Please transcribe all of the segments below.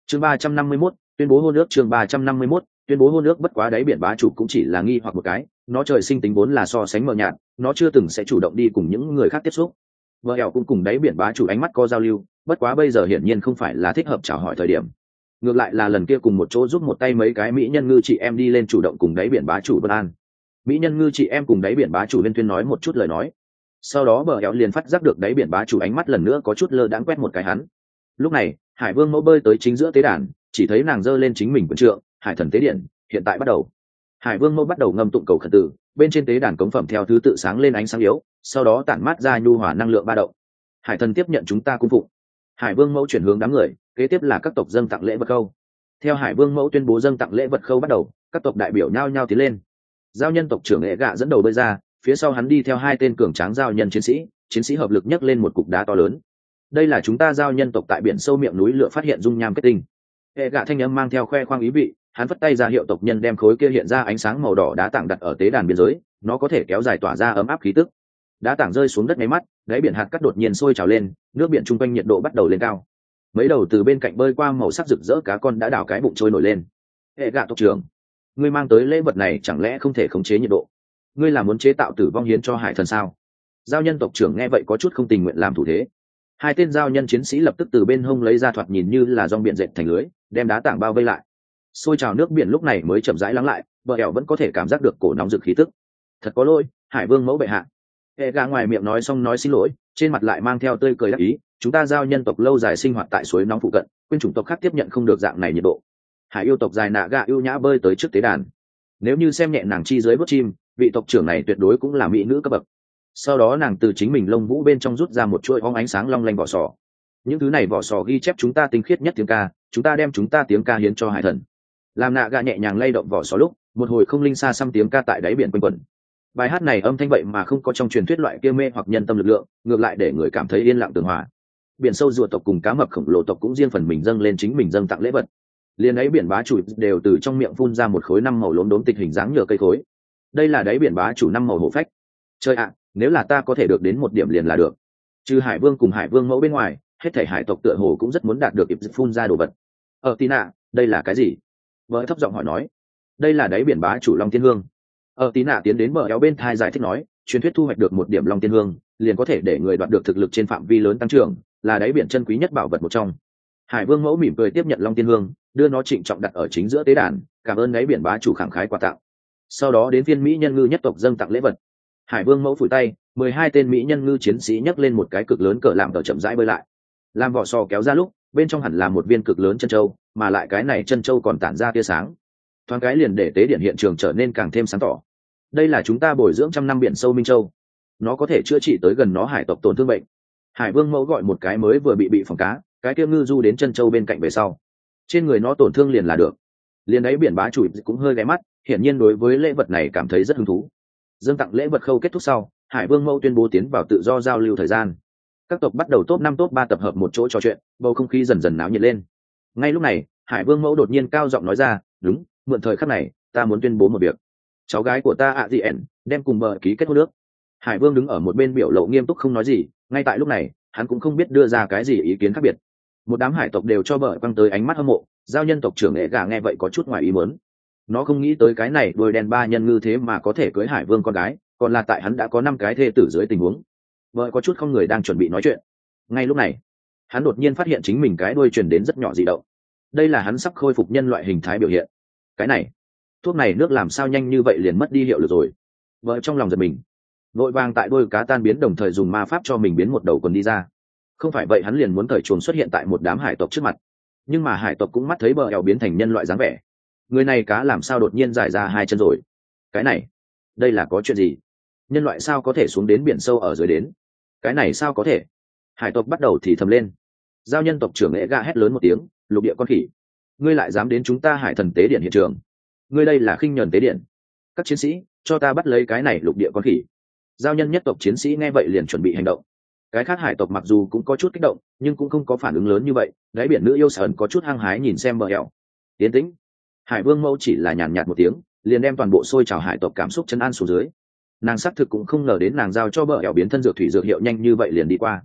chương 351, tuyên bố hôn ước. chương 351, tuyên bố hôn ước. Bất quá đáy biển bá chủ cũng chỉ là nghi hoặc một cái, nó trời sinh tính vốn là so sánh mờ nhạt, nó chưa từng sẽ chủ động đi cùng những người khác tiếp xúc. Vợ ẻo cũng cùng đáy biển bá chủ ánh mắt có giao lưu, bất quá bây giờ hiển nhiên không phải là thích hợp chào hỏi thời điểm. Ngược lại là lần kia cùng một chỗ giúp một tay mấy cái mỹ nhân ngư chị em đi lên chủ động cùng đáy biển bá chủ Vân An. Mỹ nhân ngư chị em cùng đáy biển bá chủ liên tuyên nói một chút lời nói. Sau đó bờ ẻo liền phát giác được đáy biển bá chủ ánh mắt lần nữa có chút lơ đãng quét một cái hắn. Lúc này Hải Vương mẫu bơi tới chính giữa tế đàn, chỉ thấy nàng giơ lên chính mình quần trượng, Hải thần tế điện hiện tại bắt đầu. Hải Vương mẫu bắt đầu ngâm tụng cầu khẩn tử, bên trên tế đàn cống phẩm theo thứ tự sáng lên ánh sáng yếu, sau đó tản mát ra nhu hòa năng lượng ba động. Hải thần tiếp nhận chúng ta cung phụng. Hải Vương mẫu chuyển hướng đám người, kế tiếp là các tộc dâng tặng lễ vật khâu. Theo Hải Vương mẫu tuyên bố dâng tặng lễ vật khâu bắt đầu, các tộc đại biểu nhao nhao tiến lên. Giao nhân tộc trưởng Nghệ Gạ dẫn đầu bơi ra, phía sau hắn đi theo hai tên cường tráng giao nhân chiến sĩ hợp lực nhấc lên một cục đá to lớn. Đây là chúng ta giao nhân tộc tại biển sâu miệng núi lửa phát hiện dung nham kết tinh. Nghệ Gạ thanh âm mang theo khoe khoang ý vị, hắn vất tay ra hiệu tộc nhân đem khối kia hiện ra ánh sáng màu đỏ đá tảng đặt ở tế đàn biên giới, nó có thể kéo dài tỏa ra ấm áp khí tức. Đá tảng rơi xuống đất ngay mắt, đáy biển hạt cát đột nhiên sôi trào lên, nước biển chung quanh nhiệt độ bắt đầu lên cao. Mấy đầu từ bên cạnh bơi qua màu sắc rực rỡ cá con đã đào cái bụng trôi nổi lên. Hệ Gạ tộc trưởng, ngươi mang tới lễ vật này chẳng lẽ không thể khống chế nhiệt độ? Ngươi là muốn chế tạo tử vong hiến cho hải thần sao? Giao nhân tộc trưởng nghe vậy có chút không tình nguyện làm thủ thế. Hai tên giao nhân chiến sĩ lập tức từ bên hông lấy ra thoạt nhìn như là dòng biển dệt thành lưới, đem đá tảng bao vây lại. Sôi trào nước biển lúc này mới chậm rãi lắng lại, bờ ẻo vẫn có thể cảm giác được cổ nóng rực khí tức. Thật có lỗi, Hải Vương mẫu bệ hạ. Hệ Gạ ngoài miệng nói xong nói xin lỗi, trên mặt lại mang theo tươi cười đắc ý. Chúng ta giao nhân tộc lâu dài sinh hoạt tại suối nóng phụ cận, quên chủng tộc khác tiếp nhận không được dạng này nhiệt độ. Hải yêu tộc dài nạ gạ yêu nhã bơi tới trước tế đàn. Nếu như xem nhẹ nàng chi dưới bước chim, vị tộc trưởng này tuyệt đối cũng là mỹ nữ cấp bậc. Sau đó nàng từ chính mình lông vũ bên trong rút ra một chuỗi óng ánh sáng long lanh vỏ sò. Những thứ này vỏ sò ghi chép chúng ta tinh khiết nhất tiếng ca, chúng ta đem chúng ta tiếng ca hiến cho hải thần. Làm nạ gạ nhẹ nhàng lay động vỏ sò lúc, một hồi không linh xa xăm tiếng ca tại đáy biển quanh quẩn. Bài hát này âm thanh vậy mà không có trong truyền thuyết loại kia mê hoặc nhân tâm lực lượng, ngược lại để người cảm thấy yên lặng tường hòa. Biển sâu rùa tộc cùng cá mập khổng lồ tộc cũng riêng phần mình dâng lên chính mình dâng tặng lễ vật. Liền ấy biển bá chủ đều từ trong miệng phun ra một khối năm màu lốm đốm tịch hình dáng nhựa cây khối. Đây là đáy biển bá chủ năm màu hổ phách. Trời ạ, nếu là ta có thể được đến một điểm liền là được. Trừ Hải Vương cùng Hải Vương mẫu bên ngoài, hết thảy hải tộc tựa hồ cũng rất muốn đạt được ịp phun ra đồ vật. Tina, đây là cái gì? Vợ thấp giọng hỏi nói. Đây là đáy biển bá chủ Long Tiên Hương. Tina tiến đến bờ éo bên thai giải thích nói, truyền thuyết thu hoạch được một điểm Long Tiên Hương, liền có thể để người đoạt được thực lực trên phạm vi lớn tăng trưởng, là đáy biển chân quý nhất bảo vật một trong. Hải Vương mẫu mỉm cười tiếp nhận Long Tiên Hương, đưa nó trịnh trọng đặt ở chính giữa tế đàn, cảm ơn đáy biển bá chủ khẳng khái quà tặng. Sau đó đến phiên mỹ nhân ngư nhất tộc dâng tặng lễ vật. Hải Vương mẫu phủi tay, 12 tên mỹ nhân ngư chiến sĩ nhấc lên một cái cực lớn cỡ làm tờ chậm rãi bơi lại. Làm vỏ sò kéo ra lúc, bên trong hẳn là một viên cực lớn chân châu, mà lại cái này chân châu còn tản ra tia sáng. Thoáng cái liền để tế điện hiện trường trở nên càng thêm sáng tỏ. Đây là chúng ta bồi dưỡng trăm năm biển sâu minh châu, nó có thể chữa trị tới gần nó hải tộc tổn thương bệnh. Hải Vương mẫu gọi một cái mới vừa bị phòng cá, cái kia ngư du đến chân châu bên cạnh về sau, trên người nó tổn thương liền là được. Liền ấy biển bá chủ cũng hơi ghé mắt, hiển nhiên đối với lễ vật này cảm thấy rất hứng thú. Dâng tặng lễ vật khâu kết thúc sau, Hải Vương mẫu tuyên bố tiến vào tự do giao lưu thời gian. Các tộc bắt đầu top 5 top 3 tập hợp một chỗ trò chuyện, bầu không khí dần dần náo nhiệt lên. Ngay lúc này, Hải Vương mẫu đột nhiên cao giọng nói ra, đúng, mượn thời khắc này, ta muốn tuyên bố một việc. Cháu gái của ta Adrien đem cùng bờ ký kết hôn ước. Hải Vương đứng ở một bên biểu lộ nghiêm túc không nói gì, ngay tại lúc này, hắn cũng không biết đưa ra cái gì ý kiến khác biệt. Một đám hải tộc đều cho bờ quăng tới ánh mắt hâm mộ, giao nhân tộc trưởng Nghệ Gà nghe vậy có chút ngoài ý muốn. Nó không nghĩ tới cái này đuôi đen ba nhân ngư thế mà có thể cưới Hải Vương con gái, còn là tại hắn đã có 5 cái thê tử dưới tình huống. Vợ có chút không người đang chuẩn bị nói chuyện. Ngay lúc này, hắn đột nhiên phát hiện chính mình cái đuôi truyền đến rất nhỏ dị động. Đây là hắn sắp khôi phục nhân loại hình thái biểu hiện. Cái này, thuốc này nước làm sao nhanh như vậy liền mất đi hiệu lực rồi. Vợ trong lòng giật mình, vội vàng tại đuôi cá tan biến đồng thời dùng ma pháp cho mình biến một đầu quần đi ra. Không phải vậy hắn liền muốn cởi chuồng xuất hiện tại một đám hải tộc trước mặt. Nhưng mà hải tộc cũng mắt thấy bờ eo biến thành nhân loại dáng vẻ. Người này cá làm sao đột nhiên dài ra 2 chân rồi? Cái này, đây là có chuyện gì? Nhân loại sao có thể xuống đến biển sâu ở dưới đến? Cái này sao có thể? Hải tộc bắt đầu thì thầm lên. Giao nhân tộc trưởng Nghệ Gà hét lớn một tiếng, lục địa con khỉ, ngươi lại dám đến chúng ta hải thần tế điện hiện trường? Ngươi đây là khinh nhẫn tế điện. Các chiến sĩ, cho ta bắt lấy cái này lục địa con khỉ. Giao nhân nhất tộc chiến sĩ nghe vậy liền chuẩn bị hành động. Cái khác hải tộc mặc dù cũng có chút kích động, nhưng cũng không có phản ứng lớn như vậy. Đáy biển nữ yêu sờn có chút hăng hái nhìn xem bờ eo. Tiến tĩnh. Hải Vương mẫu chỉ là nhàn nhạt một tiếng, liền đem toàn bộ xôi trào hải tộc cảm xúc trấn an xuống dưới. Nàng xác thực cũng không ngờ đến nàng giao cho bờ eo biến thân dược thủy dược hiệu nhanh như vậy liền đi qua.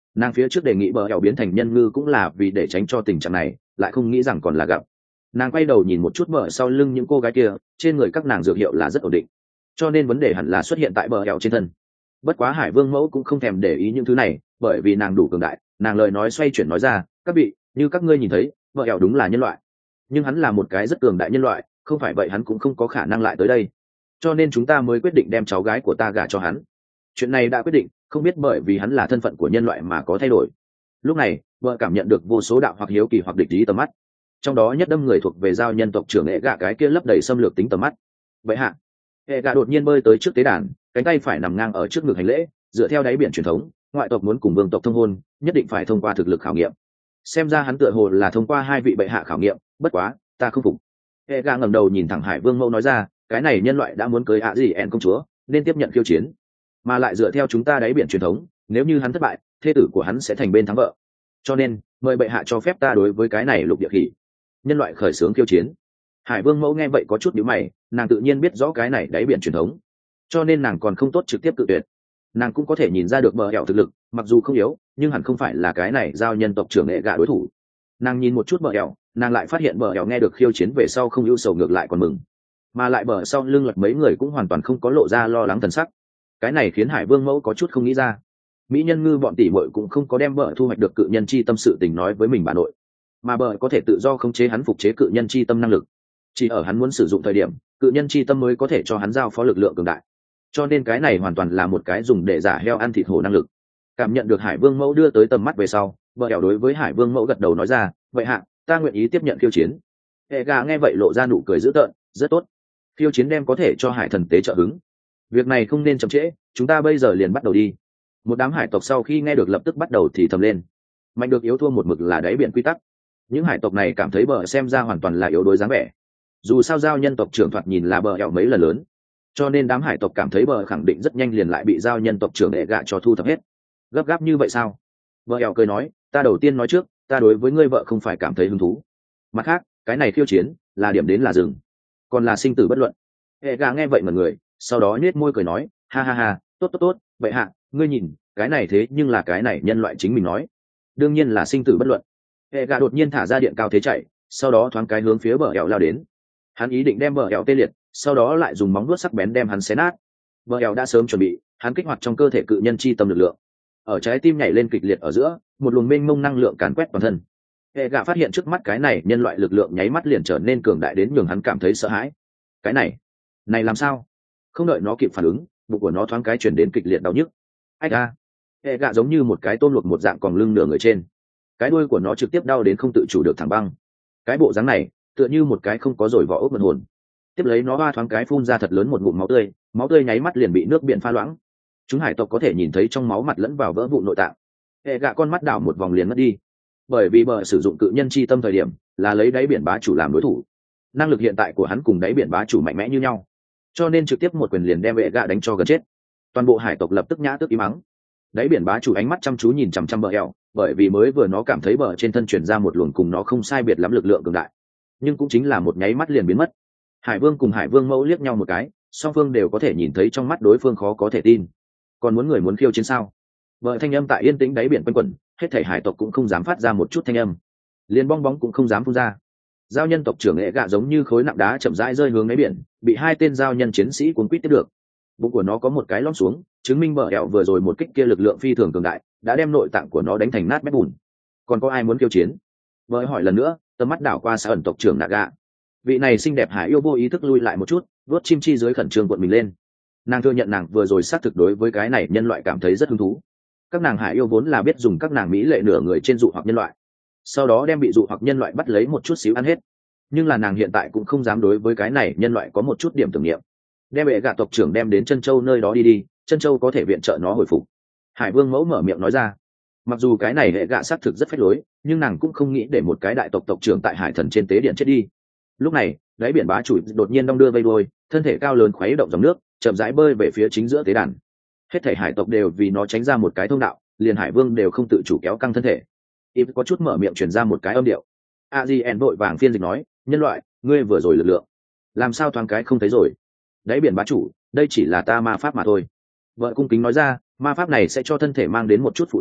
Nàng phía trước đề nghị bờ ẻo biến thành nhân ngư cũng là vì để tránh cho tình trạng này, lại không nghĩ rằng còn là gặp. Nàng quay đầu nhìn một chút bờ sau lưng những cô gái kia, trên người các nàng dược hiệu là rất ổn định, cho nên vấn đề hẳn là xuất hiện tại bờ ẻo trên thân. Bất quá Hải Vương mẫu cũng không thèm để ý những thứ này, bởi vì nàng đủ cường đại. Nàng lời nói xoay chuyển nói ra, các vị, như các ngươi nhìn thấy, bờ ẻo đúng là nhân loại, nhưng hắn là một cái rất cường đại nhân loại, không phải vậy hắn cũng không có khả năng lại tới đây, cho nên chúng ta mới quyết định đem cháu gái của ta gả cho hắn. Chuyện này đã quyết định, không biết bởi vì hắn là thân phận của nhân loại mà có thay đổi. Lúc này vợ cảm nhận được vô số đạo hoặc hiếu kỳ hoặc địch ý tầm mắt, trong đó nhất đâm người thuộc về giao nhân tộc trưởng hệ gạ cái kia lấp đầy xâm lược tính tầm mắt. Vậy hạ hệ gạ đột nhiên bơi tới trước tế đàn, cánh tay phải nằm ngang ở trước ngực hành lễ. Dựa theo đáy biển truyền thống, ngoại tộc muốn cùng vương tộc thông hôn nhất định phải thông qua thực lực khảo nghiệm. Xem ra hắn tựa hồ là thông qua hai vị bệ hạ khảo nghiệm, bất quá ta không phục. Hệ gạ ngẩng đầu nhìn thẳng Hải Vương mẫu nói ra, cái này nhân loại đã muốn cưới ạ gì en công chúa, nên tiếp nhận khiêu chiến. Mà lại dựa theo chúng ta đáy biển truyền thống, nếu như hắn thất bại, thê tử của hắn sẽ thành bên thắng vợ. Cho nên mời bệ hạ cho phép ta đối với cái này lục địa khỉ nhân loại khởi xướng khiêu chiến. Hải Vương mẫu nghe vậy có chút nhíu mày, nàng tự nhiên biết rõ cái này đáy biển truyền thống, cho nên nàng còn không tốt trực tiếp cự tuyệt. Nàng cũng có thể nhìn ra được bờ ẻo thực lực, mặc dù không yếu, nhưng hẳn không phải là cái này giao nhân tộc trưởng hệ gạ đối thủ. Nàng nhìn một chút bờ ẻo, nàng lại phát hiện bờ ẻo nghe được khiêu chiến về sau không ưu sầu, ngược lại còn mừng, mà lại bờ sau lưng lật mấy người cũng hoàn toàn không có lộ ra lo lắng thần sắc. Cái này khiến Hải Vương mẫu có chút không nghĩ ra. Mỹ nhân ngư bọn tỷ muội cũng không có đem bờ thu hoạch được cự nhân chi tâm sự tình nói với mình bà nội, mà bờ có thể tự do khống chế hắn phục chế cự nhân chi tâm năng lực, chỉ ở hắn muốn sử dụng thời điểm, cự nhân chi tâm mới có thể cho hắn giao phó lực lượng cường đại, cho nên cái này hoàn toàn là một cái dùng để giả heo ăn thịt hổ năng lực. Cảm nhận được Hải Vương mẫu đưa tới tầm mắt về sau, bờ ẻo đối với Hải Vương mẫu gật đầu nói ra, vậy hạ, ta nguyện ý tiếp nhận khiêu chiến. Hệ gà nghe vậy lộ ra nụ cười dữ tợn, rất tốt, khiêu chiến đem có thể cho hải thần tế trợ hứng, việc này không nên chậm trễ, chúng ta bây giờ liền bắt đầu đi. Một đám hải tộc sau khi nghe được lập tức bắt đầu thì thầm lên. Mạnh được yếu thua một mực là đáy biển quy tắc. Những hải tộc này cảm thấy bờ xem ra hoàn toàn là yếu đuối dáng vẻ, dù sao giao nhân tộc trưởng thoạt nhìn là bờ ẻo mấy lần lớn, cho nên đám hải tộc cảm thấy bờ khẳng định rất nhanh liền lại bị giao nhân tộc trưởng đệ gạ cho thu thập hết. Gấp gáp như vậy sao? Bờ ẻo cười nói, ta đầu tiên nói trước, ta đối với ngươi vợ không phải cảm thấy hứng thú. Mặt khác, cái này khiêu chiến là điểm đến là dừng, còn là sinh tử bất luận. Hệ gà nghe vậy mà người, sau đó nhếch môi cười nói, ha ha ha, tốt tốt tốt, vậy hạ, ngươi nhìn, cái này thế nhưng là cái này nhân loại chính mình nói, đương nhiên là sinh tử bất luận. Hệ gà đột nhiên thả ra điện cao thế chạy, sau đó thoáng cái hướng phía bờ ẻo lao đến. Hắn ý định đem bờ ẻo tê liệt, sau đó lại dùng móng vuốt sắc bén đem hắn xé nát. Bờ ẻo đã sớm chuẩn bị, hắn kích hoạt trong cơ thể cự nhân chi tâm lực lượng, ở trái tim nhảy lên kịch liệt ở giữa, một luồng mênh mông năng lượng càn quét toàn thân. Hệ gà phát hiện trước mắt cái này nhân loại lực lượng nháy mắt liền trở nên cường đại đến nhường hắn cảm thấy sợ hãi. Cái này làm sao? Không đợi nó kịp phản ứng, bụng của nó thoáng cái chuyển đến kịch liệt đau nhức. Ách a! Hệ gà giống như một cái tôm luộc một dạng còn lưng nửa người trên, cái đuôi của nó trực tiếp đau đến không tự chủ được thẳng băng. Cái bộ dáng này tựa như một cái không có rồi vỏ ốc mật hồn. Tiếp lấy nó ba thoáng cái phun ra thật lớn một ngụm máu tươi nháy mắt liền bị nước biển pha loãng. Chúng hải tộc có thể nhìn thấy trong máu mặt lẫn vào vỡ vụn nội tạng. Hệ gà con mắt đảo một vòng liền mất đi, bởi vì bờ sử dụng cự nhân chi tâm thời điểm là lấy đáy biển bá chủ làm đối thủ, năng lực hiện tại của hắn cùng đáy biển bá chủ mạnh mẽ như nhau, cho nên trực tiếp một quyền liền đem hệ gà đánh cho gần chết. Toàn bộ hải tộc lập tức nhã tức im mắng. Đáy biển bá chủ ánh mắt chăm chú nhìn chằm chằm bờ ẻo, bởi vì mới vừa nó cảm thấy bờ trên thân chuyển ra một luồng cùng nó không sai biệt lắm lực lượng cường đại, nhưng cũng chính là một nháy mắt liền biến mất. Hải vương cùng Hải vương mẫu liếc nhau một cái, song phương đều có thể nhìn thấy trong mắt đối phương khó có thể tin. Còn muốn khiêu chiến sao? Vợ thanh âm tại yên tĩnh đáy biển quanh quẩn, hết thảy hải tộc cũng không dám phát ra một chút thanh âm, liền bong bóng cũng không dám phun ra. Giao nhân tộc trưởng hệ gạ giống như khối nặng đá chậm rãi rơi hướng đáy biển, bị hai tên giao nhân chiến sĩ cuốn quýt tiếp được. Bụng của nó có một cái lõm xuống, chứng minh bờ ẻo vừa rồi một kích kia lực lượng phi thường cường đại, đã đem nội tạng của nó đánh thành nát bét bùn. Còn có ai muốn khiêu chiến? Vợ hỏi lần nữa, tầm mắt đảo qua Sa ẩn tộc trưởng Naga. Vị này xinh đẹp hải yêu vô ý thức lui lại một chút, vuốt chim chi dưới khẩn trương cuộn mình lên. Nàng thừa nhận nàng vừa rồi xác thực đối với cái này nhân loại cảm thấy rất hứng thú. Các nàng hải yêu vốn là biết dùng các nàng mỹ lệ nửa người trên dụ hoặc nhân loại, sau đó đem bị dụ hoặc nhân loại bắt lấy một chút xíu ăn hết. Nhưng là nàng hiện tại cũng không dám đối với cái này nhân loại có một chút điểm tưởng niệm. Đem bệ gạ tộc trưởng đem đến chân châu nơi đó đi, chân châu có thể viện trợ nó hồi phục. Hải vương mẫu mở miệng nói ra. Mặc dù cái này hệ gạ xác thực rất phách lối, nhưng nàng cũng không nghĩ để một cái đại tộc tộc trưởng tại hải thần trên tế điện chết đi. Lúc này đáy biển bá chủ đột nhiên đong đưa vây đuôi, thân thể cao lớn khuấy động dòng nước, chậm rãi bơi về phía chính giữa tế đàn. Hết thảy hải tộc đều vì nó tránh ra một cái thông đạo, liền hải vương đều không tự chủ kéo căng thân thể. Ít có chút mở miệng truyền ra một cái âm điệu. Azien vội vàng phiên dịch nói, nhân loại, ngươi vừa rồi lực lượng làm sao thoáng cái không thấy rồi? Đáy biển bá chủ, đây chỉ là ta ma pháp mà thôi. Vợ cung kính nói ra, ma pháp này sẽ cho thân thể mang đến một chút phụ tải,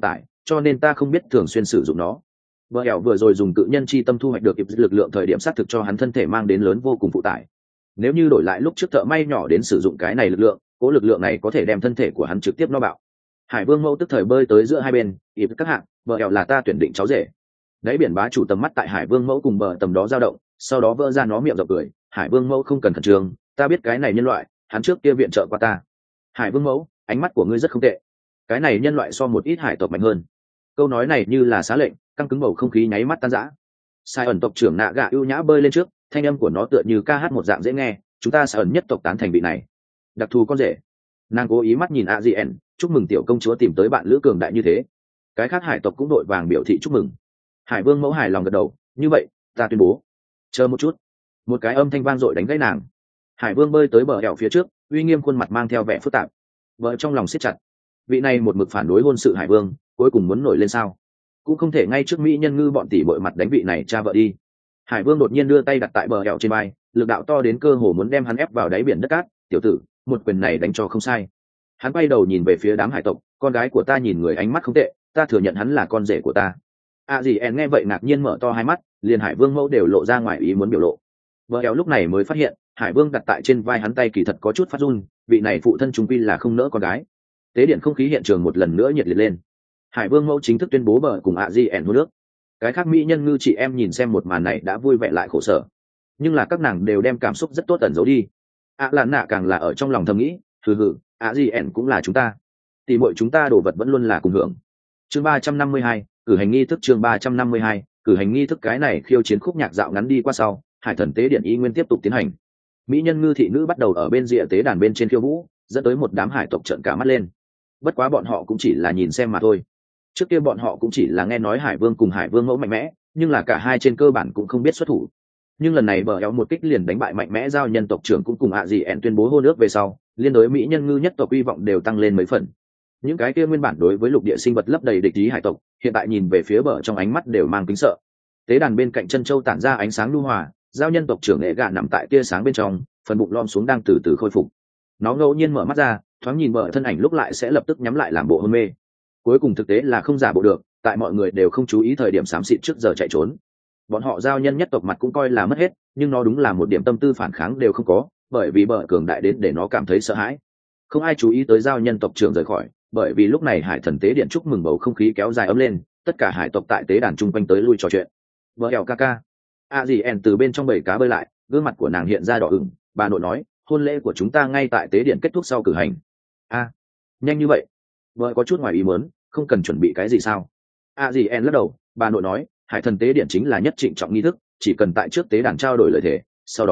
cho nên ta không biết thường xuyên sử dụng nó. Vợ ẻo vừa rồi dùng cự nhân chi tâm thu hoạch được lực lượng thời điểm xác thực cho hắn thân thể mang đến lớn vô cùng phụ tải. Nếu như đổi lại lúc trước thợ may nhỏ đến sử dụng cái này lực lượng, cố lực lượng này có thể đem thân thể của hắn trực tiếp nó bạo. Hải Vương Mẫu tức thời bơi tới giữa hai bên, ịp các hạng, vợ ẻo là ta tuyển định cháu rể. Đáy biển bá chủ tầm mắt tại Hải Vương Mẫu cùng bờ tầm đó dao động, sau đó vỡ ra nó miệng rộng cười. Hải Vương Mẫu không cần khẩn trương, ta biết cái này nhân loại, hắn trước kia viện trợ qua ta. Hải Vương Mẫu, ánh mắt của ngươi rất không tệ. Cái này nhân loại so một ít hải tộc mạnh hơn. Câu nói này như là xá lệnh, căng cứng bầu không khí nháy mắt tan rã. Sai ẩn tộc trưởng nạ gạ ưu nhã bơi lên trước, thanh âm của nó tựa như ca hát một dạng dễ nghe. Chúng ta sẽ ẩn nhất tộc tán thành vị này. Đặc thù con rể. Nàng cố ý mắt nhìn Azien, chúc mừng tiểu công chúa tìm tới bạn lữ cường đại như thế. Cái khác hải tộc cũng đội vàng biểu thị chúc mừng. Hải Vương Mẫu hài lòng gật đầu, như vậy ta tuyên bố. Chờ một chút. Một cái âm thanh vang dội đánh gãy nàng. Hải Vương bơi tới bờ ẻo phía trước, uy nghiêm khuôn mặt mang theo vẻ phức tạp. Vợ trong lòng siết chặt. Vị này một mực phản đối hôn sự Hải Vương, cuối cùng muốn nổi lên sao? Cũng không thể ngay trước mỹ nhân ngư bọn tỷ bội mặt đánh vị này cha vợ đi. Hải Vương đột nhiên đưa tay đặt tại bờ ẻo trên vai, lực đạo to đến cơ hồ muốn đem hắn ép vào đáy biển đất cát. Tiểu tử, một quyền này đánh cho không sai. Hắn quay đầu nhìn về phía đám hải tộc, con gái của ta nhìn người ánh mắt không tệ, ta thừa nhận hắn là con rể của ta. Azien nghe vậy ngạc nhiên mở to hai mắt, liền Hải Vương Mẫu đều lộ ra ngoài ý muốn biểu lộ. Bờ ẻo lúc này mới phát hiện, Hải Vương đặt tại trên vai hắn tay kỳ thật có chút phát run, vị này phụ thân chúng quy là không nỡ con gái. Tế điện không khí hiện trường một lần nữa nhiệt liệt lên. Hải Vương Mẫu chính thức tuyên bố bờ cùng Azien hôn nước. Cái khác mỹ nhân ngư chị em nhìn xem một màn này đã vui vẻ lại khổ sở, nhưng là các nàng đều đem cảm xúc rất tốt ẩn giấu đi. Lạn nạ càng là ở trong lòng thầm nghĩ, hừ hừ, Azien cũng là chúng ta, tỷ muội chúng ta đồ vật vẫn luôn là cùng hưởng. Chương 352, cử hành nghi thức. Chương 352, cử hành nghi thức. Cái này khiêu chiến khúc nhạc dạo ngắn đi qua sau, hải thần tế điện y nguyên tiếp tục tiến hành. Mỹ nhân ngư thị nữ bắt đầu ở bên rìa tế đàn bên trên khiêu vũ, dẫn tới một đám hải tộc trợn cả mắt lên. Bất quá bọn họ cũng chỉ là nhìn xem mà thôi. Trước kia bọn họ cũng chỉ là nghe nói Hải Vương cùng Hải Vương Mẫu mạnh mẽ, nhưng là cả hai trên cơ bản cũng không biết xuất thủ. Nhưng lần này bờ éo một kích liền đánh bại mạnh mẽ giao nhân tộc trưởng cũng cùng Azien tuyên bố hôn ước về sau, liên đối mỹ nhân ngư nhất tộc hy vọng đều tăng lên mấy phần. Những cái kia nguyên bản đối với lục địa sinh vật lấp đầy địch ý hải tộc, hiện tại nhìn về phía bờ trong ánh mắt đều mang kính sợ. Tế đàn bên cạnh chân châu tản ra ánh sáng nhu hòa, giao nhân tộc trưởng nghệ gà nằm tại tia sáng bên trong, phần bụng lom xuống đang từ từ khôi phục. Nó ngẫu nhiên mở mắt ra, thoáng nhìn bờ thân ảnh lúc lại sẽ lập tức nhắm lại làm bộ hôn mê. Cuối cùng thực tế là không giả bộ được, tại mọi người đều không chú ý thời điểm xám xịt trước giờ chạy trốn. Bọn họ giao nhân nhất tộc mặt cũng coi là mất hết, nhưng nó đúng là một điểm tâm tư phản kháng đều không có, bởi vì bờ cường đại đến để nó cảm thấy sợ hãi. Không ai chú ý tới giao nhân tộc trưởng rời khỏi, bởi vì lúc này hải thần tế điện chúc mừng bầu không khí kéo dài ấm lên, tất cả hải tộc tại tế đàn chung quanh tới lui trò chuyện. Vợ ẻo ca ca. Azien từ bên trong bầy cá bơi lại, gương mặt của nàng hiện ra đỏ ửng. Bà nội nói, hôn lễ của chúng ta ngay tại tế điện kết thúc sau cử hành. Nhanh như vậy? Vợ có chút ngoài ý muốn, không cần chuẩn bị cái gì sao? Azien lắc đầu, bà nội nói, hải thần tế điện chính là nhất trịnh trọng nghi thức, chỉ cần tại trước tế đàn trao đổi lời thề,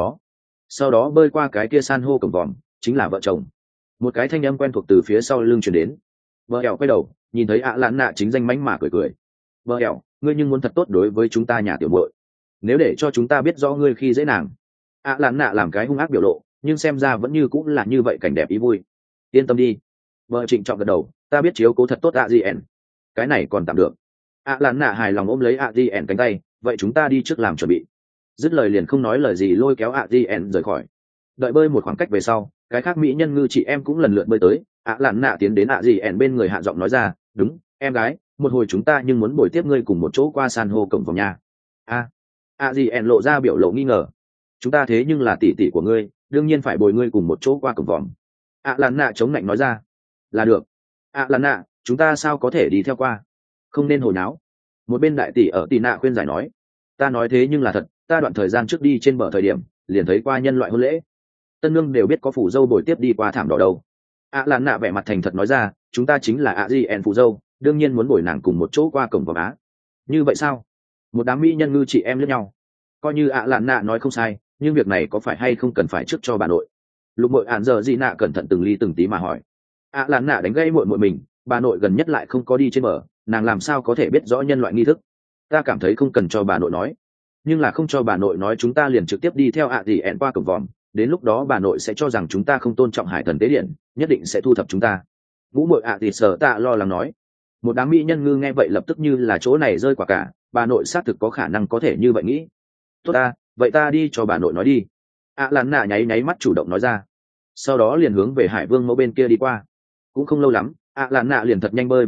sau đó bơi qua cái kia san hô cổng vòm, chính là vợ chồng. Một cái thanh âm quen thuộc từ phía sau lưng truyền đến. Vợ ẻo quay đầu, nhìn thấy Lạn nạ chính danh mánh mà cười cười. Vợ ẻo, ngươi nhưng muốn thật tốt đối với chúng ta nhà tiểu muội, nếu để cho chúng ta biết rõ ngươi khi dễ nàng. Lạn nạ làm cái hung ác biểu lộ, nhưng xem ra vẫn như cũng là như vậy, cảnh đẹp ý vui. Yên tâm đi. Vợ trịnh trọng gật đầu, ta biết chiếu cố thật tốt Azien. Cái này còn tạm được. Lạn nạ hài lòng ôm lấy Azien cánh tay, vậy chúng ta đi trước làm chuẩn bị. Dứt lời liền không nói lời gì lôi kéo Azien rời khỏi. Đợi bơi một khoảng cách về sau, cái khác mỹ nhân ngư chị em cũng lần lượt bơi tới. Lạn nạ tiến đến Azien bên người hạ giọng nói ra, đúng, em gái, một hồi chúng ta nhưng muốn bồi tiếp ngươi cùng một chỗ qua san hô cổng vòng nhà. Azien lộ ra biểu lộ nghi ngờ. Chúng ta thế nhưng là tỷ tỷ của ngươi, đương nhiên phải bồi ngươi cùng một chỗ qua cổng vòm. Lạn nạ chống lạnh nói ra. Là được. Lạn nạ, chúng ta sao có thể đi theo qua? Không nên hồi náo. Một bên đại tỷ ở tì nạ khuyên giải nói. Ta nói thế nhưng là thật, ta đoạn thời gian trước đi trên bờ thời điểm, liền thấy qua nhân loại hôn lễ. Tân nương đều biết có phù dâu bồi tiếp đi qua thảm đỏ đâu. Lạn nạ vẻ mặt thành thật nói ra, chúng ta chính là Azien phù dâu, đương nhiên muốn bồi nàng cùng một chỗ qua cổng vòm á. Như vậy sao? Một đám mỹ nhân ngư chị em lẫn nhau. Coi như Lạn nạ nói không sai, nhưng việc này có phải hay không cần phải trước cho bà nội? Lục Mội giờ gì nạ cẩn thận từng ly từng tí mà hỏi. Lạn nạ đánh gây muội mình, bà nội gần nhất lại không có đi trên bờ, nàng làm sao có thể biết rõ nhân loại nghi thức? Ta cảm thấy không cần cho bà nội nói, nhưng là không cho bà nội nói chúng ta liền trực tiếp đi theo Azien qua cổng vòm, đến lúc đó bà nội sẽ cho rằng chúng ta không tôn trọng hải thần tế điện, nhất định sẽ thu thập chúng ta. Ngũ Mội sở tạ lo lắng nói. Một đám mỹ nhân ngư nghe vậy lập tức như là chỗ này rơi quả cả, bà nội xác thực có khả năng có thể như vậy nghĩ. Tốt ta, vậy ta đi cho bà nội nói đi. Lạn nạ nháy mắt chủ động nói ra, sau đó liền hướng về Hải Vương Mẫu bên kia đi qua. Cũng không lâu lắm, Lạn nạ liền thật nhanh bơi về đến,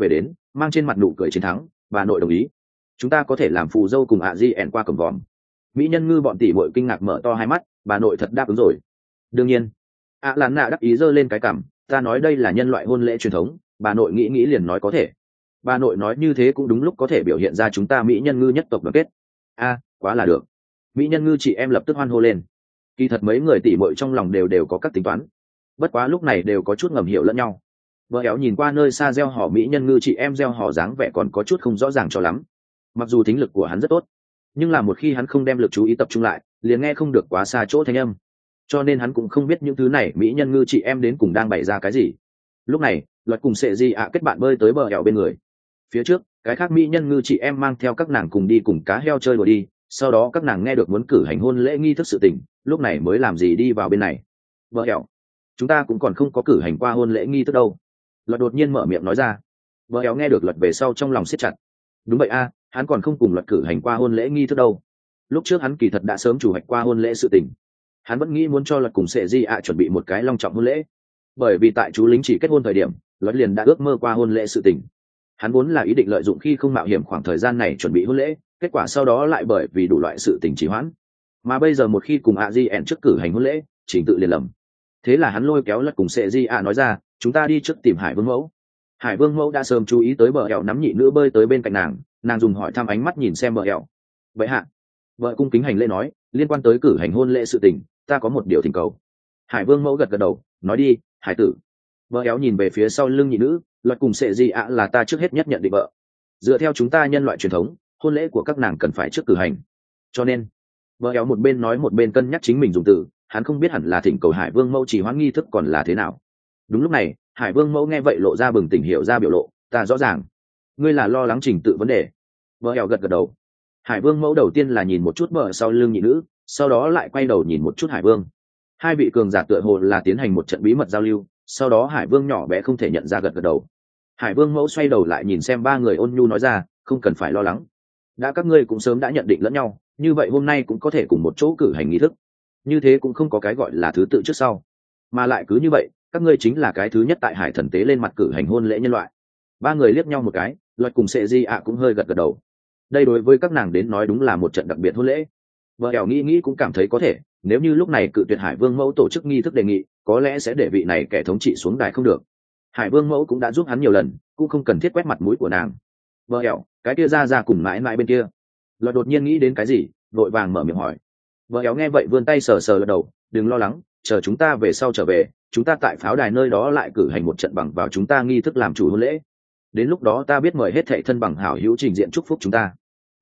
mang trên mặt nụ cười chiến thắng. Bà nội đồng ý, chúng ta có thể làm phù dâu cùng ạ di ẻn qua cổng vòm. Mỹ nhân ngư bọn tỷ bội kinh ngạc mở to hai mắt. Bà nội thật đáp ứng rồi. Đương nhiên. ạ lán nạ đắc ý giơ lên cái cằm. Ta nói đây là nhân loại hôn lễ truyền thống. Bà nội nghĩ nghĩ liền nói có thể. Bà nội nói như thế cũng đúng lúc có thể biểu hiện ra chúng ta Mỹ nhân ngư nhất tộc đoàn kết. Quá là được. Mỹ nhân ngư chị em lập tức hoan hô lên. Kỳ thật mấy người tỷ muội trong lòng đều có các tính toán, bất quá lúc này đều có chút ngầm hiểu lẫn nhau. Vợ éo nhìn qua nơi xa gieo hò Mỹ nhân ngư chị em gieo hò dáng vẻ còn có chút không rõ ràng cho lắm. Mặc dù thính lực của hắn rất tốt, nhưng là một khi hắn không đem lực chú ý tập trung lại, liền nghe không được quá xa chỗ thanh âm, cho nên hắn cũng không biết những thứ này Mỹ nhân ngư chị em đến cùng đang bày ra cái gì. Lúc này Luật cùng Sệ Di ạ kết bạn bơi tới bờ éo bên người. Phía trước cái khác Mỹ nhân ngư chị em mang theo các nàng cùng đi cùng cá heo chơi đùa đi, sau đó các nàng nghe được muốn cử hành hôn lễ nghi thức sự tình, lúc này mới làm gì đi vào bên này. Vợ éo, chúng ta cũng còn không có cử hành qua hôn lễ nghi thức đâu. Luật đột nhiên mở miệng nói ra. Vợ éo nghe được Luật về sau trong lòng siết chặt. Đúng vậy hắn còn không cùng Luật cử hành qua hôn lễ nghi thức đâu. Lúc trước hắn kỳ thật đã sớm chủ hoạch qua hôn lễ sự tình. Hắn vẫn nghĩ muốn cho Luật cùng Sệ Di ạ chuẩn bị một cái long trọng hôn lễ, bởi vì tại chú lính chỉ kết hôn thời điểm, Luật liền đã ước mơ qua hôn lễ sự tình. Hắn vốn là ý định lợi dụng khi không mạo hiểm khoảng thời gian này chuẩn bị hôn lễ, kết quả sau đó lại bởi vì đủ loại sự tình trì hoãn, mà bây giờ một khi cùng ạ di ẻn trước cử hành hôn lễ, chỉnh tự liền lầm. Thế là hắn lôi kéo Lật cùng Sệ Di ạ nói ra, chúng ta đi trước tìm Hải Vương mẫu. Hải Vương mẫu đã sớm chú ý tới bờ ẻo nắm nhị nữ bơi tới bên cạnh nàng dùng hỏi thăm ánh mắt nhìn xem bờ ẻo. Vậy hạ, vợ cung kính hành lễ nói, liên quan tới cử hành hôn lễ sự tình, ta có một điều thỉnh cầu. Hải Vương mẫu gật gật đầu, nói đi, hải tử. Bờ ẻo nhìn về phía sau lưng nhị nữ, Luật cùng Sệ Di ạ là ta trước hết nhất nhận định vợ. Dựa theo chúng ta nhân loại truyền thống, hôn lễ của các nàng cần phải trước cử hành, cho nên vợ éo một bên nói một bên cân nhắc chính mình dùng từ. Hắn không biết hẳn là thỉnh cầu Hải Vương mẫu chỉ hoãn nghi thức còn là thế nào. Đúng lúc này Hải Vương mẫu nghe vậy lộ ra bừng tỉnh hiểu ra biểu lộ, ta rõ ràng, ngươi là lo lắng trình tự vấn đề. Vợ éo gật gật đầu. Hải Vương mẫu đầu tiên là nhìn một chút bờ sau lưng nhị nữ, sau đó lại quay đầu nhìn một chút Hải Vương. Hai vị cường giả tựa hồ là tiến hành một trận bí mật giao lưu, sau đó Hải Vương nhỏ bé không thể nhận ra gật gật đầu. Hải Vương mẫu xoay đầu lại nhìn xem ba người ôn nhu nói ra, không cần phải lo lắng, đã các ngươi cũng sớm đã nhận định lẫn nhau, như vậy hôm nay cũng có thể cùng một chỗ cử hành nghi thức, như thế cũng không có cái gọi là thứ tự trước sau, mà lại cứ như vậy các ngươi chính là cái thứ nhất tại Hải Thần tế lên mặt cử hành hôn lễ nhân loại. Ba người liếc nhau một cái, Luật cùng Sệ Di ạ cũng hơi gật gật đầu. Đây đối với các nàng đến nói đúng là một trận đặc biệt hôn lễ. Vợ ẻo nghĩ cũng cảm thấy có thể, nếu như lúc này cự tuyệt Hải Vương mẫu tổ chức nghi thức đề nghị, có lẽ sẽ để vị này kẻ thống trị xuống đài không được. Hải Vương mẫu cũng đã giúp hắn nhiều lần, cũng không cần thiết quét mặt mũi của nàng. Vợ ẻo, cái kia ra cùng mãi mãi bên kia. Luật đột nhiên nghĩ đến cái gì, vội vàng mở miệng hỏi. Vợ éo nghe vậy vươn tay sờ sờ lật đầu, đừng lo lắng, chờ chúng ta về sau trở về, chúng ta tại pháo đài nơi đó lại cử hành một trận bằng vào chúng ta nghi thức làm chủ hôn lễ. Đến lúc đó ta biết mời hết thệ thân bằng hảo hữu trình diện chúc phúc chúng ta.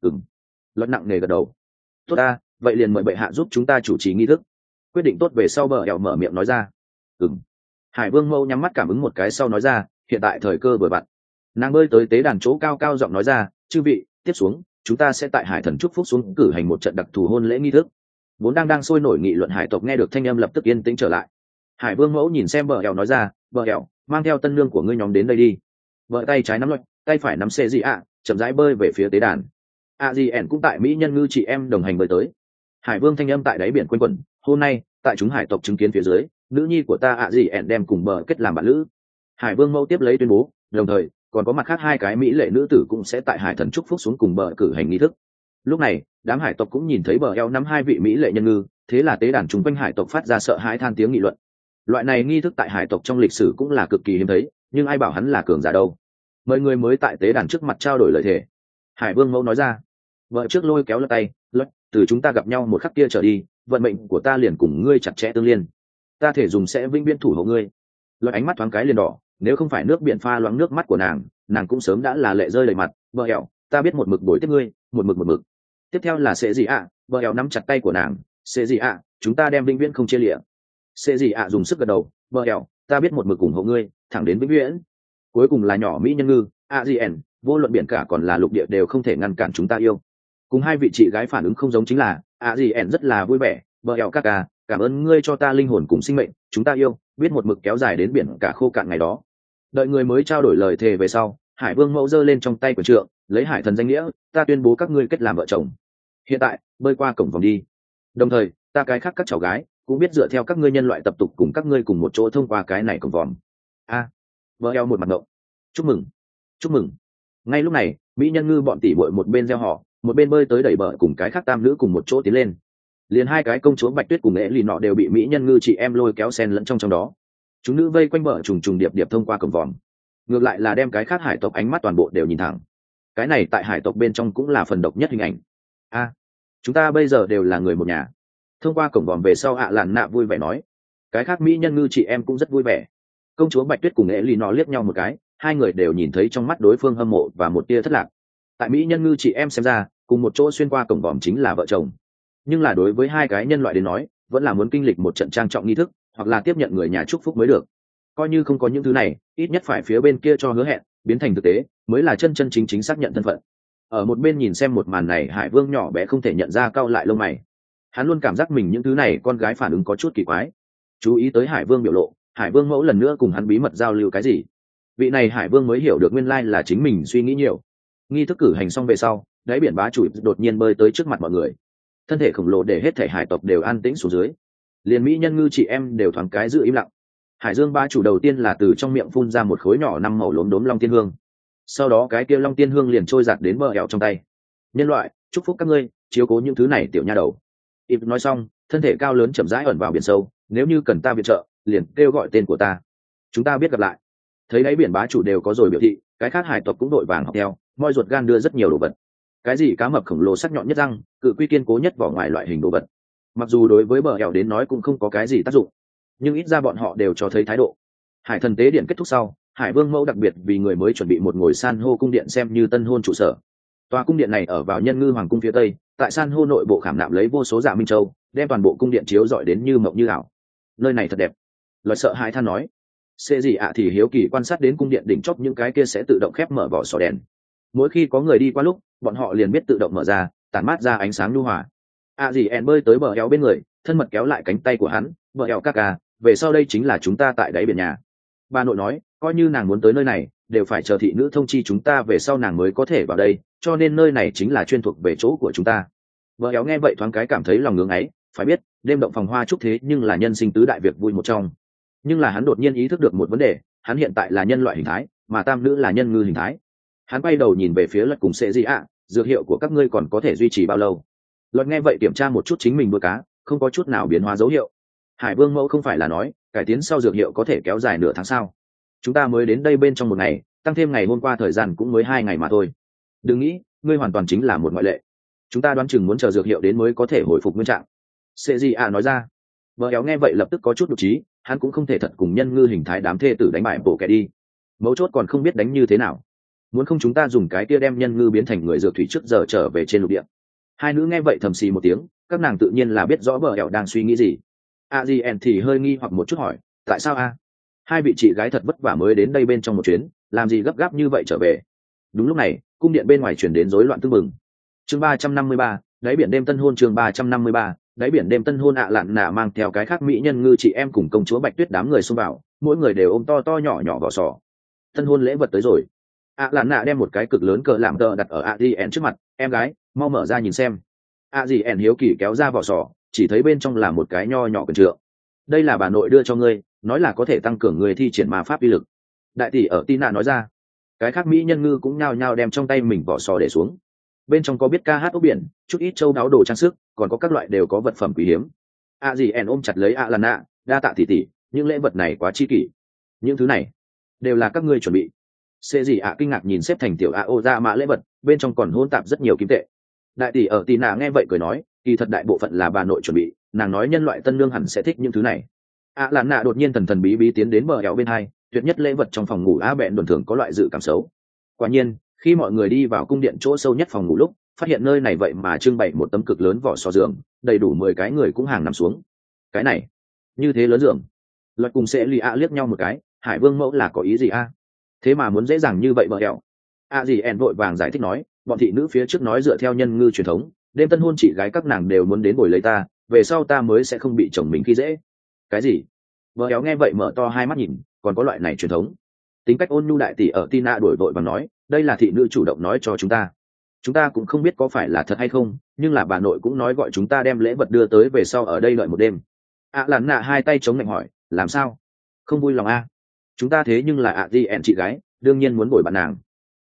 Luật nặng nề gật đầu. Tốt ta, vậy liền mời bệ hạ giúp chúng ta chủ trì nghi thức. Quyết định tốt về sau bờ éo mở miệng nói ra. Hải Vương mẫu nhắm mắt cảm ứng một cái sau nói ra, hiện tại thời cơ vừa vặn. Nàng bơi tới tế đàn chỗ cao cao giọng nói ra, chư vị, tiếp xuống chúng ta sẽ tại Hải Thần chúc phúc xuống cử hành một trận đặc thù hôn lễ nghi thức. Vốn đang sôi nổi nghị luận hải tộc nghe được thanh âm lập tức yên tĩnh trở lại. Hải Vương mẫu nhìn xem bờ ẻo nói ra, bờ ẻo, mang theo tân nương của ngươi nhóm đến đây đi. Vợ tay trái nắm Luật, tay phải nắm Sệ Di ạ, chậm rãi bơi về phía tế đàn. Di ẻn cũng tại Mỹ nhân ngư chị em đồng hành bơi tới. Hải Vương thanh âm tại đáy biển quanh quẩn, hôm nay tại chúng hải tộc chứng kiến phía dưới, nữ nhi của ta Di ẻn đem cùng bờ kết làm bạn lữ. Hải Vương mẫu tiếp lấy tuyên bố, đồng thời còn có mặt khác hai cái mỹ lệ nữ tử cũng sẽ tại Hải Thần chúc phúc xuống cùng bờ cử hành nghi thức. Lúc này đám hải tộc cũng nhìn thấy bờ eo nắm hai vị mỹ lệ nhân ngư, thế là tế đàn chung quanh hải tộc phát ra sợ hãi than tiếng nghị luận. Loại này nghi thức tại hải tộc trong lịch sử cũng là cực kỳ hiếm thấy, nhưng ai bảo hắn là cường giả đâu. Mọi người mới tại tế đàn trước mặt trao đổi lời thề. Hải Vương mẫu nói ra, vợ trước lôi kéo Luật tay, Luật, từ chúng ta gặp nhau một khắc kia trở đi, vận mệnh của ta liền cùng ngươi chặt chẽ tương liên, ta thể dùng sẽ vĩnh viễn thủ hộ ngươi. Luật ánh mắt thoáng cái liền đỏ, nếu không phải nước biển pha loãng nước mắt của nàng cũng sớm đã là lệ rơi đầy mặt. Vợ eo, ta biết một mực bồi tiếp ngươi, một mực. Tiếp theo là Sệ Di ạ, vợ eo nắm chặt tay của nàng, Sệ Di ạ, chúng ta đem vĩnh viễn không chia lìa. Sệ Di ạ dùng sức gật đầu, vợ eo, ta biết một mực ủng hộ ngươi, thẳng đến vĩnh viễn. Cuối cùng là nhỏ mỹ nhân ngư, Adrien, vô luận biển cả còn là lục địa đều không thể ngăn cản chúng ta yêu. Cùng hai vị chị gái phản ứng không giống chính là Adrien rất là vui vẻ, vợ eo các ca, cảm ơn ngươi cho ta linh hồn cùng sinh mệnh, chúng ta yêu, biết một mực kéo dài đến biển cả khô cạn ngày đó. Đợi người mới trao đổi lời thề về sau, Hải Vương mẫu giơ lên trong tay của trượng, lấy Hải Thần danh nghĩa, ta tuyên bố các ngươi kết làm vợ chồng. Hiện tại bơi qua cổng vòng đi. Đồng thời ta cái khác các cháu gái cũng biết dựa theo các ngươi nhân loại tập tục cùng các ngươi cùng một chỗ thông qua cái này cổng vòm. Vợ eo một mặt ngộng. Chúc mừng. Ngay lúc này mỹ nhân ngư bọn tỷ bội một bên gieo họ một bên bơi tới đẩy bờ cùng cái khác tam nữ cùng một chỗ tiến lên. Liền hai cái công chúa Bạch Tuyết cùng Ế Lì nọ đều bị mỹ nhân ngư chị em lôi kéo sen lẫn trong đó. Chúng nữ vây quanh bờ trùng trùng điệp điệp thông qua cổng vòm, ngược lại là đem cái khác hải tộc ánh mắt toàn bộ đều nhìn thẳng. Cái này tại hải tộc bên trong cũng là phần độc nhất hình ảnh. Chúng ta bây giờ đều là người một nhà. Thông qua cổng vòm về sau làn nạ vui vẻ nói. Cái khác mỹ nhân ngư chị em cũng rất vui vẻ. Công chúa Bạch Tuyết cùng Ế Lì nọ liếc nhau một cái, hai người đều nhìn thấy trong mắt đối phương hâm mộ và một tia thất lạc. Tại mỹ nhân ngư chị em xem ra cùng một chỗ xuyên qua cổng vòm chính là vợ chồng, nhưng là đối với hai cái nhân loại đến nói vẫn là muốn kinh lịch một trận trang trọng nghi thức hoặc là tiếp nhận người nhà chúc phúc mới được. Coi như không có những thứ này, ít nhất phải phía bên kia cho hứa hẹn biến thành thực tế mới là chân chân chính chính xác nhận thân phận. Ở một bên nhìn xem một màn này, Hải Vương nhỏ bé không thể nhận ra, cau lại lông mày. Hắn luôn cảm giác mình những thứ này con gái phản ứng có chút kỳ quái. Chú ý tới Hải Vương biểu lộ, Hải Vương mẫu lần nữa cùng hắn bí mật giao lưu cái gì. Vị này Hải Vương mới hiểu được nguyên lai là chính mình suy nghĩ nhiều. Nghi thức cử hành xong về sau, đáy biển bá chủ đột nhiên bơi tới trước mặt mọi người, thân thể khổng lồ để hết thể hải tộc đều an tĩnh xuống dưới, liền mỹ nhân ngư chị em đều thoáng cái giữ im lặng. Hải Dương bá chủ đầu tiên là từ trong miệng phun ra một khối nhỏ năm màu lốm đốm long tiên hương, sau đó cái kia long tiên hương liền trôi giạt đến bờ ẻo trong tay. Nhân loại, chúc phúc các ngươi, chiếu cố những thứ này tiểu nha đầu. Ip nói xong, thân thể cao lớn chậm rãi ẩn vào biển sâu, nếu như cần ta viện trợ liền kêu gọi tên của ta, chúng ta biết gặp lại. Thấy đáy biển bá chủ đều có rồi biểu thị, cái khác hải tộc cũng đội vàng học theo, moi ruột gan đưa rất nhiều đồ vật. Cái gì cá mập khổng lồ sắc nhọn nhất răng, cự quy kiên cố nhất vỏ ngoài loại hình đồ vật, mặc dù đối với bờ ẻo đến nói cũng không có cái gì tác dụng, nhưng ít ra bọn họ đều cho thấy thái độ. Hải thần tế điện kết thúc sau, Hải Vương mẫu đặc biệt vì người mới chuẩn bị một ngồi san hô cung điện xem như tân hôn trụ sở. Tòa cung điện này ở vào nhân ngư hoàng cung phía tây, tại san hô nội bộ khảm nạm lấy vô số dạ minh châu, đem toàn bộ cung điện chiếu rọi đến như mộng như ảo. Nơi này thật đẹp, Loại sợ hãi than nói. Xê gì ạ thì hiếu kỳ quan sát đến cung điện đỉnh chóp những cái kia sẽ tự động khép mở vỏ sò đèn. Mỗi khi có người đi qua lúc, bọn họ liền biết tự động mở ra, tản mát ra ánh sáng nhu hòa. Dì ẻn bơi tới bờ eo bên người, thân mật kéo lại cánh tay của hắn. Bờ eo ca ca, về sau đây chính là chúng ta tại đáy biển nhà. Bà nội nói, coi như nàng muốn tới nơi này đều phải chờ thị nữ thông chi chúng ta về sau nàng mới có thể vào đây, cho nên nơi này chính là chuyên thuộc về chỗ của chúng ta. Bờ eo nghe vậy thoáng cái cảm thấy lòng ngưỡng ấy. Phải biết đêm động phòng hoa chúc thế nhưng là nhân sinh tứ đại việc vui một trong, nhưng là hắn đột nhiên ý thức được một vấn đề, hắn hiện tại là nhân loại hình thái mà tam nữ là nhân ngư hình thái. Hắn quay đầu nhìn về phía Luật cùng Sệ Dị ạ, dược hiệu của các ngươi còn có thể duy trì bao lâu? Luật nghe vậy kiểm tra một chút chính mình đuôi cá, không có chút nào biến hóa dấu hiệu. Hải Vương mẫu không phải là nói cải tiến sau dược hiệu có thể kéo dài nửa tháng sao? Chúng ta mới đến đây bên trong một ngày, tăng thêm ngày hôm qua thời gian cũng mới 2 ngày mà thôi. Đừng nghĩ ngươi hoàn toàn chính là một ngoại lệ, chúng ta đoán chừng muốn chờ dược hiệu đến mới có thể hồi phục nguyên trạng. Sệ Dị ạ nói ra. Vợ éo nghe vậy lập tức có chút đột trí, hắn cũng không thể thật cùng nhân ngư hình thái đám thê tử đánh bại bộ kẻ đi, mấu chốt còn không biết đánh như thế nào. Muốn không chúng ta dùng cái kia đem nhân ngư biến thành người dược thủy trước giờ trở về trên lục địa. Hai nữ nghe vậy thầm xì một tiếng, các nàng tự nhiên là biết rõ vợ éo đang suy nghĩ gì. Adrien thì hơi nghi hoặc một chút hỏi, tại sao a? Hai vị chị gái thật vất vả mới đến đây bên trong một chuyến, làm gì gấp gáp như vậy trở về? Đúng lúc này cung điện bên ngoài chuyển đến rối loạn tưng bừng. Chương 353, đáy biển đêm tân hôn. Chương 353, đáy biển đêm tân hôn. Lạn nạ mang theo cái khác mỹ nhân ngư chị em cùng công chúa Bạch Tuyết đám người xông vào, mỗi người đều ôm to to nhỏ nhỏ vỏ sò. Tân hôn lễ vật tới rồi. Lạn nạ đem một cái cực lớn cờ làm tờ đặt ở Adrien trước mặt, em gái mau mở ra nhìn xem. Adrien hiếu kỳ kéo ra vỏ sò, chỉ thấy bên trong là một cái nho nhỏ quyền trượng. Đây là bà nội đưa cho ngươi, nói là có thể tăng cường người thi triển ma pháp uy lực. Đại tỷ ở Tina nói ra. Cái khác mỹ nhân ngư cũng nhao nhao đem trong tay mình vỏ sò để xuống. Bên trong có biết ca hát ốc biển, chút ít châu đáo đồ trang sức, còn có các loại đều có vật phẩm quý hiếm. Adrien ôm chặt lấy Lạn nạ, đa tạ tỷ tỷ, những lễ vật này quá chi kỷ. Những thứ này đều là các ngươi chuẩn bị. Xê gì kinh ngạc nhìn xếp thành tiểu ô ra mã lễ vật, bên trong còn hôn tạp rất nhiều kim tệ. Đại tỷ ở Tina nghe vậy cười nói, kỳ thật đại bộ phận là bà nội chuẩn bị, nàng nói nhân loại tân lương hẳn sẽ thích những thứ này. Lạn nạ đột nhiên thần thần bí bí tiến đến bờ eo bên hai, tuyệt nhất lễ vật trong phòng ngủ bẹn đồn thường có loại dự cảm xấu. Quả nhiên khi mọi người đi vào cung điện chỗ sâu nhất phòng ngủ lúc, phát hiện nơi này vậy mà trưng bày một tấm cực lớn vỏ sò giường, đầy đủ 10 cái người cũng hàng nằm xuống. Cái này như thế lớn giường. Luật cùng sẽ lì liếc nhau một cái, Hải Vương mẫu là có ý gì a? Thế mà muốn dễ dàng như vậy bờ eo. Gì en vội vàng giải thích nói, bọn thị nữ phía trước nói dựa theo nhân ngư truyền thống, đêm tân hôn chị gái các nàng đều muốn đến bồi lấy ta, về sau ta mới sẽ không bị chồng mình khi dễ. Cái gì? Vợ éo nghe vậy mở to hai mắt nhìn, còn có loại này truyền thống? Tính cách ôn nhu đại tỷ ở Tina đổi vội và nói, đây là thị nữ chủ động nói cho chúng ta cũng không biết có phải là thật hay không, nhưng là bà nội cũng nói gọi chúng ta đem lễ vật đưa tới về sau ở đây đợi một đêm. Lạn nạ hai tay chống lạnh hỏi, làm sao? Không vui lòng a? Chúng ta thế nhưng là Adrien chị gái, đương nhiên muốn bồi bạn nàng.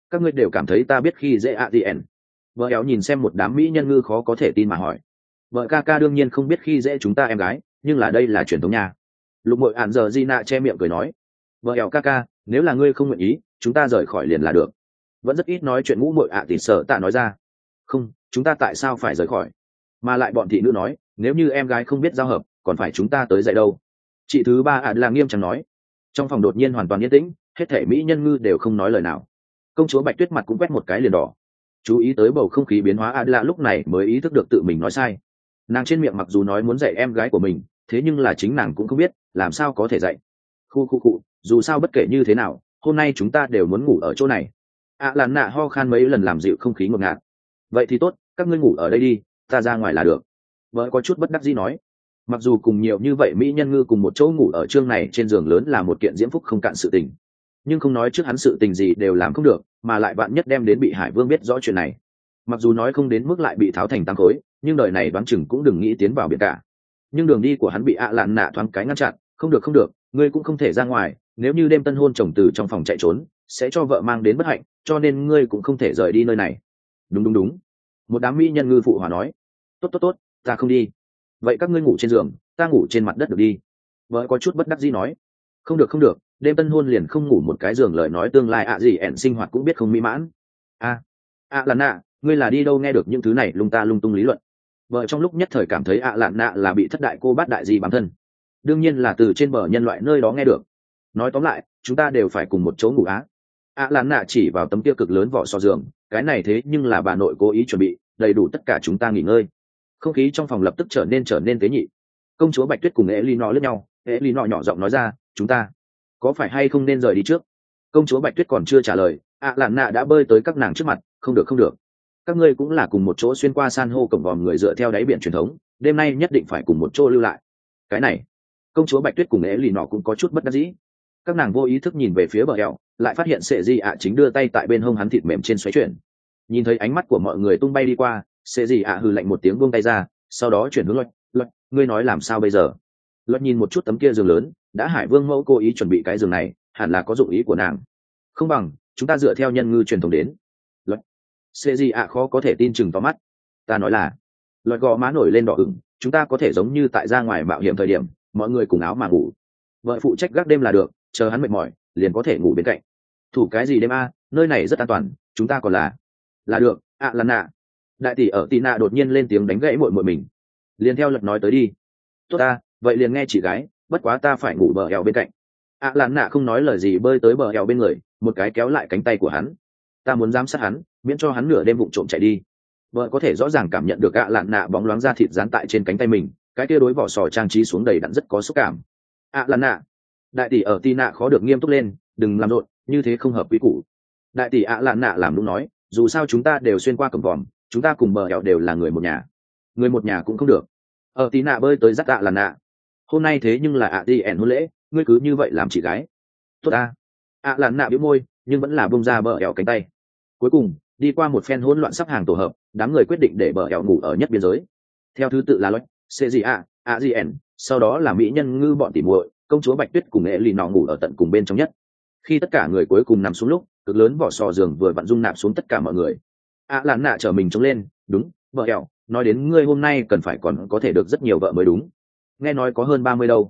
các ngươi đều cảm thấy ta biết khi dễ ạ tn. Vợ éo nhìn xem một đám mỹ nhân ngư khó có thể tin mà hỏi. Vợ ca ca đương nhiên không biết khi dễ chúng ta em gái, nhưng là đây là truyền thống nhà. Lục Mội Ản giờ Gina che miệng cười nói, vợ éo ca ca, nếu là ngươi không nguyện ý, chúng ta rời khỏi liền là được. Vẫn rất ít nói chuyện ngũ Mội ạ thì sợ tạ nói ra. Không, chúng ta tại sao phải rời khỏi? Mà lại bọn thị nữ nói, nếu như em gái không biết giao hợp, còn phải chúng ta tới dạy đâu. Chị thứ ba ạ là nghiêm trọng nói. Trong phòng đột nhiên hoàn toàn yên tĩnh, hết thể mỹ nhân ngư đều không nói lời nào. Công chúa Bạch Tuyết mặt cũng quét một cái liền đỏ. Chú ý tới bầu không khí biến hóa Adla lúc này mới ý thức được tự mình nói sai. Nàng trên miệng mặc dù nói muốn dạy em gái của mình, thế nhưng là chính nàng cũng không biết làm sao có thể dạy. Khu, dù sao bất kể như thế nào, hôm nay chúng ta đều muốn ngủ ở chỗ này. Làn nạ ho khan mấy lần làm dịu không khí ngột ngạt. Vậy thì tốt, các ngươi ngủ ở đây đi, ta ra ngoài là được. Vợ có chút bất đắc dĩ nói. Mặc dù cùng nhiều như vậy mỹ nhân ngư cùng một chỗ ngủ ở chương này trên giường lớn là một kiện diễm phúc không cạn sự tình, nhưng không nói trước hắn sự tình gì đều làm không được, mà lại bạn nhất đem đến bị Hải Vương biết rõ chuyện này. Mặc dù nói không đến mức lại bị tháo thành tăng khối, nhưng đời này đoán chừng cũng đừng nghĩ tiến vào biển cả. Nhưng đường đi của hắn bị lạn nạ thoáng cái ngăn chặn. Không được, ngươi cũng không thể ra ngoài, nếu như đêm tân hôn chồng từ trong phòng chạy trốn sẽ cho vợ mang đến bất hạnh, cho nên ngươi cũng không thể rời đi nơi này. Đúng. Một đám mỹ nhân ngư phụ hòa nói. Tốt, ta không đi. Vậy các ngươi ngủ trên giường, ta ngủ trên mặt đất được đi. Vợ có chút bất đắc dĩ nói. Không được, đêm tân hôn liền không ngủ một cái giường, lời nói tương lai gì ẻn sinh hoạt cũng biết không mỹ mãn. Lạn nạ, ngươi là đi đâu nghe được những thứ này lung tung lý luận? Vợ trong lúc nhất thời cảm thấy lạn nạ là bị thất đại cô bát đại gì bám thân. Đương nhiên là từ trên bờ nhân loại nơi đó nghe được. Nói tóm lại, chúng ta đều phải cùng một chỗ ngủ á. Lạn nạ chỉ vào tấm kia cực lớn vỏ sò giường, cái này thế nhưng là bà nội cố ý chuẩn bị, đầy đủ tất cả chúng ta nghỉ ngơi. Không khí trong phòng lập tức trở nên tế nhị. Công chúa Bạch Tuyết cùng Elinor lướt nhau, Elinor nhỏ giọng nói ra, chúng ta có phải hay không nên rời đi trước? Công chúa Bạch Tuyết còn chưa trả lời, lạn nạ đã bơi tới các nàng trước mặt. Không được, các ngươi cũng là cùng một chỗ xuyên qua san hô cổng vòm người dựa theo đáy biển truyền thống, đêm nay nhất định phải cùng một chỗ lưu lại. Cái này, công chúa Bạch Tuyết cùng Elinor cũng có chút bất đắc dĩ. Các nàng vô ý thức nhìn về phía bờ eo, lại phát hiện sệ di ạ chính đưa tay tại bên hông hắn thịt mềm trên xoáy chuyển. Nhìn thấy ánh mắt của mọi người tung bay đi qua, sệ di ạ hừ lạnh một tiếng buông tay ra, sau đó chuyển hướng Luật, ngươi nói làm sao bây giờ? Luật nhìn một chút tấm kia giường lớn, đã Hải Vương mẫu cố ý chuẩn bị cái giường này, hẳn là có dụng ý của nàng. Không bằng chúng ta dựa theo nhân ngư truyền thống đến. Luật, sệ di ạ khó có thể tin chừng to mắt. Ta nói là, Luật gò má nổi lên đỏ ửng, chúng ta có thể giống như tại ra ngoài mạo hiểm thời điểm, mọi người cùng áo mà ngủ. Vợ phụ trách gác đêm là được, chờ hắn mệt mỏi liền có thể ngủ bên cạnh. Thủ cái gì đêm nơi này rất an toàn, chúng ta còn là được. Lạn nạ, đại tỷ ở Tina đột nhiên lên tiếng đánh gãy muội mình. Liền theo Luật nói tới đi. Tốt ta, vậy liền nghe chị gái, bất quá ta phải ngủ bờ eo bên cạnh. Lạn nạ không nói lời gì bơi tới bờ eo bên người, một cái kéo lại cánh tay của hắn. Ta muốn giám sát hắn, miễn cho hắn nửa đêm vụng trộm chạy đi. Vợ có thể rõ ràng cảm nhận được lạn nạ bóng loáng da thịt dán tại trên cánh tay mình, cái kia đối vỏ sò trang trí xuống đầy đặn rất có xúc cảm. Lạn nạ, đại tỷ ở Tina khó được nghiêm túc lên, đừng làm rộn, như thế không hợp quy củ. Đại tỷ lạn nạ làm đúng nói, dù sao chúng ta đều xuyên qua cổng vòm, chúng ta cùng bờ eo đều là người một nhà. Người một nhà cũng không được. Ở Tina bơi tới dắt lạn nạ. Hôm nay thế nhưng là ẻn hôn lễ, ngươi cứ như vậy làm chị gái. Tốt ta. Lạn nạ bĩu môi, nhưng vẫn là bông ra bờ eo cánh tay. Cuối cùng, đi qua một phen hỗn loạn sắp hàng tổ hợp, đám người quyết định để bờ eo ngủ ở nhất biên giới. Theo thứ tự là Loi, Cgia, sau đó là mỹ nhân ngư bọn tỉ muội, công chúa Bạch Tuyết cùng Elinor ngủ ở tận cùng bên trong nhất. Khi tất cả người cuối cùng nằm xuống lúc, cực lớn vỏ sò giường vừa vặn dung nạp xuống tất cả mọi người. Lạn nạ trở mình trống lên, đúng, vợ eo, nói đến ngươi hôm nay cần phải còn có thể được rất nhiều vợ mới đúng. Nghe nói có hơn 30 đâu.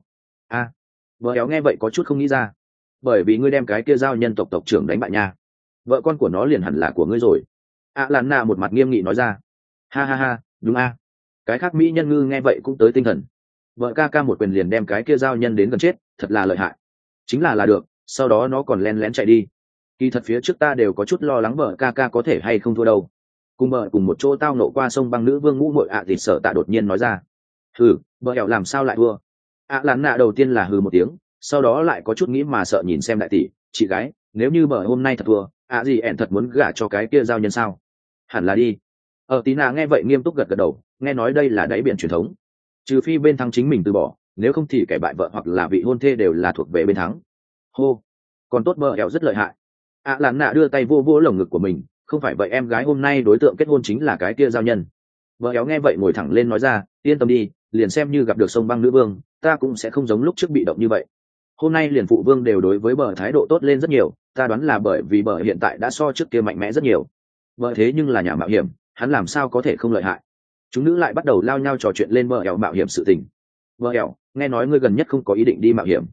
Vợ eo nghe vậy có chút không nghĩ ra. Bởi vì ngươi đem cái kia giao nhân tộc trưởng đánh bại nha. Vợ con của nó liền hẳn là của ngươi rồi. Lạn nạ một mặt nghiêm nghị nói ra. Ha, đúng Cái khác mỹ nhân ngư nghe vậy cũng tới tinh thần. Vợ ca một quyền liền đem cái kia giao nhân đến gần chết, thật là lợi hại. Chính là được, sau đó nó còn len lén chạy đi. Kỳ thật phía trước ta đều có chút lo lắng vợ ca có thể hay không thua đâu. Cùng một chỗ tao nộ qua sông băng nữ vương ngũ muội thịt sợ tạ đột nhiên nói ra. Vợ ẻo làm sao lại thua? Lạn nạ đầu tiên là hừ một tiếng, sau đó lại có chút nghĩ mà sợ nhìn xem đại tỷ, chị gái, nếu như bờ hôm nay thật thua, gì ẻn thật muốn gả cho cái kia giao nhân sao? Hẳn là đi. Tina nghe vậy nghiêm túc gật đầu, nghe nói đây là đáy biển truyền thống. Trừ phi bên thắng chính mình từ bỏ, nếu không thì kẻ bại vợ hoặc là vị hôn thê đều là thuộc về bên thắng. Hô, còn tốt bờ ẻo rất lợi hại. Lạn nạ đưa tay vô lồng ngực của mình, không phải vậy em gái hôm nay đối tượng kết hôn chính là cái kia giao nhân. Bờ ẻo nghe vậy ngồi thẳng lên nói ra, yên tâm đi, liền xem như gặp được sông băng nữ vương, ta cũng sẽ không giống lúc trước bị động như vậy. Hôm nay liền phụ vương đều đối với bờ thái độ tốt lên rất nhiều, ta đoán là bởi vì bờ hiện tại đã so trước kia mạnh mẽ rất nhiều. Vợ thế nhưng là nhà mạo hiểm, hắn làm sao có thể không lợi hại. Chúng nữ lại bắt đầu lao nhau trò chuyện lên bờ ẻo mạo hiểm sự tình. Bờ ẻo, nghe nói ngươi gần nhất không có ý định đi mạo hiểm.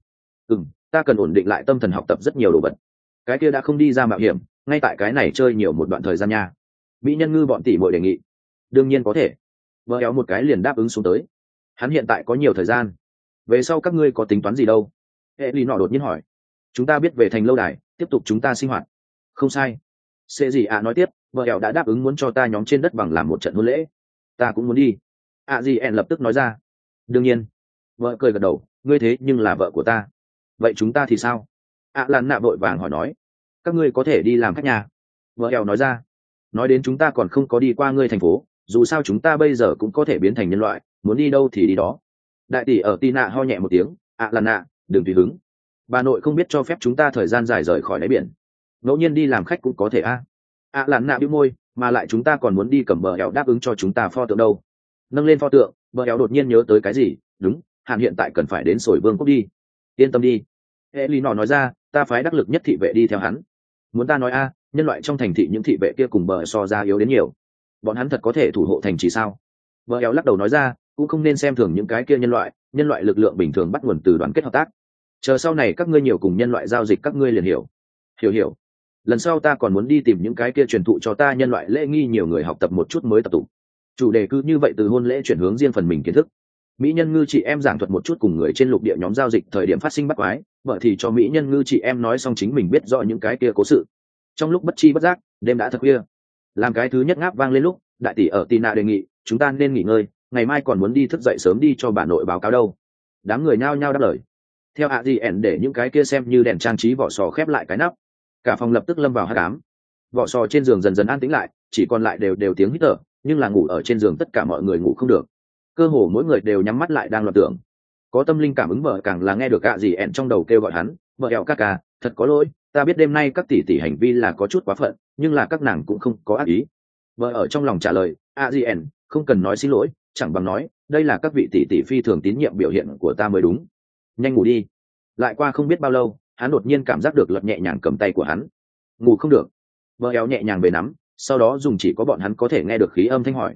Ta cần ổn định lại tâm thần học tập rất nhiều đồ vật. Cái kia đã không đi ra mạo hiểm, ngay tại cái này chơi nhiều một đoạn thời gian nha. Mỹ nhân ngư bọn tỷ muội đề nghị. Đương nhiên có thể. Bờ ẻo một cái liền đáp ứng xuống tới. Hắn hiện tại có nhiều thời gian. Về sau các ngươi có tính toán gì đâu? Hệ lì nọ đột nhiên hỏi. Chúng ta biết về thành lâu đài, tiếp tục chúng ta sinh hoạt. Không sai. Sẽ gì ạ nói tiếp, vợ ẻo đã đáp ứng muốn cho ta nhóm trên đất bằng làm một trận hôn lễ. Ta cũng muốn đi. ạ gì ẻn lập tức nói ra. Đương nhiên. Vợ cười gật đầu, ngươi thế nhưng là vợ của ta. Vậy chúng ta thì sao? ạ làn nạ vội vàng hỏi nói. Các ngươi có thể đi làm khách nhà. Vợ ẻo nói ra. Nói đến chúng ta còn không có đi qua ngươi thành phố, dù sao chúng ta bây giờ cũng có thể biến thành nhân loại, muốn đi đâu thì đi đó. Đại tỷ ở Tina ho nhẹ một tiếng, ạ làn nạ, đừng tùy hứng. Bà nội không biết cho phép chúng ta thời gian dài rời khỏi đáy biển. Ngẫu nhiên đi làm khách cũng có thể a. ạ làn nạ bĩu môi, mà lại chúng ta còn muốn đi cầm bờ ẻo đáp ứng cho chúng ta pho tượng đâu. Nâng lên pho tượng, bờ ẻo đột nhiên nhớ tới cái gì. Đúng, Hàn hiện tại cần phải đến Sồi Vương quốc đi. Yên tâm đi. Elinor nói ra, ta phái đắc lực nhất thị vệ đi theo hắn. Muốn ta nói a, nhân loại trong thành thị những thị vệ kia cùng bờ so ra yếu đến nhiều. Bọn hắn thật có thể thủ hộ thành trì sao? Bờ ẻo lắc đầu nói ra, cũng không nên xem thường những cái kia nhân loại lực lượng bình thường bắt nguồn từ đoàn kết hợp tác. Chờ sau này các ngươi nhiều cùng nhân loại giao dịch các ngươi liền hiểu. Lần sau ta còn muốn đi tìm những cái kia truyền thụ cho ta nhân loại lễ nghi nhiều người học tập một chút mới tập tụ. Chủ đề cứ như vậy từ hôn lễ chuyển hướng riêng phần mình kiến thức. Mỹ nhân ngư chị em giảng thuật một chút cùng người trên lục địa nhóm giao dịch thời điểm phát sinh bắt quái, vợ thì cho mỹ nhân ngư chị em nói xong chính mình biết rõ những cái kia cố sự. Trong lúc bất chi bất giác, đêm đã thật khuya. Làm cái thứ nhất ngáp vang lên lúc, đại tỷ ở Tina đề nghị, chúng ta nên nghỉ ngơi, ngày mai còn muốn đi thức dậy sớm đi cho bà nội báo cáo đâu. Đám người nhao nhao đáp lời. Theo ạ gì ẻn để những cái kia xem như đèn trang trí vỏ sò khép lại cái nắp, cả phòng lập tức lâm vào hắc ám. Vỏ sò trên giường dần dần an tĩnh lại, chỉ còn lại đều tiếng hít thở, nhưng là ngủ ở trên giường tất cả mọi người ngủ không được. Cơ hồ mỗi người đều nhắm mắt lại đang loạn tưởng. Có tâm linh cảm ứng vợ càng là nghe được ạ gì ẻn trong đầu kêu gọi hắn, vợ ẻo ca ca, thật có lỗi, ta biết đêm nay các tỷ tỷ hành vi là có chút quá phận, nhưng là các nàng cũng không có ác ý. Vợ ở trong lòng trả lời, ạ gì ẻn, không cần nói xin lỗi, chẳng bằng nói, đây là các vị tỷ tỷ phi thường tín nhiệm biểu hiện của ta mới đúng. Nhanh ngủ đi. Lại qua không biết bao lâu, hắn đột nhiên cảm giác được lật nhẹ nhàng cầm tay của hắn. Ngủ không được. Vợ éo nhẹ nhàng về nắm, sau đó dùng chỉ có bọn hắn có thể nghe được khí âm thanh hỏi.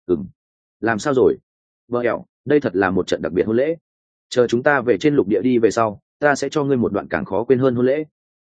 Làm sao rồi? Vợ éo, đây thật là một trận đặc biệt hôn lễ. Chờ chúng ta về trên lục địa đi về sau, ta sẽ cho ngươi một đoạn càng khó quên hơn hôn lễ.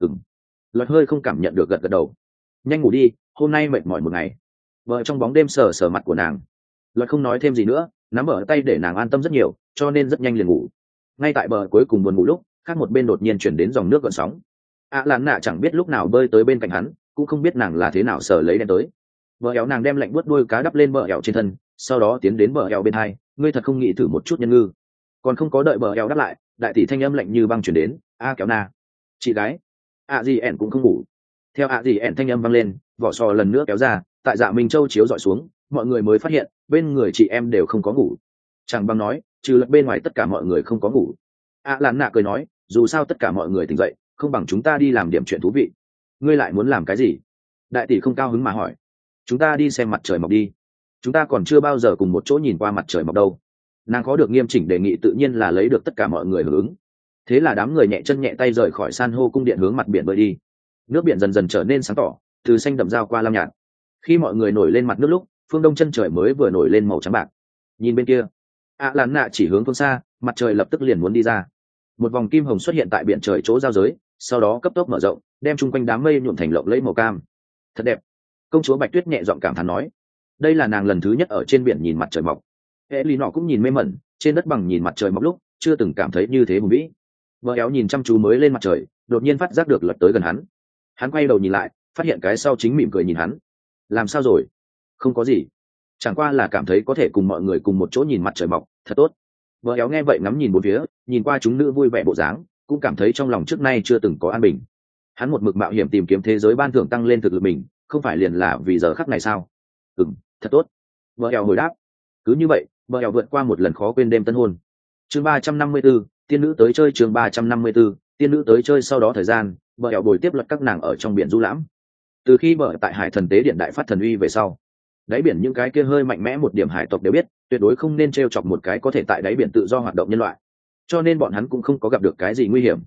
Luật hơi không cảm nhận được gật gật đầu. Nhanh ngủ đi, hôm nay mệt mỏi một ngày. Vợ trong bóng đêm sờ sờ mặt của nàng. Luật không nói thêm gì nữa, nắm ở tay để nàng an tâm rất nhiều, cho nên rất nhanh liền ngủ. Ngay tại bờ cuối cùng buồn ngủ lúc, khác một bên đột nhiên chuyển đến dòng nước gợn sóng. Lạn nạ chẳng biết lúc nào bơi tới bên cạnh hắn, cũng không biết nàng là thế nào sờ lấy đen tới. Bờ éo nàng đem lạnh buốt đuôi cá đắp lên bờ éo trên thân, sau đó tiến đến bờ éo bên hai, ngươi thật không nghĩ thử một chút nhân ngư? Còn không có đợi bờ éo đáp lại, đại tỷ thanh âm lạnh như băng chuyển đến, kéo na. Chị gái. Gì ẻn cũng không ngủ. Theo gì ẻn thanh âm vang lên, vỏ sò lần nữa kéo ra, tại Dạ Minh Châu chiếu dọi xuống, mọi người mới phát hiện bên người chị em đều không có ngủ. Chẳng bằng nói, trừ lật bên ngoài tất cả mọi người không có ngủ. Lạn nạ cười nói, dù sao tất cả mọi người tỉnh dậy, không bằng chúng ta đi làm điểm chuyện thú vị. Ngươi lại muốn làm cái gì? Đại tỷ không cao hứng mà hỏi. Chúng ta đi xem mặt trời mọc đi. Chúng ta còn chưa bao giờ cùng một chỗ nhìn qua mặt trời mọc đâu. Nàng có được nghiêm chỉnh đề nghị tự nhiên là lấy được tất cả mọi người hưởng ứng. Thế là đám người nhẹ chân nhẹ tay rời khỏi san hô cung điện hướng mặt biển bơi đi. Nước biển dần dần trở nên sáng tỏ, từ xanh đậm giao qua lam nhạt. Khi mọi người nổi lên mặt nước lúc, phương đông chân trời mới vừa nổi lên màu trắng bạc. Nhìn bên kia, Lạn nạ chỉ hướng phương xa, mặt trời lập tức liền muốn đi ra. Một vòng kim hồng xuất hiện tại biển trời chỗ giao giới, sau đó cấp tốc mở rộng, đem chung quanh đám mây nhuộm thành lộng lẫy màu cam. Thật đẹp. Công chúa Bạch Tuyết nhẹ giọng cảm thán nói. Đây là nàng lần thứ nhất ở trên biển nhìn mặt trời mọc. Elinor cũng nhìn mê mẩn, trên đất bằng nhìn mặt trời mọc lúc, chưa từng cảm thấy như thế hùng vĩ. Vợ éo nhìn chăm chú mới lên mặt trời, đột nhiên phát giác được lật tới gần hắn. Hắn quay đầu nhìn lại, phát hiện cái sau chính mỉm cười nhìn hắn. Làm sao rồi? Không có gì, chẳng qua là cảm thấy có thể cùng mọi người cùng một chỗ nhìn mặt trời mọc, thật tốt. Vợ éo nghe vậy ngắm nhìn bốn phía, nhìn qua chúng nữ vui vẻ bộ dáng, cũng cảm thấy trong lòng trước nay chưa từng có an bình. Hắn một mực mạo hiểm tìm kiếm thế giới ban thưởng tăng lên thực lực mình, không phải liền là vì giờ khắc này sao? Thật tốt. Vợ éo hồi đáp. Cứ như vậy, vợ éo vượt qua một lần khó quên đêm tân hôn. Chương 354, tiên nữ tới chơi. Chương 354, tiên nữ tới chơi. Sau đó thời gian, vợ éo bồi tiếp luật các nàng ở trong biển du lãm. Từ khi vợ tại Hải Thần Tế Điện đại phát thần uy về sau, đáy biển những cái kia hơi mạnh mẽ một điểm hải tộc đều biết, tuyệt đối không nên trêu chọc một cái có thể tại đáy biển tự do hoạt động nhân loại, cho nên bọn hắn cũng không có gặp được cái gì nguy hiểm.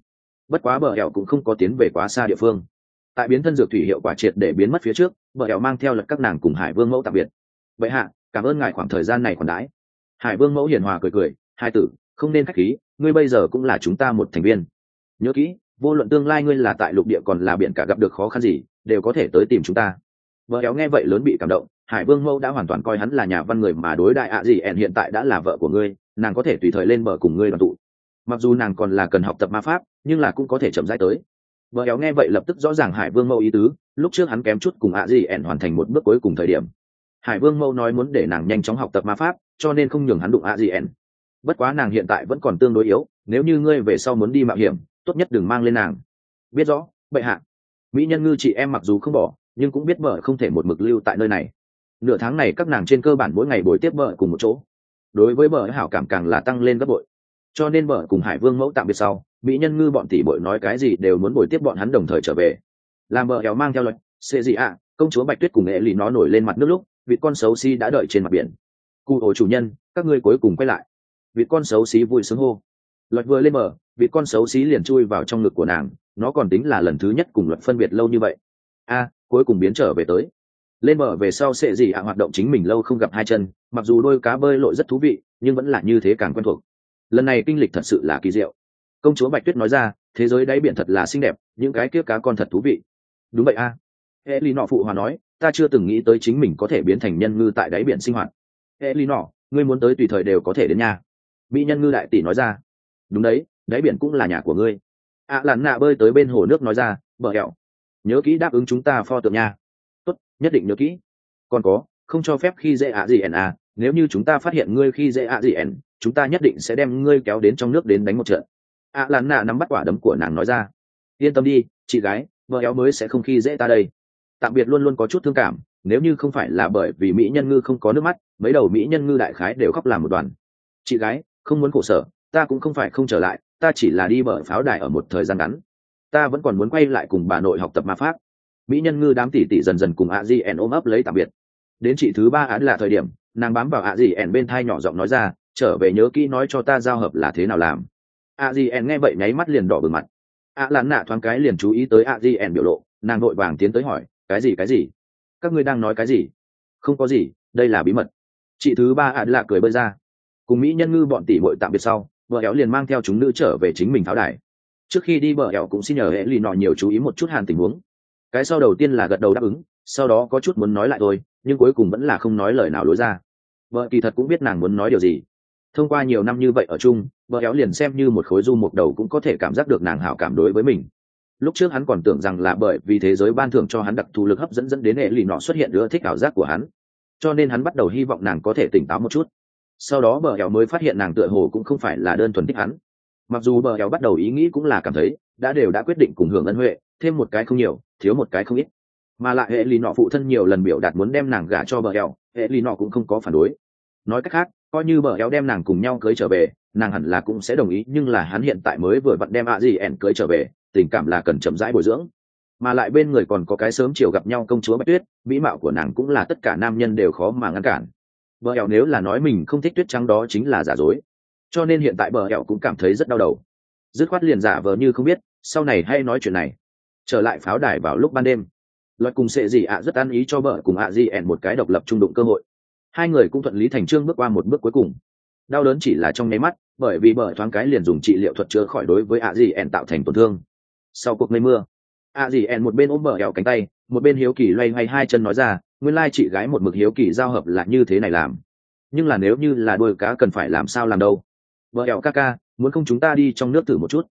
bất quá bờ hẹo cũng không có tiến về quá xa địa phương. Tại biến thân dược thủy hiệu quả triệt để biến mất phía trước, bờ hẹo mang theo lật các nàng cùng Hải Vương mẫu tạm biệt. Vậy hạ, cảm ơn ngài khoảng thời gian này còn đãi. Hải Vương mẫu hiền hòa cười cười, hai tử không nên khách khí, ngươi bây giờ cũng là chúng ta một thành viên. Nhớ kỹ, vô luận tương lai ngươi là tại lục địa còn là biển cả gặp được khó khăn gì, đều có thể tới tìm chúng ta. Bờ hẹo nghe vậy lớn bị cảm động. Hải Vương mẫu đã hoàn toàn coi hắn là nhà văn người mà đối đại gì ẻn hiện tại đã là vợ của ngươi, nàng có thể tùy thời lên bờ cùng ngươi đoàn tụ. Mặc dù nàng còn là cần học tập ma pháp, nhưng là cũng có thể chậm rãi tới. Bờ hẹo nghe vậy lập tức rõ ràng Hải Vương mẫu ý tứ, lúc trước hắn kém chút cùng gì ẻn hoàn thành một bước cuối cùng thời điểm. Hải Vương mẫu nói muốn để nàng nhanh chóng học tập ma pháp, cho nên không nhường hắn đụng gì ẻn. Bất quá nàng hiện tại vẫn còn tương đối yếu, nếu như ngươi về sau muốn đi mạo hiểm, tốt nhất đừng mang lên nàng. Biết rõ, bệ hạ. Mỹ nhân ngư chị em mặc dù không bỏ, nhưng cũng biết vợ không thể một mực lưu tại nơi này. Nửa tháng này các nàng trên cơ bản mỗi ngày buổi tiếp vợ cùng một chỗ, đối với vợ hảo cảm càng là tăng lên gấp bội. Cho nên vợ cùng Hải Vương mẫu tạm biệt sau, Mỹ nhân ngư bọn tỷ bội nói cái gì đều muốn buổi tiếp bọn hắn đồng thời trở về. Làm vợ héo mang theo lệnh xê gì ạ, công chúa Bạch Tuyết cùng nghệ lì nó nổi lên mặt nước lúc vịt con xấu xí đã đợi trên mặt biển. Cụ ổ chủ nhân, các ngươi cuối cùng quay lại. Vịt con xấu xí vui sướng hô. Luật vừa lên bờ, vịt con xấu xí liền chui vào trong ngực của nàng, nó còn tính là lần thứ nhất cùng Luật phân biệt lâu như vậy. Cuối cùng biến trở về tới. Lên bờ về sau sẽ gì hoạt động chính mình lâu không gặp hai chân, mặc dù đôi cá bơi lội rất thú vị, nhưng vẫn là như thế càng quen thuộc. Lần này kinh lịch thật sự là kỳ diệu. Công chúa Bạch Tuyết nói ra, thế giới đáy biển thật là xinh đẹp, những cái kia cá con thật thú vị. Đúng vậy a. Nọ phụ hòa nói, ta chưa từng nghĩ tới chính mình có thể biến thành nhân ngư tại đáy biển sinh hoạt. Nọ, ngươi muốn tới tùy thời đều có thể đến nhà. Mỹ nhân ngư đại tỷ nói ra. Đúng đấy, đáy biển cũng là nhà của ngươi. Lặn nạ bơi tới bên hồ nước nói ra, bờ hẹo, nhớ kỹ đáp ứng chúng ta pho tượng nha. Tốt, nhất định nhớ kỹ. Còn có, không cho phép khi dễ gì nếu như chúng ta phát hiện ngươi khi dễ gì chúng ta nhất định sẽ đem ngươi kéo đến trong nước đến đánh một trận. Lặn nạ nắm bắt quả đấm của nàng nói ra. Yên tâm đi, chị gái, vợ éo mới sẽ không khi dễ ta đây. Tạm biệt luôn luôn có chút thương cảm, nếu như không phải là bởi vì mỹ nhân ngư không có nước mắt, mấy đầu mỹ nhân ngư đại khái đều khóc làm một đoàn. Chị gái, không muốn khổ sở, ta cũng không phải không trở lại, ta chỉ là đi bờ pháo đài ở một thời gian ngắn, ta vẫn còn muốn quay lại cùng bà nội học tập ma pháp. Mỹ nhân ngư đám tỷ tỷ dần dần cùng ôm ấp lấy tạm biệt. Đến chị thứ ba án là thời điểm, nàng bám vào bên thai nhỏ giọng nói ra, trở về nhớ kỹ nói cho ta giao hợp là thế nào làm. nghe vậy nháy mắt liền đỏ bừng mặt. Lặn nạ thoáng cái liền chú ý tới biểu lộ, nàng vội vàng tiến tới hỏi, cái gì? Các ngươi đang nói cái gì? Không có gì, đây là bí mật. Chị thứ ba là cười bơi ra. Cùng mỹ nhân ngư bọn tỷ muội tạm biệt sau, vợ éo liền mang theo chúng nữ trở về chính mình pháo đài. Trước khi đi vợ éo cũng xin nhờ hệ lì nọ nhiều chú ý một chút hàn tình huống. Cái sau đầu tiên là gật đầu đáp ứng, sau đó có chút muốn nói lại thôi, nhưng cuối cùng vẫn là không nói lời nào lối ra. Vợ kỳ thật cũng biết nàng muốn nói điều gì. Thông qua nhiều năm như vậy ở chung, vợ éo liền xem như một khối du mục đầu cũng có thể cảm giác được nàng hảo cảm đối với mình. Lúc trước hắn còn tưởng rằng là bởi vì thế giới ban thưởng cho hắn đặc thù lực hấp dẫn đến hệ lì nọ xuất hiện ưa thích ảo giác của hắn, cho nên hắn bắt đầu hy vọng nàng có thể tỉnh táo một chút. Sau đó bờ éo mới phát hiện nàng tựa hồ cũng không phải là đơn thuần thích hắn. Mặc dù bờ éo bắt đầu ý nghĩ cũng là cảm thấy đã quyết định cùng hưởng ân huệ, thêm một cái không nhiều, thiếu một cái không ít, mà lại hệ lì nọ phụ thân nhiều lần biểu đạt muốn đem nàng gả cho bờ éo, hệ lì nọ cũng không có phản đối. Nói cách khác, coi như bờ éo đem nàng cùng nhau cưới trở về, nàng hẳn là cũng sẽ đồng ý, nhưng là hắn hiện tại mới vừa vặn đem cưới trở về, tình cảm là cần chậm rãi bồi dưỡng. Mà lại bên người còn có cái sớm chiều gặp nhau công chúa Bạch Tuyết, mỹ mạo của nàng cũng là tất cả nam nhân đều khó mà ngăn cản. Bờ éo nếu là nói mình không thích tuyết trắng đó chính là giả dối, cho nên hiện tại bờ éo cũng cảm thấy rất đau đầu, dứt khoát liền giả vờ như không biết, sau này hay nói chuyện này. Trở lại pháo đài vào lúc ban đêm, Luật cùng sệ gì rất ăn ý cho bờ cùng một cái độc lập trung đụng cơ hội. Hai người cũng thuận lý thành trương bước qua một bước cuối cùng. Đau đớn chỉ là trong nháy mắt, bởi vì bờ thoáng cái liền dùng trị liệu thuật chữa khỏi đối với tạo thành tổn thương. Sau cuộc mây mưa, một bên ôm bờ éo cánh tay, một bên hiếu kỳ loay hoay hai chân nói ra, nguyên lai chị gái một mực hiếu kỳ giao hợp là như thế này làm, nhưng là nếu như là đuôi cá cần phải làm sao làm đâu. Bờ éo ca, muốn không chúng ta đi trong nước thử một chút.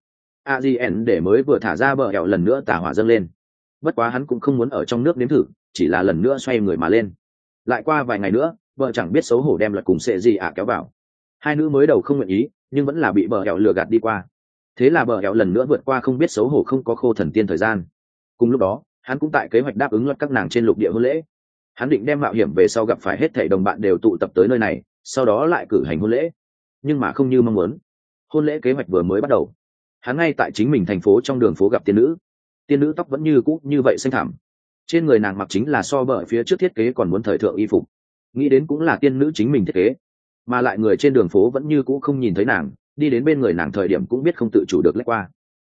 để mới vừa thả ra bờ éo lần nữa tà hỏa dâng lên. Bất quá hắn cũng không muốn ở trong nước nếm thử, chỉ là lần nữa xoay người mà lên. Lại qua vài ngày nữa, vợ chẳng biết xấu hổ đem Luật cùng sệ gì kéo vào. Hai nữ mới đầu không nguyện ý, nhưng vẫn là bị bờ éo lừa gạt đi qua. Thế là bờ éo lần nữa vượt qua không biết xấu hổ không có khô thần tiên thời gian. Cùng lúc đó, hắn cũng tại kế hoạch đáp ứng Luật các nàng trên lục địa hôn lễ. Hắn định đem mạo hiểm về sau gặp phải hết thảy đồng bạn đều tụ tập tới nơi này, sau đó lại cử hành hôn lễ. Nhưng mà không như mong muốn, hôn lễ kế hoạch vừa mới bắt đầu, hắn ngay tại chính mình thành phố trong đường phố gặp tiên nữ tóc vẫn như cũ như vậy xanh thẳm, trên người nàng mặc chính là so bờ phía trước thiết kế còn muốn thời thượng y phục, nghĩ đến cũng là tiên nữ chính mình thiết kế, mà lại người trên đường phố vẫn như cũ không nhìn thấy nàng, đi đến bên người nàng thời điểm cũng biết không tự chủ được lách qua.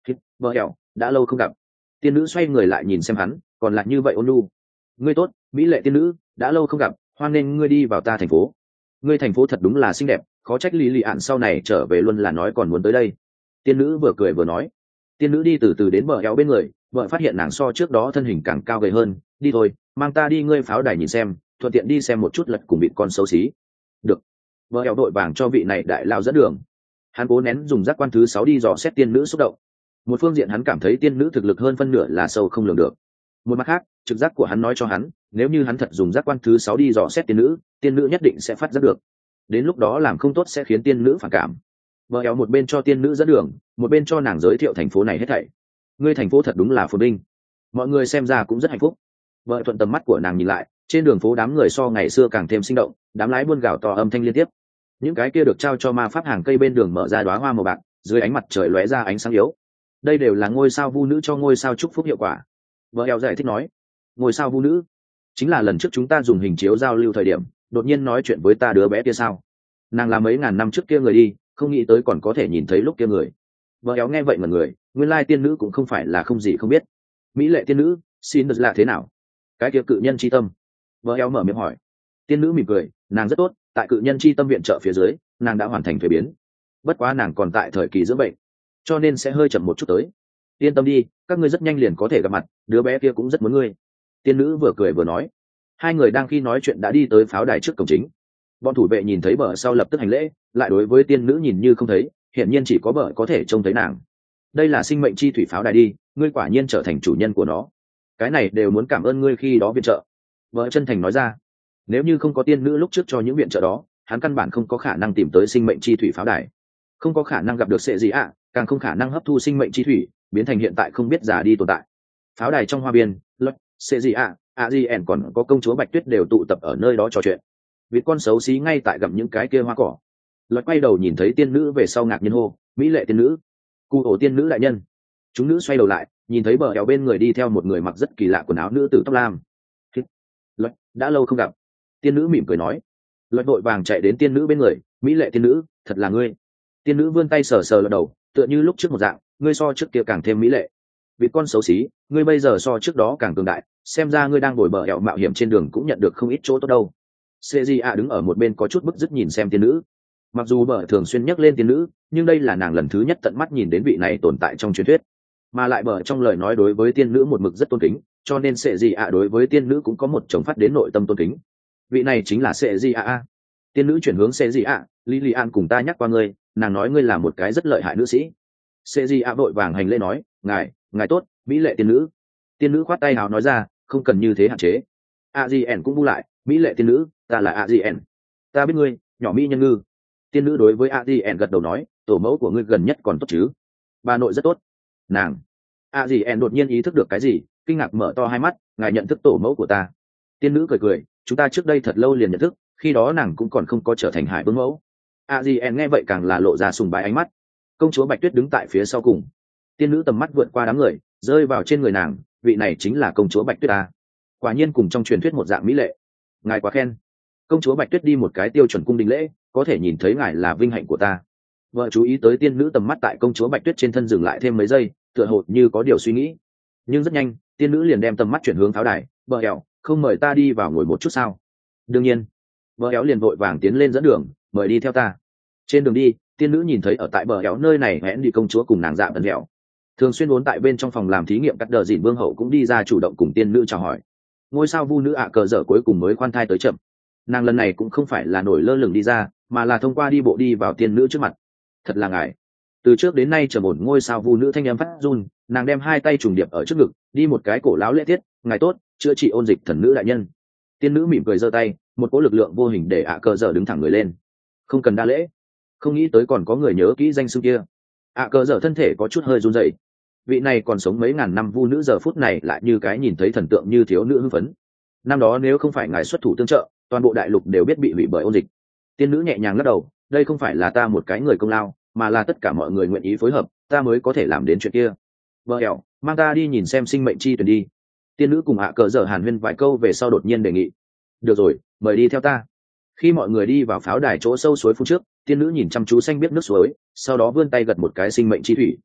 Vợ hẹo, đã lâu không gặp. Tiên nữ xoay người lại nhìn xem hắn, còn lại như vậy ôn nhu. Ngươi tốt, mỹ lệ tiên nữ, đã lâu không gặp, hoan nên ngươi đi vào ta thành phố. Ngươi thành phố thật đúng là xinh đẹp, khó trách lý lị ạn sau này trở về luôn là nói còn muốn tới đây. Tiên nữ vừa cười vừa nói. Tiên nữ đi từ từ đến bờ eo bên người, vợ phát hiện nàng so trước đó thân hình càng cao gầy hơn. Đi thôi, mang ta đi ngươi pháo đài nhìn xem, thuận tiện đi xem một chút lật cùng bị con xấu xí. Được. Vợ eo đội vàng cho vị này đại lao dẫn đường. Hắn cố nén dùng giác quan thứ 6 đi dò xét tiên nữ xúc động. Một phương diện hắn cảm thấy tiên nữ thực lực hơn phân nửa là sâu không lường được. Một mặt khác, trực giác của hắn nói cho hắn, nếu như hắn thật dùng giác quan thứ 6 đi dò xét tiên nữ nhất định sẽ phát giác được. Đến lúc đó làm không tốt sẽ khiến tiên nữ phản cảm. Vợ éo một bên cho tiên nữ dẫn đường, một bên cho nàng giới thiệu thành phố này hết thảy. Ngươi thành phố thật đúng là phồn vinh, mọi người xem ra cũng rất hạnh phúc. Vợ thuận tầm mắt của nàng nhìn lại, trên đường phố đám người so ngày xưa càng thêm sinh động, đám lái buôn gào to âm thanh liên tiếp. Những cái kia được trao cho ma pháp hàng cây bên đường mở ra đóa hoa màu bạc, dưới ánh mặt trời lóe ra ánh sáng yếu. Đây đều là ngôi sao vu nữ cho ngôi sao chúc phúc hiệu quả. Vợ éo giải thích nói, ngôi sao vu nữ chính là lần trước chúng ta dùng hình chiếu giao lưu thời điểm đột nhiên nói chuyện với ta đứa bé kia sao. Nàng là mấy ngàn năm trước kia người đi, không nghĩ tới còn có thể nhìn thấy lúc kia người. Vợ éo nghe vậy mà người, nguyên lai tiên nữ cũng không phải là không gì không biết. Mỹ lệ tiên nữ, xin được là thế nào? Cái kia cự nhân chi tâm. Vợ éo mở miệng hỏi. Tiên nữ mỉm cười, nàng rất tốt, tại cự nhân chi tâm viện trợ phía dưới, nàng đã hoàn thành thuế biến. Bất quá nàng còn tại thời kỳ dưỡng bệnh, cho nên sẽ hơi chậm một chút tới. Yên tâm đi, các ngươi rất nhanh liền có thể gặp mặt, đứa bé kia cũng rất muốn ngươi. Tiên nữ vừa cười vừa nói. Hai người đang khi nói chuyện đã đi tới pháo đài trước cổng chính. Bọn thủ vệ nhìn thấy bờ sau lập tức hành lễ, lại đối với tiên nữ nhìn như không thấy, hiển nhiên chỉ có bờ có thể trông thấy nàng. Đây là sinh mệnh chi thủy pháo đài đi, ngươi quả nhiên trở thành chủ nhân của nó. Cái này đều muốn cảm ơn ngươi khi đó viện trợ. Vợ chân thành nói ra. Nếu như không có tiên nữ lúc trước cho những viện trợ đó, hắn căn bản không có khả năng tìm tới sinh mệnh chi thủy pháo đài, không có khả năng gặp được sệ gì ạ, càng không khả năng hấp thu sinh mệnh chi thủy, biến thành hiện tại không biết già đi tồn tại. Pháo đài trong hoa biên, lật sệ gì ạ, Adrien còn có công chúa Bạch Tuyết đều tụ tập ở nơi đó trò chuyện. Vịt con xấu xí ngay tại gặm những cái kia hoa cỏ. Lật quay đầu nhìn thấy tiên nữ về sau ngạc nhiên hô, mỹ lệ tiên nữ, cụ ổ tiên nữ đại nhân. Chúng nữ xoay đầu lại, nhìn thấy bờ eo bên người đi theo một người mặc rất kỳ lạ quần áo nữ tử tóc lam. Lật, đã lâu không gặp. Tiên nữ mỉm cười nói. Lật vội vàng chạy đến tiên nữ bên người, mỹ lệ tiên nữ, thật là ngươi. Tiên nữ vươn tay sờ sờ lật đầu, tựa như lúc trước một dạng, ngươi so trước kia càng thêm mỹ lệ. Vịt con xấu xí, ngươi bây giờ so trước đó càng cường đại, xem ra ngươi đang ngồi bờ eo mạo hiểm trên đường cũng nhận được không ít chỗ tốt đâu. Cgia đứng ở một bên có chút bức dứt nhìn xem tiên nữ. Mặc dù bờ thường xuyên nhắc lên tiên nữ, nhưng đây là nàng lần thứ nhất tận mắt nhìn đến vị này tồn tại trong truyền thuyết, mà lại bờ trong lời nói đối với tiên nữ một mực rất tôn kính, cho nên Cgia đối với tiên nữ cũng có một chồng phát đến nội tâm tôn kính. Vị này chính là Cgia. Tiên nữ chuyển hướng Cgia, Lilian cùng ta nhắc qua ngươi, nàng nói ngươi là một cái rất lợi hại nữ sĩ. Cgia vội vàng hành lễ nói, ngài tốt, mỹ lệ tiên nữ. Tiên nữ khoát tay hào nói ra, không cần như thế hạn chế. Adrien cũng bu lại, mỹ lệ tiên nữ, ta là Adrien. Ta biết ngươi, nhỏ mỹ nhân ngư. Tiên nữ đối với Adrien gật đầu nói, tổ mẫu của ngươi gần nhất còn tốt chứ? Bà nội rất tốt. Nàng. Adrien đột nhiên ý thức được cái gì, kinh ngạc mở to hai mắt, ngài nhận thức tổ mẫu của ta. Tiên nữ cười cười, chúng ta trước đây thật lâu liền nhận thức, khi đó nàng cũng còn không có trở thành hải vương mẫu. Adrien nghe vậy càng là lộ ra sùng bái ánh mắt. Công chúa Bạch Tuyết đứng tại phía sau cùng. Tiên nữ tầm mắt vượt qua đám người, rơi vào trên người nàng, vị này chính là công chúa Bạch Tuyết ta. Quả nhiên cùng trong truyền thuyết một dạng mỹ lệ. Ngài quá khen. Công chúa Bạch Tuyết đi một cái tiêu chuẩn cung đình lễ, có thể nhìn thấy ngài là vinh hạnh của ta. Vợ chú ý tới tiên nữ tầm mắt tại công chúa Bạch Tuyết trên thân dừng lại thêm mấy giây, tựa hồ như có điều suy nghĩ. Nhưng rất nhanh, tiên nữ liền đem tầm mắt chuyển hướng pháo đài, vợ ẻo, không mời ta đi vào ngồi một chút sao? Đương nhiên. Vợ éo liền vội vàng tiến lên dẫn đường, mời đi theo ta. Trên đường đi, tiên nữ nhìn thấy ở tại bờ éo nơi này hẹn đi công chúa cùng nàng dạ tần dẻo. Thường xuyên vốn tại bên trong phòng làm thí nghiệm cắt đờ dìn vương hậu cũng đi ra chủ động cùng tiên nữ chào hỏi. Ngôi sao vu nữ cờ dở cuối cùng mới khoan thai tới chậm. Nàng lần này cũng không phải là nổi lơ lửng đi ra, mà là thông qua đi bộ đi vào tiên nữ trước mặt. Thật là ngài. Từ trước đến nay trầm ổn ngôi sao vu nữ thanh âm phát run, nàng đem hai tay trùng điệp ở trước ngực, đi một cái cổ láo lễ tiết, ngài tốt, chữa trị ôn dịch thần nữ đại nhân. Tiên nữ mỉm cười giơ tay, một cỗ lực lượng vô hình để cờ dở đứng thẳng người lên. Không cần đa lễ. Không nghĩ tới còn có người nhớ kỹ danh xưng kia. Cờ dở thân thể có chút hơi run rẩy. Vị này còn sống mấy ngàn năm vu nữ giờ phút này lại như cái nhìn thấy thần tượng như thiếu nữ hưng phấn. Năm đó nếu không phải ngài xuất thủ tương trợ, toàn bộ đại lục đều biết bị hủy bởi ôn dịch. Tiên nữ nhẹ nhàng lắc đầu, đây không phải là ta một cái người công lao, mà là tất cả mọi người nguyện ý phối hợp, ta mới có thể làm đến chuyện kia. Vợ ẻo, mang ta đi nhìn xem sinh mệnh chi tuyển đi. Tiên nữ cùng cờ dở hàn huyên vài câu về sau đột nhiên đề nghị. Được rồi, mời đi theo ta. Khi mọi người đi vào pháo đài chỗ sâu suối phun trước, tiên nữ nhìn chăm chú xanh biết nước suối, sau đó vươn tay gật một cái sinh mệnh chi thủy.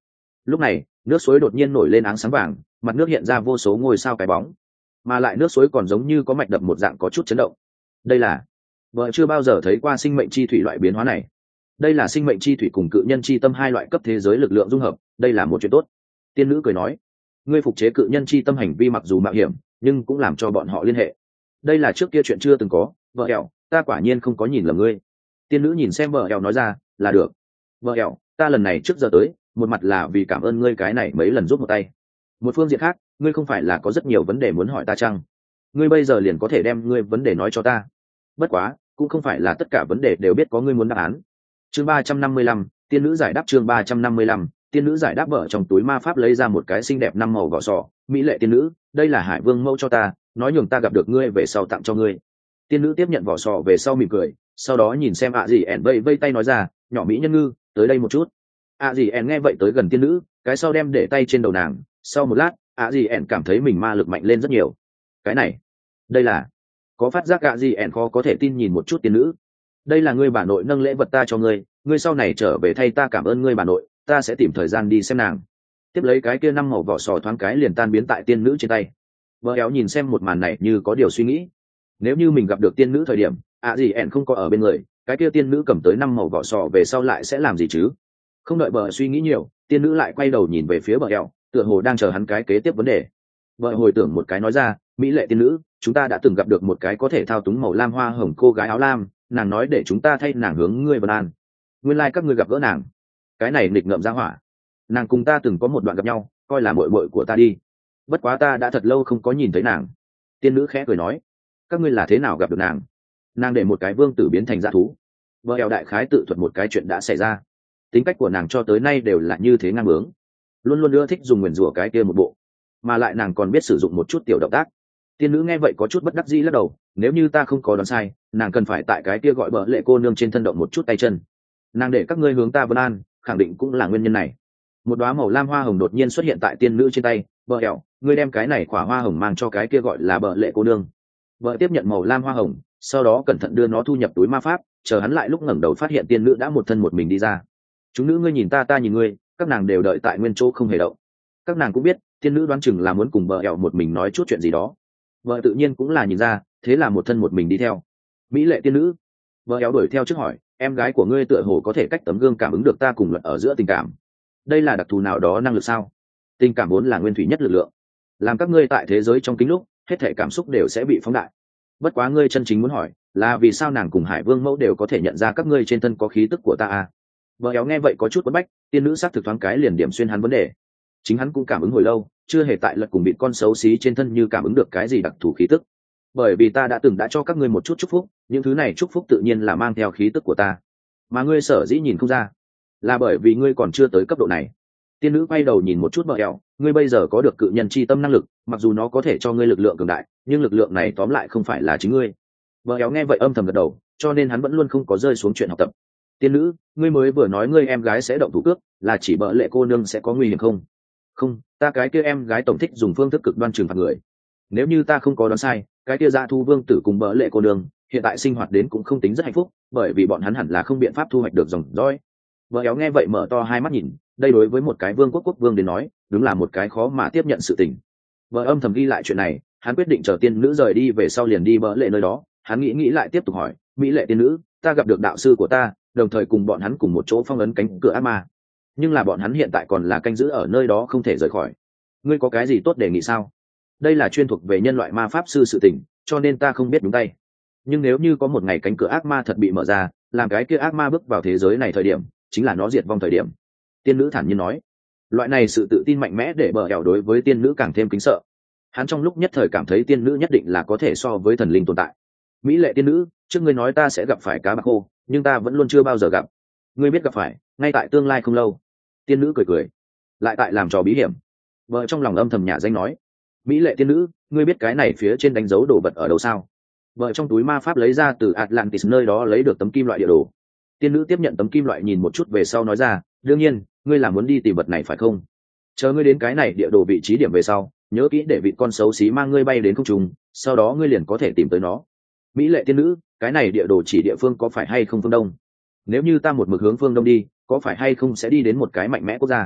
Lúc này nước suối đột nhiên nổi lên áng sáng vàng, mặt nước hiện ra vô số ngôi sao cái bóng, mà lại nước suối còn giống như có mạch đập một dạng có chút chấn động. Đây là vợ chưa bao giờ thấy qua sinh mệnh chi thủy loại biến hóa này. Đây là sinh mệnh chi thủy cùng cự nhân chi tâm hai loại cấp thế giới lực lượng dung hợp, đây là một chuyện tốt. Tiên nữ cười nói, ngươi phục chế cự nhân chi tâm hành vi mặc dù mạo hiểm nhưng cũng làm cho bọn họ liên hệ. Đây là trước kia chuyện chưa từng có. Vợ ẻo, ta quả nhiên không có nhìn lầm ngươi. Tiên nữ nhìn xem vợ ẻo nói ra, là được. Vợ ẻo, ta lần này trước giờ tới, một mặt là vì cảm ơn ngươi cái này mấy lần giúp một tay. Một phương diện khác, ngươi không phải là có rất nhiều vấn đề muốn hỏi ta chăng? Ngươi bây giờ liền có thể đem ngươi vấn đề nói cho ta. Bất quá, cũng không phải là tất cả vấn đề đều biết có ngươi muốn đáp án. Chương 355, tiên nữ giải đáp. Chương 355, tiên nữ giải đáp. Vợ trong túi ma pháp lấy ra một cái xinh đẹp năm màu vỏ sò, mỹ lệ tiên nữ, đây là Hải Vương mẫu cho ta, nói nhường ta gặp được ngươi về sau tặng cho ngươi. Tiên nữ tiếp nhận vỏ sò về sau mỉm cười, sau đó nhìn xem ạ gì ẻn vây vây tay nói ra, nhỏ mỹ nhân ngư, tới đây một chút. ạ gì ẻn nghe vậy tới gần tiên nữ, cái sau đem để tay trên đầu nàng. Sau một lát, ạ gì ẻn cảm thấy mình ma lực mạnh lên rất nhiều. Cái này, đây là có phát giác ạ gì ẻn khó có thể tin nhìn một chút tiên nữ. Đây là ngươi bà nội nâng lễ vật ta cho ngươi, ngươi sau này trở về thay ta cảm ơn ngươi bà nội, ta sẽ tìm thời gian đi xem nàng. Tiếp lấy cái kia năm màu vỏ sò thoáng cái liền tan biến tại tiên nữ trên tay. Vợ éo nhìn xem một màn này như có điều suy nghĩ. Nếu như mình gặp được tiên nữ thời điểm ạ gì ẻn không có ở bên người, cái kia tiên nữ cầm tới năm màu vỏ sò về sau lại sẽ làm gì chứ? Không đợi bờ suy nghĩ nhiều, tiên nữ lại quay đầu nhìn về phía bờ éo, tựa hồ đang chờ hắn cái kế tiếp vấn đề. Vợ hồi tưởng một cái nói ra, mỹ lệ tiên nữ, chúng ta đã từng gặp được một cái có thể thao túng màu lam hoa hồng cô gái áo lam, nàng nói để chúng ta thay nàng hướng ngươi vân an. Nguyên lai các ngươi gặp gỡ nàng. Cái này nghịch ngợm ra hỏa. Nàng cùng ta từng có một đoạn gặp nhau, coi là muội muội của ta đi. Bất quá ta đã thật lâu không có nhìn thấy nàng. Tiên nữ khẽ cười nói, các ngươi là thế nào gặp được nàng? Nàng để một cái vương tử biến thành dã thú. Vợ eo đại khái tự thuật một cái chuyện đã xảy ra. Tính cách của nàng cho tới nay đều là như thế ngang bướng, luôn luôn ưa thích dùng nguyền rủa cái kia một bộ, mà lại nàng còn biết sử dụng một chút tiểu động tác. Tiên nữ nghe vậy có chút bất đắc dĩ lắc đầu, nếu như ta không có đoán sai, nàng cần phải tại cái kia gọi bợ lệ cô nương trên thân động một chút tay chân. Nàng để các ngươi hướng ta vân an, khẳng định cũng là nguyên nhân này. Một đóa màu lam hoa hồng đột nhiên xuất hiện tại tiên nữ trên tay. Vợ eo, ngươi đem cái này khỏa hoa hồng mang cho cái kia gọi là bợ lệ cô nương. Vợ tiếp nhận màu lam hoa hồng, sau đó cẩn thận đưa nó thu nhập túi ma pháp, chờ hắn lại lúc ngẩng đầu phát hiện tiên nữ đã một thân một mình đi ra. Chúng nữ ngươi nhìn ta, ta nhìn ngươi, các nàng đều đợi tại nguyên chỗ không hề động. Các nàng cũng biết tiên nữ đoán chừng là muốn cùng bờ ẻo một mình nói chút chuyện gì đó. Vợ tự nhiên cũng là nhìn ra, thế là một thân một mình đi theo. Mỹ lệ tiên nữ. Bờ ẻo đuổi theo trước hỏi, em gái của ngươi tựa hồ có thể cách tấm gương cảm ứng được ta cùng luận ở giữa tình cảm. Đây là đặc thù nào đó năng lực sao? Tình cảm vốn là nguyên thủy nhất lực lượng, làm các ngươi tại thế giới trong kính lúc hết thể cảm xúc đều sẽ bị phóng đại. Bất quá ngươi chân chính muốn hỏi là vì sao nàng cùng Hải Vương mẫu đều có thể nhận ra các ngươi trên thân có khí tức của ta à? Vợ éo nghe vậy có chút quấn bách, tiên nữ xác thực thoáng cái liền điểm xuyên hắn vấn đề. Chính hắn cũng cảm ứng hồi lâu, chưa hề tại lật cùng bị con xấu xí trên thân như cảm ứng được cái gì đặc thù khí tức. Bởi vì ta đã từng đã cho các ngươi một chút chúc phúc, những thứ này chúc phúc tự nhiên là mang theo khí tức của ta, mà ngươi sở dĩ nhìn không ra, là bởi vì ngươi còn chưa tới cấp độ này. Tiên nữ quay đầu nhìn một chút vợ éo, ngươi bây giờ có được cự nhân chi tâm năng lực, mặc dù nó có thể cho ngươi lực lượng cường đại, nhưng lực lượng này tóm lại không phải là chính ngươi. Vợ éo nghe vậy âm thầm gật đầu, cho nên hắn vẫn luôn không có rơi xuống chuyện học tập. Tiên nữ, ngươi mới vừa nói ngươi em gái sẽ động thủ cướp, là chỉ bợ lệ cô nương sẽ có nguy hiểm không? Không, ta cái kia em gái tổng thích dùng phương thức cực đoan trừng phạt người. Nếu như ta không có đoán sai, cái kia dã thu vương tử cùng bợ lệ cô nương hiện tại sinh hoạt đến cũng không tính rất hạnh phúc, bởi vì bọn hắn hẳn là không biện pháp thu hoạch được dòng dõi. Vợ éo nghe vậy mở to hai mắt nhìn, đây đối với một cái vương quốc vương đến nói, đúng là một cái khó mà tiếp nhận sự tình. Vợ âm thầm ghi lại chuyện này, hắn quyết định chờ tiên nữ rời đi về sau liền đi bợ lệ nơi đó. Hắn nghĩ lại tiếp tục hỏi, mỹ lệ tiên nữ, ta gặp được đạo sư của ta, đồng thời cùng bọn hắn cùng một chỗ phong ấn cánh cửa ác ma, nhưng là bọn hắn hiện tại còn là canh giữ ở nơi đó không thể rời khỏi. Ngươi có cái gì tốt đề nghị sao? Đây là chuyên thuộc về nhân loại ma pháp sư sự tình, cho nên ta không biết đúng tay. Nhưng nếu như có một ngày cánh cửa ác ma thật bị mở ra, làm cái kia ác ma bước vào thế giới này thời điểm, chính là nó diệt vong thời điểm. Tiên nữ thản nhiên nói. Loại này sự tự tin mạnh mẽ để bờ ẻo đối với tiên nữ càng thêm kính sợ. Hắn trong lúc nhất thời cảm thấy tiên nữ nhất định là có thể so với thần linh tồn tại. Mỹ lệ tiên nữ, trước ngươi nói ta sẽ gặp phải cá bạc khô, nhưng ta vẫn luôn chưa bao giờ gặp. Ngươi biết gặp phải ngay tại tương lai không lâu. Tiên nữ cười cười, lại tại làm trò bí hiểm. Vợ trong lòng âm thầm nhả danh nói, mỹ lệ tiên nữ, ngươi biết cái này phía trên đánh dấu đồ vật ở đâu sao? Vợ trong túi ma pháp lấy ra từ Atlantis nơi đó lấy được tấm kim loại địa đồ. Tiên nữ tiếp nhận tấm kim loại nhìn một chút về sau nói ra, đương nhiên, ngươi là muốn đi tìm vật này phải không? Chờ ngươi đến cái này địa đồ vị trí điểm về sau, nhớ kỹ để vị con xấu xí mang ngươi bay đến không trung, sau đó ngươi liền có thể tìm tới nó. Mỹ lệ tiên nữ, cái này địa đồ chỉ địa phương có phải hay không phương đông? Nếu như ta một mực hướng phương đông đi, có phải hay không sẽ đi đến một cái mạnh mẽ quốc gia?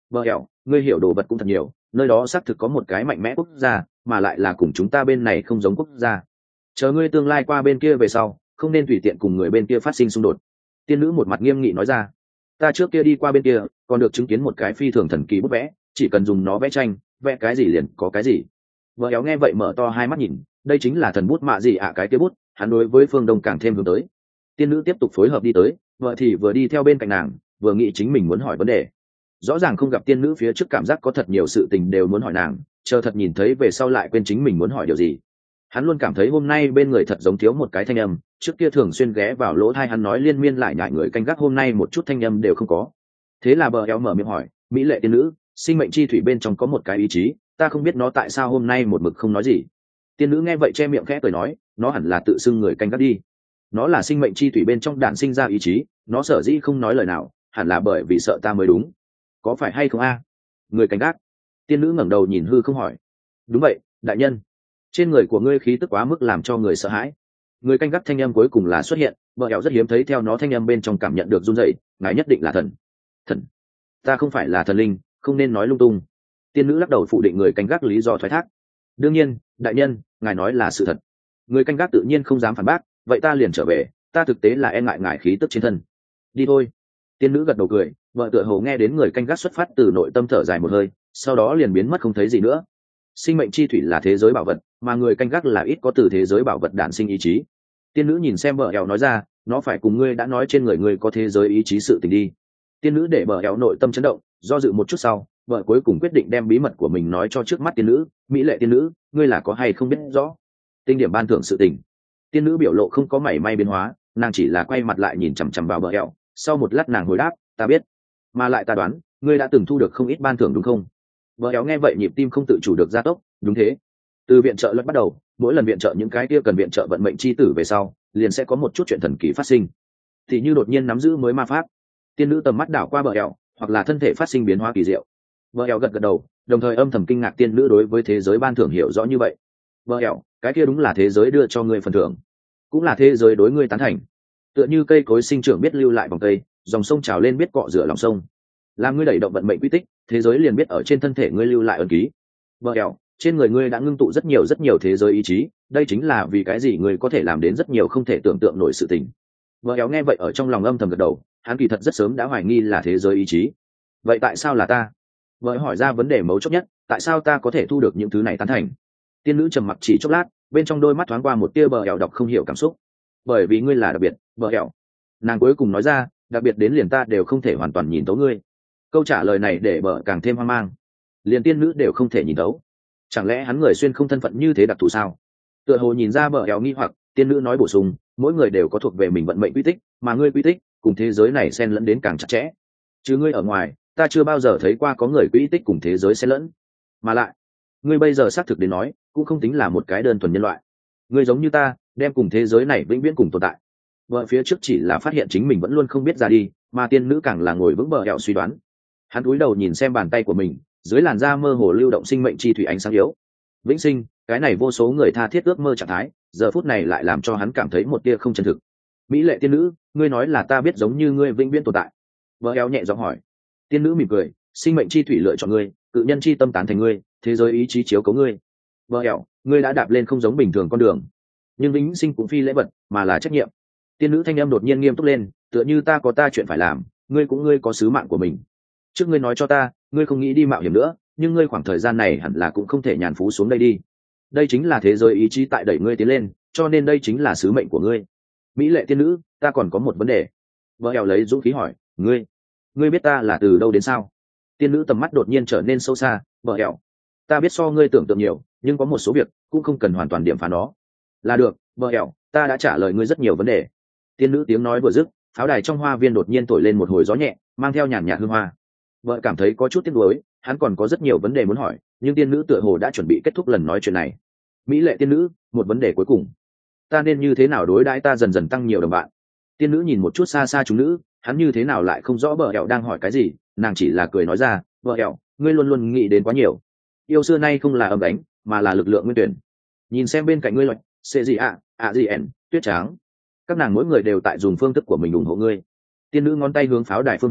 Vợ hẹo, ngươi hiểu đồ vật cũng thật nhiều, nơi đó xác thực có một cái mạnh mẽ quốc gia, mà lại là cùng chúng ta bên này không giống quốc gia. Chờ ngươi tương lai qua bên kia về sau, không nên tùy tiện cùng người bên kia phát sinh xung đột. Tiên nữ một mặt nghiêm nghị nói ra. Ta trước kia đi qua bên kia, còn được chứng kiến một cái phi thường thần kỳ bút vẽ, chỉ cần dùng nó vẽ tranh, vẽ cái gì liền có cái gì. Vợ éo nghe vậy mở to hai mắt nhìn, đây chính là thần bút mạ gì ạ cái kia bút, hắn đối với phương đông càng thêm hướng tới. Tiên nữ tiếp tục phối hợp đi tới, vợ thì vừa đi theo bên cạnh nàng, vừa nghĩ chính mình muốn hỏi vấn đề. Rõ ràng không gặp tiên nữ phía trước cảm giác có thật nhiều sự tình đều muốn hỏi nàng, chờ thật nhìn thấy về sau lại quên chính mình muốn hỏi điều gì. Hắn luôn cảm thấy hôm nay bên người thật giống thiếu một cái thanh âm, trước kia thường xuyên ghé vào lỗ tai hắn nói liên miên lại nhại người canh gác, hôm nay một chút thanh âm đều không có. Thế là bờ eo mở miệng hỏi, mỹ lệ tiên nữ, sinh mệnh chi thủy bên trong có một cái ý chí, ta không biết nó tại sao hôm nay một mực không nói gì. Tiên nữ nghe vậy che miệng khẽ cười nói, nó hẳn là tự xưng người canh gác đi. Nó là sinh mệnh chi thủy bên trong đản sinh ra ý chí, nó sở dĩ không nói lời nào, hẳn là bởi vì sợ ta mới đúng. Có phải hay không a? Người canh gác. Tiên nữ ngẩng đầu nhìn hư không hỏi. Đúng vậy, đại nhân. Trên người của ngươi khí tức quá mức làm cho người sợ hãi. Người canh gác thanh âm cuối cùng là xuất hiện, bờ eo rất hiếm thấy theo nó thanh âm bên trong cảm nhận được run rẩy, ngài nhất định là thần. Thần? Ta không phải là thần linh, không nên nói lung tung. Tiên nữ lắc đầu phủ định người canh gác lý do thoái thác. Đương nhiên, đại nhân, ngài nói là sự thật. Người canh gác tự nhiên không dám phản bác, vậy ta liền trở về, ta thực tế là e ngại ngài khí tức trên thân. Đi thôi. Tiên nữ gật đầu cười, vợ tựa hồ nghe đến người canh gác xuất phát từ nội tâm thở dài một hơi, sau đó liền biến mất không thấy gì nữa. Sinh mệnh chi thủy là thế giới bảo vật, mà người canh gác là ít có từ thế giới bảo vật đản sinh ý chí. Tiên nữ nhìn xem bờ eo nói ra, nó phải cùng ngươi đã nói trên người ngươi có thế giới ý chí sự tình đi. Tiên nữ để bờ eo nội tâm chấn động, do dự một chút sau, vợ cuối cùng quyết định đem bí mật của mình nói cho trước mắt tiên nữ. Mỹ lệ tiên nữ, ngươi là có hay không biết rõ tinh điểm ban thưởng sự tình? Tiên nữ biểu lộ không có mảy may biến hóa, nàng chỉ là quay mặt lại nhìn chằm chằm vào bờ eo. Sau một lát nàng hồi đáp, ta biết, mà lại ta đoán ngươi đã từng thu được không ít ban thưởng đúng không? Bờ eo nghe vậy nhịp tim không tự chủ được gia tốc. Đúng thế, từ viện trợ luật bắt đầu, mỗi lần viện trợ những cái kia cần viện trợ vận mệnh chi tử về sau, liền sẽ có một chút chuyện thần kỳ phát sinh, thì như đột nhiên nắm giữ mới ma pháp. Tiên nữ tầm mắt đảo qua bờ eo, hoặc là thân thể phát sinh biến hóa kỳ diệu. Bờ eo gật gật đầu, đồng thời âm thầm kinh ngạc tiên nữ đối với thế giới ban thưởng hiểu rõ như vậy. Bờ eo, cái kia đúng là thế giới đưa cho ngươi phần thưởng, cũng là thế giới đối ngươi tán thành. Tựa như cây cối sinh trưởng biết lưu lại vòng cây, dòng sông trào lên biết cọ rửa lòng sông, làm ngươi đẩy động vận mệnh quy tích, thế giới liền biết ở trên thân thể ngươi lưu lại ấn ký. Bờ eo, trên người ngươi đã ngưng tụ rất nhiều thế giới ý chí, đây chính là vì cái gì ngươi có thể làm đến rất nhiều không thể tưởng tượng nổi sự tình. Bờ eo nghe vậy ở trong lòng âm thầm gật đầu, hắn kỳ thật rất sớm đã hoài nghi là thế giới ý chí. Vậy tại sao là ta? Vợ hỏi ra vấn đề mấu chốt nhất, tại sao ta có thể thu được những thứ này tán thành? Tiên nữ trầm mặc chỉ chốc lát, bên trong đôi mắt thoáng qua một tia bờ eo đọc không hiểu cảm xúc. Bởi vì ngươi là đặc biệt, bờ eo. Nàng cuối cùng nói ra, đặc biệt đến liền ta đều không thể hoàn toàn nhìn tấu ngươi. Câu trả lời này để bờ càng thêm hoang mang. Liền tiên nữ đều không thể nhìn tấu, chẳng lẽ hắn người xuyên không thân phận như thế đặc thù sao? Tựa hồ nhìn ra bờ eo nghi hoặc, tiên nữ nói bổ sung, mỗi người đều có thuộc về mình vận mệnh quy tích, mà ngươi quy tích cùng thế giới này xen lẫn đến càng chặt chẽ. Chứ ngươi ở ngoài, ta chưa bao giờ thấy qua có người quy tích cùng thế giới xen lẫn. Mà lại, ngươi bây giờ xác thực đến nói, cũng không tính là một cái đơn thuần nhân loại. Ngươi giống như ta, đem cùng thế giới này vĩnh viễn cùng tồn tại. Vợ phía trước chỉ là phát hiện chính mình vẫn luôn không biết ra đi, mà tiên nữ càng là ngồi vững bờ eo suy đoán. Hắn cúi đầu nhìn xem bàn tay của mình, dưới làn da mơ hồ lưu động sinh mệnh chi thủy ánh sáng yếu. Vĩnh sinh, cái này vô số người tha thiết ước mơ trạng thái, giờ phút này lại làm cho hắn cảm thấy một tia không chân thực. Mỹ lệ tiên nữ, ngươi nói là ta biết giống như ngươi vĩnh viễn tồn tại. Vợ eo nhẹ giọng hỏi. Tiên nữ mỉm cười, sinh mệnh chi thủy lựa chọn ngươi, cự nhân chi tâm tán thành ngươi, thế giới ý chí chiếu cấu ngươi. Vợ eo, ngươi đã đạp lên không giống bình thường con đường, nhưng vĩnh sinh cũng phi lễ vật, mà là trách nhiệm. Tiên nữ thanh âm đột nhiên nghiêm túc lên, tựa như ta có ta chuyện phải làm, ngươi có sứ mạng của mình. Trước ngươi nói cho ta, ngươi không nghĩ đi mạo hiểm nữa, nhưng ngươi khoảng thời gian này hẳn là cũng không thể nhàn phú xuống đây đi. Đây chính là thế giới ý chí tại đẩy ngươi tiến lên, cho nên đây chính là sứ mệnh của ngươi. Mỹ lệ tiên nữ, ta còn có một vấn đề. Vợ eo lấy dũng khí hỏi, ngươi biết ta là từ đâu đến sao? Tiên nữ tầm mắt đột nhiên trở nên sâu xa. Vợ eo, ta biết so ngươi tưởng tượng nhiều, nhưng có một số việc cũng không cần hoàn toàn điểm phán nó. Là được, vợ eo, ta đã trả lời ngươi rất nhiều vấn đề. Tiên nữ tiếng nói vừa dứt, pháo đài trong hoa viên đột nhiên thổi lên một hồi gió nhẹ, mang theo nhàn nhạt hương hoa. Vợ cảm thấy có chút tiếc nuối, hắn còn có rất nhiều vấn đề muốn hỏi, nhưng tiên nữ tựa hồ đã chuẩn bị kết thúc lần nói chuyện này. Mỹ lệ tiên nữ, một vấn đề cuối cùng, ta nên như thế nào đối đãi ta dần dần tăng nhiều đồng bạn? Tiên nữ nhìn một chút xa xa chúng nữ, hắn như thế nào lại không rõ bờ eo đang hỏi cái gì, nàng chỉ là cười nói ra, vợ eo, ngươi luôn luôn nghĩ đến quá nhiều. Yêu xưa nay không là âm đánh, mà là lực lượng nguyên tuyển. Nhìn xem bên cạnh ngươi loạch, xê gì gì ẻn, tuyết trắng, các nàng mỗi người đều tại dùng phương thức của mình ủng hộ ngươi. Tiên nữ ngón tay hướng pháo đài phương hướng,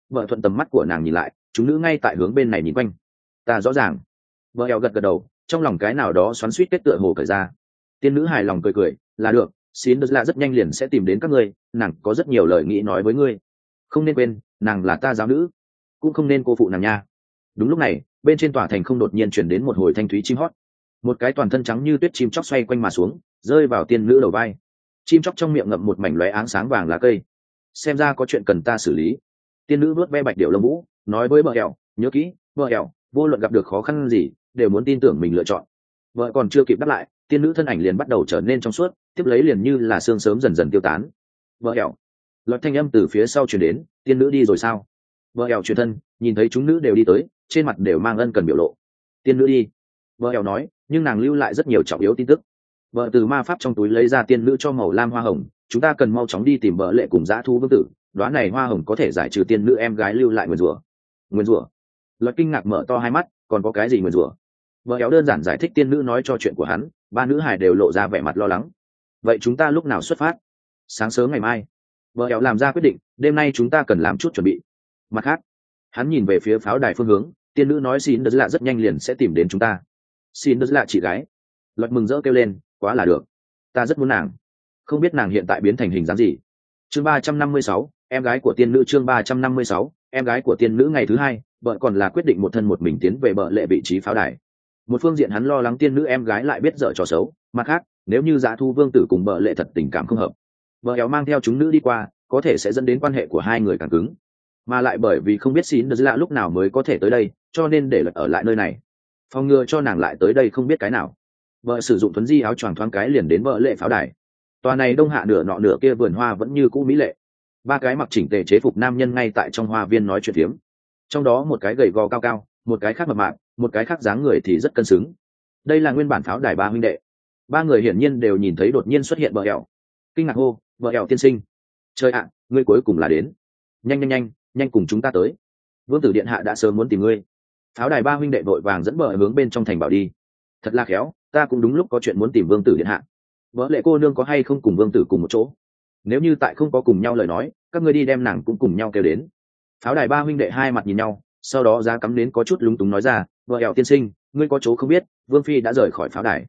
vợ thuận tầm mắt của nàng nhìn lại, chúng nữ ngay tại hướng bên này nhìn quanh. Ta rõ ràng. Vợ eo gật gật đầu, trong lòng cái nào đó xoắn xuýt kết tựa hồ cởi ra. Tiên nữ hài lòng cười cười, là được, xin đất lạ rất nhanh liền sẽ tìm đến các ngươi, nàng có rất nhiều lời nghĩ nói với ngươi. Không nên quên, nàng là ta giáo nữ, cũng không nên cô phụ nàng nha. Đúng lúc này, bên trên tòa thành không đột nhiên chuyển đến một hồi thanh thúy chim hót. Một cái toàn thân trắng như tuyết chim chóc xoay quanh mà xuống, rơi vào tiên nữ đầu vai. Chim chóc trong miệng ngậm một mảnh lóe áng sáng vàng lá cây. Xem ra có chuyện cần ta xử lý. Tiên nữ vuốt ve bạch điểu lông vũ, nói với bờ ẻo, nhớ kỹ, bờ ẻo, vô luận gặp được khó khăn gì đều muốn tin tưởng mình lựa chọn. Vợ còn chưa kịp đáp lại, tiên nữ thân ảnh liền bắt đầu trở nên trong suốt, tiếp lấy liền như là sương sớm dần dần tiêu tán. Vợ ẻo, lọt thanh âm từ phía sau truyền đến, tiên nữ đi rồi sao? Vợ ẻo chuyển thân, nhìn thấy chúng nữ đều đi tới, trên mặt đều mang ân cần biểu lộ. Tiên nữ đi. Vợ ẻo nói, nhưng nàng lưu lại rất nhiều trọng yếu tin tức. Vợ từ ma pháp trong túi lấy ra tiên nữ cho màu lam hoa hồng, chúng ta cần mau chóng đi tìm vợ lệ cùng dã thú vương tử, đoán này hoa hồng có thể giải trừ tiên nữ em gái lưu lại nguyền rủa. Nguyền rủa? Lọt kinh ngạc mở to hai mắt, còn có cái gì nguyền rủa? Vợ éo đơn giản giải thích tiên nữ nói cho chuyện của hắn, ba nữ hài đều lộ ra vẻ mặt lo lắng. Vậy chúng ta lúc nào xuất phát? Sáng sớm ngày mai. Vợ éo làm ra quyết định, đêm nay chúng ta cần làm chút chuẩn bị. Mặt khác, hắn nhìn về phía pháo đài phương hướng, tiên nữ nói xin đất lạ rất nhanh liền sẽ tìm đến chúng ta. Xin đất lạ chị gái. Lọt mừng rỡ kêu lên, quá là được, ta rất muốn nàng. Không biết nàng hiện tại biến thành hình dáng gì. Chương 356, em gái của tiên nữ. Chương 356, em gái của tiên nữ. Ngày thứ hai, vợ còn là quyết định một thân một mình tiến về bờ lệ vị trí pháo đài. Một phương diện hắn lo lắng tiên nữ em gái lại biết dở trò xấu, mặt khác nếu như dã thu vương tử cùng bờ lệ thật tình cảm không hợp, vợ éo mang theo chúng nữ đi qua có thể sẽ dẫn đến quan hệ của hai người càng cứng, mà lại bởi vì không biết xin đất lạ lúc nào mới có thể tới đây, cho nên để lật ở lại nơi này, phòng ngừa cho nàng lại tới đây không biết cái nào. Vợ sử dụng thuấn di áo choàng thoáng cái liền đến bờ lệ pháo đài. Tòa này đông hạ nửa nọ nửa kia vườn hoa vẫn như cũ mỹ lệ, ba cái mặc chỉnh tề chế phục nam nhân ngay tại trong hoa viên nói chuyện phiếm, trong đó một cái gầy gò cao cao, một cái khác mập mạp, một cái khác dáng người thì rất cân xứng. Đây là nguyên bản pháo đài ba huynh đệ. Ba người hiển nhiên đều nhìn thấy đột nhiên xuất hiện bờ ẻo, kinh ngạc hô, bờ ẻo tiên sinh. Trời ạ, ngươi cuối cùng là đến. Nhanh nhanh nhanh, nhanh cùng chúng ta tới. Vương tử điện hạ đã sớm muốn tìm ngươi. Pháo đài ba huynh đệ vội vàng dẫn bờ hướng bên trong thành bảo đi. Thật là khéo, ta cũng đúng lúc có chuyện muốn tìm vương tử điện hạ. Vợ lệ cô nương có hay không cùng vương tử cùng một chỗ? Nếu như tại không có cùng nhau lời nói, các ngươi đi đem nàng cũng cùng nhau kêu đến. Pháo đài ba huynh đệ hai mặt nhìn nhau, sau đó giá cắm đến có chút lúng túng nói ra, vợ ẻo tiên sinh, ngươi có chỗ không biết, vương phi đã rời khỏi pháo đài.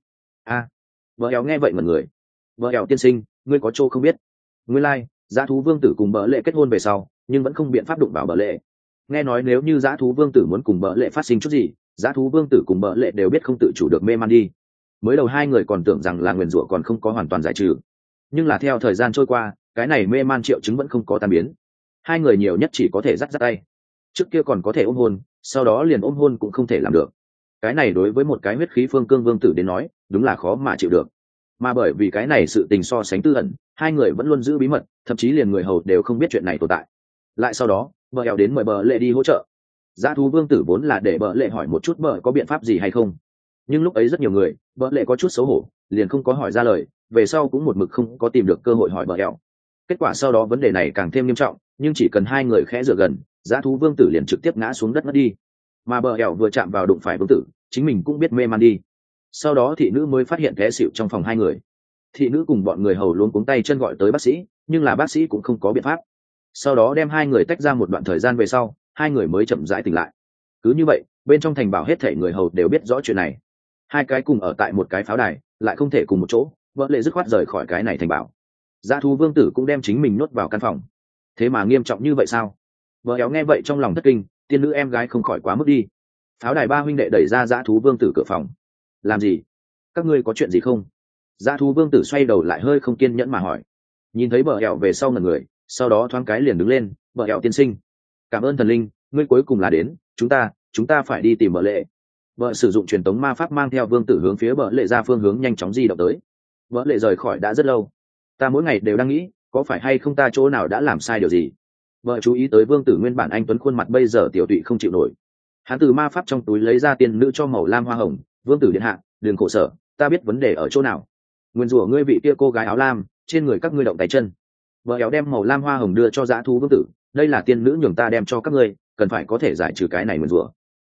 Vợ ẻo nghe vậy mật người. Vợ ẻo tiên sinh, ngươi có chỗ không biết, nguyên lai dã thú vương tử cùng bợ lệ kết hôn về sau, nhưng vẫn không biện pháp đụng vào bợ lệ. Nghe nói nếu như dã thú vương tử muốn cùng bợ lệ phát sinh chút gì, dã thú vương tử cùng bợ lệ đều biết không tự chủ được mê man đi. Mới đầu hai người còn tưởng rằng là nguyền rủa còn không có hoàn toàn giải trừ, nhưng là theo thời gian trôi qua, cái này mê man triệu chứng vẫn không có tan biến. Hai người nhiều nhất chỉ có thể dắt dắt tay, trước kia còn có thể ôm hôn, sau đó liền ôm hôn cũng không thể làm được. Cái này đối với một cái huyết khí phương cương vương tử đến nói đúng là khó mà chịu được, mà bởi vì cái này sự tình so sánh tư ẩn, hai người vẫn luôn giữ bí mật, thậm chí liền người hầu đều không biết chuyện này tồn tại. Lại sau đó bờ eo đến mời bờ lệ đi hỗ trợ. Dã thú vương tử vốn là để bờ lệ hỏi một chút bờ có biện pháp gì hay không, nhưng lúc ấy rất nhiều người, bờ lệ có chút xấu hổ liền không có hỏi ra lời, về sau cũng một mực không có tìm được cơ hội hỏi bờ eo. Kết quả sau đó vấn đề này càng thêm nghiêm trọng, nhưng chỉ cần hai người khẽ dựa gần, dã thú vương tử liền trực tiếp ngã xuống đất mất đi, mà bờ eo vừa chạm vào đụng phải vương tử, chính mình cũng biết mê man đi. Sau đó thị nữ mới phát hiện té xỉu trong phòng hai người. Thị nữ cùng bọn người hầu luôn cuống tay chân gọi tới bác sĩ, nhưng là bác sĩ cũng không có biện pháp. Sau đó đem hai người tách ra một đoạn thời gian về sau, hai người mới chậm rãi tỉnh lại. Cứ như vậy, bên trong thành bảo hết thảy người hầu đều biết rõ chuyện này. Hai cái cùng ở tại một cái pháo đài, lại không thể cùng một chỗ, vợ lệ dứt khoát rời khỏi cái này thành bảo. Dã thú vương tử cũng đem chính mình nuốt vào căn phòng. Thế mà nghiêm trọng như vậy sao? Vợ éo nghe vậy trong lòng thất kinh, tiên nữ em gái không khỏi quá mức đi. Pháo đài ba huynh đệ đẩy ra dã thú vương tử cửa phòng. Làm gì? Các ngươi có chuyện gì không? Dã thú vương tử xoay đầu lại hơi không kiên nhẫn mà hỏi. Nhìn thấy bờ éo về sau ngẩn người, sau đó thoáng cái liền đứng lên, bờ éo tiên sinh, cảm ơn thần linh, ngươi cuối cùng là đến, chúng ta phải đi tìm bờ lệ. Vợ sử dụng truyền tống ma pháp mang theo vương tử hướng phía bờ lệ ra phương hướng nhanh chóng di động tới. Bờ lệ rời khỏi đã rất lâu, ta mỗi ngày đều đang nghĩ có phải hay không ta chỗ nào đã làm sai điều gì. Vợ chú ý tới vương tử nguyên bản anh tuấn khuôn mặt bây giờ tiểu tụy không chịu nổi. Hắn từ ma pháp trong túi lấy ra tiên nữ cho màu lam hoa hồng. Vương tử điện hạ, đừng khổ sở, ta biết vấn đề ở chỗ nào. Nguyên rủa ngươi vị kia cô gái áo lam, trên người các ngươi động tay chân. Vợ éo đem màu lam hoa hồng đưa cho dã thú vương tử, đây là tiên nữ nhường ta đem cho các ngươi, cần phải có thể giải trừ cái này nguyên rủa.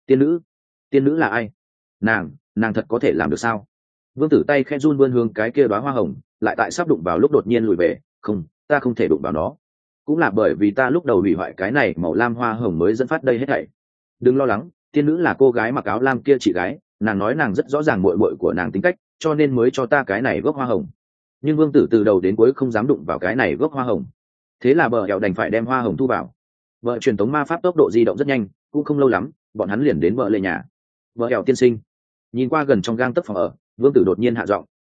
Tiên nữ là ai? Nàng thật có thể làm được sao? Vương tử tay khẽ run vươn hướng cái kia đóa hoa hồng, lại tại sắp đụng vào lúc đột nhiên lùi về, không, ta không thể đụng vào nó. cũng là bởi vì ta lúc đầu hủy hoại cái này màu lam hoa hồng mới dẫn phát đây hết thảy. Đừng lo lắng, tiên nữ là cô gái mặc áo lam kia chị gái, nàng nói nàng rất rõ ràng muội muội của nàng tính cách, cho nên mới cho ta cái này gốc hoa hồng. Nhưng vương tử từ đầu đến cuối không dám đụng vào cái này gốc hoa hồng, thế là bờ hẹo đành phải đem hoa hồng thu vào. Vợ truyền tống ma pháp tốc độ di động rất nhanh, cũng không lâu lắm bọn hắn liền đến vợ lệ nhà. Vợ hẹo tiên sinh, nhìn qua gần trong gang tấc phòng ở, vương tử đột nhiên hạ giọng,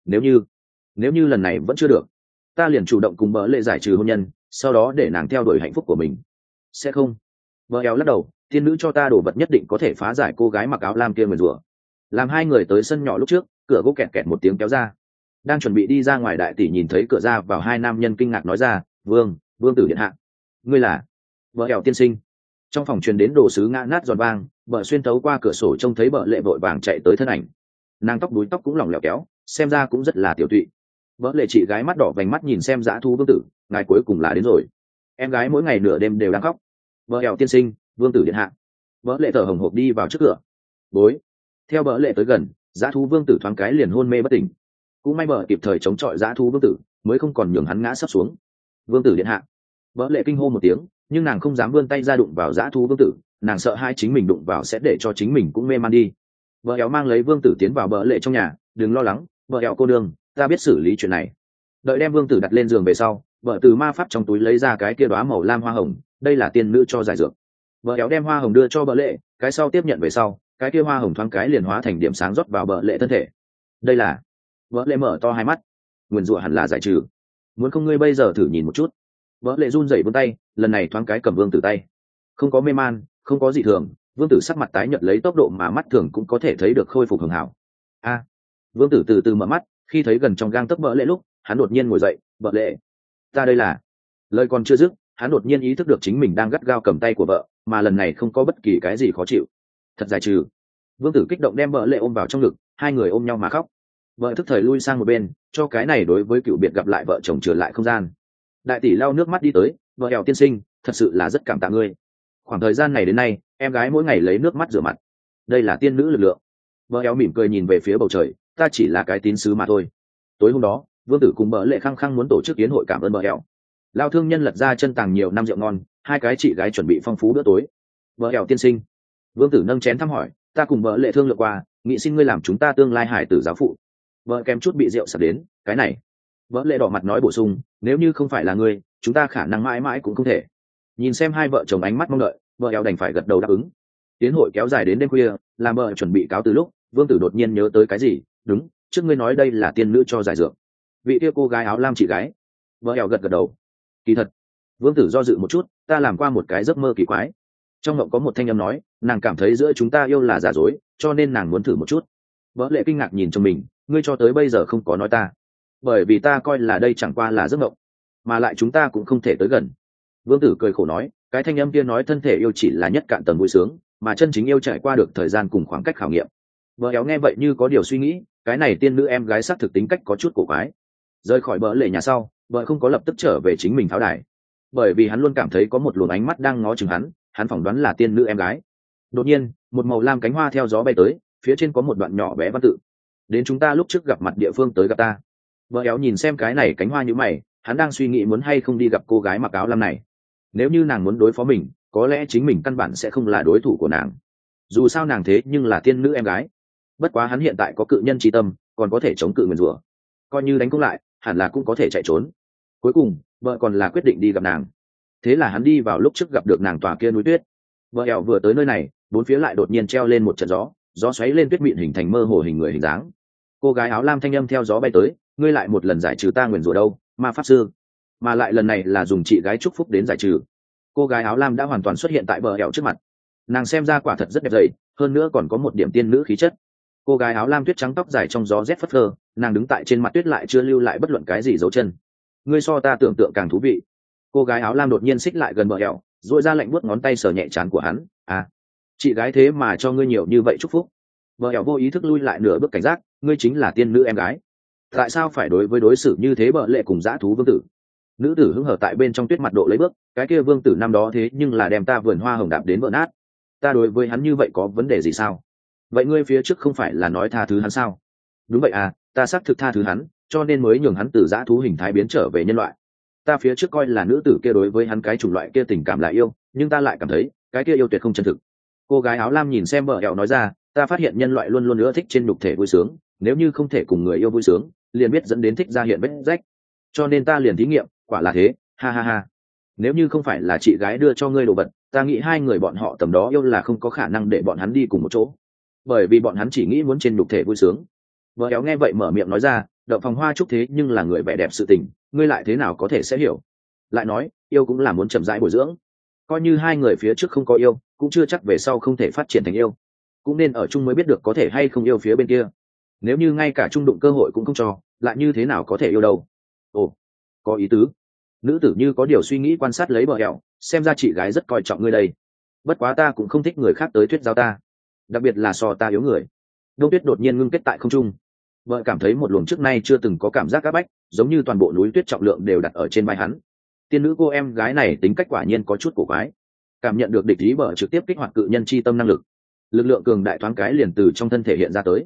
nếu như lần này vẫn chưa được, ta liền chủ động cùng vợ lệ giải trừ hôn nhân, sau đó để nàng theo đuổi hạnh phúc của mình. Sẽ không. Vợ hẹo lắc đầu, tiên nữ cho ta đồ vật nhất định có thể phá giải cô gái mặc áo lam kia nguyền rủa. Làm hai người tới sân nhỏ lúc trước, cửa gỗ kẹt kẹt một tiếng kéo ra. Đang chuẩn bị đi ra ngoài đại tỷ nhìn thấy cửa ra vào hai nam nhân kinh ngạc nói ra, vương tử điện hạ, ngươi là vợ hẹo tiên sinh. Trong phòng truyền đến đồ sứ ngã nát giòn vang, vợ xuyên tấu qua cửa sổ trông thấy vợ lệ vội vàng chạy tới thân ảnh. Nàng tóc đuôi tóc cũng lỏng lẻo kéo, xem ra cũng rất là tiểu tụy. Vợ lệ chị gái mắt đỏ vành mắt nhìn xem dã thu vương tử, ngài cuối cùng là đến rồi. Em gái mỗi ngày nửa đêm đều đang khóc. Vợ hẹo tiên sinh, vương tử điện hạ. Vợ lệ thở hồng hộc đi vào trước cửa. Bối. Theo vợ lệ tới gần, dã thú vương tử thoáng cái liền hôn mê bất tỉnh. Cũng may vợ kịp thời chống chọi dã thú vương tử, mới không còn nhường hắn ngã sấp xuống. Vương tử điện hạ. Vợ lệ kinh hô một tiếng, nhưng nàng không dám vươn tay ra đụng vào dã thú vương tử, nàng sợ hai chính mình đụng vào sẽ để cho chính mình cũng mê man đi. Vợ éo mang lấy vương tử tiến vào vợ lệ trong nhà, đừng lo lắng, vợ éo cô đương, ta biết xử lý chuyện này. Đợi đem vương tử đặt lên giường về sau, vợ từ ma pháp trong túi lấy ra cái kia đóa màu lam hoa hồng, đây là tiên nữ cho giải dược. Vợ éo đem hoa hồng đưa cho vợ lệ, cái sau tiếp nhận về sau, cái kia hoa hồng thoáng cái liền hóa thành điểm sáng rót vào vợ lệ thân thể. Đây là. Vợ lệ mở to hai mắt, nguyền rủa hẳn là giải trừ, muốn không ngươi bây giờ thử nhìn một chút. Vợ lệ run rẩy vươn tay, lần này thoáng cái cầm vương tử tay, không có mê man, không có gì thường, vương tử sắc mặt tái nhợt lấy tốc độ mà mắt thường cũng có thể thấy được khôi phục hưởng hảo. Vương tử từ từ mở mắt, khi thấy gần trong gang tấc vợ lệ lúc, hắn đột nhiên ngồi dậy, vợ lệ, ta đây là. Lời còn chưa dứt, hắn đột nhiên ý thức được chính mình đang gắt gao cầm tay của vợ, mà lần này không có bất kỳ cái gì khó chịu. Thật giải trừ. Vương tử kích động đem vợ lệ ôm vào trong ngực, hai người ôm nhau mà khóc. Vợ thức thời lui sang một bên, cho cái này đối với cựu biệt gặp lại vợ chồng trở lại không gian. Đại tỷ lau nước mắt đi tới, vợ hẹo tiên sinh, thật sự là rất cảm tạ ngươi. Khoảng thời gian này đến nay, em gái mỗi ngày lấy nước mắt rửa mặt, đây là tiên nữ lực lượng. Vợ hẹo mỉm cười nhìn về phía bầu trời, ta chỉ là cái tín sứ mà thôi. Tối hôm đó, vương tử cùng vợ lệ khăng khăng muốn tổ chức yến hội cảm ơn vợ hẹo. Lao thương nhân lật ra chân tàng nhiều năm rượu ngon, hai cái chị gái chuẩn bị phong phú bữa tối. Vợ hẹo tiên sinh, vương tử nâng chén thăm hỏi, ta cùng vợ lệ thương lượng qua, nghị xin ngươi làm chúng ta tương lai hải tử giáo phụ. Vợ kém chút bị rượu sặc đến, cái này. Vợ lệ đỏ mặt nói bổ sung, nếu như không phải là ngươi, chúng ta khả năng mãi mãi cũng không thể. Nhìn xem hai vợ chồng ánh mắt mong đợi, vợ eo đành phải gật đầu đáp ứng. Tiến hội kéo dài đến đêm khuya, làm vợ chuẩn bị cáo từ lúc, vương tử đột nhiên nhớ tới cái gì. Đúng, trước ngươi nói đây là tiên nữ cho giải dược, vị kia cô gái áo lam chị gái. Vợ eo gật gật đầu. Kỳ thật, vương tử do dự một chút, ta làm qua một cái giấc mơ kỳ quái. Trong mộng có một thanh âm nói, nàng cảm thấy giữa chúng ta yêu là giả dối, cho nên nàng muốn thử một chút. Vợ lệ kinh ngạc nhìn chồng mình, ngươi cho tới bây giờ không có nói ta, bởi vì ta coi là đây chẳng qua là giấc mộng, mà lại chúng ta cũng không thể tới gần. Vương tử cười khổ nói, cái thanh âm kia nói thân thể yêu chỉ là nhất cạn tầng vui sướng, mà chân chính yêu trải qua được thời gian cùng khoảng cách khảo nghiệm. Vợ éo nghe vậy như có điều suy nghĩ, cái này tiên nữ em gái xác thực tính cách có chút cổ quái. Rời khỏi bờ lệ nhà sau, vợ không có lập tức trở về chính mình tháo đài, bởi vì hắn luôn cảm thấy có một luồng ánh mắt đang ngó chừng hắn phỏng đoán là tiên nữ em gái. Đột nhiên, một màu lam cánh hoa theo gió bay tới, phía trên có một đoạn nhỏ bé văn tự, đến chúng ta lúc trước gặp mặt địa phương tới gặp ta. Vợ éo nhìn xem cái này cánh hoa như mày, hắn đang suy nghĩ muốn hay không đi gặp cô gái mặc áo lam này. Nếu như nàng muốn đối phó mình, có lẽ chính mình căn bản sẽ không là đối thủ của nàng, dù sao nàng thế nhưng là tiên nữ em gái. Bất quá hắn hiện tại có cự nhân trí tâm, còn có thể chống cự nguyền rủa, coi như đánh cũng lại hẳn là cũng có thể chạy trốn. Cuối cùng vợ còn là quyết định đi gặp nàng, thế là hắn đi vào lúc trước gặp được nàng tòa kia núi tuyết. Vợ éo vừa tới nơi này, bốn phía lại đột nhiên treo lên một trận gió xoáy lên tuyết mịn hình thành mơ hồ hình người hình dáng. Cô gái áo lam thanh âm theo gió bay tới, ngươi lại một lần giải trừ ta nguyền rủa đâu, ma pháp sư, mà lại lần này là dùng chị gái chúc phúc đến giải trừ. Cô gái áo lam đã hoàn toàn xuất hiện tại bờ hẹo trước mặt, nàng xem ra quả thật rất đẹp dậy, hơn nữa còn có một điểm tiên nữ khí chất. Cô gái áo lam tuyết trắng tóc dài trong gió rét phất phơ, nàng đứng tại trên mặt tuyết lại chưa lưu lại bất luận cái gì dấu chân. Ngươi so ta tưởng tượng càng thú vị. Cô gái áo lam đột nhiên xích lại gần bờ hẹo, duỗi ra lạnh buốt ngón tay sờ nhẹ trán của hắn. Chị gái thế mà cho ngươi nhiều như vậy chúc phúc. Bờ hẹo vô ý thức lui lại nửa bước cảnh giác, ngươi chính là tiên nữ em gái, tại sao phải đối xử như thế bợ lệ cùng dã thú vương tử? Nữ tử hứng hở tại bên trong tuyết mặt độ lấy bước, cái kia vương tử năm đó thế nhưng là đem ta vườn hoa hồng đạp đến vỡ nát, ta đối với hắn như vậy có vấn đề gì sao? Vậy ngươi phía trước không phải là nói tha thứ hắn sao? Đúng vậy à, ta xác thực tha thứ hắn, cho nên mới nhường hắn từ dã thú hình thái biến trở về nhân loại. Ta phía trước coi là nữ tử kia đối với hắn cái chủng loại kia tình cảm là yêu, nhưng ta lại cảm thấy cái kia yêu tuyệt không chân thực. Cô gái áo lam nhìn xem bờ eo nói ra, ta phát hiện nhân loại luôn luôn ưa thích trên nhục thể vui sướng, nếu như không thể cùng người yêu vui sướng liền biết dẫn đến thích ra hiện vết rách, cho nên ta liền thí nghiệm, quả là thế, ha ha ha. Nếu như không phải là chị gái đưa cho ngươi đồ vật, ta nghĩ hai người bọn họ tầm đó yêu là không có khả năng để bọn hắn đi cùng một chỗ, bởi vì bọn hắn chỉ nghĩ muốn trên nhục thể vui sướng. Vợ éo nghe vậy mở miệng nói ra, động phòng hoa chúc thế nhưng là người vẻ đẹp sự tình, ngươi lại thế nào có thể sẽ hiểu. Lại nói yêu cũng là muốn chậm rãi bồi dưỡng, coi như hai người phía trước không có yêu cũng chưa chắc về sau không thể phát triển thành yêu, cũng nên ở chung mới biết được có thể hay không yêu phía bên kia. Nếu như ngay cả chung đụng cơ hội cũng không cho, lại như thế nào có thể yêu đâu. Ồ, có ý tứ. Nữ tử như có điều suy nghĩ quan sát lấy bờ hẹo, xem ra chị gái rất coi trọng ngươi đây. Bất quá ta cũng không thích người khác tới thuyết giáo ta, đặc biệt là so ta yếu người. Đông tuyết đột nhiên ngưng kết tại không trung, vợ cảm thấy một luồng trước nay chưa từng có cảm giác áp bách, giống như toàn bộ núi tuyết trọng lượng đều đặt ở trên vai hắn. Tiên nữ cô em gái này tính cách quả nhiên có chút cổ quái. Cảm nhận được địch ý bờ trực tiếp kích hoạt cự nhân chi tâm năng lực, lực lượng cường đại thoáng cái liền từ trong thân thể hiện ra tới.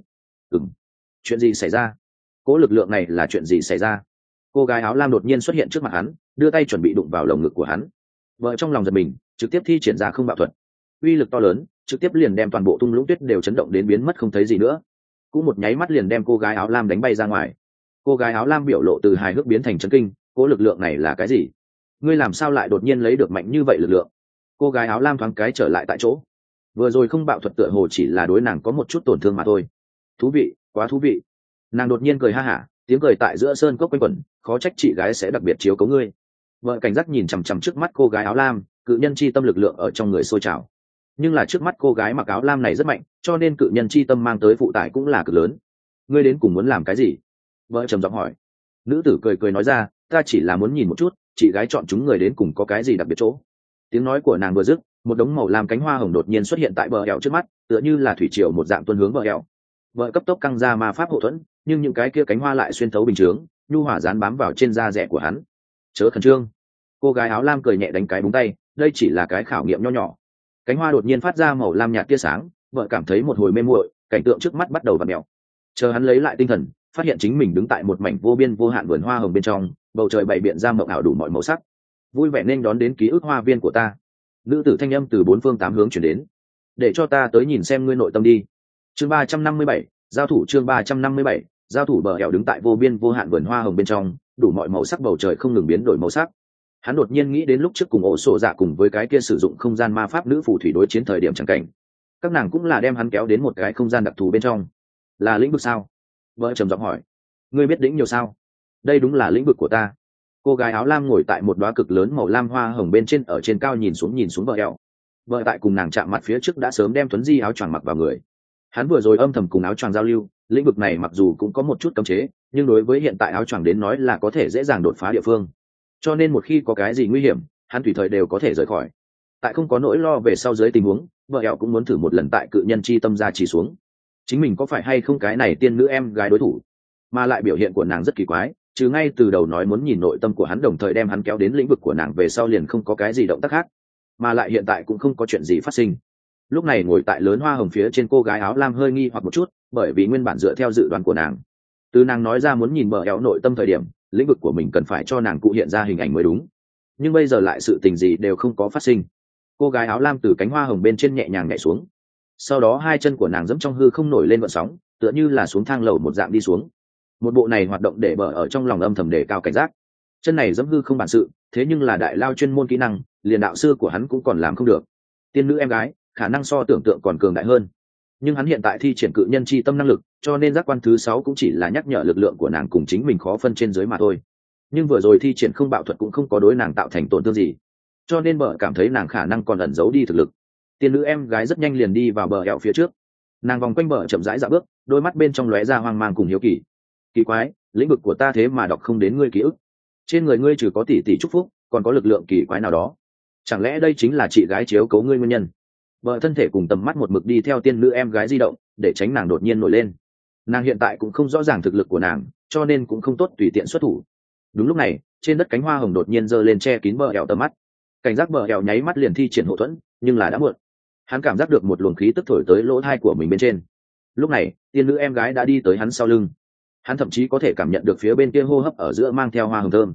Chuyện gì xảy ra? Cố lực lượng này là chuyện gì xảy ra? Cô gái áo lam đột nhiên xuất hiện trước mặt hắn, đưa tay chuẩn bị đụng vào lồng ngực của hắn. Vợ trong lòng giật mình, trực tiếp thi triển ra không bạo thuật, uy lực to lớn, trực tiếp liền đem toàn bộ thung lũng tuyết đều chấn động đến biến mất không thấy gì nữa. Cũng một nháy mắt liền đem cô gái áo lam đánh bay ra ngoài. Cô gái áo lam biểu lộ từ hài hước biến thành chấn kinh, cố lực lượng này là cái gì? Ngươi làm sao lại đột nhiên lấy được mạnh như vậy lực lượng? Cô gái áo lam thoáng cái trở lại tại chỗ. Vừa rồi không bạo thuật tựa hồ chỉ là đối nàng có một chút tổn thương mà thôi. Thú vị, quá thú vị. Nàng đột nhiên cười ha hả, tiếng cười tại giữa sơn cốc quanh quẩn, khó trách chị gái sẽ đặc biệt chiếu cố ngươi. Vợ cảnh giác nhìn chằm chằm trước mắt cô gái áo lam, cự nhân chi tâm lực lượng ở trong người sôi trào. Nhưng là trước mắt cô gái mặc áo lam này rất mạnh, cho nên cự nhân chi tâm mang tới phụ tải cũng là cực lớn. Ngươi đến cùng muốn làm cái gì? Vợ trầm giọng hỏi. Nữ tử cười cười nói ra, ta chỉ là muốn nhìn một chút chị gái chọn chúng người đến cùng có cái gì đặc biệt chỗ. Tiếng nói của nàng vừa dứt, một đống màu lam cánh hoa hồng đột nhiên xuất hiện tại bờ eo trước mắt, tựa như là thủy triều một dạng tuôn hướng bờ eo. Vợ cấp tốc căng ra ma pháp hộ thuẫn, nhưng những cái kia cánh hoa lại xuyên thấu bình chướng, nhu hòa dán bám vào trên da rẻ của hắn. Chớ khẩn trương. Cô gái áo lam cười nhẹ đánh cái búng tay, đây chỉ là cái khảo nghiệm nho nhỏ. Cánh hoa đột nhiên phát ra màu lam nhạt tia sáng, vợ cảm thấy một hồi mê muội, cảnh tượng trước mắt bắt đầu vặn mèo. Chờ hắn lấy lại tinh thần, phát hiện chính mình đứng tại một mảnh vô biên vô hạn vườn hoa hồng bên trong, bầu trời bày biện ra mộng ảo đủ mọi màu sắc. Vui vẻ nên đón đến ký ức hoa viên của ta. Nữ tử thanh âm từ bốn phương tám hướng chuyển đến. Để cho ta tới nhìn xem ngươi nội tâm đi. Chương 357, giao thủ. Chương 357, giao thủ. Bờ eo đứng tại vô biên vô hạn vườn hoa hồng bên trong, đủ mọi màu sắc, bầu trời không ngừng biến đổi màu sắc. Hắn đột nhiên nghĩ đến lúc trước cùng ổ sổ dạ cùng với cái kia sử dụng không gian ma pháp nữ phù thủy đối chiến thời điểm chẳng cảnh, các nàng cũng là đem hắn kéo đến một cái không gian đặc thù bên trong. Là lĩnh vực sao? Vợ trầm giọng hỏi. Ngươi biết lĩnh nhiều sao? Đây đúng là lĩnh vực của ta. Cô gái áo lam ngồi tại một đóa cực lớn màu lam hoa hồng bên trên, ở trên cao nhìn xuống vợ eo. Vợ tại cùng nàng chạm mặt phía trước đã sớm đem tuấn di áo choàng mặc vào người. Hắn vừa rồi âm thầm cùng áo choàng giao lưu, lĩnh vực này mặc dù cũng có một chút cấm chế, nhưng đối với hiện tại áo choàng đến nói là có thể dễ dàng đột phá địa phương. Cho nên một khi có cái gì nguy hiểm, hắn tùy thời đều có thể rời khỏi. Tại không có nỗi lo về sau dưới tình huống, vợ eo cũng muốn thử một lần tại cự nhân chi tâm ra chỉ xuống, chính mình có phải hay không cái này tiên nữ em gái đối thủ. Mà lại biểu hiện của nàng rất kỳ quái, chứ ngay từ đầu nói muốn nhìn nội tâm của hắn đồng thời đem hắn kéo đến lĩnh vực của nàng về sau liền không có cái gì động tác khác, mà lại hiện tại cũng không có chuyện gì phát sinh. Lúc này ngồi tại lớn hoa hồng phía trên cô gái áo lam hơi nghi hoặc một chút, bởi vì nguyên bản dựa theo dự đoán của nàng, từ nàng nói ra muốn nhìn bờ eo nội tâm thời điểm, lĩnh vực của mình cần phải cho nàng cụ hiện ra hình ảnh mới đúng, nhưng bây giờ lại sự tình gì đều không có phát sinh. Cô gái áo lam từ cánh hoa hồng bên trên nhẹ nhàng nhảy xuống, sau đó hai chân của nàng dẫm trong hư không nổi lên gợn sóng, tựa như là xuống thang lầu một dạng đi xuống. Một bộ này hoạt động để bờ ở trong lòng âm thầm đề cao cảnh giác. Chân này dẫm hư không bản sự, thế nhưng là đại lao chuyên môn kỹ năng, liền đạo sư của hắn cũng còn làm không được. Tiên nữ em gái khả năng so tưởng tượng còn cường đại hơn, nhưng hắn hiện tại thi triển cự nhân chi tâm năng lực, cho nên giác quan thứ 6 cũng chỉ là nhắc nhở lực lượng của nàng cùng chính mình khó phân trên dưới mà thôi. Nhưng vừa rồi thi triển không bạo thuật cũng không có đối nàng tạo thành tổn thương gì, cho nên bờ cảm thấy nàng khả năng còn ẩn giấu đi thực lực. Tiên nữ em gái rất nhanh liền đi vào bờ eo phía trước, nàng vòng quanh bờ chậm rãi dạo bước, đôi mắt bên trong lóe ra hoang mang cùng hiếu kỳ. Kỳ quái, lĩnh vực của ta thế mà đọc không đến ngươi ký ức, trên người ngươi trừ có tỷ tỷ chúc phúc còn có lực lượng kỳ quái nào đó, chẳng lẽ đây chính là chị gái chiếu cố ngươi nguyên nhân? Vợ thân thể cùng tầm mắt một mực đi theo tiên nữ em gái di động, để tránh nàng đột nhiên nổi lên. Nàng hiện tại cũng không rõ ràng thực lực của nàng, cho nên cũng không tốt tùy tiện xuất thủ. Đúng lúc này, trên đất cánh hoa hồng đột nhiên giơ lên che kín bờ eo tầm mắt. Cảnh giác bờ eo nháy mắt liền thi triển hộ thuẫn, nhưng là đã muộn. Hắn cảm giác được một luồng khí tức thổi tới lỗ tai của mình bên trên. Lúc này, tiên nữ em gái đã đi tới hắn sau lưng. Hắn thậm chí có thể cảm nhận được phía bên kia hô hấp ở giữa mang theo hoa hồng thơm.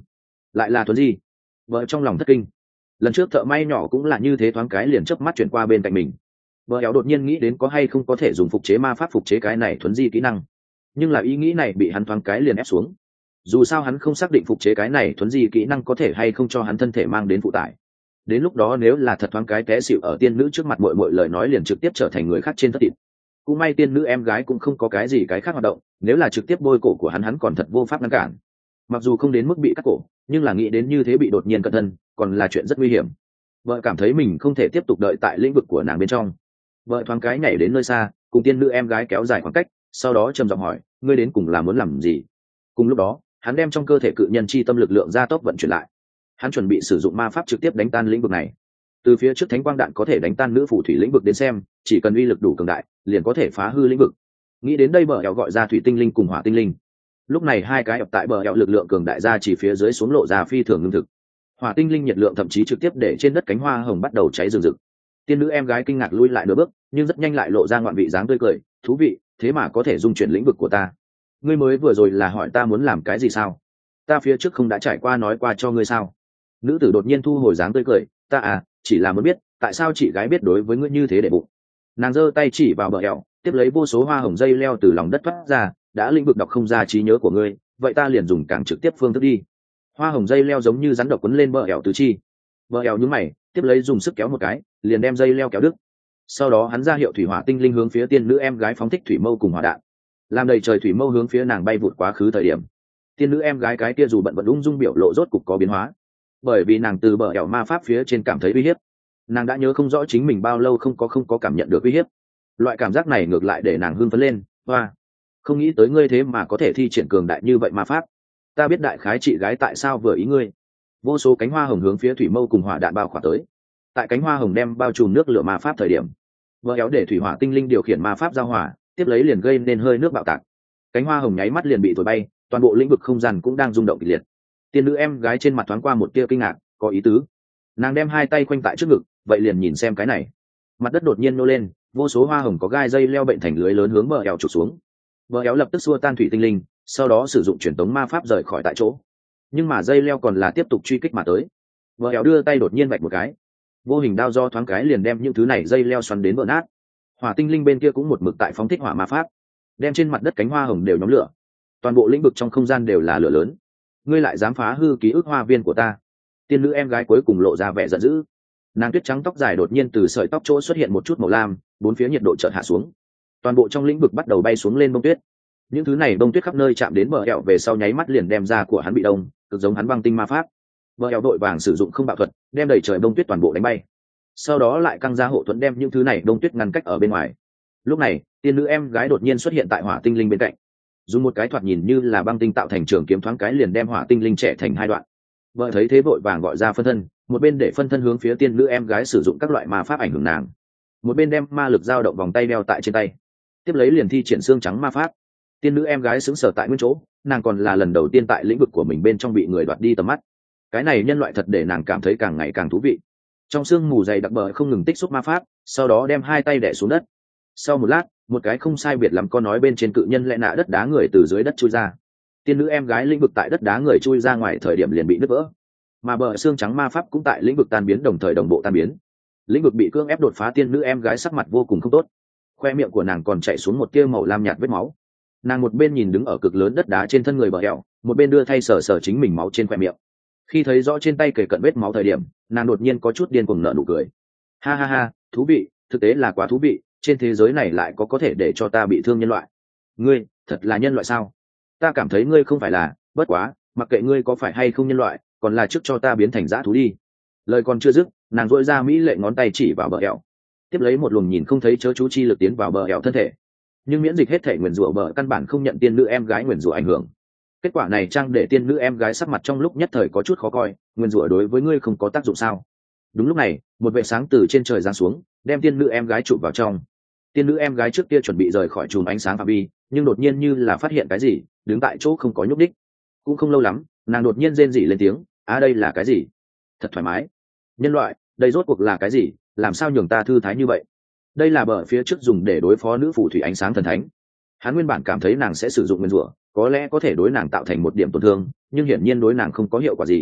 lại là thuấn di. Vợ trong lòng thất kinh. Lần trước thợ may nhỏ cũng là như thế, thoáng cái liền chớp mắt chuyển qua bên cạnh mình. Vợ éo đột nhiên nghĩ đến có hay không có thể dùng phục chế ma pháp phục chế cái này thuấn di kỹ năng, nhưng là ý nghĩ này bị hắn thoáng cái liền ép xuống. Dù sao hắn không xác định phục chế cái này thuấn di kỹ năng có thể hay không cho hắn thân thể mang đến phụ tải. Đến lúc đó nếu là thật thoáng cái té xịu ở tiên nữ trước mặt mọi lời nói liền trực tiếp trở thành người khác trên thất thịt. Cũng may tiên nữ em gái cũng không có cái gì cái khác hoạt động, nếu là trực tiếp bôi cổ của hắn còn thật vô pháp ngăn cản. Mặc dù không đến mức bị cắt cổ, nhưng là nghĩ đến như thế bị đột nhiên cận thân còn là chuyện rất nguy hiểm. Vợ cảm thấy mình không thể tiếp tục đợi tại lĩnh vực của nàng bên trong. Vợ thoáng cái nhảy đến nơi xa, cùng tiên nữ em gái kéo dài khoảng cách, sau đó trầm giọng hỏi, ngươi đến cùng là muốn làm gì? Cùng lúc đó hắn đem trong cơ thể cự nhân chi tâm lực lượng gia tốc vận chuyển lại. Hắn chuẩn bị sử dụng ma pháp trực tiếp đánh tan lĩnh vực này. Từ phía trước thánh quang đạn có thể đánh tan nữ phù thủy lĩnh vực đến xem, chỉ cần uy lực đủ cường đại liền có thể phá hư lĩnh vực. Nghĩ đến đây, bờ eo gọi ra thủy tinh linh cùng hỏa tinh linh. Lúc này hai cái ập tại bờ eo lực lượng cường đại ra chỉ phía dưới xuống lộ ra phi thường ngưng thực. Hỏa tinh linh nhiệt lượng thậm chí trực tiếp để trên đất cánh hoa hồng bắt đầu cháy rừng rực. Tiên nữ em gái kinh ngạc lui lại nửa bước, nhưng rất nhanh lại lộ ra ngoạn vị dáng tươi cười, thú vị, thế mà có thể dung chuyển lĩnh vực của ta. Ngươi mới vừa rồi là hỏi ta muốn làm cái gì sao? Ta phía trước không đã trải qua nói qua cho ngươi sao? Nữ tử đột nhiên thu hồi dáng tươi cười, ta chỉ là muốn biết tại sao chị gái biết đối với ngươi như thế để bụng. Nàng giơ tay chỉ vào bờ eo, tiếp lấy vô số hoa hồng dây leo từ lòng đất thoát ra, đã lĩnh vực đọc không ra trí nhớ của ngươi, vậy ta liền dùng càng trực tiếp phương thức đi. Hoa hồng dây leo giống như rắn độc quấn lên bờ eo tứ chi. Bờ eo nhướng mày, tiếp lấy dùng sức kéo một cái, liền đem dây leo kéo đứt. Sau đó hắn ra hiệu thủy hỏa tinh linh hướng phía tiên nữ em gái phóng thích thủy mâu cùng hỏa đạn, làm đầy trời thủy mâu hướng phía nàng bay vụt quá khứ. Thời điểm tiên nữ em gái cái kia dù bận vẫn ung dung biểu lộ rốt cục có biến hóa, bởi vì nàng từ bờ eo ma pháp phía trên cảm thấy uy hiếp. Nàng đã nhớ không rõ chính mình bao lâu không có cảm nhận được uy hiếp. Loại cảm giác này ngược lại để nàng hưng phấn lên. Hoa, không nghĩ tới ngươi thế mà có thể thi triển cường đại như vậy ma pháp. Ta biết đại khái chị gái tại sao vừa ý ngươi. Vô số cánh hoa hồng hướng phía thủy mâu cùng hỏa đạn bao khỏa tới. Tại cánh hoa hồng đem bao trùm nước lửa ma pháp thời điểm, vợ éo để thủy hỏa tinh linh điều khiển ma pháp giao hỏa, tiếp lấy liền gây nên hơi nước bạo tạc. Cánh hoa hồng nháy mắt liền bị thổi bay, toàn bộ lĩnh vực không gian cũng đang rung động kịch liệt. Tiên nữ em gái trên mặt thoáng qua một tia kinh ngạc, có ý tứ. Nàng đem hai tay quanh tại trước ngực, vậy liền nhìn xem cái này. Mặt đất đột nhiên nô lên, vô số hoa hồng có gai dây leo bệnh thành lưới lớn hướng bờ éo trục xuống. Bờ éo lập tức xua tan thủy tinh linh, sau đó sử dụng truyền tống ma pháp rời khỏi tại chỗ. Nhưng mà dây leo còn là tiếp tục truy kích mà tới. Bờ éo đưa tay đột nhiên vạch một cái, vô hình đao do thoáng cái liền đem những thứ này dây leo xoắn đến vỡ nát. Hỏa tinh linh bên kia cũng một mực tại phóng thích hỏa ma pháp, đem trên mặt đất cánh hoa hồng đều nhóm lửa. Toàn bộ lĩnh vực trong không gian đều là lửa lớn. Ngươi lại dám phá hư ký ức hoa viên của ta? Tiên nữ em gái cuối cùng lộ ra vẻ giận dữ. Nàng tuyết trắng tóc dài đột nhiên từ sợi tóc chỗ xuất hiện một chút màu lam, bốn phía nhiệt độ chợt hạ xuống. Toàn bộ trong lĩnh vực bắt đầu bay xuống lên bông tuyết. Những thứ này bông tuyết khắp nơi chạm đến bờ eo về sau nháy mắt liền đem ra của hắn bị đông, cực giống hắn băng tinh ma pháp. Bờ eo đội vàng sử dụng không bạo thuật, đem đầy trời bông tuyết toàn bộ đánh bay. Sau đó lại căng ra hộ thuẫn đem những thứ này bông tuyết ngăn cách ở bên ngoài. Lúc này tiên nữ em gái đột nhiên xuất hiện tại hỏa tinh linh bên cạnh, dùng một cái thoạt nhìn như là băng tinh tạo thành trường kiếm thoáng cái liền đem hỏa tinh linh trẻ thành hai đoạn. Vợ thấy thế vội vàng gọi ra phân thân, một bên để phân thân hướng phía tiên nữ em gái sử dụng các loại ma pháp ảnh hưởng nàng, một bên đem ma lực dao động vòng tay đeo tại trên tay, tiếp lấy liền thi triển xương trắng ma pháp. Tiên nữ em gái sững sờ tại nguyên chỗ, nàng còn là lần đầu tiên tại lĩnh vực của mình bên trong bị người đoạt đi tầm mắt. Cái này nhân loại thật để nàng cảm thấy càng ngày càng thú vị. Trong sương mù dày đặc bờ không ngừng tích xúc ma pháp, sau đó đem hai tay đè xuống đất. Sau một lát, một cái không sai biệt lắm con nói bên trên cự nhân lẹ nạ đất đá người từ dưới đất chui ra. Tiên nữ em gái lĩnh vực tại đất đá người chui ra ngoài thời điểm liền bị nứt vỡ, mà bờ xương trắng ma pháp cũng tại lĩnh vực tan biến đồng thời đồng bộ tan biến. Lĩnh vực bị cưỡng ép đột phá, tiên nữ em gái sắc mặt vô cùng không tốt, khoe miệng của nàng còn chảy xuống một tia màu lam nhạt vết máu. Nàng một bên nhìn đứng ở cực lớn đất đá trên thân người bờ eo, một bên đưa thay sờ sờ chính mình máu trên khoe miệng. Khi thấy rõ trên tay kề cận vết máu thời điểm, nàng đột nhiên có chút điên cuồng nở nụ cười. Ha ha ha, thú vị, thực tế là quá thú vị, trên thế giới này lại có thể để cho ta bị thương nhân loại. Ngươi thật là nhân loại sao? Ta cảm thấy ngươi không phải là, bất quá mặc kệ ngươi có phải hay không nhân loại, còn là trước cho ta biến thành dã thú đi. Lời còn chưa dứt, nàng dội ra mỹ lệ ngón tay chỉ vào bờ eo, tiếp lấy một luồng nhìn không thấy chớ chú chi lực tiến vào bờ eo thân thể, nhưng miễn dịch hết thể nguyền rủa bờ căn bản không nhận tiên nữ em gái nguyền rủa ảnh hưởng. Kết quả này trang để tiên nữ em gái sắc mặt trong lúc nhất thời có chút khó coi. Nguyền rủa đối với ngươi không có tác dụng sao? Đúng lúc này một vệt sáng từ trên trời giáng xuống, đem tiên nữ em gái chụp vào trong. Tiên nữ em gái trước kia chuẩn bị rời khỏi chùm ánh sáng phạm vi, nhưng đột nhiên như là phát hiện cái gì, đứng tại chỗ không có nhúc đích. Cũng không lâu lắm, nàng đột nhiên rên rỉ lên tiếng, đây là cái gì? Thật thoải mái. Nhân loại, đây rốt cuộc là cái gì, làm sao nhường ta thư thái như vậy? Đây là bờ phía trước dùng để đối phó nữ phù thủy ánh sáng thần thánh. Hắn nguyên bản cảm thấy nàng sẽ sử dụng nguyên rủa, có lẽ có thể đối nàng tạo thành một điểm tổn thương, nhưng hiển nhiên đối nàng không có hiệu quả gì.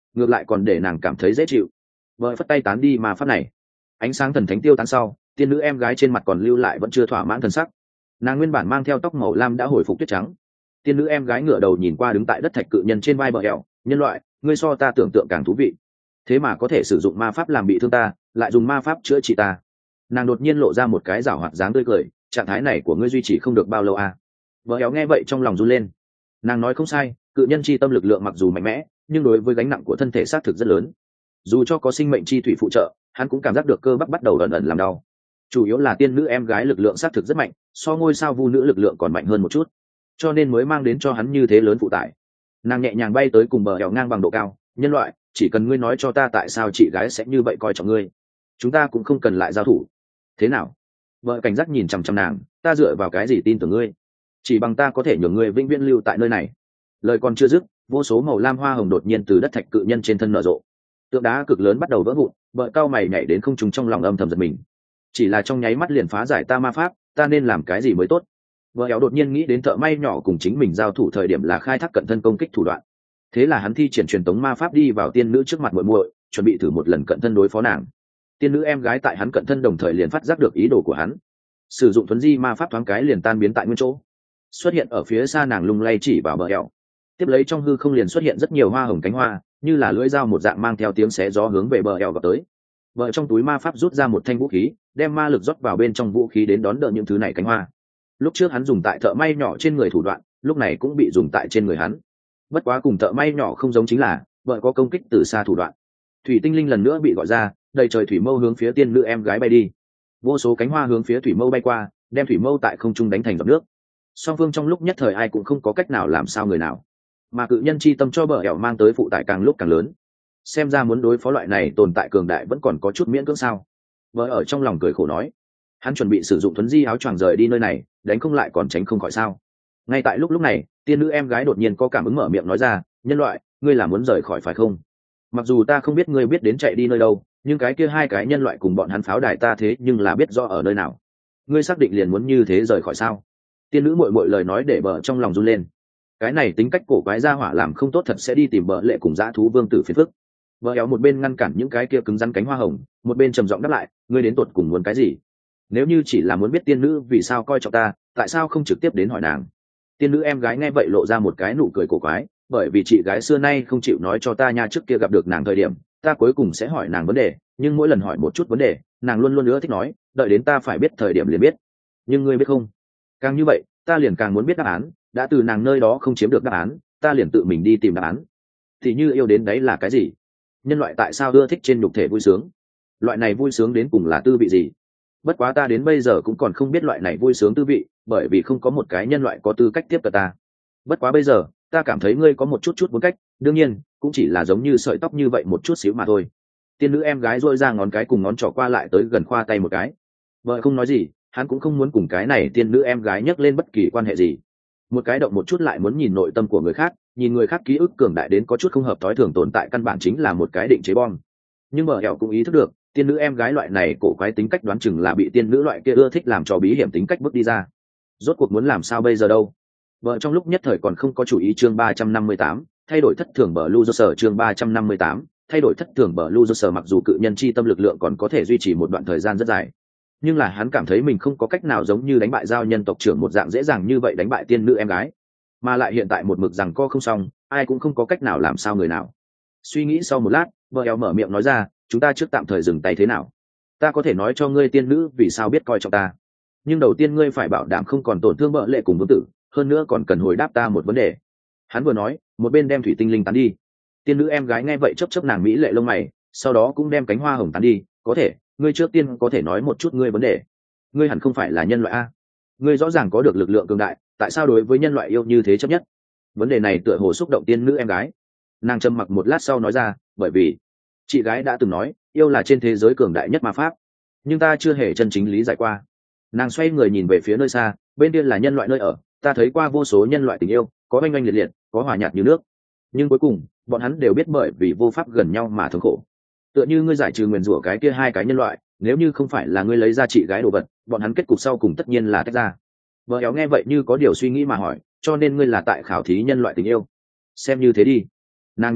ngược lại còn để nàng cảm thấy dễ chịu. Vợ phất tay tán đi ma pháp này. Ánh sáng thần thánh tiêu tán sau, tiên nữ em gái trên mặt còn lưu lại vẫn chưa thỏa mãn thần sắc. Nàng nguyên bản mang theo tóc màu lam đã hồi phục tuyết trắng. Tiên nữ em gái ngửa đầu nhìn qua đứng tại đất thạch cự nhân trên vai bờ hẹo, nhân loại, ngươi so ta tưởng tượng càng thú vị, thế mà có thể sử dụng ma pháp làm bị thương ta, lại dùng ma pháp chữa trị ta. Nàng đột nhiên lộ ra một cái giảo hoạt dáng tươi cười, trạng thái này của ngươi duy trì không được bao lâu à? Bờ hẹo nghe vậy trong lòng run lên. Nàng nói không sai, cự nhân chi tâm lực lượng mặc dù mạnh mẽ, nhưng đối với gánh nặng của thân thể xác thực rất lớn. Dù cho có sinh mệnh chi thủy phụ trợ, hắn cũng cảm giác được cơ bắp bắt đầu ẩn ẩn làm đau. Chủ yếu là tiên nữ em gái lực lượng xác thực rất mạnh, so ngôi sao vu nữ lực lượng còn mạnh hơn một chút, cho nên mới mang đến cho hắn như thế lớn phụ tải. Nàng nhẹ nhàng bay tới cùng bờ hẹo ngang bằng độ cao. Nhân loại, chỉ cần ngươi nói cho ta tại sao chị gái sẽ như vậy coi trọng ngươi, chúng ta cũng không cần lại giao thủ. Thế nào? Vợ cảnh giác nhìn chằm chằm nàng. Ta dựa vào cái gì tin tưởng ngươi? Chỉ bằng ta có thể nhường ngươi vĩnh viễn lưu tại nơi này. Lời còn chưa dứt, vô số màu lam hoa hồng đột nhiên từ đất thạch cự nhân trên thân nở rộ. Tượng đá cực lớn bắt đầu vỡ vụn. Vợ cao mày nhảy đến không trung trong lòng âm thầm giật mình. Chỉ là trong nháy mắt liền phá giải ta ma pháp, ta nên làm cái gì mới tốt? Vợ éo đột nhiên nghĩ đến thợ may nhỏ cùng chính mình giao thủ thời điểm là khai thác cận thân công kích thủ đoạn. Thế là hắn thi triển truyền tống ma pháp đi vào tiên nữ trước mặt muội muội, chuẩn bị thử một lần cận thân đối phó nàng. Tiên nữ em gái tại hắn cận thân đồng thời liền phát giác được ý đồ của hắn, sử dụng thuấn di ma pháp thoáng cái liền tan biến tại nguyên chỗ, xuất hiện ở phía xa nàng lung lay chỉ vào bờ eo. Tiếp lấy trong hư không liền xuất hiện rất nhiều hoa hồng cánh hoa, như là lưỡi dao một dạng mang theo tiếng xé gió hướng về bờ eo vào tới. Vợ trong túi ma pháp rút ra một thanh vũ khí, đem ma lực rót vào bên trong vũ khí đến đón đỡ những thứ này cánh hoa. Lúc trước hắn dùng tại thợ may nhỏ trên người thủ đoạn, lúc này cũng bị dùng tại trên người hắn. Bất quá cùng thợ may nhỏ không giống chính là vợ có công kích từ xa thủ đoạn. Thủy tinh linh lần nữa bị gọi ra, đầy trời thủy mâu hướng phía tiên nữ em gái bay đi. Vô số cánh hoa hướng phía thủy mâu bay qua, đem thủy mâu tại không trung đánh thành giọt nước. Song phương trong lúc nhất thời ai cũng không có cách nào làm sao người nào. Mà cự nhân chi tâm cho bờ hẻo mang tới phụ tải càng lúc càng lớn. Xem ra muốn đối phó loại này tồn tại cường đại vẫn còn có chút miễn cưỡng sao. Vợ ở trong lòng cười khổ nói. Hắn chuẩn bị sử dụng thuấn di áo choàng rời đi nơi này, đánh không lại còn tránh không khỏi sao. Ngay tại lúc này, tiên nữ em gái đột nhiên có cảm ứng mở miệng nói ra, nhân loại, ngươi là muốn rời khỏi phải không? Mặc dù ta không biết ngươi biết đến chạy đi nơi đâu, nhưng cái kia hai cái nhân loại cùng bọn hắn pháo đài ta thế nhưng là biết rõ ở nơi nào. Ngươi xác định liền muốn như thế rời khỏi sao? Tiên nữ muội muội lời nói để bờ trong lòng run lên. Cái này tính cách cổ quái ra hỏa làm không tốt thật sẽ đi tìm bờ lệ cùng dã thú vương tử phiền phức. Bờ éo một bên ngăn cản những cái kia cứng rắn cánh hoa hồng, một bên trầm giọng đáp lại, ngươi đến tột cùng muốn cái gì? Nếu như chỉ là muốn biết tiên nữ vì sao coi trọng ta, tại sao không trực tiếp đến hỏi nàng? Tiên nữ em gái nghe vậy lộ ra một cái nụ cười cổ quái, bởi vì chị gái xưa nay không chịu nói cho ta nha, trước kia gặp được nàng thời điểm ta cuối cùng sẽ hỏi nàng vấn đề, nhưng mỗi lần hỏi một chút vấn đề nàng luôn luôn nữa thích nói đợi đến ta phải biết thời điểm liền biết. Nhưng ngươi biết không, càng như vậy ta liền càng muốn biết đáp án, đã từ nàng nơi đó không chiếm được đáp án ta liền tự mình đi tìm đáp án. Thì như yêu đến đấy là cái gì? Nhân loại tại sao ưa thích trên nhục thể vui sướng? Loại này vui sướng đến cùng là tư vị gì? Bất quá ta đến bây giờ cũng còn không biết loại này vui sướng tư vị, bởi vì không có một cái nhân loại có tư cách tiếp cận ta. Bất quá bây giờ ta cảm thấy ngươi có một chút muốn cách, đương nhiên cũng chỉ là giống như sợi tóc như vậy một chút xíu mà thôi. Tiên nữ em gái dội ra ngón cái cùng ngón trỏ qua lại tới gần khoa tay một cái. Vợ không nói gì, hắn cũng không muốn cùng cái này tiên nữ em gái nhắc lên bất kỳ quan hệ gì. Một cái động một chút lại muốn nhìn nội tâm của người khác, nhìn người khác ký ức cường đại đến có chút không hợp thói thường tồn tại căn bản chính là một cái định chế bom. Nhưng bờ hẹo cũng ý thức được, tiên nữ em gái loại này cổ quái tính cách đoán chừng là bị tiên nữ loại kia ưa thích làm trò bí hiểm tính cách bước đi ra. Rốt cuộc muốn làm sao bây giờ đâu? Vợ trong lúc nhất thời còn không có chủ ý. Chương 358, thay đổi thất thường bờ loser. Chương 358, thay đổi thất thường bờ loser. Mặc dù cự nhân chi tâm lực lượng còn có thể duy trì một đoạn thời gian rất dài, nhưng là hắn cảm thấy mình không có cách nào giống như đánh bại giao nhân tộc trưởng một dạng dễ dàng như vậy đánh bại tiên nữ em gái, mà lại hiện tại một mực rằng co không xong, ai cũng không có cách nào làm sao người nào. Suy nghĩ sau một lát, vợ eo mở miệng nói ra, chúng ta trước tạm thời dừng tay thế nào? Ta có thể nói cho ngươi tiên nữ vì sao biết coi trọng ta, nhưng đầu tiên ngươi phải bảo đảm không còn tổn thương vợ lệ cùng vương tử, hơn nữa còn cần hồi đáp ta một vấn đề. Hắn vừa nói một bên đem thủy tinh linh tán đi. Tiên nữ em gái nghe vậy chớp chớp nàng mỹ lệ lông mày, sau đó cũng đem cánh hoa hồng tán đi. Có thể, ngươi trước tiên có thể nói một chút ngươi vấn đề. Ngươi hẳn không phải là nhân loại a? Ngươi rõ ràng có được lực lượng cường đại, tại sao đối với nhân loại yêu như thế chấp nhất? Vấn đề này tựa hồ xúc động tiên nữ em gái. Nàng trầm mặc một lát sau nói ra, bởi vì chị gái đã từng nói yêu là trên thế giới cường đại nhất ma pháp, nhưng ta chưa hề chân chính lý giải qua. Nàng xoay người nhìn về phía nơi xa, bên kia là nhân loại nơi ở, ta thấy qua vô số nhân loại tình yêu, có oanh oanh liệt liệt, có hòa nhạt như nước, nhưng cuối cùng bọn hắn đều biết bởi vì vô pháp gần nhau mà thống khổ. Tựa như ngươi giải trừ nguyền rủa cái kia hai cái nhân loại, nếu như không phải là ngươi lấy ra chị gái đồ vật, bọn hắn kết cục sau cùng tất nhiên là tách ra. Vợ éo nghe vậy như có điều suy nghĩ mà hỏi, cho nên ngươi là tại khảo thí nhân loại tình yêu? Xem như thế đi. Nàng nhún vai,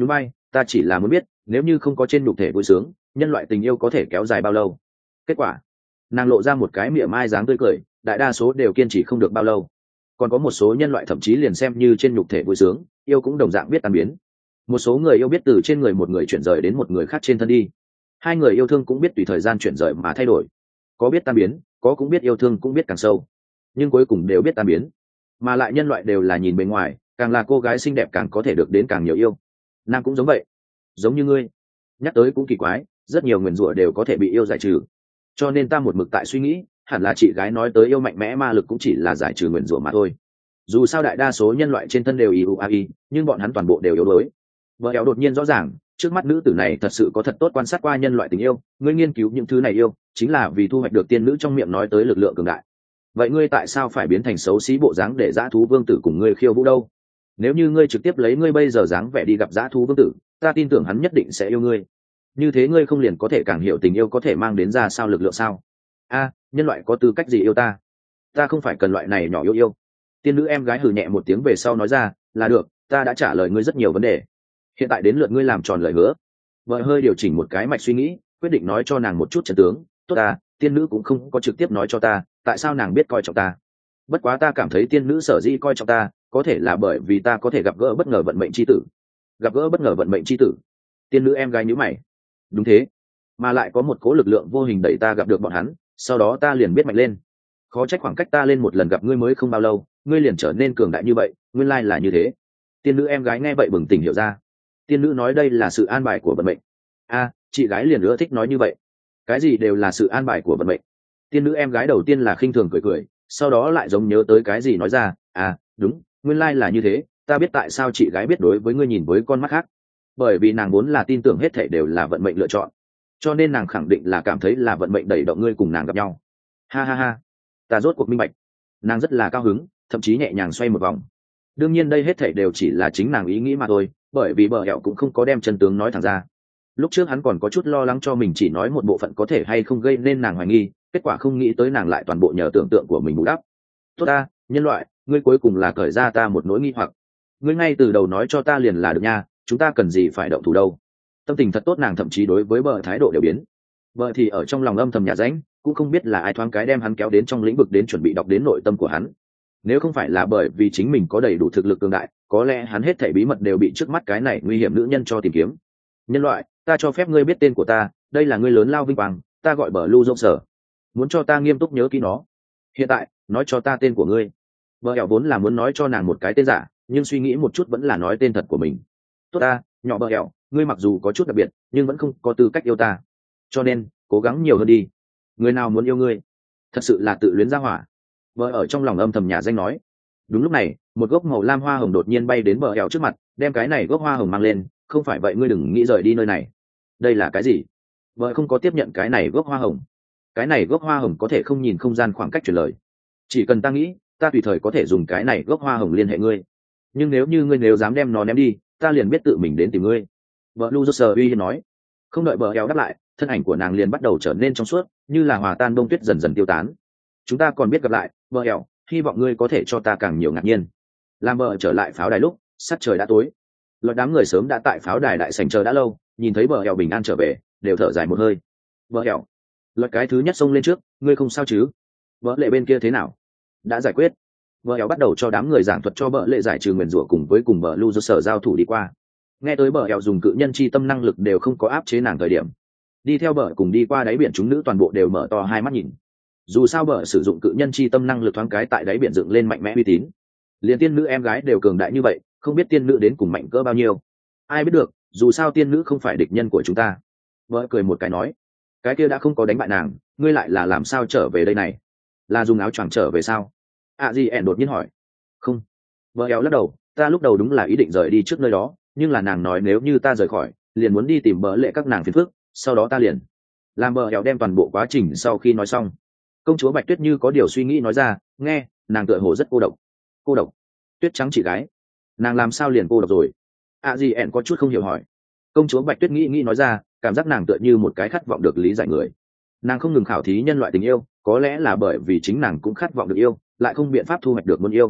ta chỉ là muốn biết nếu như không có trên nhục thể vui sướng, nhân loại tình yêu có thể kéo dài bao lâu. Kết quả, nàng lộ ra một cái mỉa mai dáng tươi cười, đại đa số đều kiên trì không được bao lâu. Còn có một số nhân loại thậm chí liền xem như trên nhục thể vui sướng, yêu cũng đồng dạng biết tan biến. Một số người yêu biết từ trên người một người chuyển rời đến một người khác trên thân đi. Hai người yêu thương cũng biết tùy thời gian chuyển rời mà thay đổi. Có biết tan biến, có cũng biết yêu thương cũng biết càng sâu, nhưng cuối cùng đều biết tan biến. Mà lại nhân loại đều là nhìn bên ngoài, càng là cô gái xinh đẹp càng có thể được đến càng nhiều yêu. Nam cũng giống vậy, giống như ngươi. Nhắc tới cũng kỳ quái, rất nhiều nguyền rủa đều có thể bị yêu giải trừ. Cho nên ta một mực tại suy nghĩ, hẳn là chị gái nói tới yêu mạnh mẽ ma lực cũng chỉ là giải trừ nguyền rủa mà thôi. Dù sao đại đa số nhân loại trên thân đều IUAI, nhưng bọn hắn toàn bộ đều yếu đuối. Vợ éo đột nhiên rõ ràng, trước mắt nữ tử này thật sự có thật tốt quan sát qua nhân loại tình yêu, ngươi nghiên cứu những thứ này yêu, chính là vì thu hoạch được tiên nữ trong miệng nói tới lực lượng cường đại. Vậy ngươi tại sao phải biến thành xấu xí bộ dáng để dã thú vương tử cùng ngươi khiêu vũ đâu? Nếu như ngươi trực tiếp lấy ngươi bây giờ dáng vẻ đi gặp dã thú vương tử, ta tin tưởng hắn nhất định sẽ yêu ngươi. Như thế ngươi không liền có thể càng hiểu tình yêu có thể mang đến ra sao lực lượng sao? Nhân loại có tư cách gì yêu ta? Ta không phải cần loại này nhỏ yêu. Tiên nữ em gái hừ nhẹ một tiếng về sau nói ra, là được, ta đã trả lời ngươi rất nhiều vấn đề. Hiện tại đến lượt ngươi làm tròn lời hứa. Vợ hơi điều chỉnh một cái mạch suy nghĩ, quyết định nói cho nàng một chút trận tướng. Tốt ta, tiên nữ cũng không có trực tiếp nói cho ta, tại sao nàng biết coi trọng ta. Bất quá ta cảm thấy tiên nữ sở dĩ coi trọng ta, có thể là bởi vì ta có thể gặp gỡ bất ngờ vận mệnh chi tử. Gặp gỡ bất ngờ vận mệnh chi tử. Tiên nữ em gái nhíu mày. Đúng thế, mà lại có một cố lực lượng vô hình đẩy ta gặp được bọn hắn, sau đó ta liền biết mạnh lên. Khó trách khoảng cách ta lên một lần gặp ngươi mới không bao lâu, ngươi liền trở nên cường đại như vậy, nguyên lai là như thế. Tiên nữ em gái nghe vậy bừng tỉnh hiểu ra. Tiên nữ nói đây là sự an bài của vận mệnh. Chị gái liền ưa thích nói như vậy. Cái gì đều là sự an bài của vận mệnh. Tiên nữ em gái đầu tiên là khinh thường cười cười, sau đó lại giống nhớ tới cái gì nói ra, đúng, nguyên lai là như thế, ta biết tại sao chị gái biết đối với ngươi nhìn với con mắt khác. Bởi vì nàng muốn là tin tưởng hết thảy đều là vận mệnh lựa chọn, cho nên nàng khẳng định là cảm thấy là vận mệnh đẩy động ngươi cùng nàng gặp nhau. Ha ha ha, ta rốt cuộc minh bạch. Nàng rất là cao hứng, thậm chí nhẹ nhàng xoay một vòng. Đương nhiên đây hết thảy đều chỉ là chính nàng ý nghĩ mà thôi, bởi vì bờ hẹo cũng không có đem chân tướng nói thẳng ra. Lúc trước hắn còn có chút lo lắng cho mình chỉ nói một bộ phận có thể hay không gây nên nàng hoài nghi, kết quả không nghĩ tới nàng lại toàn bộ nhờ tưởng tượng của mình bù đắp. Tốt ta, nhân loại, ngươi cuối cùng là cởi ra ta một nỗi nghi hoặc. Ngươi ngay từ đầu nói cho ta liền là được nha, chúng ta cần gì phải động thủ đâu. Tâm tình thật tốt, nàng thậm chí đối với bờ thái độ đều biến. Bờ thì ở trong lòng âm thầm nhà ránh, cũng không biết là ai thoáng cái đem hắn kéo đến trong lĩnh vực đến chuẩn bị đọc đến nội tâm của hắn. Nếu không phải là bởi vì chính mình có đầy đủ thực lực cường đại, có lẽ hắn hết thảy bí mật đều bị trước mắt cái này nguy hiểm nữ nhân cho tìm kiếm. Nhân loại, ta cho phép ngươi biết tên của ta, đây là ngươi lớn lao vinh quang, ta gọi bờ lưu rộng sở. Muốn cho ta nghiêm túc nhớ kỹ nó. Hiện tại, nói cho ta tên của ngươi. Bờ hẻo vốn là muốn nói cho nàng một cái tên giả, nhưng suy nghĩ một chút vẫn là nói tên thật của mình. Tốt ta, nhỏ bờ hẻo, ngươi mặc dù có chút đặc biệt, nhưng vẫn không có tư cách yêu ta. Cho nên, cố gắng nhiều hơn đi. Người nào muốn yêu ngươi, thật sự là tự luyến ra hỏa. Vợ ở trong lòng âm thầm nhà danh nói. Đúng lúc này, một gốc màu lam hoa hồng đột nhiên bay đến bờ hẻo trước mặt, đem cái này gốc hoa hồng mang lên. Không phải vậy ngươi đừng nghĩ rời đi nơi này. Đây là cái gì? Vợ không có tiếp nhận cái này gốc hoa hồng. Cái này gốc hoa hồng có thể không nhìn không gian khoảng cách truyền lời. Chỉ cần ta nghĩ, ta tùy thời có thể dùng cái này gốc hoa hồng liên hệ ngươi. Nhưng nếu như ngươi dám đem nó ném đi, ta liền biết tự mình đến tìm ngươi. Vợ Lu Sơ uy hiếp nói. Không đợi bờ hẻo đáp lại, thân ảnh của nàng liền bắt đầu trở nên trong suốt, như là hòa tan bông tuyết dần dần tiêu tán. Chúng ta còn biết gặp lại, bờ hẻo, hy vọng ngươi có thể cho ta càng nhiều ngạc nhiên. Làm bờ trở lại pháo đài lúc sắc trời đã tối. Loại đám người sớm đã tại pháo đài đại sảnh chờ đã lâu, nhìn thấy bờ hẻo bình an trở về, đều thở dài một hơi. Bờ hẻo, loại cái thứ nhất xông lên trước, ngươi không sao chứ? Bờ lệ bên kia thế nào? Đã giải quyết. Bờ hẻo bắt đầu cho đám người giảng thuật cho bờ lệ giải trừ nguyền rủa cùng với cùng bờ Lu do sở giao thủ đi qua. Nghe tới bờ hẻo dùng cự nhân chi tâm năng lực đều không có áp chế nàng thời điểm, đi theo bờ cùng đi qua đáy biển chúng nữ toàn bộ đều mở to hai mắt nhìn. Dù sao bờ sử dụng cự nhân chi tâm năng lực thoáng cái tại đáy biển dựng lên mạnh mẽ uy tín, liền tiên nữ em gái đều cường đại như vậy, không biết tiên nữ đến cùng mạnh cỡ bao nhiêu. Ai biết được, dù sao tiên nữ không phải địch nhân của chúng ta. Vợ cười một cái nói, cái kia đã không có đánh bại nàng, ngươi lại là làm sao trở về đây này? Là dùng áo choàng trở về sao? Gì ẻn đột nhiên hỏi. Không. Vợ éo lắc đầu, ta lúc đầu đúng là ý định rời đi trước nơi đó, nhưng là nàng nói nếu như ta rời khỏi, liền muốn đi tìm bờ lệ các nàng phiền phức, sau đó ta liền làm. Bờ éo đem toàn bộ quá trình sau khi nói xong, công chúa Bạch Tuyết như có điều suy nghĩ nói ra, nghe, nàng tựa hồ rất cô độc. Cô độc? Tuyết trắng chị gái, nàng làm sao liền cô độc rồi? Gì ẻn có chút không hiểu hỏi. Công chúa Bạch Tuyết nghĩ nói ra, cảm giác nàng tựa như một cái khát vọng được lý giải người. Nàng không ngừng khảo thí nhân loại tình yêu, có lẽ là bởi vì chính nàng cũng khát vọng được yêu, lại không biện pháp thu hoạch được muốn yêu.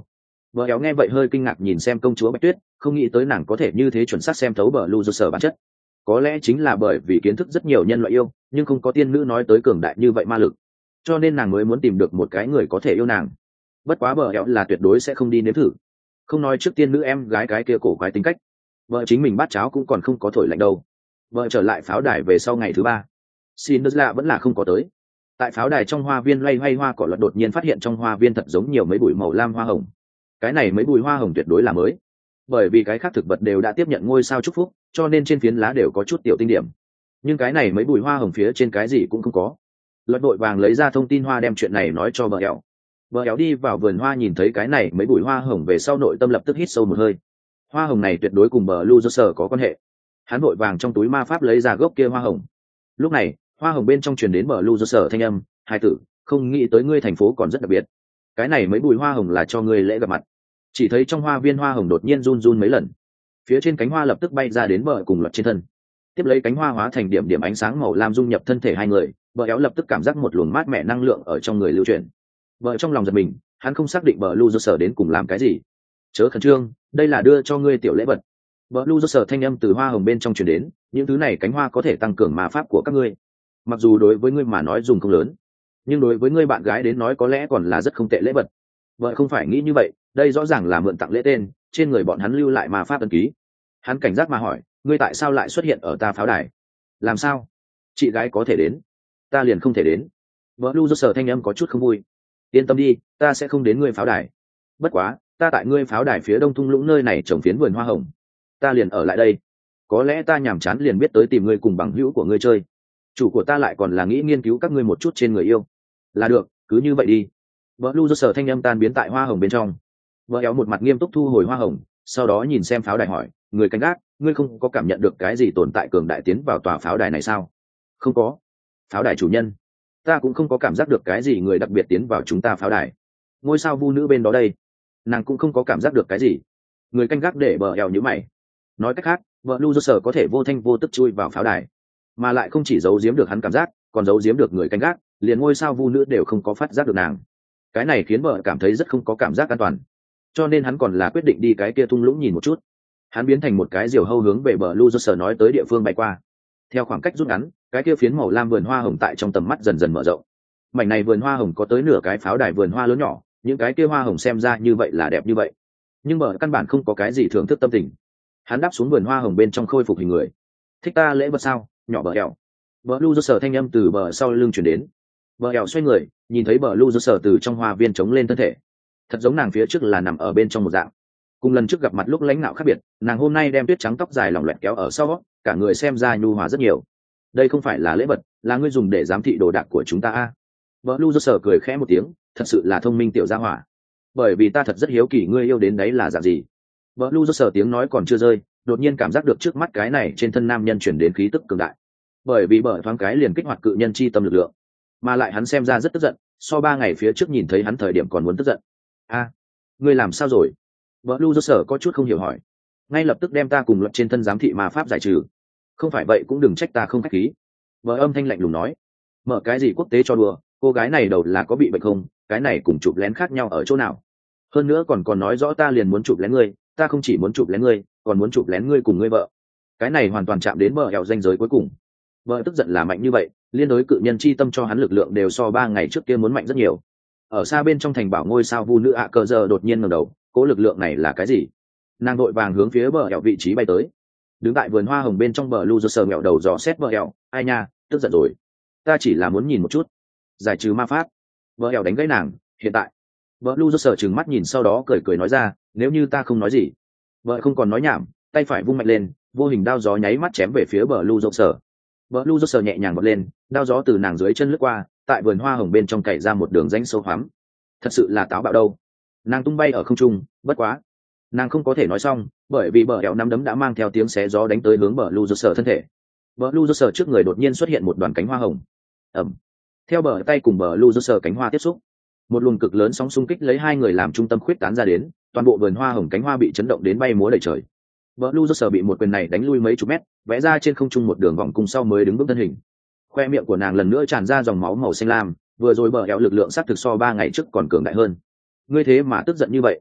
Vợ éo nghe vậy hơi kinh ngạc nhìn xem công chúa Bạch Tuyết, không nghĩ tới nàng có thể như thế chuẩn xác xem thấu bờ lu sở bản chất. Có lẽ chính là bởi vì kiến thức rất nhiều nhân loại yêu, nhưng không có tiên nữ nói tới cường đại như vậy ma lực, cho nên nàng mới muốn tìm được một cái người có thể yêu nàng. Bất quá bờ éo là tuyệt đối sẽ không đi nếm thử, không nói trước tiên nữ em gái cái kia cổ quái tính cách, vợ chính mình bát cháo cũng còn không có thổi lạnh đâu. Vợ trở lại pháo đài về sau ngày thứ ba, Cinderella vẫn là không có tới. Tại pháo đài trong hoa viên loay hoay hoa cỏ lọt đột nhiên phát hiện trong hoa viên thật giống nhiều mấy bụi màu lam hoa hồng. Cái này mấy bụi hoa hồng tuyệt đối là mới, bởi vì cái khác thực vật đều đã tiếp nhận ngôi sao chúc phúc, cho nên trên phiến lá đều có chút tiểu tinh điểm, nhưng cái này mấy bụi hoa hồng phía trên cái gì cũng không có. Lọt đội vàng lấy ra thông tin hoa đem chuyện này nói cho bờ éo. Bờ éo đi vào vườn hoa nhìn thấy cái này mấy bụi hoa hồng về sau nội tâm lập tức hít sâu một hơi. Hoa hồng này tuyệt đối cùng bờ lu sở có quan hệ. Hắn vội vàng trong túi ma pháp lấy ra gốc kia hoa hồng. Lúc này hoa hồng bên trong truyền đến bờ lu sở thanh âm, hai tử, không nghĩ tới ngươi thành phố còn rất đặc biệt, cái này mấy bụi hoa hồng là cho ngươi lễ gặp mặt. Chỉ thấy trong hoa viên hoa hồng đột nhiên run run mấy lần, phía trên cánh hoa lập tức bay ra đến bờ cùng lọt trên thân, tiếp lấy cánh hoa hóa thành điểm điểm ánh sáng màu lam dung nhập thân thể hai người. Bờ éo lập tức cảm giác một luồng mát mẻ năng lượng ở trong người lưu chuyển. Bờ trong lòng giật mình, hắn không xác định bờ lu sở đến cùng làm cái gì. Chớ khẩn trương, đây là đưa cho ngươi tiểu lễ vật. Bờ lu sở thanh âm từ hoa hồng bên trong truyền đến, những thứ này cánh hoa có thể tăng cường ma pháp của các ngươi. Mặc dù đối với ngươi mà nói dùng không lớn, nhưng đối với ngươi bạn gái đến nói có lẽ còn là rất không tệ lễ vật. Vợ không phải nghĩ như vậy, đây rõ ràng là mượn tặng lễ tên, trên người bọn hắn lưu lại ma pháp ấn ký. Hắn cảnh giác mà hỏi, ngươi tại sao lại xuất hiện ở ta pháo đài? Làm sao? Chị gái có thể đến, ta liền không thể đến. Vợ lu sở thanh âm có chút không vui. Yên tâm đi, ta sẽ không đến ngươi pháo đài. Bất quá, ta tại ngươi pháo đài phía đông thung lũng nơi này trồng phiến vườn hoa hồng, ta liền ở lại đây. Có lẽ ta nhàm chán liền biết tới tìm ngươi cùng bằng hữu của ngươi chơi. Chủ của ta lại còn là nghĩ nghiên cứu các ngươi một chút trên người yêu. Là được, cứ như vậy đi. Vợ lu sở thanh âm tan biến tại hoa hồng bên trong. Vợ éo một mặt nghiêm túc thu hồi hoa hồng, sau đó nhìn xem pháo đài hỏi, người canh gác, ngươi không có cảm nhận được cái gì tồn tại cường đại tiến vào tòa pháo đài này sao? Không có. Pháo đài chủ nhân, ta cũng không có cảm giác được cái gì người đặc biệt tiến vào chúng ta pháo đài. Ngôi sao vu nữ bên đó đây, nàng cũng không có cảm giác được cái gì. Người canh gác để bờ éo nhíu mày. Nói cách khác, vợ lu sở có thể vô thanh vô tức chui vào pháo đài, mà lại không chỉ giấu giếm được hắn cảm giác, còn giấu giếm được người canh gác, liền ngôi sao vu nữ đều không có phát giác được nàng. Cái này khiến vợ cảm thấy rất không có cảm giác an toàn, cho nên hắn còn là quyết định đi cái kia thung lũng nhìn một chút. Hắn biến thành một cái diều hâu hướng về bờ lu sở nói tới địa phương bay qua. Theo khoảng cách rút ngắn, cái kia phiến màu lam vườn hoa hồng tại trong tầm mắt dần dần mở rộng. Mảnh này vườn hoa hồng có tới nửa cái pháo đài vườn hoa lớn nhỏ, những cái kia hoa hồng xem ra như vậy là đẹp như vậy, nhưng bờ căn bản không có cái gì thưởng thức tâm tình. Hắn đáp xuống vườn hoa hồng bên trong khôi phục hình người. Thích ta lễ vật sao, nhỏ bờ éo? Bờ lu sở thanh âm từ bờ sau lưng chuyển đến. Bờ éo xoay người, nhìn thấy bờ lu sở từ trong hoa viên chống lên thân thể, thật giống nàng phía trước là nằm ở bên trong một dạng. Cùng lần trước gặp mặt lúc lãnh nạo khác biệt, nàng hôm nay đem tuyết trắng tóc dài lỏng loẹt kéo ở sau, cả người xem ra nhu hòa rất nhiều. Đây không phải là lễ vật, là ngươi dùng để giám thị đồ đạc của chúng ta a. Bờ lu sở cười khẽ một tiếng, thật sự là thông minh tiểu gia hỏa. Bởi vì ta thật rất hiếu kỳ ngươi yêu đến đấy là dạng gì. Bờ lu sở tiếng nói còn chưa rơi, đột nhiên cảm giác được trước mắt cái này trên thân nam nhân chuyển đến khí tức cường đại. Bởi vì bờ thoáng cái liền kích hoạt cự nhân chi tâm lực lượng, mà lại hắn xem ra rất tức giận, so 3 ngày phía trước nhìn thấy hắn thời điểm còn muốn tức giận. A, ngươi làm sao rồi? Vợ lu sở có chút không hiểu hỏi. Ngay lập tức đem ta cùng luật trên thân giám thị ma pháp giải trừ. Không phải vậy cũng đừng trách ta không khách khí. Vợ âm thanh lạnh lùng nói. Mở cái gì quốc tế cho đùa, cô gái này đầu là có bị bệnh không? Cái này cùng chụp lén khác nhau ở chỗ nào? Hơn nữa còn nói rõ ta liền muốn chụp lén ngươi, ta không chỉ muốn chụp lén ngươi, còn muốn chụp lén ngươi cùng ngươi vợ. Cái này hoàn toàn chạm đến bờ eo ranh giới cuối cùng. Vợ tức giận là mạnh như vậy, liên đối cự nhân chi tâm cho hắn lực lượng đều so 3 ngày trước kia muốn mạnh rất nhiều. Ở xa bên trong thành bảo ngôi sao vu nữ ạ cờ giờ đột nhiên ngẩng đầu, cố lực lượng này là cái gì? Nàng đội vàng hướng phía bờ eo vị trí bay tới. Đứng tại vườn hoa hồng bên trong bờ lu sờ mẹo đầu dò xét bờ eo, ai nha, tức giận rồi. Ta chỉ là muốn nhìn một chút, giải trừ ma pháp. Bờ eo đánh gãy nàng, hiện tại. Bờ lu sờ trừng mắt nhìn sau đó cười cười nói ra, nếu như ta không nói gì. Vợ không còn nói nhảm, tay phải vung mạnh lên, vô hình đao gió nháy mắt chém về phía bờ lu sờ. Bờ lu sờ nhẹ nhàng bật lên, đao gió từ nàng dưới chân lướt qua, tại vườn hoa hồng bên trong cày ra một đường rãnh sâu hoắm. Thật sự là táo bạo đâu. Nàng tung bay ở không trung, bất quá nàng không có thể nói xong, bởi vì bờ eo nắm đấm đã mang theo tiếng xé gió đánh tới hướng bờ lu sờ thân thể. Bờ lu sờ trước người đột nhiên xuất hiện một đoàn cánh hoa hồng. ầm, theo bờ tay cùng bờ lu sờ cánh hoa tiếp xúc, một luồng cực lớn sóng xung kích lấy hai người làm trung tâm khuyết tán ra đến, toàn bộ vườn hoa hồng cánh hoa bị chấn động đến bay múa đầy trời. Bờ lu sờ bị một quyền này đánh lui mấy chục mét, vẽ ra trên không trung một đường vòng cung sau mới đứng vững thân hình. Khoe miệng của nàng lần nữa tràn ra dòng máu màu xanh lam, vừa rồi bờ eo lực lượng xác thực so 3 ngày trước còn cường đại hơn. Ngươi thế mà tức giận như vậy?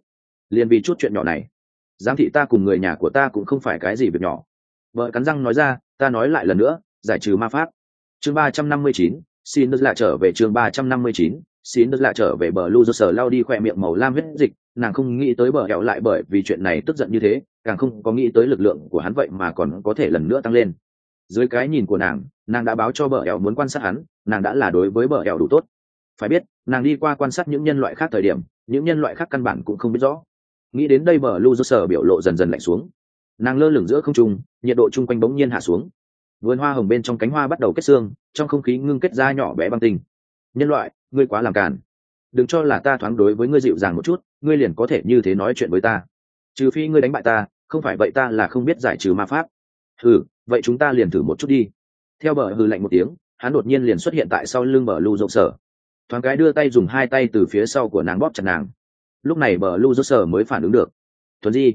liền vì chút chuyện nhỏ này giám thị ta cùng người nhà của ta cũng không phải cái gì việc nhỏ. Vợ cắn răng nói ra, ta nói lại lần nữa, giải trừ ma pháp. Chương 359, xin được lại trở về chương 359, xin được lại trở về. Bờ Lu Sở lao đi khỏe miệng màu lam huyết dịch, nàng không nghĩ tới bờ hẹo lại bởi vì chuyện này tức giận như thế, càng không có nghĩ tới lực lượng của hắn vậy mà còn có thể lần nữa tăng lên. Dưới cái nhìn của nàng đã báo cho bờ hẹo muốn quan sát hắn, nàng đã là đối với bờ hẹo đủ tốt. Phải biết, nàng đi qua quan sát những nhân loại khác thời điểm, những nhân loại khác căn bản cũng không biết rõ. Nghĩ đến đây bờ Lu Sở biểu lộ dần dần lạnh xuống, nàng lơ lửng giữa không trung, nhiệt độ chung quanh bỗng nhiên hạ xuống. Vườn hoa hồng bên trong cánh hoa bắt đầu kết xương, trong không khí ngưng kết ra nhỏ bé băng tinh. Nhân loại, ngươi quá làm càn, đừng cho là ta thoáng đối với ngươi dịu dàng một chút ngươi liền có thể như thế nói chuyện với ta, trừ phi ngươi đánh bại ta, không phải vậy ta là không biết giải trừ ma pháp. Vậy chúng ta liền thử một chút đi. Theo bờ hừ lạnh một tiếng, hắn đột nhiên liền xuất hiện tại sau lưng bờ Lu Sở, thoáng cái đưa tay dùng hai tay từ phía sau của nàng bóp chặt nàng. Lúc này bờ Lu Sở mới phản ứng được. Thuần Di,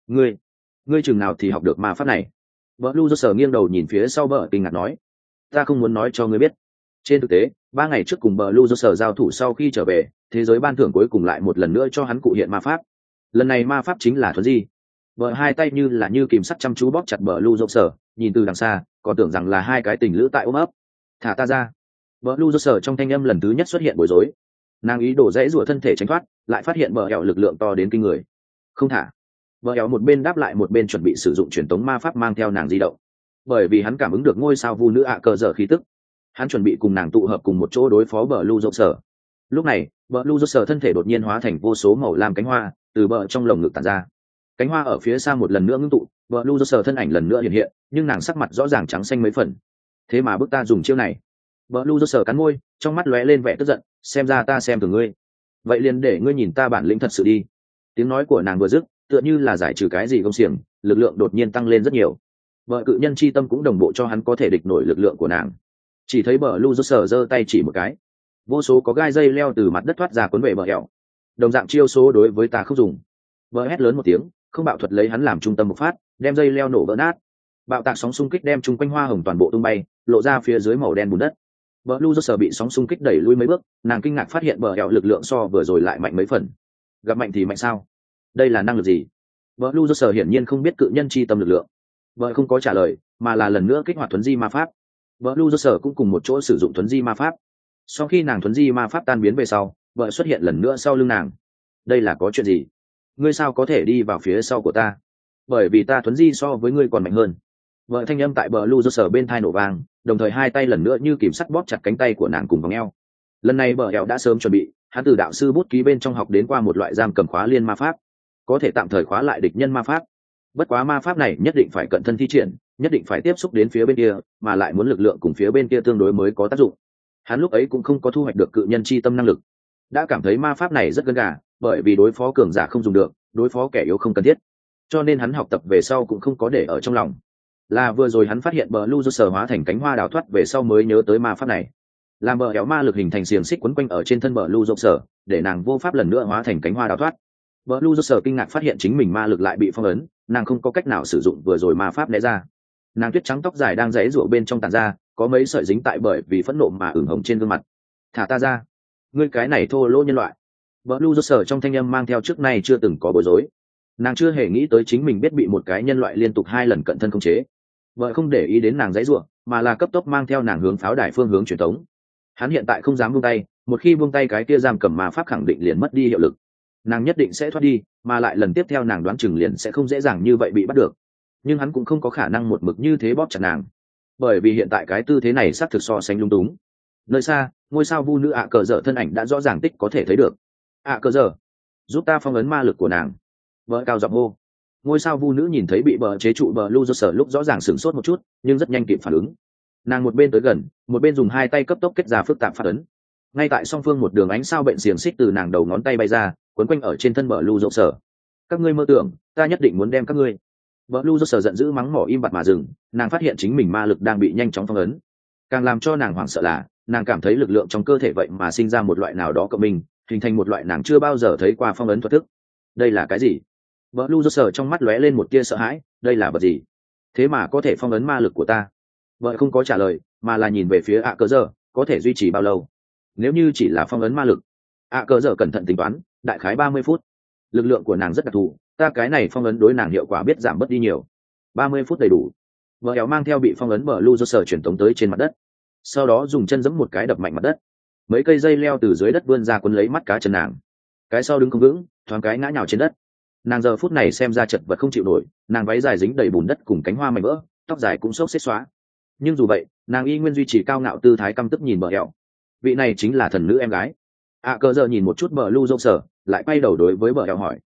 ngươi chừng nào thì học được ma pháp này? Bờ Lu Sở nghiêng đầu nhìn phía sau bờ kinh ngạc nói, ta không muốn nói cho ngươi biết. Trên thực tế, 3 ngày trước cùng bờ Lu Sở giao thủ sau khi trở về, thế giới ban thưởng cuối cùng lại một lần nữa cho hắn cụ hiện ma pháp. Lần này ma pháp chính là Thuần Di. Bờ hai tay như kìm sắt chăm chú bóp chặt bờ Lu Sở, nhìn từ đằng xa, còn tưởng rằng là hai cái tình lữ tại ôm ấp. Thả ta ra. Bờ Lu Sở trong thanh âm lần thứ nhất xuất hiện bối rối. Nàng ý đồ dễ rủa thân thể tránh thoát, lại phát hiện bờ hẹo lực lượng to đến kinh người. Không thả. Bờ hẹo một bên đáp lại một bên chuẩn bị sử dụng truyền tống ma pháp mang theo nàng di động, bởi vì hắn cảm ứng được ngôi sao vu nữ cờ dở khí tức. Hắn chuẩn bị cùng nàng tụ hợp cùng một chỗ đối phó bờ Lu Sở. Lúc này bờ Lu Sở thân thể đột nhiên hóa thành vô số màu lam cánh hoa từ bờ trong lồng ngực tản ra. Cánh hoa ở phía xa một lần nữa ngưng tụ, bờ Lu Sở thân ảnh lần nữa hiện hiện, nhưng nàng sắc mặt rõ ràng trắng xanh mấy phần. Thế mà bức ta dùng chiêu này? Bờ Lu Sở cắn môi, trong mắt lóe lên vẻ tức giận, xem ra ta xem thường ngươi. Vậy liền để ngươi nhìn ta bản lĩnh thật sự đi. Tiếng nói của nàng vừa dứt, tựa như là giải trừ cái gì công xiềng, lực lượng đột nhiên tăng lên rất nhiều. Bờ cự nhân chi tâm cũng đồng bộ cho hắn có thể địch nổi lực lượng của nàng. Chỉ thấy bờ Lu Sở giơ tay chỉ một cái, vô số có gai dây leo từ mặt đất thoát ra cuốn về bờ hẹo. Đồng dạng chiêu số đối với ta không dùng. Bờ hét lớn một tiếng, không bạo thuật lấy hắn làm trung tâm bộc phát, đem dây leo nổ vỡ nát. Bạo tạc sóng xung kích đem chung quanh hoa hồng toàn bộ tung bay, lộ ra phía dưới màu đen bùn đất. Bờ Lu Sở bị sóng xung kích đẩy lui mấy bước, nàng kinh ngạc phát hiện bờ hẹo lực lượng so vừa rồi lại mạnh mấy phần. Gặp mạnh thì mạnh sao? Đây là năng lực gì? Bờ Lu Sở hiển nhiên không biết cự nhân chi tâm lực lượng. Bờ không có trả lời, mà là lần nữa kích hoạt thuấn di ma pháp. Bờ Lu Sở cũng cùng một chỗ sử dụng thuấn di ma pháp. Sau khi nàng thuấn di ma pháp tan biến về sau, vợ xuất hiện lần nữa sau lưng nàng. Đây là có chuyện gì? Ngươi sao có thể đi vào phía sau của ta? Bởi vì ta thuấn di so với ngươi còn mạnh hơn. Vợ thanh âm tại bờ Lu Sở bên thai nổ vang, đồng thời hai tay lần nữa như kìm sắt bóp chặt cánh tay của nàng cùng vòng eo. Lần này bờ hẹo đã sớm chuẩn bị, hắn từ đạo sư bút ký bên trong học đến qua một loại giam cầm khóa liên ma pháp, có thể tạm thời khóa lại địch nhân ma pháp. Bất quá ma pháp này nhất định phải cận thân thi triển, nhất định phải tiếp xúc đến phía bên kia, mà lại muốn lực lượng cùng phía bên kia tương đối mới có tác dụng. Hắn lúc ấy cũng không có thu hoạch được cự nhân chi tâm năng lực, đã cảm thấy ma pháp này rất gân gà, bởi vì đối phó cường giả không dùng được, đối phó kẻ yếu không cần thiết, cho nên hắn học tập về sau cũng không có để ở trong lòng. Là vừa rồi hắn phát hiện bờ Lu Sở hóa thành cánh hoa đào thoát về sau mới nhớ tới ma pháp này, làm bờ éo ma lực hình thành xiềng xích quấn quanh ở trên thân bờ Lu Sở, để nàng vô pháp lần nữa hóa thành cánh hoa đào thoát. Bờ Lu Sở kinh ngạc phát hiện chính mình ma lực lại bị phong ấn, nàng không có cách nào sử dụng vừa rồi ma pháp né ra. Nàng tuyết trắng tóc dài đang rẽ rụa bên trong tàn ra, có mấy sợi dính tại bởi vì phẫn nộ mà ửng hồng trên gương mặt. Thả ta ra, ngươi cái này thô lỗ nhân loại. Bờ Lu Sở trong thanh âm mang theo trước nay chưa từng có bối rối. Nàng chưa hề nghĩ tới chính mình biết bị một cái nhân loại liên tục 2 lần cận thân khống chế. Vợ không để ý đến nàng dãy rủa, mà là cấp tốc mang theo nàng hướng pháo đài phương hướng truyền tống. Hắn hiện tại không dám buông tay, một khi buông tay cái kia giam cầm ma pháp khẳng định liền mất đi hiệu lực. Nàng nhất định sẽ thoát đi, mà lại lần tiếp theo nàng đoán chừng liền sẽ không dễ dàng như vậy bị bắt được. Nhưng hắn cũng không có khả năng một mực như thế bóp chặt nàng, bởi vì hiện tại cái tư thế này xác thực so sánh lung túng. Nơi xa, ngôi sao vu nữ cờ dở thân ảnh đã rõ ràng tích có thể thấy được. Cờ dở, giúp ta phong ấn ma lực của nàng. Vợ cao giọng hô. Ngôi sao vu nữ nhìn thấy bị bờ chế trụ bờ Lu Sở lúc rõ ràng sửng sốt một chút, nhưng rất nhanh kịp phản ứng. Nàng một bên tới gần, một bên dùng hai tay cấp tốc kết ra phức tạp phát ấn. Ngay tại song phương một đường ánh sao bệnh xiềng xích từ nàng đầu ngón tay bay ra, quấn quanh ở trên thân bờ Lu Sở. Các ngươi mơ tưởng, ta nhất định muốn đem các ngươi. Bờ Lu Sở giận dữ mắng mỏ im bặt mà dừng, nàng phát hiện chính mình ma lực đang bị nhanh chóng phong ấn. Càng làm cho nàng hoảng sợ là, nàng cảm thấy lực lượng trong cơ thể vậy mà sinh ra một loại nào đó cộng minh, hình thành một loại nàng chưa bao giờ thấy qua phong ấn thuật thức. Đây là cái gì? Bờ Lu Sở trong mắt lóe lên một tia sợ hãi, đây là vật gì? Thế mà có thể phong ấn ma lực của ta? Vợ không có trả lời, mà là nhìn về phía cờ dở, có thể duy trì bao lâu? Nếu như chỉ là phong ấn ma lực, cờ dở cẩn thận tính toán, đại khái 30 phút. lực lượng của nàng rất đặc thù, ta cái này phong ấn đối nàng hiệu quả biết giảm bớt đi nhiều. 30 phút đầy đủ. Vợ éo mang theo bị phong ấn Blue Joker chuyển tống tới trên mặt đất, sau đó dùng chân giẫm một cái đập mạnh mặt đất, mấy cây dây leo từ dưới đất vươn ra cuốn lấy mắt cá chân nàng, cái sau đứng không vững, thoáng cái ngã nhào trên đất. Nàng giờ phút này xem ra chật vật không chịu nổi, nàng váy dài dính đầy bùn đất cùng cánh hoa mảnh vỡ, tóc dài cũng xốc xếp xóa, nhưng dù vậy nàng y nguyên duy trì cao ngạo tư thái căm tức nhìn bờ éo. Vị này chính là thần nữ em gái. Cơ giờ nhìn một chút Blue Joker, lại quay đầu đối với bờ éo hỏi.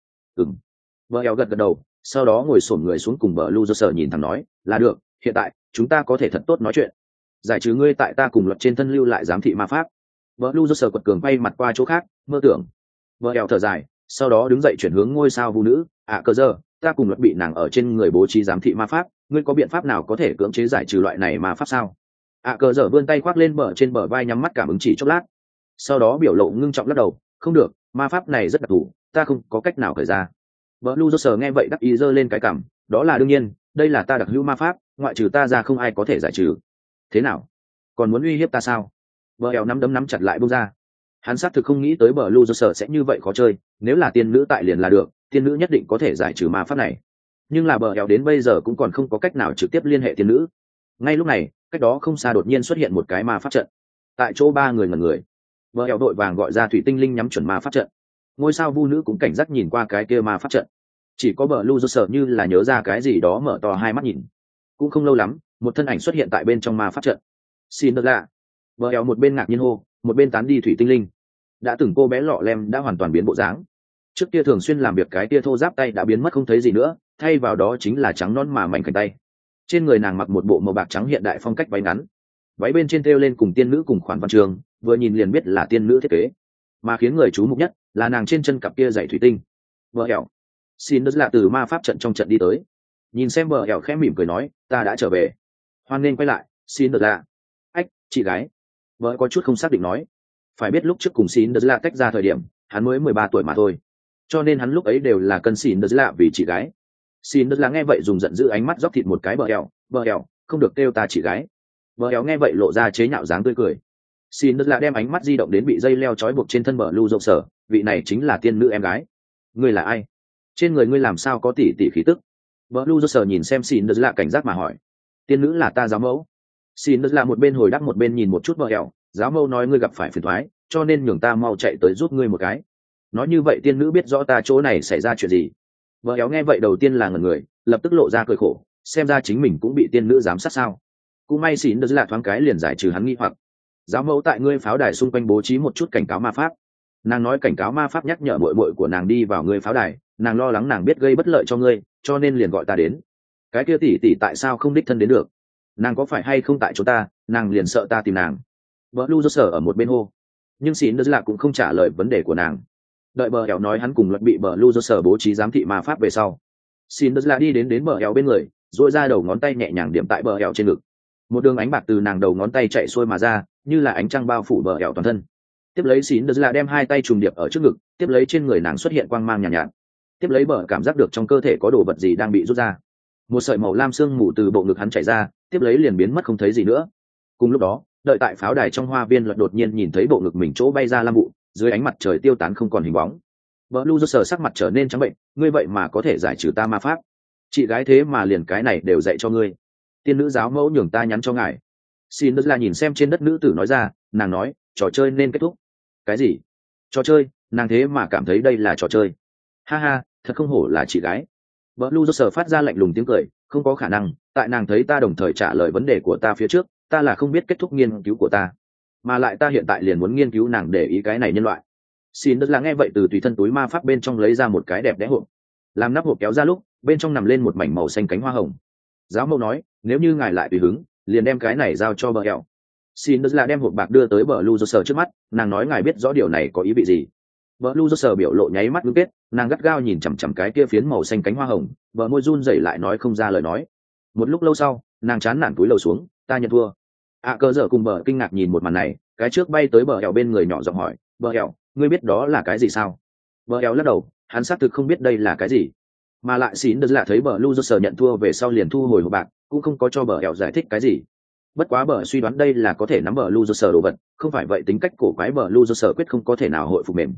Bờ éo gật gật đầu, sau đó ngồi xổm người xuống cùng Blue Joker nhìn thẳng nói, là được, hiện tại chúng ta có thể thật tốt nói chuyện. Giải trừ ngươi tại ta cùng luật trên thân lưu lại giám thị ma pháp. Blue Joker quật cường quay mặt qua chỗ khác, mơ tưởng. Bờ éo thở dài, sau đó đứng dậy chuyển hướng ngôi sao vũ nữ. Cơ giờ, ta cùng luật bị nàng ở trên người bố trí giám thị ma pháp, ngươi có biện pháp nào có thể cưỡng chế giải trừ loại này ma pháp sao? Cơ giờ vươn tay khoác lên trên bờ vai, nhắm mắt cảm ứng chỉ chốc lát, sau đó biểu lộ ngưng trọng lắc đầu, không được, ma pháp này rất đặc thù, ta không có cách nào khởi ra. Blue Joker nghe vậy đắc ý giơ lên cái cằm, đó là đương nhiên, đây là ta đặc hữu ma pháp, ngoại trừ ta ra không ai có thể giải trừ. Thế nào, còn muốn uy hiếp ta sao? Bờ éo nắm chặt lại buông ra. Hắn xác thực không nghĩ tới Blue Joker sẽ như vậy khó chơi, nếu là tiên nữ tại liền là được, tiên nữ nhất định có thể giải trừ ma pháp này. Nhưng là bờ éo đến bây giờ cũng còn không có cách nào trực tiếp liên hệ tiên nữ. Ngay lúc này, cách đó không xa đột nhiên xuất hiện một cái ma pháp trận. Tại chỗ ba người ngẩn người. Bờ éo đội vàng gọi ra thủy tinh linh nhắm chuẩn ma pháp trận. Ngôi sao vu nữ cũng cảnh giác nhìn qua cái kia ma pháp trận. Chỉ có Blue Joker như là nhớ ra cái gì đó, mở to hai mắt nhìn. Cũng không lâu lắm, một thân ảnh xuất hiện tại bên trong ma pháp trận. Xin được lạ. Bờ éo một bên ngạc nhiên hô, một bên tán đi thủy tinh linh. Đã từng cô bé lọ lem đã hoàn toàn biến bộ dáng. Trước kia thường xuyên làm việc cái kia thô giáp tay đã biến mất không thấy gì nữa, thay vào đó chính là trắng non mà mảnh khảnh tay. Trên người nàng mặc một bộ màu bạc trắng hiện đại phong cách váy ngắn, váy bên trên thêu lên cùng tiên nữ cùng khoản văn trường, vừa nhìn liền biết là tiên nữ thiết kế. Mà khiến người chú mục nhất là nàng trên chân cặp kia giày thủy tinh. Bờ éo, xin đất lạ từ ma pháp trận trong trận đi tới, nhìn xem bờ éo khẽ mỉm cười nói, ta đã trở về, hoan nên quay lại. Xin đất lạ. Ách, chị gái. Vợ có chút không xác định nói, phải biết lúc trước cùng xin đất lạ tách ra thời điểm hắn mới 13 tuổi mà thôi, cho nên hắn lúc ấy đều là cân xin đất lạ vì chị gái. Xin đất lạ nghe vậy dùng giận dữ ánh mắt dóc thịt một cái bờ éo, không được kêu ta chị gái. Bờ éo nghe vậy lộ ra chế nhạo dáng tươi cười. Xin đất lạ đem ánh mắt di động đến bị dây leo trói buộc trên thân Blue Joker, vị này chính là tiên nữ em gái. Ngươi là ai? Trên người ngươi làm sao có tỷ tỷ khí tức? Blue Joker nhìn xem xin đất lạ cảnh giác mà hỏi. Tiên nữ là ta giáo mẫu. Xin đất lạ một bên hồi đáp một bên nhìn một chút bờ éo, giáo mẫu nói ngươi gặp phải phiền toái, cho nên nhường ta mau chạy tới giúp ngươi một cái. Nói như vậy tiên nữ biết rõ ta chỗ này xảy ra chuyện gì. Bờ éo nghe vậy đầu tiên là ngẩn người, lập tức lộ ra cười khổ, xem ra chính mình cũng bị tiên nữ giám sát sao. Cũng may xin đất lạ thoáng cái liền giải trừ hắn nghi hoặc. Giáo mẫu tại ngươi pháo đài xung quanh bố trí một chút cảnh cáo ma pháp. Nàng nói cảnh cáo ma pháp nhắc nhở muội muội của nàng đi vào ngươi pháo đài, nàng lo lắng nàng biết gây bất lợi cho ngươi, cho nên liền gọi ta đến. Cái kia tỷ tỷ tại sao không đích thân đến được? Nàng có phải hay không tại chỗ ta, nàng liền sợ ta tìm nàng. Blue Joker ở một bên hô, nhưng xin đất lạ cũng không trả lời vấn đề của nàng. Đợi bờ éo nói hắn cùng luật bị Blue Joker bố trí giám thị ma pháp về sau, xin đất lạ đi đến bờ éo bên người, duỗi ra đầu ngón tay nhẹ nhàng điểm tại bờ éo trên ngực. Một đường ánh bạc từ nàng đầu ngón tay chạy xuôi mà ra, như là ánh trăng bao phủ bờ éo toàn thân. Tiếp lấy xin đất lạ đem hai tay trùng điệp ở trước ngực, tiếp lấy trên người nàng xuất hiện quang mang nhàn nhạt. Tiếp lấy bờ cảm giác được trong cơ thể có đồ vật gì đang bị rút ra. Một sợi màu lam sương mù từ bộ ngực hắn chảy ra, tiếp lấy liền biến mất không thấy gì nữa. Cùng lúc đó, đợi tại pháo đài trong hoa viên, luật đột nhiên nhìn thấy bộ ngực mình chỗ bay ra lam vụ, dưới ánh mặt trời tiêu tán không còn hình bóng. Blue Joker sắc mặt trở nên trắng bệnh, ngươi vậy mà có thể giải trừ ta ma pháp? Chị gái thế mà liền cái này đều dạy cho ngươi? Tiên nữ giáo mẫu nhường ta nhắn cho ngài. Xin đất là nhìn xem trên đất nữ tử nói ra, nàng nói, trò chơi nên kết thúc. Cái gì? Trò chơi? Nàng thế mà cảm thấy đây là trò chơi? Ha ha, thật không hổ là chị gái. Blue Joker phát ra lạnh lùng tiếng cười, không có khả năng, tại nàng thấy ta đồng thời trả lời vấn đề của ta phía trước, ta là không biết kết thúc nghiên cứu của ta, mà lại ta hiện tại liền muốn nghiên cứu nàng để ý cái này nhân loại. Xin đất là nghe vậy từ tùy thân túi ma pháp bên trong lấy ra một cái đẹp đẽ hộp, làm nắp hộp kéo ra lúc bên trong nằm lên một mảnh màu xanh cánh hoa hồng. Giáo mẫu nói, nếu như ngài lại tùy hứng, liền đem cái này giao cho bờ éo. Xin đất là đem hộp bạc đưa tới Blue Joker trước mắt, nàng nói ngài biết rõ điều này có ý vị gì. Blue Joker biểu lộ nháy mắt ngưng kết, nàng gắt gao nhìn chằm chằm cái kia phiến màu xanh cánh hoa hồng, bờ môi run rẩy lại nói không ra lời nói. Một lúc lâu sau, nàng chán nản cúi đầu xuống, ta nhận thua. Cơ giờ cùng bờ kinh ngạc nhìn một màn này, cái trước bay tới bờ éo bên người nhỏ giọng hỏi, bờ éo, ngươi biết đó là cái gì sao? Bờ éo lắc đầu, hắn xác thực không biết đây là cái gì, mà lại xin đất lạ thấy Blue Joker nhận thua về sau liền thu hồi hộp bạc, cũng không có cho bờ éo giải thích cái gì. Bất quá bờ suy đoán đây là có thể nắm Blue Joker đồ vật, không phải vậy tính cách cổ quái Blue Joker quyết không có thể nào hội phục mềm.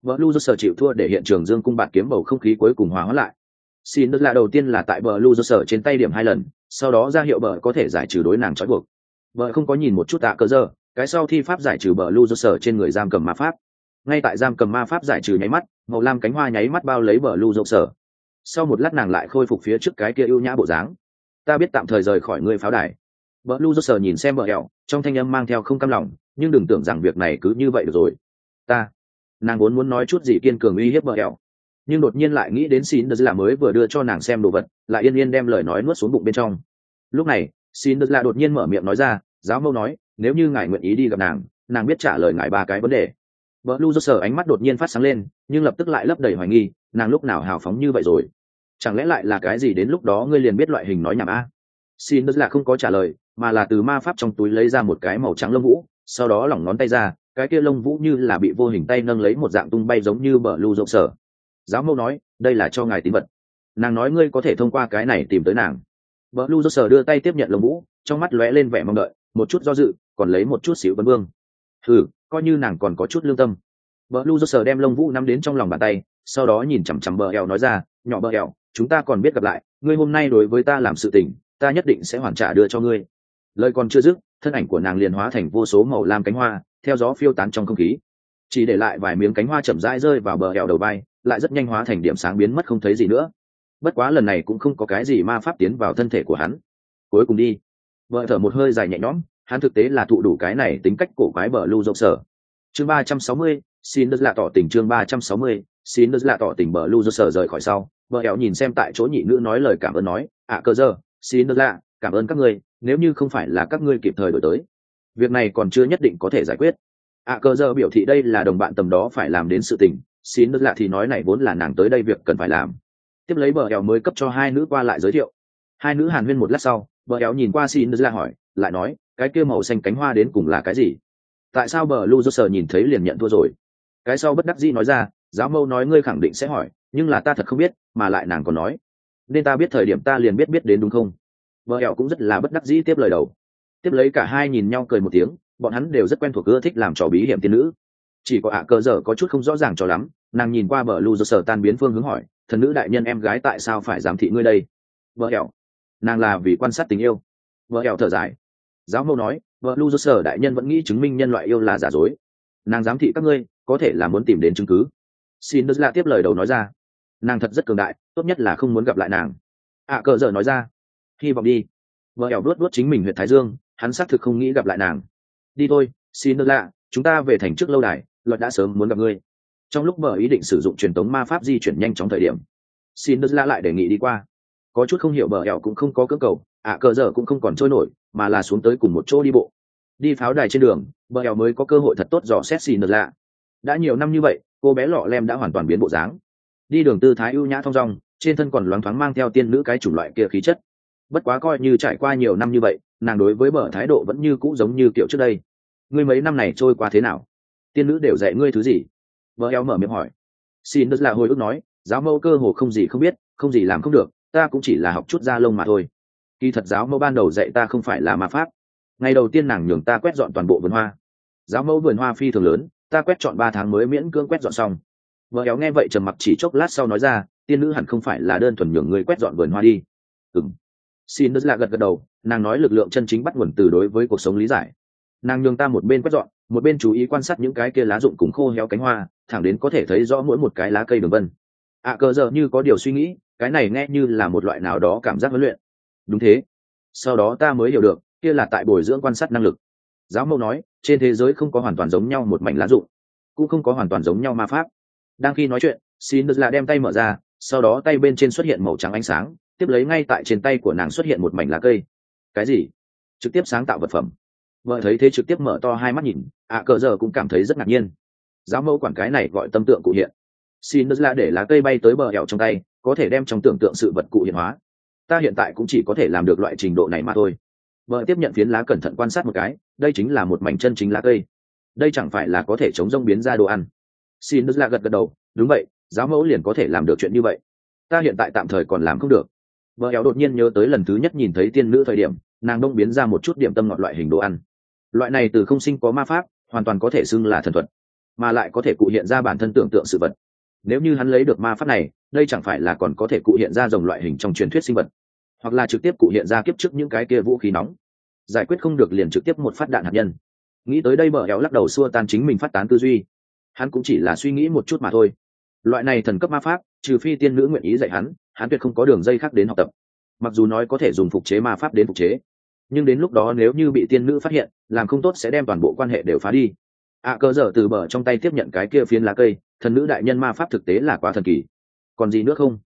Vợ Lu sở chịu thua để hiện trường dương cung bạt kiếm bầu không khí cuối cùng hòa hóa lại. Xin đất là đầu tiên là tại bờ Lu sở trên tay điểm 2 lần, sau đó ra hiệu bờ có thể giải trừ đối nàng trói buộc. Vợ không có nhìn một chút tạ cờ giờ, cái sau thi pháp giải trừ bờ Lu sở trên người giam cầm ma pháp. Ngay tại giam cầm ma pháp giải trừ nháy mắt, màu lam cánh hoa nháy mắt bao lấy bờ Lu sở. Sau một lát nàng lại khôi phục phía trước cái kia ưu nhã bộ dáng. Ta biết tạm thời rời khỏi ngươi pháo đài. Bờ Lu sở nhìn xem bờ hẹo, trong thanh âm mang theo không cam lòng, nhưng đừng tưởng rằng việc này cứ như vậy được rồi. Nàng vốn muốn nói chút gì kiên cường uy hiếp bờ hẹo, nhưng đột nhiên lại nghĩ đến xin là mới vừa đưa cho nàng xem đồ vật, lại yên yên đem lời nói nuốt xuống bụng bên trong. Lúc này xin là đột nhiên mở miệng nói ra, giáo mâu nói nếu như ngài nguyện ý đi gặp nàng biết trả lời ngài 3 cái vấn đề. Bờ Lu sở ánh mắt đột nhiên phát sáng lên, nhưng lập tức lại lấp đầy hoài nghi, nàng lúc nào hào phóng như vậy rồi? Chẳng lẽ lại là cái gì đến lúc đó ngươi liền biết loại hình nói nhảm a? Xin là không có trả lời, mà là từ ma pháp trong túi lấy ra một cái màu trắng lông vũ, sau đó lỏng ngón tay ra, cái kia lông vũ như là bị vô hình tay nâng lấy một dạng tung bay giống như bờ Lu sở. Giáo mâu nói đây là cho ngài tín vật, nàng nói ngươi có thể thông qua cái này tìm tới nàng. Bờ Lu sở đưa tay tiếp nhận lông vũ, trong mắt lóe lên vẻ mong đợi, một chút do dự, còn lấy một chút xíu vấn vương. Coi như nàng còn có chút lương tâm. Bờ Lu sở đem lông vũ nắm đến trong lòng bàn tay, sau đó nhìn chằm chằm bờ eo nói ra, nhỏ bờ eo, chúng ta còn biết gặp lại, ngươi hôm nay đối với ta làm sự tình, ta nhất định sẽ hoàn trả đưa cho ngươi. Lời còn chưa dứt, thân ảnh của nàng liền hóa thành vô số màu lam cánh hoa, theo gió phiêu tán trong không khí, chỉ để lại vài miếng cánh hoa chậm rãi rơi vào bờ eo đầu vai, lại rất nhanh hóa thành điểm sáng biến mất không thấy gì nữa. Bất quá lần này cũng không có cái gì ma pháp tiến vào thân thể của hắn. Cuối cùng đi. Vợ thở một hơi dài nhẹ nhõm, hắn thực tế là thụ đủ cái này tính cách cổ quái bờ Lu sở. Chương 360, xin đất lạ tỏ tình. Chương 360, xin đất lạ tỏ tình. Bờ Lu sở rời khỏi sau, vợ eo nhìn xem tại chỗ nhị nữ nói lời cảm ơn nói, cơ giờ, xin đất lạ, cảm ơn các ngươi, nếu như không phải là các ngươi kịp thời đổi tới, việc này còn chưa nhất định có thể giải quyết. Cơ giờ biểu thị đây là đồng bạn tầm đó phải làm đến sự tình, xin đất lạ thì nói này vốn là nàng tới đây việc cần phải làm. Tiếp lấy bờ eo mới cấp cho 2 nữ qua lại giới thiệu. 2 nữ hàn huyên một lát sau, bờ eo nhìn qua xin đất lạ hỏi, lại nói cái kia màu xanh cánh hoa đến cùng là cái gì? Tại sao bờ Lu sở nhìn thấy liền nhận thua rồi? Cái sau bất đắc dĩ nói ra, giáo mâu nói ngươi khẳng định sẽ hỏi, nhưng là ta thật không biết, mà lại nàng còn nói nên ta biết thời điểm ta liền biết đến đúng không? Bờ eo cũng rất là bất đắc dĩ tiếp lời đầu. Tiếp lấy cả hai nhìn nhau cười một tiếng, bọn hắn đều rất quen thuộc ưa thích làm trò bí hiểm tiên nữ. Chỉ có cơ giờ có chút không rõ ràng cho lắm, nàng nhìn qua bờ Lu sở tan biến phương hướng hỏi, thần nữ đại nhân em gái tại sao phải giám thị ngươi đây? Bờ eo, nàng là vì quan sát tình yêu. Bờ eo thở dài. Giáo mâu nói, vợ Lu sở đại nhân vẫn nghĩ chứng minh nhân loại yêu là giả dối, nàng giám thị các ngươi có thể là muốn tìm đến chứng cứ. Xin đất lạ tiếp lời đầu nói ra, nàng thật rất cường đại, tốt nhất là không muốn gặp lại nàng. Cờ giờ nói ra, hy vọng đi. Vợ ẻo vuốt chính mình huyện thái dương, hắn xác thực không nghĩ gặp lại nàng. Đi thôi, xin đất lạ, chúng ta về thành trước lâu đài, luật đã sớm muốn gặp ngươi. Trong lúc bờ ý định sử dụng truyền tống ma pháp di chuyển nhanh chóng thời điểm, xin đất lạ lại đề nghị đi qua. Có chút không hiểu bờ ẻo cũng không có cưỡng cầu, cờ giờ cũng không còn trôi nổi, mà là xuống tới cùng một chỗ đi bộ. Đi pháo đài trên đường, bờ ẻo mới có cơ hội thật tốt dò xét xin đất lạ. Đã nhiều năm như vậy, cô bé lọ lem đã hoàn toàn biến bộ dáng, đi đường tư thái ưu nhã thong dong, trên thân còn loáng thoáng mang theo tiên nữ cái chủng loại kia khí chất. Bất quá coi như trải qua nhiều năm như vậy, nàng đối với bờ thái độ vẫn như cũ giống như kiểu trước đây. Ngươi mấy năm này trôi qua thế nào? Tiên nữ đều dạy ngươi thứ gì? Bờ eo mở miệng hỏi. Xin đất là hồi ức nói, giáo mẫu cơ hồ không gì không biết, không gì làm không được, ta cũng chỉ là học chút da lông mà thôi. Kỳ thật giáo mẫu ban đầu dạy ta không phải là ma pháp. Ngày đầu tiên nàng nhường ta quét dọn toàn bộ vườn hoa. Giáo mẫu vườn hoa phi thường lớn, ta quét trọn 3 tháng mới miễn cưỡng quét dọn xong. Vợ éo nghe vậy trầm mặc chỉ chốc lát sau nói ra, tiên nữ hẳn không phải là đơn thuần nhường người quét dọn vườn hoa đi. Xin đất là gật đầu, nàng nói lực lượng chân chính bắt nguồn từ đối với cuộc sống lý giải. Nàng nhường ta một bên quét dọn, một bên chú ý quan sát những cái kia lá rụng cùng khô héo cánh hoa, thẳng đến có thể thấy rõ mỗi một cái lá cây đường vân. Cờ giờ như có điều suy nghĩ, cái này nghe như là một loại nào đó cảm giác huấn luyện. Đúng thế. Sau đó ta mới hiểu được, kia là tại bồi dưỡng quan sát năng lực. Giáo mẫu nói, trên thế giới không có hoàn toàn giống nhau một mảnh lá rụng, cũng không có hoàn toàn giống nhau ma pháp. Đang khi nói chuyện, xin là đem tay mở ra, sau đó tay bên trên xuất hiện màu trắng ánh sáng, tiếp lấy ngay tại trên tay của nàng xuất hiện một mảnh lá cây. Cái gì? Trực tiếp sáng tạo vật phẩm. Vợ thấy thế trực tiếp mở to hai mắt nhìn, cờ giờ cũng cảm thấy rất ngạc nhiên. Giáo mẫu quản cái này gọi tâm tượng cụ hiện. Xin là để lá cây bay tới bờ ẻo trong tay, có thể đem trong tưởng tượng sự vật cụ hiện hóa. Ta hiện tại cũng chỉ có thể làm được loại trình độ này mà thôi. Vợ tiếp nhận phiến lá cẩn thận quan sát một cái, đây chính là một mảnh chân chính lá cây. Đây chẳng phải là có thể chống rông biến ra đồ ăn. Xin là gật đầu, đúng vậy, giáo mẫu liền có thể làm được chuyện như vậy. Ta hiện tại tạm thời còn làm không được. Vợ éo đột nhiên nhớ tới lần thứ nhất nhìn thấy tiên nữ thời điểm, nàng đông biến ra một chút điểm tâm ngọt loại hình đồ ăn. Loại này từ không sinh có ma pháp, hoàn toàn có thể xưng là thần thuật. mà lại có thể cụ hiện ra bản thân tưởng tượng sự vật. Nếu như hắn lấy được ma pháp này, đây chẳng phải là còn có thể cụ hiện ra rồng loại hình trong truyền thuyết sinh vật, hoặc là trực tiếp cụ hiện ra kiếp trước những cái kia vũ khí nóng, giải quyết không được liền trực tiếp một phát đạn hạt nhân. Nghĩ tới đây bờ éo lắc đầu xua tan chính mình phát tán tư duy. Hắn cũng chỉ là suy nghĩ một chút mà thôi. Loại này thần cấp ma pháp, trừ phi tiên nữ nguyện ý dạy hắn tuyệt không có đường dây khác đến học tập. Mặc dù nói có thể dùng phục chế ma pháp đến phục chế, nhưng đến lúc đó nếu như bị tiên nữ phát hiện, làm không tốt sẽ đem toàn bộ quan hệ đều phá đi. Cơ dở từ bờ trong tay tiếp nhận cái kia phiến lá cây, thần nữ đại nhân ma pháp thực tế là quá thần kỳ. Còn gì nữa không?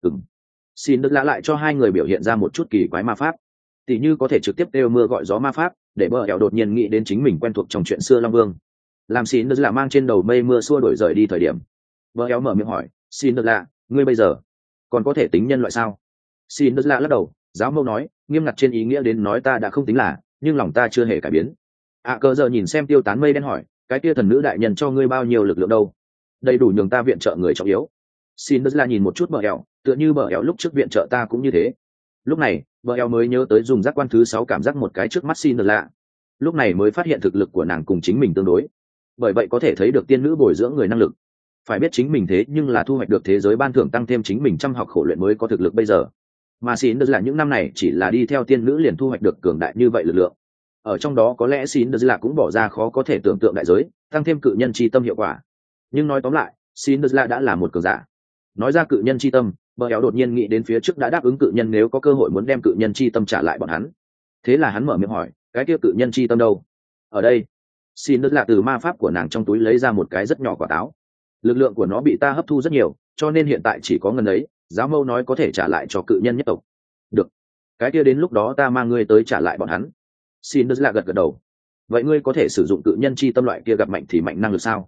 Xin được lạ lại cho hai người biểu hiện ra một chút kỳ quái ma pháp, tỉ như có thể trực tiếp kêu mưa gọi gió ma pháp, để bờ éo đột nhiên nghĩ đến chính mình quen thuộc trong chuyện xưa Long Vương. Làm xin được lạ mang trên đầu mây mưa xua đổi rời đi thời điểm, bờ éo mở miệng hỏi, xin được lạ, ngươi bây giờ còn có thể tính nhân loại sao? Xin được lạ lắc đầu, giáo mâu nói, nghiêm ngặt trên ý nghĩa đến nói ta đã không tính là, nhưng lòng ta chưa hề cải biến. Cơ giờ nhìn xem tiêu tán mây đen hỏi, cái kia thần nữ đại nhân cho ngươi bao nhiêu lực lượng đâu? Đầy đủ nhường ta viện trợ người trọng yếu. Xin đất là nhìn một chút bờ éo, tựa như bờ éo lúc trước viện trợ ta cũng như thế. Lúc này bờ éo mới nhớ tới dùng giác quan thứ 6 cảm giác một cái trước mắt xin đất lạ, lúc này mới phát hiện thực lực của nàng cùng chính mình tương đối, bởi vậy có thể thấy được tiên nữ bồi dưỡng người năng lực. Phải biết chính mình thế nhưng là thu hoạch được thế giới ban thưởng tăng thêm chính mình chăm học khổ luyện mới có thực lực bây giờ, mà xin đất là những năm này chỉ là đi theo tiên nữ liền thu hoạch được cường đại như vậy lực lượng. Ở trong đó có lẽ xin đất là cũng bỏ ra khó có thể tưởng tượng đại giới, tăng thêm cự nhân chi tâm hiệu quả. Nhưng nói tóm lại, xin đất là đã là một cường giả. Nói ra cự nhân chi tâm, bờ éo đột nhiên nghĩ đến phía trước đã đáp ứng cự nhân nếu có cơ hội muốn đem cự nhân chi tâm trả lại bọn hắn. Thế là hắn mở miệng hỏi, cái kia cự nhân chi tâm đâu? Ở đây. Xin đất là từ ma pháp của nàng trong túi lấy ra một cái rất nhỏ quả táo. Lực lượng của nó bị ta hấp thu rất nhiều, cho nên hiện tại chỉ có ngần ấy. Giáo mâu nói có thể trả lại cho cự nhân nhất tộc. Được, cái kia đến lúc đó ta mang ngươi tới trả lại bọn hắn. Xin đất là gật gật đầu. Vậy ngươi có thể sử dụng cự nhân chi tâm loại kia gặp mạnh thì mạnh năng lực sao?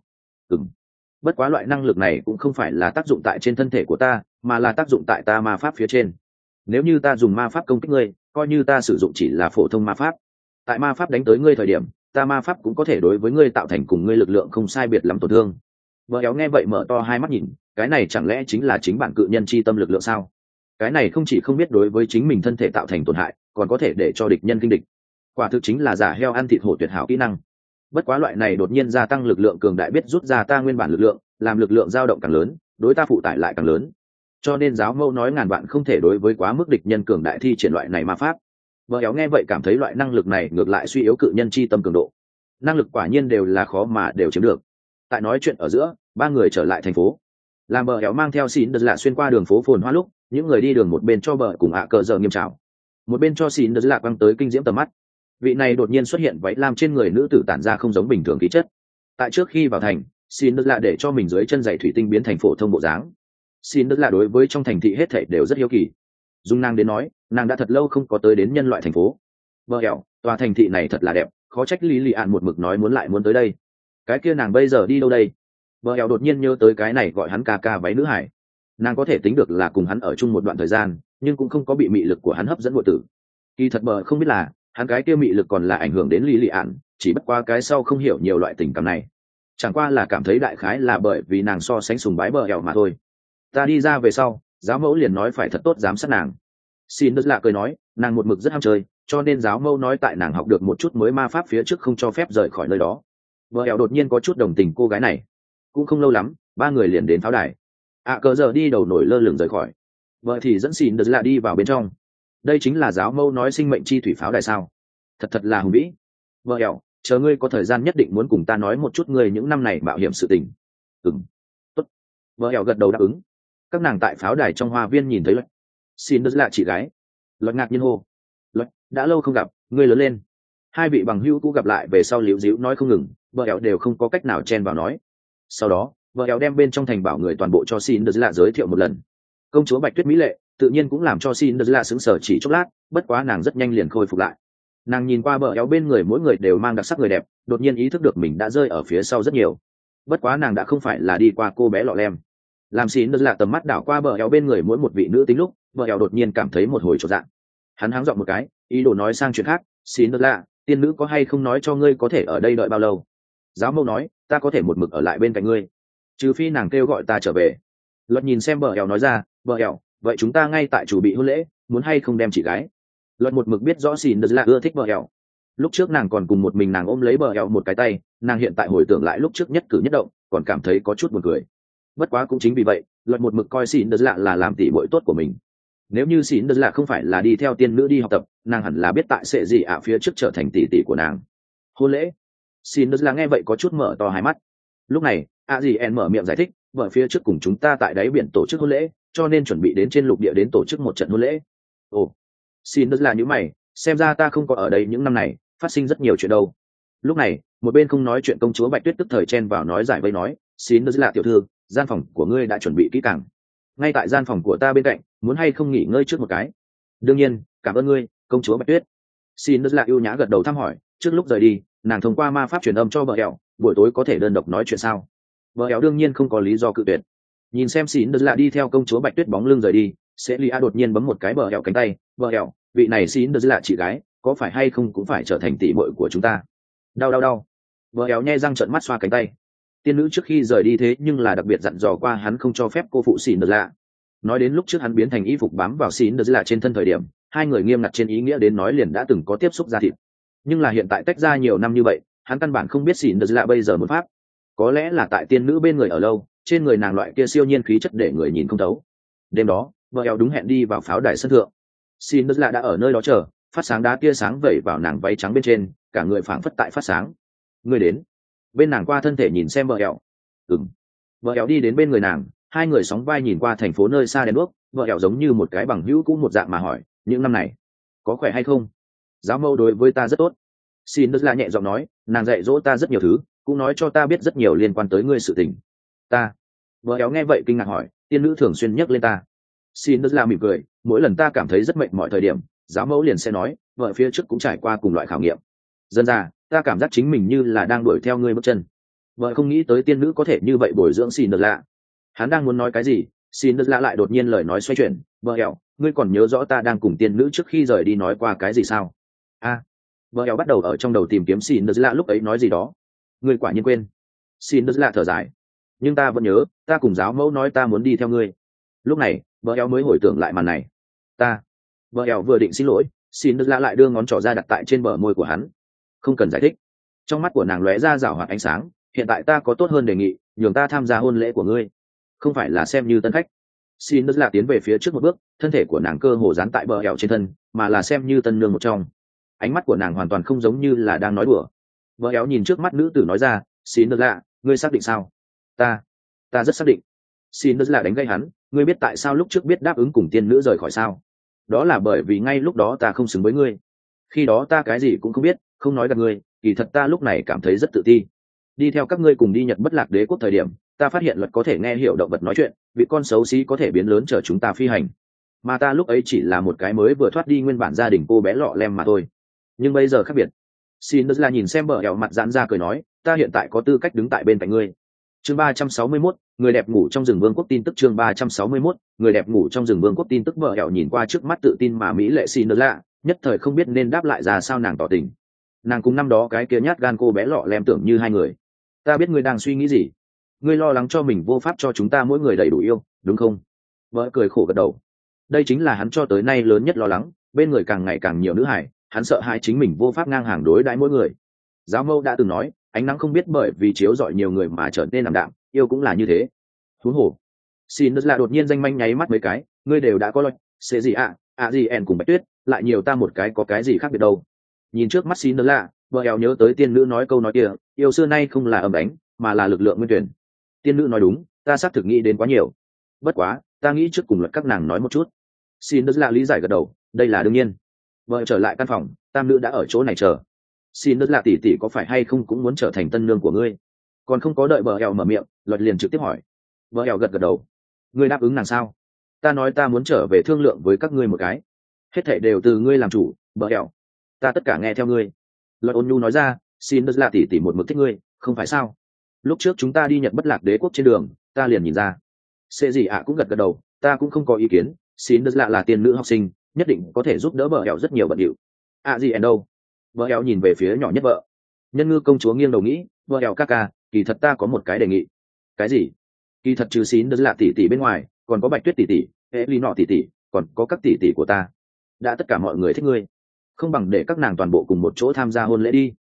Bất quá loại năng lực này cũng không phải là tác dụng tại trên thân thể của ta, mà là tác dụng tại ta ma pháp phía trên. Nếu như ta dùng ma pháp công kích ngươi, coi như ta sử dụng chỉ là phổ thông ma pháp, tại ma pháp đánh tới ngươi thời điểm, ta ma pháp cũng có thể đối với ngươi tạo thành cùng ngươi lực lượng không sai biệt lắm tổn thương. Vợ éo nghe vậy mở to hai mắt nhìn, cái này chẳng lẽ chính là chính bản cự nhân chi tâm lực lượng sao? Cái này không chỉ không biết đối với chính mình thân thể tạo thành tổn hại, còn có thể để cho địch nhân kinh địch. Quả thực chính là giả heo ăn thịt hổ tuyệt hảo kỹ năng. Bất quá loại này đột nhiên gia tăng lực lượng cường đại biết rút ra ta nguyên bản lực lượng, làm lực lượng dao động càng lớn, đối ta phụ tải lại càng lớn. Cho nên giáo mâu nói ngàn vạn không thể đối với quá mức địch nhân cường đại thi triển loại này ma pháp. Vợ éo nghe vậy cảm thấy loại năng lực này ngược lại suy yếu cự nhân chi tâm cường độ. Năng lực quả nhiên đều là khó mà đều chiếm được. Tại nói chuyện ở giữa, ba người trở lại thành phố. Làm bờ éo mang theo xin đất lạ xuyên qua đường phố phồn hoa lúc, những người đi đường một bên cho bờ cùng cờ giờ nghiêm trào, một bên cho xin đất lạ quăng tới kinh diễm tầm mắt. Vị này đột nhiên xuất hiện váy lam trên người nữ tử tản ra không giống bình thường khí chất. Tại trước khi vào thành, xin đất lạ để cho mình dưới chân giày thủy tinh biến thành phổ thông bộ dáng. Xin đất lạ đối với trong thành thị hết thảy đều rất hiếu kỳ. Dung nàng đến nói, nàng đã thật lâu không có tới đến nhân loại thành phố. Bờ éo, tòa thành thị này thật là đẹp, khó trách lý lì ạn một mực nói muốn lại muốn tới đây. Cái kia nàng bây giờ đi đâu đây? Bờ éo đột nhiên nhớ tới cái này gọi hắn ca ca váy nữ hải. Nàng có thể tính được là cùng hắn ở chung một đoạn thời gian, nhưng cũng không có bị mị lực của hắn hấp dẫn muội tử. Kỳ thật bờ không biết là hắn cái kia mị lực còn là ảnh hưởng đến lý lì ạn, chỉ bất qua cái sau không hiểu nhiều loại tình cảm này, chẳng qua là cảm thấy đại khái là bởi vì nàng so sánh sùng bái bờ éo mà thôi. Ta đi ra về sau, giáo mẫu liền nói phải thật tốt giám sát nàng. Xin đất lạ cười nói, nàng một mực rất ham chơi, cho nên giáo mẫu nói tại nàng học được một chút mới ma pháp phía trước không cho phép rời khỏi nơi đó. Bờ éo đột nhiên có chút đồng tình cô gái này. Cũng không lâu lắm, ba người liền đến pháo đài. Cờ giờ đi đầu nổi lơ lửng rời khỏi. Vợ thì dẫn xin đất lạ đi vào bên trong. Đây chính là giáo mẫu nói sinh mệnh chi thủy pháo đài sao? Thật là hùng vĩ. Vợ éo, chờ ngươi có thời gian nhất định muốn cùng ta nói một chút ngươi những năm này mạo hiểm sự tình. Tốt. Vợ éo gật đầu đáp ứng. Các nàng tại pháo đài trong hoa viên nhìn thấy Luật. Xin đất lạ chị gái. Luật ngạc nhiên hô. Luật, đã lâu không gặp, ngươi lớn lên. Hai vị bằng hữu cũ gặp lại về sau liễu díu nói không ngừng, vợ éo đều không có cách nào chen vào nói. Sau đó, vợ éo đem bên trong thành bảo người toàn bộ cho xin đất lạ giới thiệu một lần. Công chúa Bạch Tuyết mỹ lệ, tự nhiên cũng làm cho xin đất lạ sững sờ chỉ chốc lát, bất quá nàng rất nhanh liền khôi phục lại. Nàng nhìn qua vợ éo bên người mỗi người đều mang đặc sắc người đẹp, đột nhiên ý thức được mình đã rơi ở phía sau rất nhiều. Bất quá nàng đã không phải là đi qua cô bé lọ lem. Làm xin đất lạ tầm mắt đảo qua bờ éo bên người mỗi một vị nữ tính lúc, bờ éo đột nhiên cảm thấy một hồi chột dạ. Hắn háng giọng một cái, ý đồ nói sang chuyện khác. Xin đất lạ, tiên nữ có hay không nói cho ngươi có thể ở đây đợi bao lâu? Giáo mâu nói, ta có thể một mực ở lại bên cạnh ngươi, trừ phi nàng kêu gọi ta trở về. Luật nhìn xem bờ éo nói ra, bờ éo, vậy chúng ta ngay tại chủ bị hôn lễ, muốn hay không đem chị gái? Luật một mực biết rõ xin đất lạ ưa thích bờ éo. Lúc trước nàng còn cùng một mình nàng ôm lấy bờ éo một cái tay, nàng hiện tại hồi tưởng lại lúc trước nhất cử nhất động còn cảm thấy có chút buồn cười. Bất quá cũng chính vì vậy luật một mực coi xỉn đờ lạ là làm tỷ muội tốt của mình. Nếu như xỉn đờ lạ không phải là đi theo tiên nữ đi học tập, nàng hẳn là biết tại sẽ gì ạ phía trước trở thành tỷ tỷ của nàng. Hôn lễ. Xỉn đờ lạ nghe vậy có chút mở to hai mắt. Lúc này a gì en mở miệng giải thích, vợ phía trước cùng chúng ta tại đáy biển tổ chức hôn lễ, cho nên chuẩn bị đến trên lục địa đến tổ chức một trận hôn lễ. Ồ, xin đỡ là những mày, xem ra ta không có ở đây những năm này, phát sinh rất nhiều chuyện đâu. Lúc này một bên không nói chuyện công chúa Bạch Tuyết tức thời chen vào nói giải vây nói, xin đỡ là tiểu thư, gian phòng của ngươi đã chuẩn bị kỹ càng, ngay tại gian phòng của ta bên cạnh, muốn hay không nghỉ ngơi trước một cái? Đương nhiên, cảm ơn ngươi, công chúa Bạch Tuyết. Xin đỡ là yêu nhã gật đầu thăm hỏi. Trước lúc rời đi, nàng thông qua ma pháp truyền âm cho vợ ẻo, buổi tối có thể đơn độc nói chuyện sao? Vợ ẻo đương nhiên không có lý do cự tuyệt. Nhìn xem xin đỡ là đi theo công chúa Bạch Tuyết bóng lưng rời đi, sẽ lia đột nhiên bấm một cái bờ ẻo cánh tay. Vợ ẻo, vị này xin đỡ là chị gái, có phải hay không cũng phải trở thành tỷ muội của chúng ta? Đau đau đau. Vợ ẻo nhe răng trợn mắt xoa cánh tay. Tiên nữ trước khi rời đi thế nhưng là đặc biệt dặn dò qua hắn không cho phép cô phụ xin đỡ lạ. Nói đến lúc trước hắn biến thành y phục bám vào xin đỡ lạ trên thân thời điểm, hai người nghiêm ngặt trên ý nghĩa đến nói liền đã từng có tiếp xúc ra thịt. Nhưng là hiện tại tách ra nhiều năm như vậy, hắn căn bản không biết xin đỡ lạ bây giờ muốn pháp. Có lẽ là tại tiên nữ bên người ở lâu, trên người nàng loại kia siêu nhiên khí chất để người nhìn không thấu. Đêm đó vợ eo đúng hẹn đi vào pháo đài sân thượng. Xin đỡ lạ đã ở nơi đó chờ, phát sáng đá tia sáng vẩy vào nàng váy trắng bên trên, cả người phảng phất tại phát sáng. Người đến. Bên nàng qua thân thể nhìn xem vợ eo. Vợ eo đi đến bên người nàng, hai người sóng vai nhìn qua thành phố nơi xa đèn đuốc. Vợ eo giống như một cái bằng hữu cũ một dạng mà hỏi, những năm này có khỏe hay không? Giáo mẫu đối với ta rất tốt. Xin đỡ lạ nhẹ giọng nói, nàng dạy dỗ ta rất nhiều thứ, cũng nói cho ta biết rất nhiều liên quan tới ngươi sự tình. Ta. Vợ eo nghe vậy kinh ngạc hỏi, tiên nữ thường xuyên nhắc lên ta? Xin đỡ lạ mỉm cười, mỗi lần ta cảm thấy rất mệt mọi thời điểm, giáo mẫu liền sẽ nói, vợ phía trước cũng trải qua cùng loại khảo nghiệm. Dần ra ta cảm giác chính mình như là đang đuổi theo ngươi bước chân. Vợ không nghĩ tới tiên nữ có thể như vậy bồi dưỡng xin đỡ lạ. Hắn đang muốn nói cái gì, xin đỡ lạ lại đột nhiên lời nói xoay chuyển, vợ eo, ngươi còn nhớ rõ ta đang cùng tiên nữ trước khi rời đi nói qua cái gì sao? Vợ eo bắt đầu ở trong đầu tìm kiếm xin đỡ lạ lúc ấy nói gì đó. Ngươi quả nhiên quên. Xin đỡ lạ thở dài, nhưng ta vẫn nhớ, ta cùng giáo mẫu nói ta muốn đi theo ngươi. Lúc này vợ eo mới hồi tưởng lại màn này. Vợ eo vừa định xin lỗi, xin đỡ lạ lại đưa ngón trỏ ra đặt tại trên bờ môi của hắn. Không cần giải thích. Trong mắt của nàng lóe ra rảo hoạt ánh sáng, hiện tại ta có tốt hơn đề nghị, nhường ta tham gia hôn lễ của ngươi, không phải là xem như tân khách. Xin đỡ lạ tiến về phía trước một bước, thân thể của nàng cơ hồ dán tại bờ eo trên thân, mà là xem như tân nương một trong. Ánh mắt của nàng hoàn toàn không giống như là đang nói đùa. Vợ eo nhìn trước mắt nữ tử nói ra, xin đỡ lạ, ngươi xác định sao? Ta rất xác định. Xin đỡ lạ đánh gây hắn, ngươi biết tại sao lúc trước biết đáp ứng cùng tiên nữ rời khỏi sao? Đó là bởi vì ngay lúc đó ta không xứng với ngươi. Khi đó ta cái gì cũng không biết, không nói gặp ngươi, kỳ thật ta lúc này cảm thấy rất tự ti. Đi theo các ngươi cùng đi Nhật Bất Lạc Đế quốc thời điểm, ta phát hiện luật có thể nghe hiểu động vật nói chuyện, vị con xấu xí có thể biến lớn chở chúng ta phi hành. Mà ta lúc ấy chỉ là một cái mới vừa thoát đi nguyên bản gia đình cô bé lọ lem mà thôi. Nhưng bây giờ khác biệt. Xin đỡ là nhìn xem bờ eo mặt giãn ra cười nói, ta hiện tại có tư cách đứng tại bên cạnh ngươi. Chương 361, người đẹp ngủ trong rừng vương quốc tin tức. Chương 361, người đẹp ngủ trong rừng vương quốc tin tức. Bờ eo nhìn qua trước mắt tự tin mà mỹ lệ xin đỡ lạ, nhất thời không biết nên đáp lại ra sao nàng tỏ tình. Nàng cùng năm đó cái kia nhát gan cô bé lọ lem tưởng như hai người. Ta biết ngươi đang suy nghĩ gì. Ngươi lo lắng cho mình vô pháp cho chúng ta mỗi người đầy đủ yêu, đúng không? Vợ cười khổ gật đầu. Đây chính là hắn cho tới nay lớn nhất lo lắng, bên người càng ngày càng nhiều nữ hải, hắn sợ hãi chính mình vô pháp ngang hàng đối đãi mỗi người. Giáo mẫu đã từng nói, ánh nắng không biết bởi vì chiếu rọi nhiều người mà trở nên ảm đạm, yêu cũng là như thế. Thú hổ. Xin đỡ là đột nhiên danh manh nháy mắt mấy cái, ngươi đều đã có loại, sẽ gì gì en cùng Bạch Tuyết, lại nhiều ta một cái có cái gì khác biệt đâu. Nhìn trước mắt xin đỡ lạ, vợ eo nhớ tới tiên nữ nói câu nói kia, yêu xưa nay không là ầm đánh, mà là lực lượng nguyên tuyển. Tiên nữ nói đúng, ta xác thực nghĩ đến quá nhiều. Bất quá, ta nghĩ trước cùng luật các nàng nói một chút. Xin đỡ lạ lý giải gật đầu, đây là đương nhiên. Vợ trở lại căn phòng, tam nữ đã ở chỗ này chờ. Xin đỡ lạ tỷ tỷ có phải hay không cũng muốn trở thành tân nương của ngươi? Còn không có đợi vợ eo mở miệng, luật liền trực tiếp hỏi. Vợ eo gật đầu. Ngươi đáp ứng nàng sao? Ta nói ta muốn trở về thương lượng với các ngươi một cái. Hết thảy đều từ ngươi làm chủ, vợ eo. Ta tất cả nghe theo ngươi. Luật ôn nhu nói ra, xin đỡ lạ tỷ tỷ một mực thích ngươi, không phải sao? Lúc trước chúng ta đi Nhật Bất Lạc Đế quốc trên đường, ta liền nhìn ra. Sẽ gì ạ cũng gật đầu, ta cũng không có ý kiến. Xin đỡ lạ là tiên nữ học sinh, nhất định có thể giúp đỡ vợ eo rất nhiều bận điệu. Gì en đâu? Vợ eo nhìn về phía nhỏ nhất vợ. Nhân ngư công chúa nghiêng đầu nghĩ, vợ eo ca ca, kỳ thật ta có một cái đề nghị. Cái gì? Kỳ thật trừ xin đỡ lạ tỷ tỷ bên ngoài, còn có Bạch Tuyết tỷ tỷ, hệ ly nọ tỷ tỷ, còn có các tỷ tỷ của ta. Đã tất cả mọi người thích ngươi, không bằng để các nàng toàn bộ cùng một chỗ tham gia hôn lễ đi.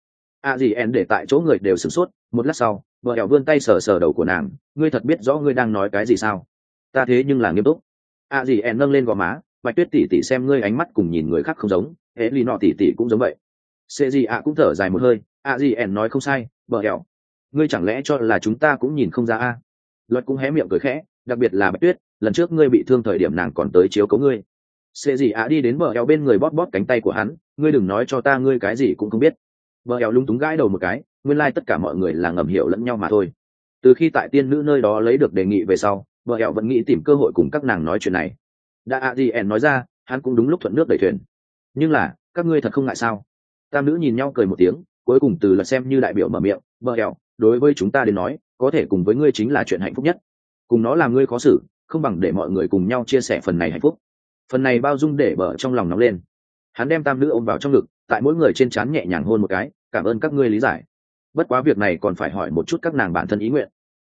ạ gì ẻn để tại chỗ người đều sửng sốt. Một lát sau vợ ẻo vươn tay sờ sờ đầu của nàng. Ngươi thật biết rõ ngươi đang nói cái gì sao? Ta thế nhưng là nghiêm túc. ạ gì ẻn nâng lên gò má. Bạch Tuyết tỷ tỷ xem ngươi ánh mắt cùng nhìn người khác không giống, hễ lì nọ tỷ tỷ cũng giống vậy. Xê gì ạ cũng thở dài một hơi. ạ gì ẻn nói không sai, vợ ẻo, ngươi chẳng lẽ cho là chúng ta cũng nhìn không ra a? Luật cũng hé miệng cười khẽ, đặc biệt là Bạch Tuyết, lần trước ngươi bị thương thời điểm nàng còn tới chiếu cố ngươi. Xê gì ạ đi đến bờ eo bên người bóp bóp cánh tay của hắn. Ngươi đừng nói cho ta ngươi cái gì cũng không biết. Bờ eo lúng túng gãi đầu một cái. Nguyên lai tất cả mọi người là ngầm hiểu lẫn nhau mà thôi. Từ khi tại tiên nữ nơi đó lấy được đề nghị về sau, bờ eo vẫn nghĩ tìm cơ hội cùng các nàng nói chuyện này. Đã ạ gì ẻn nói ra, hắn cũng đúng lúc thuận nước đẩy thuyền. Nhưng là các ngươi thật không ngại sao? Tam nữ nhìn nhau cười một tiếng, cuối cùng từ Luật xem như đại biểu mở miệng. Bờ eo, đối với chúng ta đến nói, có thể cùng với ngươi chính là chuyện hạnh phúc nhất. Cùng nó làm ngươi khó xử, không bằng để mọi người cùng nhau chia sẻ phần này hạnh phúc. Phần này bao dung để bờ trong lòng nóng lên. Hắn đem tam nữ ôm vào trong ngực, tại mỗi người trên trán nhẹ nhàng hôn một cái. Cảm ơn các ngươi lý giải. Bất quá việc này còn phải hỏi một chút các nàng bản thân ý nguyện.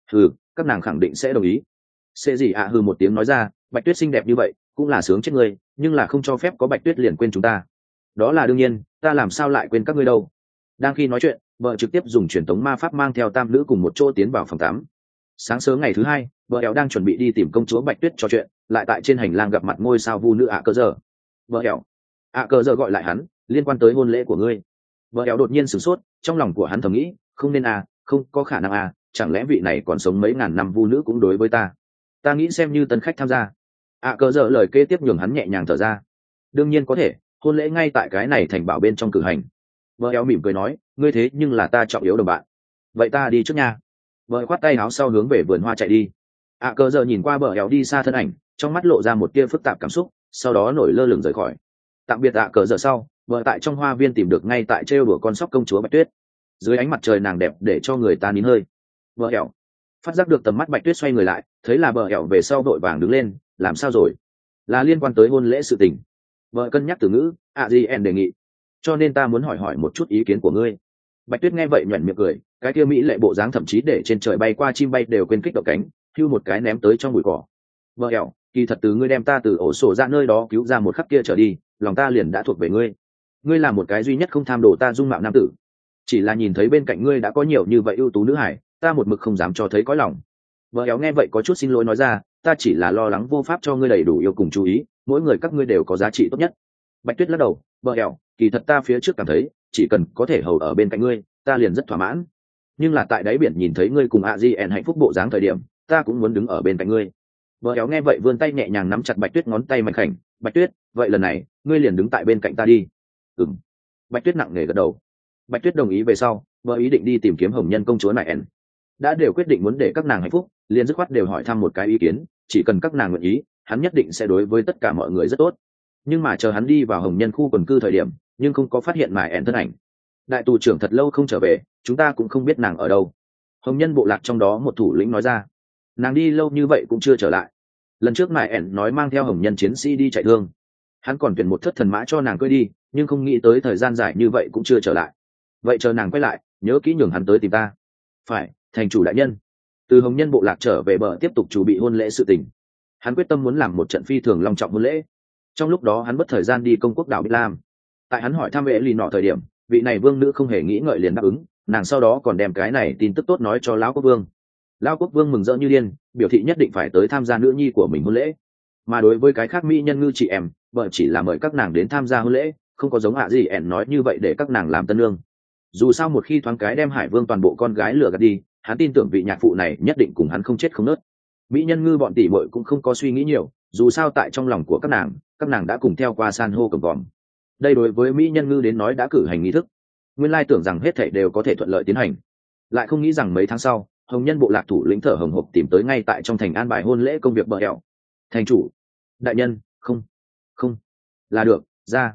Các nàng khẳng định sẽ đồng ý. Sẽ gì ạ hừ một tiếng nói ra. Bạch Tuyết xinh đẹp như vậy cũng là sướng chết ngươi, nhưng là không cho phép có Bạch Tuyết liền quên chúng ta. Đó là đương nhiên, ta làm sao lại quên các ngươi đâu. Đang khi nói chuyện, vợ trực tiếp dùng truyền tống ma pháp mang theo tam nữ cùng một chỗ tiến vào phòng tắm. Sáng sớm ngày thứ hai, vợ éo đang chuẩn bị đi tìm công chúa Bạch Tuyết trò chuyện, lại tại trên hành lang gặp mặt ngôi sao vu nữ ạ cơ giờ. Vợ éo, ạ cơ giờ gọi lại hắn, liên quan tới hôn lễ của ngươi. Vợ éo đột nhiên sửng sốt, trong lòng của hắn thầm nghĩ, không nên không có khả năng chẳng lẽ vị này còn sống mấy ngàn năm vu nữ cũng đối với ta nghĩ xem như tân khách tham gia. ạ cơ giờ lời kế tiếp nhường hắn nhẹ nhàng thở ra. Đương nhiên có thể, hôn lễ ngay tại cái này thành bảo bên trong cử hành. Vợ éo mỉm cười nói, ngươi thế nhưng là ta trọng yếu đồng bạn. Vậy ta đi trước nha. Vợ khoát tay áo sau hướng về vườn hoa chạy đi. ạ cơ giờ nhìn qua bờ éo đi xa thân ảnh, trong mắt lộ ra một tia phức tạp cảm xúc, sau đó nổi lơ lửng rời khỏi. Tạm biệt ạ cơ giờ sau, vợ tại trong hoa viên tìm được ngay tại trêu đùa con sóc công chúa Bạch Tuyết. Dưới ánh mặt trời nàng đẹp để cho người ta nín hơi. Vợ éo phát giác được tầm mắt Bạch Tuyết xoay người lại, thấy là bờ éo về sau vội vàng đứng lên. Làm sao rồi? Là liên quan tới hôn lễ sự tình. Vợ cân nhắc từ ngữ, gì en đề nghị, cho nên ta muốn hỏi một chút ý kiến của ngươi. Bạch Tuyết nghe vậy nhoẻn miệng cười, cái kia mỹ lệ bộ dáng thậm chí để trên trời bay qua chim bay đều quên kích động cánh, hưu một cái ném tới trong bụi cỏ. Vợ ẻo, kỳ thật từ ngươi đem ta từ ổ sổ ra nơi đó cứu ra một khắc kia trở đi, lòng ta liền đã thuộc về ngươi. Ngươi là một cái duy nhất không tham đồ ta dung mạo nam tử. Chỉ là nhìn thấy bên cạnh ngươi đã có nhiều như vậy ưu tú nữ hải, ta một mực không dám cho thấy cõi lòng. Vợ ẻo nghe vậy có chút xin lỗi nói ra, ta chỉ là lo lắng vô pháp cho ngươi đầy đủ yêu cùng chú ý, mỗi người các ngươi đều có giá trị tốt nhất. Bạch Tuyết lắc đầu, vợ ẻo, kỳ thật ta phía trước cảm thấy chỉ cần có thể hầu ở bên cạnh ngươi ta liền rất thỏa mãn, nhưng là tại đáy biển nhìn thấy ngươi cùng Adrien hạnh phúc bộ dáng thời điểm ta cũng muốn đứng ở bên cạnh ngươi. Vợ éo nghe vậy vươn tay nhẹ nhàng nắm chặt Bạch Tuyết ngón tay mạnh khảnh. Bạch Tuyết, vậy lần này ngươi liền đứng tại bên cạnh ta đi. Ừm. Bạch Tuyết nặng nề gật đầu. Bạch Tuyết đồng ý về sau vợ ý định đi tìm kiếm hồng nhân công chúa này en. Đã đều quyết định muốn để các nàng hạnh phúc, liền dứt khoát đều hỏi thăm một cái ý kiến, chỉ cần các nàng nguyện ý hắn nhất định sẽ đối với tất cả mọi người rất tốt. Nhưng mà chờ hắn đi vào hồng nhân khu quần cư thời điểm nhưng không có phát hiện mài ẻn thân ảnh. Đại tù trưởng thật lâu không trở về, chúng ta cũng không biết nàng ở đâu. Hồng nhân bộ lạc trong đó một thủ lĩnh nói ra, nàng đi lâu như vậy cũng chưa trở lại. Lần trước mài ẻn nói mang theo hồng nhân chiến sĩ đi chạy thương, hắn còn tuyển một thất thần mã cho nàng cưỡi đi, nhưng không nghĩ tới thời gian dài như vậy cũng chưa trở lại. Vậy chờ nàng quay lại nhớ kỹ nhường hắn tới tìm ta. Phải, thành chủ đại nhân. Từ hồng nhân bộ lạc trở về bờ tiếp tục chuẩn bị hôn lễ sự tình. Hắn quyết tâm muốn làm một trận phi thường long trọng hôn lễ. Trong lúc đó hắn mất thời gian đi công quốc đảo Bích Lam. Tại hắn hỏi thăm vệ lì nọ thời điểm vị này vương nữ không hề nghĩ ngợi liền đáp ứng, nàng sau đó còn đem cái này tin tức tốt nói cho lão quốc vương. Lão quốc vương mừng rỡ như điên, biểu thị nhất định phải tới tham gia nữ nhi của mình hôn lễ. Mà đối với cái khác mỹ nhân ngư chị em, vợ chỉ là mời các nàng đến tham gia hôn lễ, không có giống gì ẻn nói như vậy để các nàng làm tân lương. Dù sao một khi thoáng cái đem hải vương toàn bộ con gái lừa gạt đi, hắn tin tưởng vị nhạc phụ này nhất định cùng hắn không chết không nớt. Mỹ nhân ngư bọn tỷ muội cũng không có suy nghĩ nhiều, dù sao tại trong lòng của các nàng đã cùng theo qua san hô cầm vòm. Đây đối với mỹ nhân ngư đến nói đã cử hành nghi thức, nguyên lai tưởng rằng hết thảy đều có thể thuận lợi tiến hành, lại không nghĩ rằng mấy tháng sau hồng nhân bộ lạc thủ lĩnh thở hồng hộc tìm tới ngay tại trong thành an bài hôn lễ công việc bờ hẹo. Thành chủ đại nhân, không là được,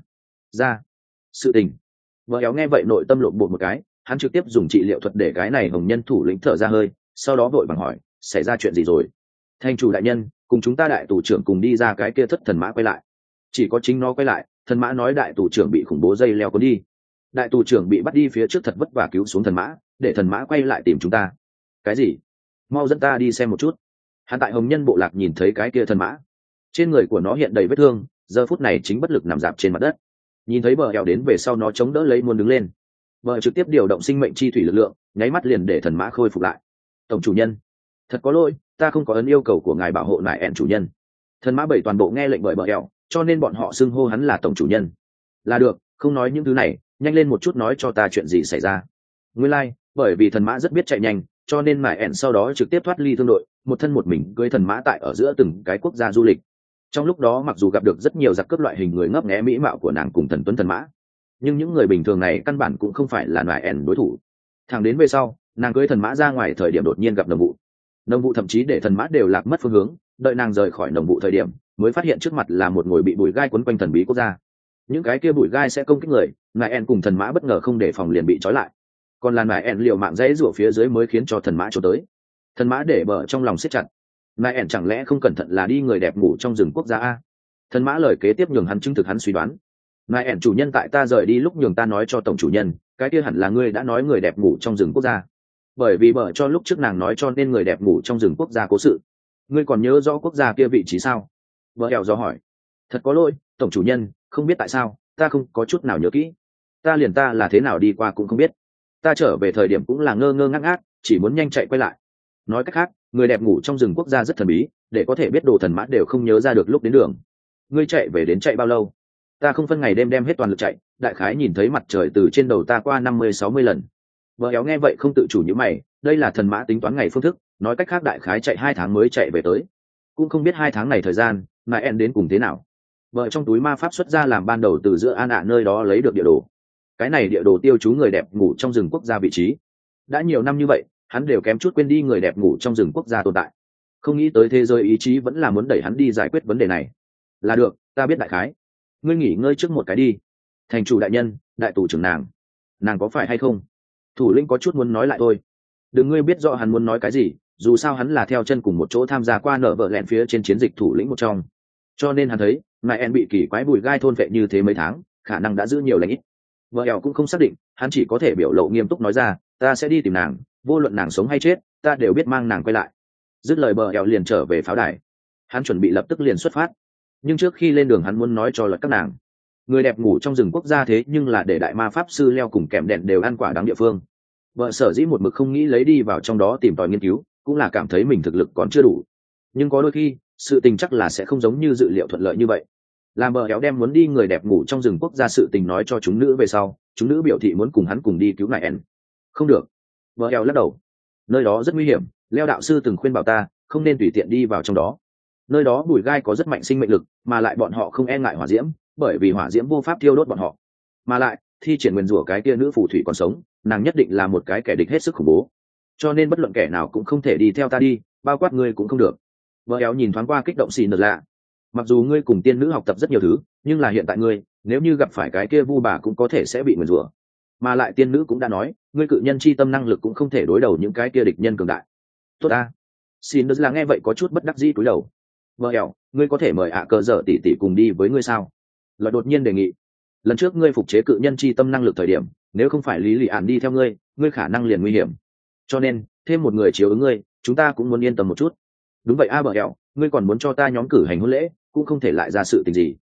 ra sự tình. Bờ hẹo nghe vậy nội tâm lộn bột một cái, hắn trực tiếp dùng trị liệu thuật để cái này hồng nhân thủ lĩnh thở ra hơi, sau đó vội vàng hỏi xảy ra chuyện gì rồi. Thành chủ đại nhân, cùng chúng ta đại tù trưởng cùng đi ra cái kia thất thần mã quay lại, chỉ có chính nó quay lại, thần mã nói đại tù trưởng bị khủng bố dây leo cuốn đi, đại tù trưởng bị bắt đi phía trước thật vất vả cứu xuống thần mã, để thần mã quay lại tìm chúng ta. Cái gì? Mau dẫn ta đi xem một chút. Hắn tại hồng nhân bộ lạc nhìn thấy cái kia thần mã, trên người của nó hiện đầy vết thương, giờ phút này chính bất lực nằm dạp trên mặt đất. Nhìn thấy bờ hẹo đến về sau nó chống đỡ lấy muốn đứng lên. Vợ trực tiếp điều động sinh mệnh chi thủy lực lượng, nháy mắt liền để thần mã khôi phục lại. Tổng chủ nhân, thật có lỗi, ta không có ấn yêu cầu của ngài bảo hộ nại ẹn chủ nhân. Thần mã bảy toàn bộ nghe lệnh bởi bờ ẻo, cho nên bọn họ xưng hô hắn là tổng chủ nhân. Là được, không nói những thứ này, nhanh lên một chút nói cho ta chuyện gì xảy ra. Nguyên lai, bởi vì thần mã rất biết chạy nhanh, cho nên nại ẹn sau đó trực tiếp thoát ly thương đội, một thân một mình cưỡi thần mã tại ở giữa từng cái quốc gia du lịch. Trong lúc đó mặc dù gặp được rất nhiều giặc cướp loại hình người ngấp nghé mỹ mạo của nàng cùng thần tuấn thần mã, nhưng những người bình thường này căn bản cũng không phải là nại ẹn đối thủ. Thẳng đến về sau, nàng cưỡi thần mã ra ngoài thời điểm đột nhiên gặp nồng vụ. Nồng vụ thậm chí để thần mã đều lạc mất phương hướng, đợi nàng rời khỏi nồng vụ thời điểm mới phát hiện trước mặt là một ngồi bị bụi gai quấn quanh thần bí quốc gia. Những cái kia bụi gai sẽ công kích người, nại ẹn cùng thần mã bất ngờ không đề phòng liền bị trói lại, còn là nại ẹn liều mạng dãy rủa phía dưới mới khiến cho thần mã trốn tới. Thần mã để bờ trong lòng siết chặt, nại ẹn chẳng lẽ không cẩn thận là đi người đẹp ngủ trong rừng quốc gia a? Thần mã lời kế tiếp nhường hắn chứng thực hắn suy đoán. Nại ẹn chủ nhân tại ta rời đi lúc nhường ta nói cho tổng chủ nhân, cái kia hẳn là ngươi đã nói người đẹp ngủ trong rừng quốc gia, bởi vì bờ cho lúc trước nàng nói cho nên người đẹp ngủ trong rừng quốc gia cố sự. Ngươi còn nhớ rõ quốc gia kia vị trí sao? Bờ ẻo do hỏi. Thật có lỗi, tổng chủ nhân, không biết tại sao ta không có chút nào nhớ kỹ. Ta là thế nào đi qua cũng không biết. Ta trở về thời điểm cũng là ngơ ngơ ngác ngác, chỉ muốn nhanh chạy quay lại. Nói cách khác, người đẹp ngủ trong rừng quốc gia rất thần bí, để có thể biết đồ thần mã đều không nhớ ra được lúc đến đường. Ngươi chạy về đến chạy bao lâu? Ta không phân ngày đêm đem hết toàn lực chạy, đại khái nhìn thấy mặt trời từ trên đầu ta qua 50-60 lần. Vợ éo nghe vậy không tự chủ như mày, đây là thần mã tính toán ngày phương thức, nói cách khác đại khái chạy 2 tháng mới chạy về tới. Cũng không biết 2 tháng này thời gian mà en đến cùng thế nào. Vợ trong túi ma pháp xuất ra làm ban đầu từ giữa an ạ nơi đó lấy được địa đồ. Cái này địa đồ tiêu chú người đẹp ngủ trong rừng quốc gia vị trí. Đã nhiều năm như vậy, hắn đều kém chút quên đi người đẹp ngủ trong rừng quốc gia tồn tại. Không nghĩ tới thế giới ý chí vẫn là muốn đẩy hắn đi giải quyết vấn đề này. Là được, ta biết đại khái. Ngươi nghỉ ngơi trước một cái đi. Thành chủ đại nhân, đại tù trưởng nàng có phải hay không? Thủ lĩnh có chút muốn nói lại thôi. Đừng ngươi biết rõ hắn muốn nói cái gì, dù sao hắn là theo chân cùng một chỗ tham gia qua nở vợ lẹn phía trên chiến dịch thủ lĩnh một trong, cho nên hắn thấy mẹ en bị kỳ quái bùi gai thôn vệ như thế mấy tháng, khả năng đã giữ nhiều lãnh ít. Vợ ẻo cũng không xác định, hắn chỉ có thể biểu lộ nghiêm túc nói ra, ta sẽ đi tìm nàng, vô luận nàng sống hay chết, ta đều biết mang nàng quay lại. Dứt lời bờ ẻo liền trở về pháo đài. Hắn chuẩn bị lập tức liền xuất phát, nhưng trước khi lên đường hắn muốn nói cho luật các nàng, người đẹp ngủ trong rừng quốc gia thế nhưng là để đại ma pháp sư leo cùng kèm đèn đều ăn quả đáng địa phương. Vợ sở dĩ một mực không nghĩ lấy đi vào trong đó tìm tòi nghiên cứu, cũng là cảm thấy mình thực lực còn chưa đủ. Nhưng có đôi khi sự tình chắc là sẽ không giống như dự liệu thuận lợi như vậy. Làm bờ éo đem muốn đi người đẹp ngủ trong rừng quốc gia sự tình nói cho chúng nữ về sau, chúng nữ biểu thị muốn cùng hắn cùng đi cứu nại en. Không được, bờ éo lắc đầu. Nơi đó rất nguy hiểm, leo đạo sư từng khuyên bảo ta không nên tùy tiện đi vào trong đó. Nơi đó bùi gai có rất mạnh sinh mệnh lực, mà lại bọn họ không e ngại hỏa diễm, bởi vì hỏa diễm vô pháp thiêu đốt bọn họ. Mà lại thi triển nguyên rủa cái kia nữ phù thủy còn sống, nàng nhất định là một cái kẻ địch hết sức khủng bố, cho nên bất luận kẻ nào cũng không thể đi theo ta đi, bao quát ngươi cũng không được. Vợ éo nhìn thoáng qua kích động xì nợ lạ. Mặc dù ngươi cùng tiên nữ học tập rất nhiều thứ, nhưng là hiện tại ngươi nếu như gặp phải cái kia vu bà cũng có thể sẽ bị nguyền rủa, mà lại tiên nữ cũng đã nói ngươi cự nhân chi tâm năng lực cũng không thể đối đầu những cái kia địch nhân cường đại. Tốt ta. Xin là nghe vậy có chút bất đắc dĩ cúi đầu. Vợ éo, ngươi có thể mời cờ dở tỷ tỷ cùng đi với ngươi sao? Lợi đột nhiên đề nghị. Lần trước ngươi phục chế cự nhân chi tâm năng lực thời điểm, nếu không phải lý lì ản đi theo ngươi khả năng liền nguy hiểm, cho nên thêm một người chiếu ứng ngươi, chúng ta cũng muốn yên tâm một chút. Đúng vậy bờ éo, ngươi còn muốn cho ta nhóm cử hành hôn lễ, cũng không thể lại ra sự tình gì.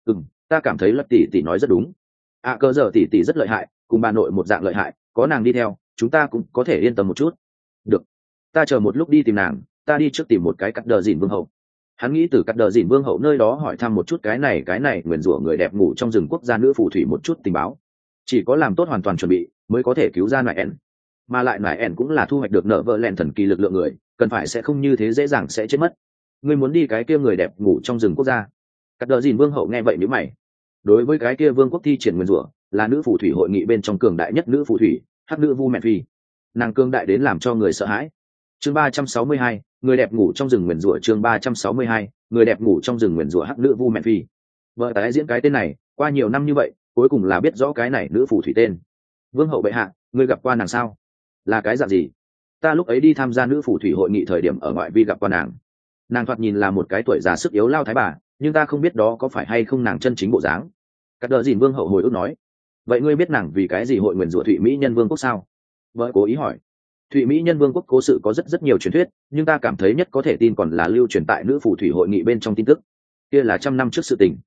Ta cảm thấy lật tỷ tỷ nói rất đúng. Cờ giờ tỷ tỷ rất lợi hại, cùng bà nội một dạng lợi hại, có nàng đi theo chúng ta cũng có thể yên tâm một chút. Được, ta chờ một lúc đi tìm nàng, ta đi trước tìm một cái cắt đờ dìn vương hậu. Hắn nghĩ từ cắt đờ dìn vương hậu nơi đó hỏi thăm một chút cái này nguyền rủa người đẹp ngủ trong rừng quốc gia nữ phù thủy một chút tình báo. Chỉ có làm tốt hoàn toàn chuẩn bị mới có thể cứu ra nại en, mà lại nại en cũng là thu hoạch được nợ vợ lẹn thần kỳ lực lượng người, cần phải sẽ không như thế dễ dàng sẽ chết mất. Ngươi muốn đi cái kia người đẹp ngủ trong rừng quốc gia? Cắt đờ dìn vương hậu nghe vậy nhíu mày. Đối với cái kia vương quốc thi triển nguyên rủa, là nữ phù thủy hội nghị bên trong cường đại nhất nữ phù thủy, hắc nữ vu mẹ phi. Nàng cường đại đến làm cho người sợ hãi. Chương 362, người đẹp ngủ trong rừng nguyên rủa. Chương 362, người đẹp ngủ trong rừng nguyên rủa hắc nữ vu mẹ phi. Vợ tái diễn cái tên này qua nhiều năm như vậy, cuối cùng là biết rõ cái này nữ phù thủy tên. Vương hậu bệ hạ, ngươi gặp qua nàng sao? Là cái dạng gì? Ta lúc ấy đi tham gia nữ phù thủy hội nghị thời điểm ở ngoại vi gặp qua nàng. Nàng thoạt nhìn là một cái tuổi già sức yếu lao thái bà, nhưng ta không biết đó có phải hay không nàng chân chính bộ dáng. Cắt đờ dìn vương hậu hồi ức nói. Vậy ngươi biết nàng vì cái gì hội nguyền rủa Thụy Mỹ Nhân Vương quốc sao? Vợ cố ý hỏi. Thụy Mỹ Nhân Vương quốc cố sự có rất nhiều truyền thuyết, nhưng ta cảm thấy nhất có thể tin còn là lưu truyền tại nữ phù thủy hội nghị bên trong tin tức. Kia là 100 năm trước sự tình.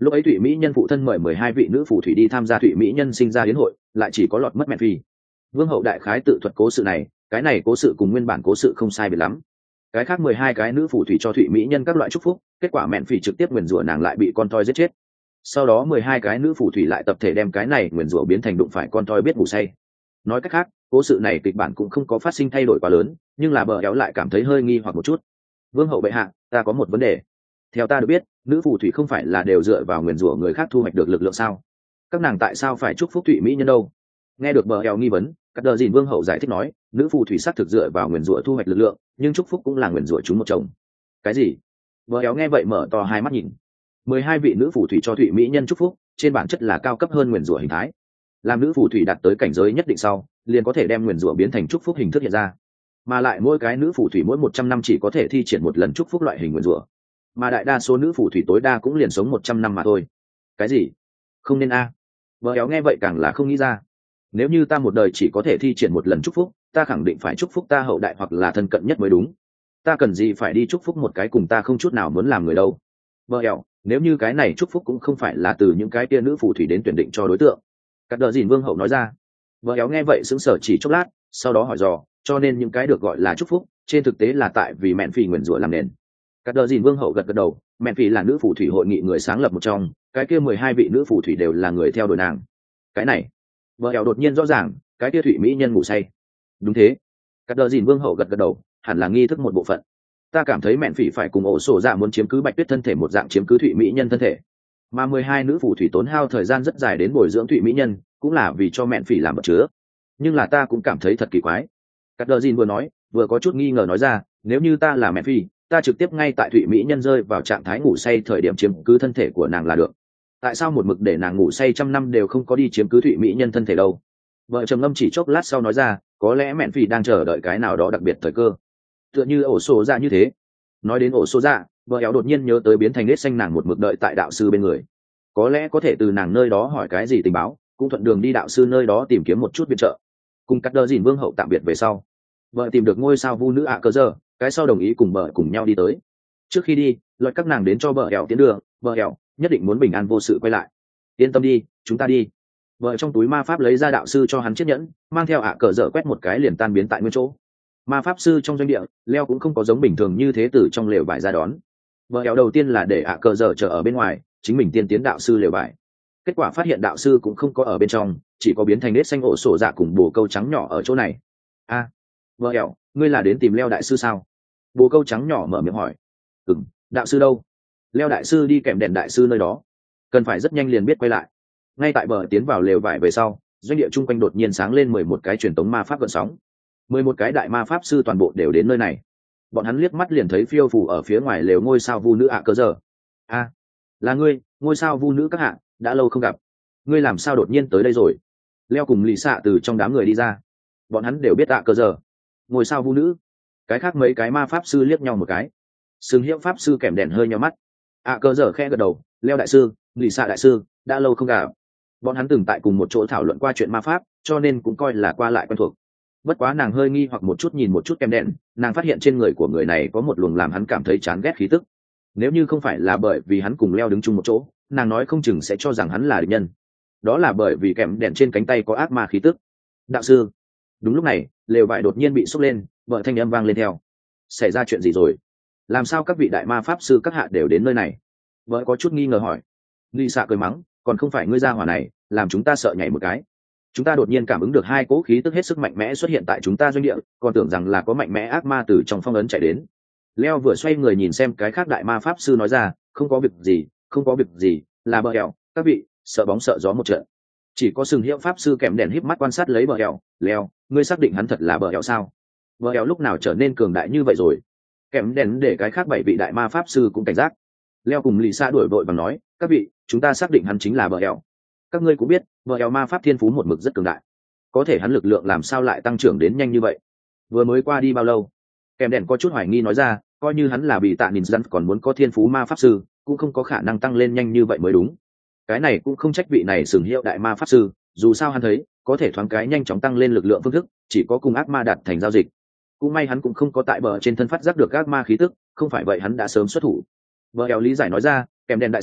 lúc ấy thụy mỹ nhân phụ thân mời 12 vị nữ phù thủy đi tham gia thụy mỹ nhân sinh ra hiến hội, lại chỉ có lọt mất mẹn phi. Vương hậu đại khái tự thuật cố sự này, cái này cố sự cùng nguyên bản cố sự không sai biệt lắm. Cái khác 12 cái nữ phù thủy cho thụy mỹ nhân các loại chúc phúc, kết quả mẹn phi trực tiếp nguyền rủa nàng lại bị con toi giết chết. Sau đó 12 cái nữ phù thủy lại tập thể đem cái này nguyền rủa biến thành đụng phải con toi biết ngủ say. Nói cách khác, cố sự này kịch bản cũng không có phát sinh thay đổi quá lớn, nhưng là bờ kéo lại cảm thấy hơi nghi hoặc một chút. Vương hậu bệ hạ, ta có một vấn đề. Theo ta được biết, nữ phù thủy không phải là đều dựa vào nguyền rủa người khác thu hoạch được lực lượng sao? Các nàng tại sao phải chúc phúc thụy mỹ nhân đâu? Nghe được bờ eo nghi vấn, các đờ dìn vương hậu giải thích nói, nữ phù thủy xác thực dựa vào nguyền rủa thu hoạch lực lượng, nhưng chúc phúc cũng là nguyền rủa chúng một chồng. Cái gì? Bờ eo nghe vậy mở to hai mắt nhìn. 12 vị nữ phù thủy cho thụy mỹ nhân chúc phúc, trên bản chất là cao cấp hơn nguyền rủa hình thái. Làm nữ phù thủy đạt tới cảnh giới nhất định sau, liền có thể đem nguyền rủa biến thành chúc phúc hình thức hiện ra. Mà lại mỗi cái nữ phù thủy mỗi 100 năm chỉ có thể thi triển một lần chúc phúc loại hình nguyền rủa, mà đại đa số nữ phù thủy tối đa cũng liền sống 100 năm mà thôi. Cái gì? Không nên a? Vợ éo nghe vậy càng là không nghĩ ra. Nếu như ta một đời chỉ có thể thi triển một lần chúc phúc, ta khẳng định phải chúc phúc ta hậu đại hoặc là thân cận nhất mới đúng. Ta cần gì phải đi chúc phúc một cái cùng ta không chút nào muốn làm người đâu? Vợ éo, nếu như cái này chúc phúc cũng không phải là từ những cái tia nữ phù thủy đến tuyển định cho đối tượng. Cắt đờ dìn vương hậu nói ra. Vợ éo nghe vậy sững sờ chỉ chốc lát, sau đó hỏi dò, cho nên những cái được gọi là chúc phúc, trên thực tế là tại vì mẹn phì nguyền rủa làm nền. Cắt đờ dìn vương hậu gật gật đầu, mẹn phì là nữ phù thủy hội nghị người sáng lập một trong, cái kia 12 vị nữ phù thủy đều là người theo đuổi nàng. Cái này, vợ éo đột nhiên rõ ràng, cái kia thủy mỹ nhân ngủ say. Đúng thế. Cắt đờ dìn vương hậu gật gật đầu, hẳn là nghi thức một bộ phận. Ta cảm thấy mẹn phì phải cùng ổ sổ dạ muốn chiếm cứ bạch tuyết thân thể một dạng chiếm cứ thủy mỹ nhân thân thể, mà 12 nữ phù thủy tốn hao thời gian rất dài đến bồi dưỡng thủy mỹ nhân, cũng là vì cho mẹn phì làm vật chứa. Nhưng là ta cũng cảm thấy thật kỳ quái. Cắt đờ dìn vừa nói, vừa có chút nghi ngờ nói ra, nếu như ta là mẹn phì, ta trực tiếp ngay tại thụy mỹ nhân rơi vào trạng thái ngủ say thời điểm chiếm cứ thân thể của nàng là được. Tại sao một mực để nàng ngủ say trăm năm đều không có đi chiếm cứ thụy mỹ nhân thân thể đâu? Vợ trầm ngâm chỉ chốc lát sau nói ra, có lẽ mẹn phì đang chờ đợi cái nào đó đặc biệt thời cơ, tựa như ổ sổ dạ như thế. Nói đến ổ sổ dạ, vợ éo đột nhiên nhớ tới biến thành nết xanh nàng một mực đợi tại đạo sư bên người, có lẽ có thể từ nàng nơi đó hỏi cái gì tình báo, cũng thuận đường đi đạo sư nơi đó tìm kiếm một chút viện trợ. Cùng cắt đờ dìn vương hậu tạm biệt về sau, vợ tìm được ngôi sao vu nữ ạ cơ giờ, cái sau đồng ý cùng vợ cùng nhau đi tới. Trước khi đi, loại các nàng đến cho vợ éo tiến đường, vợ éo nhất định muốn bình an vô sự quay lại. Yên tâm đi, chúng ta đi. Vợ trong túi ma pháp lấy ra đạo sư cho hắn chiếc nhẫn, mang theo ạ cờ dở quét một cái liền tan biến tại nguyên chỗ. Ma pháp sư trong doanh địa, leo cũng không có giống bình thường như thế từ trong lều vải ra đón. Vợ éo đầu tiên là để ạ cờ dở chờ ở bên ngoài, chính mình tiên tiến đạo sư lều vải. Kết quả phát hiện đạo sư cũng không có ở bên trong, chỉ có biến thành nết xanh ổ sổ dạ cùng bồ câu trắng nhỏ ở chỗ này. A, vợ éo, ngươi là đến tìm leo đại sư sao? Bồ câu trắng nhỏ mở miệng hỏi. Đạo sư đâu? Leo đại sư đi kèm đèn đại sư nơi đó, cần phải rất nhanh liền biết quay lại. Ngay tại bờ tiến vào lều vải về sau, doanh địa chung quanh đột nhiên sáng lên 11 cái truyền tống ma pháp gợn sóng. 11 cái đại ma pháp sư toàn bộ đều đến nơi này. Bọn hắn liếc mắt liền thấy phiêu phù ở phía ngoài lều ngôi sao vu nữ ạ cơ giờ. A, là ngươi, ngôi sao vu nữ các hạ, đã lâu không gặp. Ngươi làm sao đột nhiên tới đây rồi? Leo cùng lì xạ từ trong đám người đi ra. Bọn hắn đều biết ạ cơ giờ, ngôi sao vu nữ. Cái khác mấy cái ma pháp sư liếc nhau một cái. Sừng hiệu pháp sư kèm đèn hơi nhau mắt. ạ cơ giờ khe gật đầu, Leo đại sư, lì xạ đại sư, đã lâu không gặp. Bọn hắn từng tại cùng một chỗ thảo luận qua chuyện ma pháp, cho nên cũng coi là qua lại quen thuộc. Bất quá nàng hơi nghi hoặc một chút nhìn một chút kem đèn, nàng phát hiện trên người của người này có một luồng làm hắn cảm thấy chán ghét khí tức. Nếu như không phải là bởi vì hắn cùng Leo đứng chung một chỗ, nàng nói không chừng sẽ cho rằng hắn là địch nhân. Đó là bởi vì kèm đèn trên cánh tay có ác ma khí tức. Đạo sư. Đúng lúc này, lều vải đột nhiên bị xốc lên, vợ thanh âm vang lên theo. Xảy ra chuyện gì rồi? Làm sao các vị đại ma pháp sư các hạ đều đến nơi này? Vợ có chút nghi ngờ hỏi. Lì xạ cười mắng, còn không phải ngươi ra hỏa này, làm chúng ta sợ nhảy một cái. Chúng ta đột nhiên cảm ứng được hai cỗ khí tức hết sức mạnh mẽ xuất hiện tại chúng ta doanh địa, còn tưởng rằng là có mạnh mẽ ác ma từ trong phong ấn chạy đến. Leo vừa xoay người nhìn xem cái khác đại ma pháp sư nói ra, không có việc gì, không có việc gì, là bờ hẹo, các vị, sợ bóng sợ gió một trận. Chỉ có sừng hiệu pháp sư kèm đèn híp mắt quan sát lấy bờ hẹo. Leo, ngươi xác định hắn thật là bờ hẹo sao? Bờ hẹo lúc nào trở nên cường đại như vậy rồi? Kèm đèn để cái khác 7 vị đại ma pháp sư cũng cảnh giác. Leo cùng lì xa đuổi vội bằng nói, các vị, chúng ta xác định hắn chính là bờ hẹo. Các ngươi cũng biết, bờ hẹo ma pháp thiên phú một mực rất cường đại, có thể hắn lực lượng làm sao lại tăng trưởng đến nhanh như vậy? Vừa mới qua đi bao lâu? Kèm đèn có chút hoài nghi nói ra, coi như hắn là bị tạ nhìn rắn còn muốn có thiên phú ma pháp sư, cũng không có khả năng tăng lên nhanh như vậy mới đúng. Cái này cũng không trách vị này sừng hiệu đại ma pháp sư, dù sao hắn thấy có thể thoáng cái nhanh chóng tăng lên lực lượng phương thức, chỉ có cùng ác ma đạt thành giao dịch. Cũng may hắn cũng không có tại bờ trên thân phát giác được ác ma khí tức, không phải vậy hắn đã sớm xuất thủ. Bờ hẹo lý giải nói ra, kèm đèn đại sư,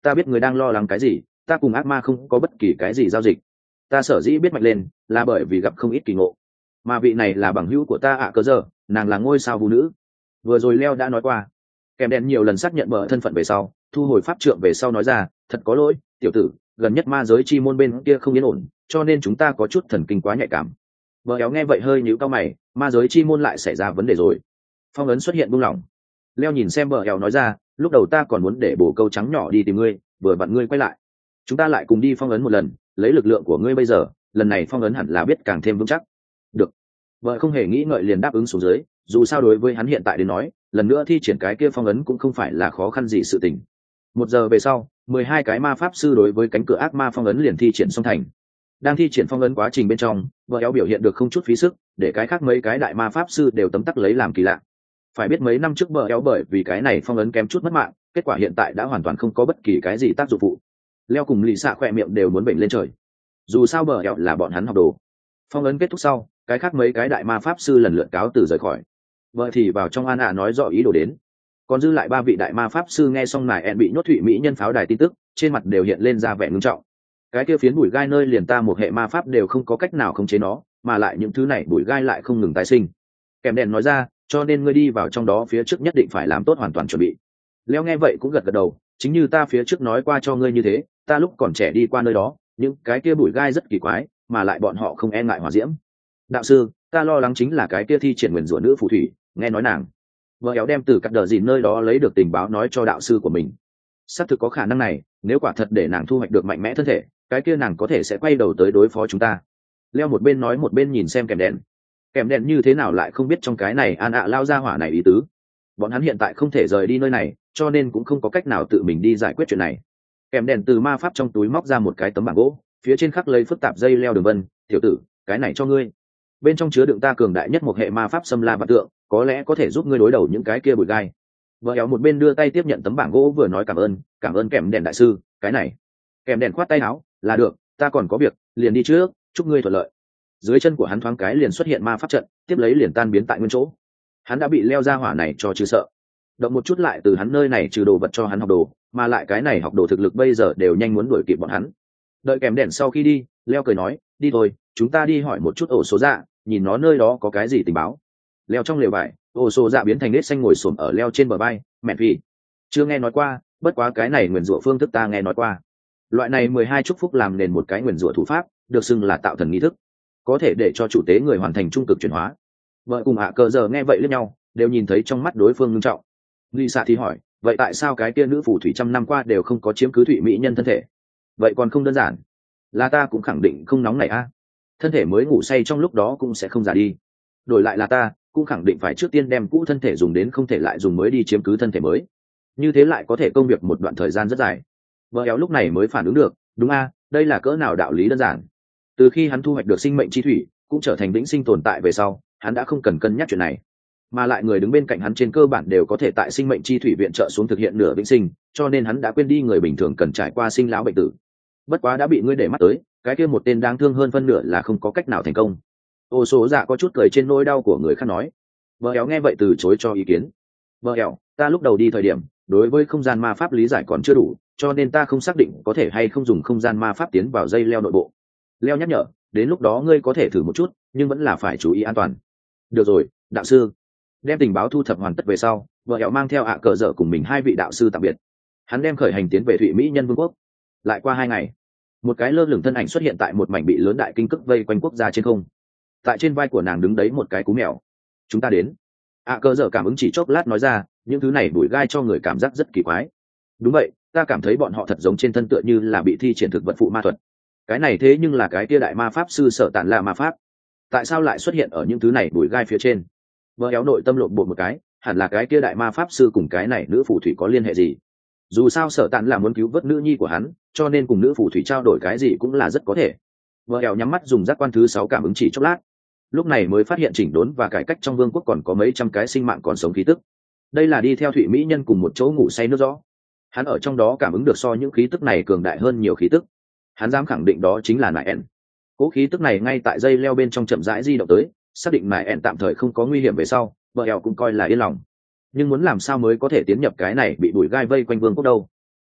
ta biết người đang lo lắng cái gì, ta cùng ác ma không có bất kỳ cái gì giao dịch. Ta sở dĩ biết mạnh lên là bởi vì gặp không ít kỳ ngộ, mà vị này là bằng hữu của ta ạ cơ giờ, nàng là ngôi sao vũ nữ. Vừa rồi Leo đã nói qua. Kèm đèn nhiều lần xác nhận bờ thân phận về sau, thu hồi pháp trượng về sau nói ra, thật có lỗi tiểu tử, gần nhất ma giới chi môn bên kia không yên ổn, cho nên chúng ta có chút thần kinh quá nhạy cảm. Bờ éo nghe vậy hơi nhíu cao mày, ma giới chi môn lại xảy ra vấn đề rồi. Phong ấn xuất hiện buông lỏng. Leo nhìn xem bờ éo nói ra, lúc đầu ta còn muốn để bổ câu trắng nhỏ đi tìm ngươi, vừa vặn ngươi quay lại, chúng ta lại cùng đi phong ấn một lần, lấy lực lượng của ngươi bây giờ, lần này phong ấn hẳn là biết càng thêm vững chắc. Được. Vợ không hề nghĩ ngợi liền đáp ứng xuống dưới, dù sao đối với hắn hiện tại đến nói, lần nữa thi triển cái kia phong ấn cũng không phải là khó khăn gì sự tình. 1 giờ về sau, 12 cái ma pháp sư đối với cánh cửa ác ma phong ấn liền thi triển xong thành. Đang thi triển phong ấn quá trình bên trong, vợ éo biểu hiện được không chút phí sức, để cái khác mấy cái đại ma pháp sư đều tấm tắc lấy làm kỳ lạ. Phải biết mấy năm trước vợ éo bởi vì cái này phong ấn kém chút mất mạng, kết quả hiện tại đã hoàn toàn không có bất kỳ cái gì tác dụng phụ. Leo cùng lì xạ khỏe miệng đều muốn bệnh lên trời. Dù sao bờ éo là bọn hắn học đồ. Phong ấn kết thúc sau, cái khác mấy cái đại ma pháp sư lần lượt cáo từ rời khỏi. Vợ thì vào trong an ạ nói rõ ý đồ đến. Còn dư lại 3 vị đại ma pháp sư nghe xong nài ẹn bị nhốt thụy mỹ nhân pháo đài tin tức, trên mặt đều hiện lên ra vẻ ngưng trọng. Cái kia phiến bụi gai nơi liền ta một hệ ma pháp đều không có cách nào khống chế nó, mà lại những thứ này bụi gai lại không ngừng tái sinh. Kèm đèn nói ra, cho nên ngươi đi vào trong đó phía trước nhất định phải làm tốt hoàn toàn chuẩn bị. Leo nghe vậy cũng gật gật đầu, chính như ta phía trước nói qua cho ngươi như thế, ta lúc còn trẻ đi qua nơi đó, những cái kia bụi gai rất kỳ quái, mà lại bọn họ không e ngại hỏa diễm. Đạo sư, ta lo lắng chính là cái kia thi triển nguyền rủa nữ phù thủy, nghe nói nàng vợ éo đem từ cắt đờ dìn nơi đó lấy được tình báo nói cho đạo sư của mình. Xác thực có khả năng này, nếu quả thật để nàng thu hoạch được mạnh mẽ thân thể, cái kia nàng có thể sẽ quay đầu tới đối phó chúng ta. Leo một bên nói một bên nhìn xem kèm đèn. Kèm đèn như thế nào lại không biết trong cái này an ạ lao ra hỏa này ý tứ. Bọn hắn hiện tại không thể rời đi nơi này, cho nên cũng không có cách nào tự mình đi giải quyết chuyện này. Kèm đèn từ ma pháp trong túi móc ra một cái tấm bảng gỗ, phía trên khắc lấy phức tạp dây leo đường vân. Tiểu tử, cái này cho ngươi, bên trong chứa đựng ta cường đại nhất một hệ ma pháp xâm la vạn tượng, có lẽ có thể giúp ngươi đối đầu những cái kia bụi gai. Vợ éo một bên đưa tay tiếp nhận tấm bảng gỗ vừa nói cảm ơn kèm đèn đại sư. Cái này, kèm đèn khoát tay áo, là được, ta còn có việc, liền đi trước, chúc ngươi thuận lợi. Dưới chân của hắn thoáng cái liền xuất hiện ma pháp trận, tiếp lấy liền tan biến tại nguyên chỗ. Hắn đã bị leo ra hỏa này cho trừ sợ, động một chút lại từ hắn nơi này trừ đồ vật cho hắn học đồ, mà lại cái này học đồ thực lực bây giờ đều nhanh muốn đuổi kịp bọn hắn. Đợi kèm đèn sau khi đi, leo cười nói, đi thôi, chúng ta đi hỏi một chút ổ số dạ, nhìn nó nơi đó có cái gì tình báo. Leo trong lều vải, ổ số dạ biến thành nết xanh ngồi xổm ở leo trên bờ bay. Mẹ vì chưa nghe nói qua, bất quá cái này nguyền rủa phương thức ta nghe nói qua. Loại này 12 chúc phúc làm nền một cái nguyền rủa thủ pháp, được xưng là tạo thần nghi thức, có thể để cho chủ tế người hoàn thành trung cực chuyển hóa. Vợ cùng ạ cờ giờ nghe vậy lẫn nhau, đều nhìn thấy trong mắt đối phương nghiêm trọng. Lisa thì hỏi, vậy tại sao cái kia nữ phù thủy trăm năm qua đều không có chiếm cứ thụy mỹ nhân thân thể? Vậy còn không đơn giản, là ta cũng khẳng định không nóng này a. Thân thể mới ngủ say trong lúc đó cũng sẽ không già đi. Đổi lại là ta, cũng khẳng định phải trước tiên đem cũ thân thể dùng đến không thể lại dùng mới đi chiếm cứ thân thể mới. Như thế lại có thể công việc một đoạn thời gian rất dài. Vợ éo lúc này mới phản ứng được, đúng a, đây là cỡ nào đạo lý đơn giản. Từ khi hắn thu hoạch được sinh mệnh chi thủy, cũng trở thành vĩnh sinh tồn tại về sau, hắn đã không cần cân nhắc chuyện này, mà lại người đứng bên cạnh hắn trên cơ bản đều có thể tại sinh mệnh chi thủy viện trợ xuống thực hiện nửa vĩnh sinh, cho nên hắn đã quên đi người bình thường cần trải qua sinh lão bệnh tử. Bất quá đã bị ngươi để mắt tới, cái kia một tên đáng thương hơn phân nửa là không có cách nào thành công. Ô số dạ có chút cười trên nỗi đau của người khác nói. Vợ éo nghe vậy từ chối cho ý kiến. Vợ éo, ta lúc đầu đi thời điểm đối với không gian ma pháp lý giải còn chưa đủ, cho nên ta không xác định có thể hay không dùng không gian ma pháp tiến vào dây leo nội bộ. Leo nhắc nhở, đến lúc đó ngươi có thể thử một chút, nhưng vẫn là phải chú ý an toàn. Được rồi, đạo sư. Đem tình báo thu thập hoàn tất về sau, vợ éo mang theo ạ cờ dở cùng mình 2 vị đạo sư tạm biệt. Hắn đem khởi hành tiến về thụy mỹ nhân vương quốc. Lại qua 2 ngày, một cái lơ lửng thân ảnh xuất hiện tại một mảnh bị lớn đại kinh cức vây quanh quốc gia trên không. Tại trên vai của nàng đứng đấy một cái cú mèo. Chúng ta đến. ạ cờ dở cảm ứng chỉ chốc lát nói ra, những thứ này bụi gai cho người cảm giác rất kỳ quái. Đúng vậy, ta cảm thấy bọn họ thật giống trên thân tựa như là bị thi triển thực vật phụ ma thuật. Cái này thế nhưng là cái kia đại ma pháp sư Sở Tản là ma pháp, tại sao lại xuất hiện ở những thứ này bụi gai phía trên? Vợ éo nội tâm lộn bột một cái, hẳn là cái kia đại ma pháp sư cùng cái này nữ phù thủy có liên hệ gì? Dù sao Sở Tản là muốn cứu vớt nữ nhi của hắn, cho nên cùng nữ phù thủy trao đổi cái gì cũng là rất có thể. Vợ éo nhắm mắt dùng giác quan thứ 6 cảm ứng chỉ chốc lát, lúc này mới phát hiện chỉnh đốn và cải cách trong vương quốc còn có mấy trăm cái sinh mạng còn sống khí tức. Đây là đi theo thụy mỹ nhân cùng một chỗ ngủ say nước rõ. Hắn ở trong đó cảm ứng được so những khí tức này cường đại hơn nhiều khí tức. Hắn dám khẳng định đó chính là nại ẻn. Cố khí tức này ngay tại dây leo bên trong chậm rãi di động tới, xác định nại ẻn tạm thời không có nguy hiểm về sau, vợ ẻo cũng coi là yên lòng. Nhưng muốn làm sao mới có thể tiến nhập cái này bị bụi gai vây quanh vương quốc đâu?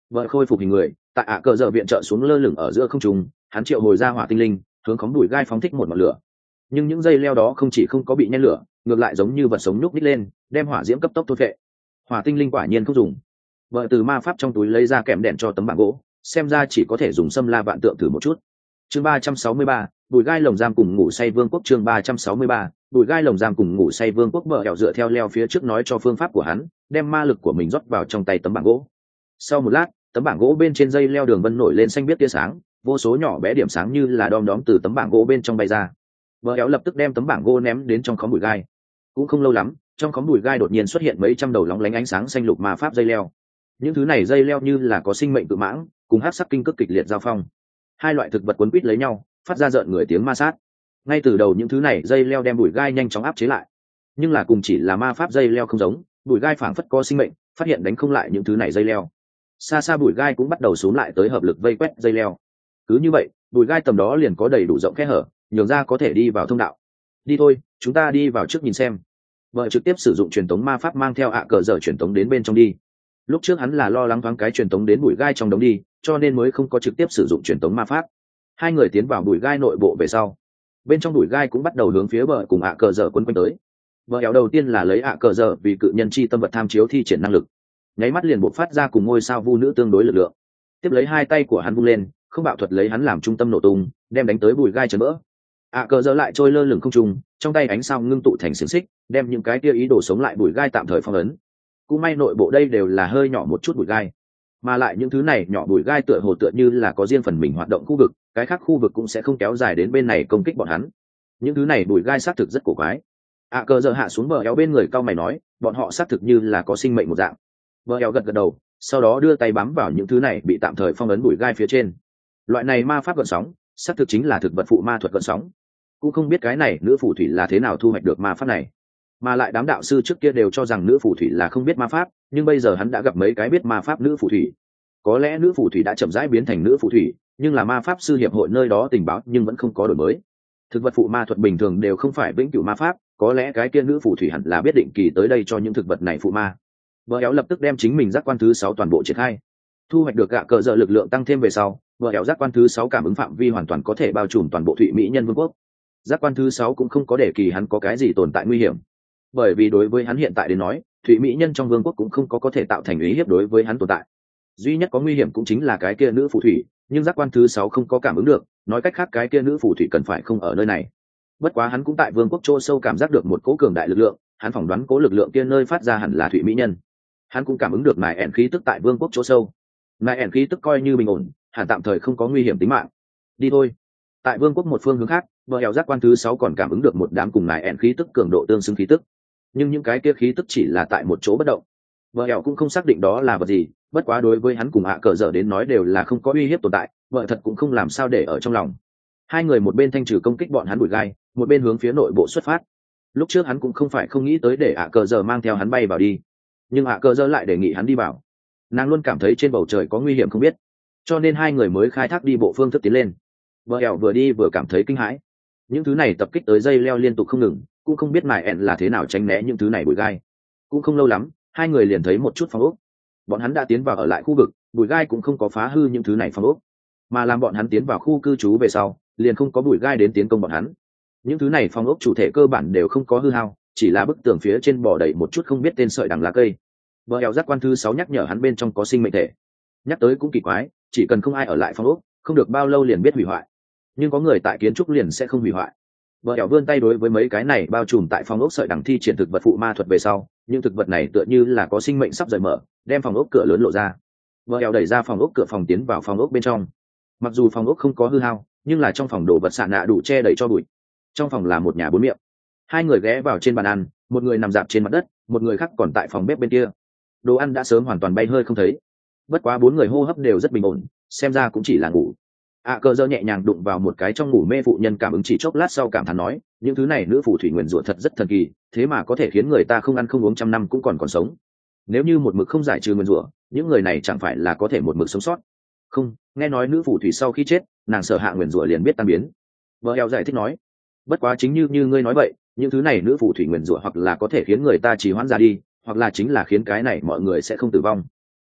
Vợ khôi phục hình người, tại ạ cờ giờ viện trợ xuống lơ lửng ở giữa không trung, hắn triệu hồi ra hỏa tinh linh, hướng khóm bụi gai phóng thích một ngọn lửa. Nhưng những dây leo đó không chỉ không có bị nhen lửa, ngược lại giống như vật sống nhúc nhích lên, đem hỏa diễm cấp tốc thôn phệ. Hỏa tinh linh quả nhiên không dùng. Vợ từ ma pháp trong túi lấy ra kẽm đèn cho tấm bảng gỗ, xem ra chỉ có thể dùng xâm la vạn tượng thử một chút. Chương 363, bụi gai lồng giam cùng ngủ say vương quốc. Chương 363, bụi gai lồng giam cùng ngủ say vương quốc. Bờ hẹo dựa theo leo phía trước nói cho phương pháp của hắn, đem ma lực của mình rót vào trong tay tấm bảng gỗ. Sau một lát, tấm bảng gỗ bên trên dây leo đường vân nổi lên xanh biếc tia sáng, vô số nhỏ bé điểm sáng như là đom đóm từ tấm bảng gỗ bên trong bay ra. Bờ hẹo lập tức đem tấm bảng gỗ ném đến trong khóm bụi gai. Cũng không lâu lắm, trong khóm bụi gai đột nhiên xuất hiện mấy trăm đầu lóng lánh ánh sáng xanh lục ma pháp dây leo. Những thứ này dây leo như là có sinh mệnh cự mãng, cùng hắc sắc kinh cực kịch liệt giao phong. Hai loại thực vật quấn quýt lấy nhau, phát ra rợn người tiếng ma sát. Ngay từ đầu những thứ này dây leo đem bụi gai nhanh chóng áp chế lại, nhưng là cùng chỉ là ma pháp dây leo không giống, bụi gai phảng phất có sinh mệnh, phát hiện đánh không lại những thứ này dây leo. Xa xa bụi gai cũng bắt đầu xúm lại tới hợp lực vây quét dây leo. Cứ như vậy, bụi gai tầm đó liền có đầy đủ rộng kẽ hở, nhường ra có thể đi vào thông đạo. Đi thôi, chúng ta đi vào trước nhìn xem. Vợ trực tiếp sử dụng truyền tống ma pháp mang theo ạ cờ dở truyền tống đến bên trong đi. Lúc trước hắn là lo lắng thoáng cái truyền tống đến bụi gai trong đống đi, cho nên mới không có trực tiếp sử dụng truyền tống ma pháp. Hai người tiến vào bụi gai nội bộ về sau, bên trong bụi gai cũng bắt đầu hướng phía bờ cùng ạ cờ dở quấn quanh tới. Vợ éo đầu tiên là lấy ạ cờ dở vì cự nhân chi tâm vật tham chiếu thi triển năng lực, nháy mắt liền bộc phát ra cùng ngôi sao vu nữ tương đối lực lượng. Tiếp lấy hai tay của hắn vung lên, không bạo thuật lấy hắn làm trung tâm nổ tung, đem đánh tới bụi gai chấn vỡ. ạ cờ dở lại trôi lơ lửng không trung, trong tay ánh sao ngưng tụ thành xiềng xích, đem những cái kia ý đồ sống lại bụi gai tạm thời phong ấn. Cũng may nội bộ đây đều là hơi nhỏ một chút bụi gai, mà lại những thứ này nhỏ bụi gai tựa hồ tựa như là có riêng phần mình hoạt động khu vực, cái khác khu vực cũng sẽ không kéo dài đến bên này công kích bọn hắn. Những thứ này bụi gai xác thực rất cổ quái. ạ cờ dở hạ xuống bờ éo bên người cao mày nói, bọn họ xác thực như là có sinh mệnh một dạng. Bờ éo gật gật đầu, sau đó đưa tay bám vào những thứ này bị tạm thời phong ấn bụi gai phía trên. Loại này ma pháp gợn sóng, xác thực chính là thực vật phụ ma thuật gợn sóng. Cũng không biết cái này nữ phù thủy là thế nào thu hoạch được ma pháp này, mà lại đám đạo sư trước kia đều cho rằng nữ phù thủy là không biết ma pháp, nhưng bây giờ hắn đã gặp mấy cái biết ma pháp nữ phù thủy. Có lẽ nữ phù thủy đã chậm rãi biến thành nữ phù thủy, nhưng là ma pháp sư hiệp hội nơi đó tình báo nhưng vẫn không có đổi mới. Thực vật phụ ma thuật bình thường đều không phải vĩnh cửu ma pháp, có lẽ cái kia nữ phù thủy hẳn là biết định kỳ tới đây cho những thực vật này phụ ma. Vợ éo lập tức đem chính mình giác quan thứ 6 toàn bộ triển khai. Thu hoạch được gạ cờ dợ lực lượng tăng thêm về sau, vợ éo giác quan thứ 6 cảm ứng phạm vi hoàn toàn có thể bao trùm toàn bộ Thụy Mỹ nhân vương quốc. Giác quan thứ 6 cũng không có để kỳ hắn có cái gì tồn tại nguy hiểm, bởi vì đối với hắn hiện tại đến nói, Thụy Mỹ nhân trong vương quốc cũng không có thể tạo thành uy hiếp đối với hắn tồn tại. Duy nhất có nguy hiểm cũng chính là cái kia nữ phù thủy, nhưng giác quan thứ 6 không có cảm ứng được, nói cách khác cái kia nữ phù thủy cần phải không ở nơi này. Bất quá hắn cũng tại vương quốc chỗ sâu cảm giác được một cỗ cường đại lực lượng, hắn phỏng đoán cỗ lực lượng kia nơi phát ra hẳn là Thụy Mỹ nhân. Hắn cũng cảm ứng được nài ẻn khí tức tại vương quốc chỗ sâu. Nài ẻn khí tức coi như bình ổn, hẳn tạm thời không có nguy hiểm tính mạng. Đi thôi. Tại vương quốc một phương hướng khác, bờ hẻo giác quan thứ 6 còn cảm ứng được một đám cùng nài ẻn khí tức cường độ tương xứng khí tức, nhưng những cái kia khí tức chỉ là tại một chỗ bất động. Bờ hẻo cũng không xác định đó là vật gì, bất quá đối với hắn cùng ạ cờ dở đến nói đều là không có uy hiếp tồn tại, vợ thật cũng không làm sao để ở trong lòng. Hai người một bên thanh trừ công kích bọn hắn bụi gai, một bên hướng phía nội bộ xuất phát. Lúc trước hắn cũng không phải không nghĩ tới để ạ cờ dở mang theo hắn bay vào đi, nhưng ạ cờ dở lại đề nghị hắn đi vào. Nàng luôn cảm thấy trên bầu trời có nguy hiểm không biết, cho nên hai người mới khai thác đi bộ phương thức tiến lên. Vợ hẻo vừa đi vừa cảm thấy kinh hãi, những thứ này tập kích tới dây leo liên tục không ngừng, cũng không biết mài ẹn là thế nào tránh né những thứ này bụi gai. Cũng không lâu lắm, hai người liền thấy một chút phòng ốc. Bọn hắn đã tiến vào ở lại khu vực, bụi gai cũng không có phá hư những thứ này phòng ốc, mà làm bọn hắn tiến vào khu cư trú về sau, liền không có bụi gai đến tiến công bọn hắn. Những thứ này phòng ốc chủ thể cơ bản đều không có hư hao, chỉ là bức tường phía trên bò đầy một chút không biết tên sợi đằng lá cây. Vợ hẻo giác quan thứ 6 nhắc nhở hắn bên trong có sinh mệnh thể. Nhắc tới cũng kỳ quái, chỉ cần không ai ở lại phòng ốc, không được bao lâu liền biết hủy hoại, nhưng có người tại kiến trúc liền sẽ không hủy hoại. Vợ hẻo vươn tay đối với mấy cái này bao trùm tại phòng ốc sợi đằng thi triển thực vật phụ ma thuật về sau, những thực vật này tựa như là có sinh mệnh sắp rời mở, đem phòng ốc cửa lớn lộ ra. Vợ hẻo đẩy ra phòng ốc cửa phòng tiến vào phòng ốc bên trong. Mặc dù phòng ốc không có hư hao, nhưng là trong phòng đồ vật xạ nạ đủ che đậy cho bụi. Trong phòng là một nhà bốn miệng. Hai người ghé vào trên bàn ăn, một người nằm dạp trên mặt đất, một người khác còn tại phòng bếp bên kia. Đồ ăn đã sớm hoàn toàn bay hơi không thấy. Bất quá bốn người hô hấp đều rất bình ổn, xem ra cũng chỉ là ngủ. Cờ dơ nhẹ nhàng đụng vào một cái trong ngủ mê phụ nhân, cảm ứng chỉ chốc lát sau cảm thán nói, những thứ này nữ phù thủy nguyền rủa thật rất thần kỳ, thế mà có thể khiến người ta không ăn không uống trăm năm cũng còn sống. Nếu như một mực không giải trừ nguyền rủa, những người này chẳng phải là có thể một mực sống sót? Không, nghe nói nữ phù thủy sau khi chết, nàng sở hạ nguyền rủa liền biết tan biến. Vợ heo giải thích nói, bất quá chính như ngươi nói vậy, những thứ này nữ phù thủy nguyền rủa hoặc là có thể khiến người ta trì hoãn ra đi, hoặc là chính là khiến cái này mọi người sẽ không tử vong.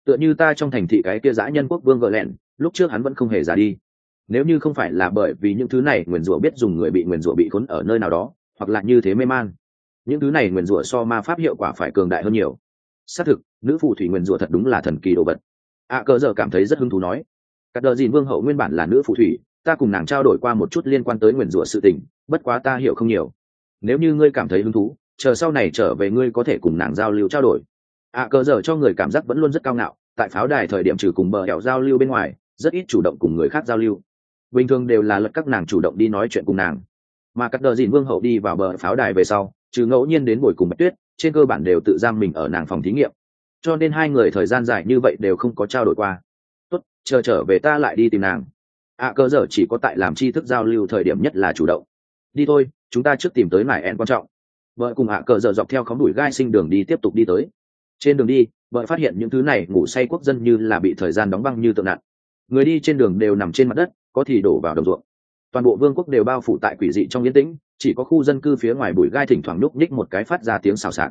tựa như ta trong thành thị cái kia dã nhân quốc vương gợ lẹn, lúc trước hắn vẫn không hề già đi. Nếu như không phải là bởi vì những thứ này nguyền rủa biết dùng người bị nguyền rủa bị khốn ở nơi nào đó, hoặc là như thế mê man, những thứ này nguyền rủa so ma pháp hiệu quả phải cường đại hơn nhiều. Xác thực, nữ phù thủy nguyền rủa thật đúng là thần kỳ đồ vật. Cơ giờ cảm thấy rất hứng thú nói, Cắt Đờ Dìn vương hậu nguyên bản là nữ phù thủy, ta cùng nàng trao đổi qua một chút liên quan tới nguyền rủa sự tình, bất quá ta hiểu không nhiều. Nếu như ngươi cảm thấy hứng thú, chờ sau này trở về ngươi có thể cùng nàng giao lưu trao đổi. Cơ giờ cho người cảm giác vẫn luôn rất cao ngạo, tại pháo đài thời điểm trừ cùng bờ hẻo giao lưu bên ngoài, rất ít chủ động cùng người khác giao lưu. Bình thường đều là lật các nàng chủ động đi nói chuyện cùng nàng, mà Cắt Đờ Dìn vương hậu đi vào bờ pháo đài về sau, trừ ngẫu nhiên đến buổi cùng Bạch Tuyết, trên cơ bản đều tự giam mình ở nàng phòng thí nghiệm, cho nên hai người thời gian dài như vậy đều không có trao đổi qua. Tốt, chờ trở về ta lại đi tìm nàng. Cơ giờ chỉ có tại làm tri thức giao lưu thời điểm nhất là chủ động. Đi thôi, chúng ta trước tìm tới nải ẹn quan trọng. Vợ cùng Cơ giờ dọc theo khóm đùi gai sinh đường đi tiếp tục đi tới. Trên đường đi, vợ phát hiện những thứ này ngủ say quốc dân như là bị thời gian đóng băng như tượng nặng. Người đi trên đường đều nằm trên mặt đất, có thì đổ vào đồng ruộng. Toàn bộ vương quốc đều bao phủ tại quỷ dị trong yên tĩnh, chỉ có khu dân cư phía ngoài bụi gai thỉnh thoảng núp ních một cái phát ra tiếng xào xạc.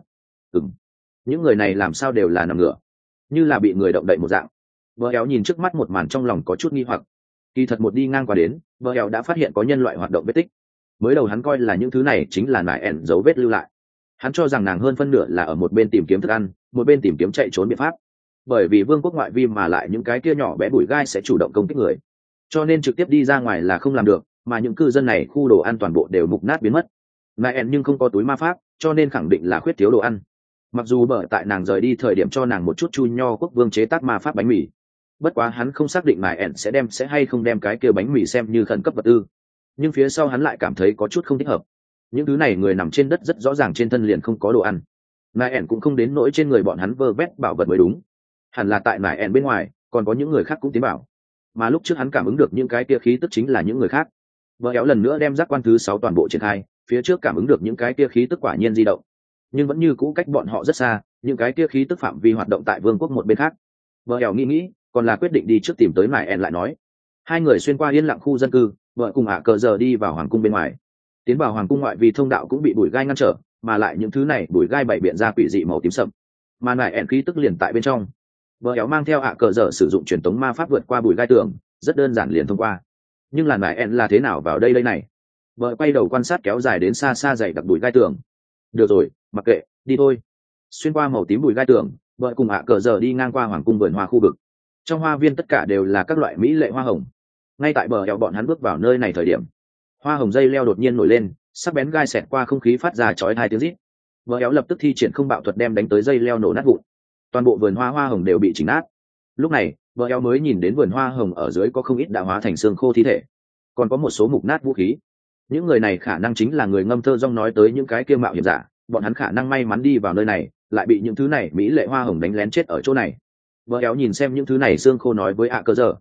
Những người này làm sao đều là nằm ngửa, như là bị người động đậy một dạng. Vợ éo nhìn trước mắt một màn trong lòng có chút nghi hoặc. Kỳ thật một đi ngang qua đến, vợ éo đã phát hiện có nhân loại hoạt động vết tích. Mới đầu hắn coi là những thứ này chính là nải ẻn dấu vết lưu lại. Hắn cho rằng nàng hơn phân nửa là ở một bên tìm kiếm thức ăn, một bên tìm kiếm chạy trốn biện pháp. Bởi vì vương quốc ngoại vi mà lại những cái kia nhỏ bé bụi gai sẽ chủ động công kích người, cho nên trực tiếp đi ra ngoài là không làm được, mà những cư dân này khu đồ ăn toàn bộ đều mục nát biến mất. Nải ẻn nhưng không có túi ma pháp, cho nên khẳng định là khuyết thiếu đồ ăn. Mặc dù bởi tại nàng rời đi thời điểm cho nàng một chút chu nho quốc vương chế tác ma pháp bánh mì, bất quá hắn không xác định nải ẻn sẽ hay không đem cái kia bánh mì xem như khẩn cấp vật tư. Nhưng phía sau hắn lại cảm thấy có chút không thích hợp. Những thứ này người nằm trên đất rất rõ ràng trên thân liền không có đồ ăn. Nải ẻn cũng không đến nỗi trên người bọn hắn vơ vét bảo vật mới đúng. Hẳn là tại nải ẻn bên ngoài còn có những người khác cũng tiến bảo, mà lúc trước hắn cảm ứng được những cái kia khí tức chính là những người khác. Vợ éo lần nữa đem giác quan thứ 6 toàn bộ triển khai, phía trước cảm ứng được những cái kia khí tức quả nhiên di động, nhưng vẫn như cũ cách bọn họ rất xa, những cái kia khí tức phạm vi hoạt động tại vương quốc một bên khác. Vợ éo nghĩ còn là quyết định đi trước tìm tới nải ẻn lại nói. Hai người xuyên qua yên lặng khu dân cư, vợ cùng Cơ giờ đi vào hoàng cung bên ngoài. Tiến vào hoàng cung ngoại vì thông đạo cũng bị bụi gai ngăn trở, mà lại những thứ này bụi gai bày biện ra quỷ dị màu tím sậm, mà nải ẻn khí tức liền tại bên trong. Vợ éo mang theo Cơ giờ sử dụng truyền tống ma pháp vượt qua bụi gai tường, rất đơn giản liền thông qua. Nhưng là nải ẻn là thế nào vào đây này? Vợ quay đầu quan sát kéo dài đến xa xa dày đặc bụi gai tường. Được rồi, mặc kệ, đi thôi. Xuyên qua màu tím bụi gai tường, vợ cùng Cơ giờ đi ngang qua hoàng cung vườn hoa khu vực. Trong hoa viên tất cả đều là các loại mỹ lệ hoa hồng. Ngay tại bờ eo bọn hắn bước vào nơi này thời điểm, hoa hồng dây leo đột nhiên nổi lên, sắc bén gai xẹt qua không khí phát ra chói tai tiếng rít. Bờ eo lập tức thi triển không bạo thuật đem đánh tới dây leo nổ nát vụn. Toàn bộ vườn hoa hoa hồng đều bị chỉnh nát. Lúc này, bờ eo mới nhìn đến vườn hoa hồng ở dưới có không ít đã hóa thành xương khô thi thể, còn có một số mục nát vũ khí. Những người này khả năng chính là người ngâm thơ rong nói tới những cái kia mạo hiểm giả, bọn hắn khả năng may mắn đi vào nơi này, lại bị những thứ này mỹ lệ hoa hồng đánh lén chết ở chỗ này. Vợ éo nhìn xem những thứ này xương khô nói với Cơ giờ,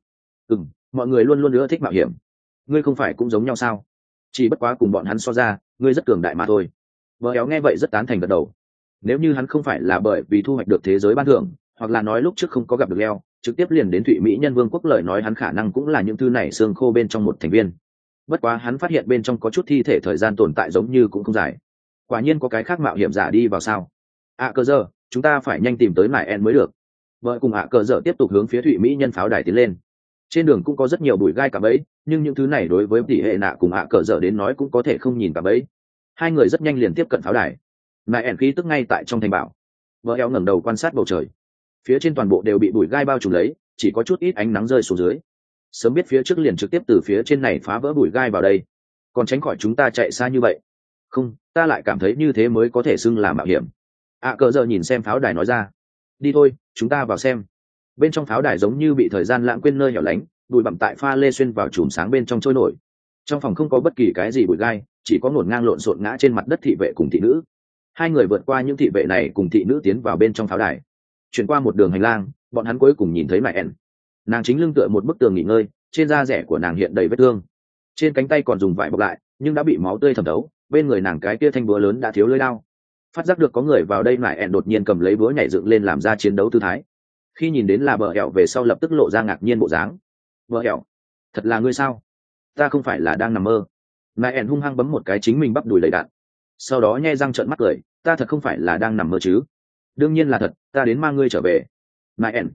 mọi người luôn luôn ưa thích mạo hiểm, ngươi không phải cũng giống nhau sao? Chỉ bất quá cùng bọn hắn so ra, ngươi rất cường đại mà thôi. Vợ éo nghe vậy rất tán thành gật đầu. Nếu như hắn không phải là bởi vì thu hoạch được thế giới ban thưởng, hoặc là nói lúc trước không có gặp được leo trực tiếp liền đến Thụy Mỹ Nhân Vương quốc, lời nói hắn khả năng cũng là những thứ này xương khô bên trong một thành viên. Bất quá hắn phát hiện bên trong có chút thi thể thời gian tồn tại giống như cũng không dài. Quả nhiên có cái khác mạo hiểm giả đi vào sao? Cơ giờ, chúng ta phải nhanh tìm tới nải ẻn mới được. Vợ cùng Cơ giờ tiếp tục hướng phía Thụy Mỹ Nhân pháo đài tiến lên. Trên đường cũng có rất nhiều bụi gai cả bẫy, nhưng những thứ này đối với tỷ hệ nạ cùng Cơ giờ đến nói cũng có thể không nhìn cả bẫy. Hai người rất nhanh liền tiếp cận pháo đài. Nải ẻn khí tức ngay tại trong thành bảo. Vợ eo ngẩng đầu quan sát bầu trời, phía trên toàn bộ đều bị bụi gai bao trùm lấy, chỉ có chút ít ánh nắng rơi xuống dưới. Sớm biết phía trước liền trực tiếp từ phía trên này phá vỡ bụi gai vào đây, còn tránh khỏi chúng ta chạy xa như vậy. Không, ta lại cảm thấy như thế mới có thể xưng là mạo hiểm. Cơ giờ nhìn xem pháo đài nói ra. Đi thôi, chúng ta vào xem. Bên trong pháo đài giống như bị thời gian lãng quên nơi hẻo lánh, bụi bặm tại pha lê xuyên vào chùm sáng bên trong trôi nổi. Trong phòng không có bất kỳ cái gì bụi gai, chỉ có ngổn ngang lộn xộn ngã trên mặt đất thị vệ cùng thị nữ. Hai người vượt qua những thị vệ này cùng thị nữ tiến vào bên trong pháo đài. Chuyển qua một đường hành lang, bọn hắn cuối cùng nhìn thấy Nải ẻn. Nàng chính lưng tựa một bức tường nghỉ ngơi, trên da rẻ của nàng hiện đầy vết thương, trên cánh tay còn dùng vải bọc lại, nhưng đã bị máu tươi thẩm thấu. Bên người nàng cái kia thanh búa lớn đã thiếu lưỡi đao. Phát giác được có người vào đây, Nải ẻn đột nhiên cầm lấy búa nhảy dựng lên làm ra chiến đấu tư thái. Khi nhìn đến là bờ hẹo về sau lập tức lộ ra ngạc nhiên bộ dáng. Bờ hẹo, thật là ngươi sao? Ta không phải là đang nằm mơ. Nải ẻn hung hăng bấm một cái chính mình bắp đùi đầy đạn, sau đó nhe răng trợn mắt cười. Ta thật không phải là đang nằm mơ chứ? Đương nhiên là thật, ta đến mang ngươi trở về. Nải ẻn,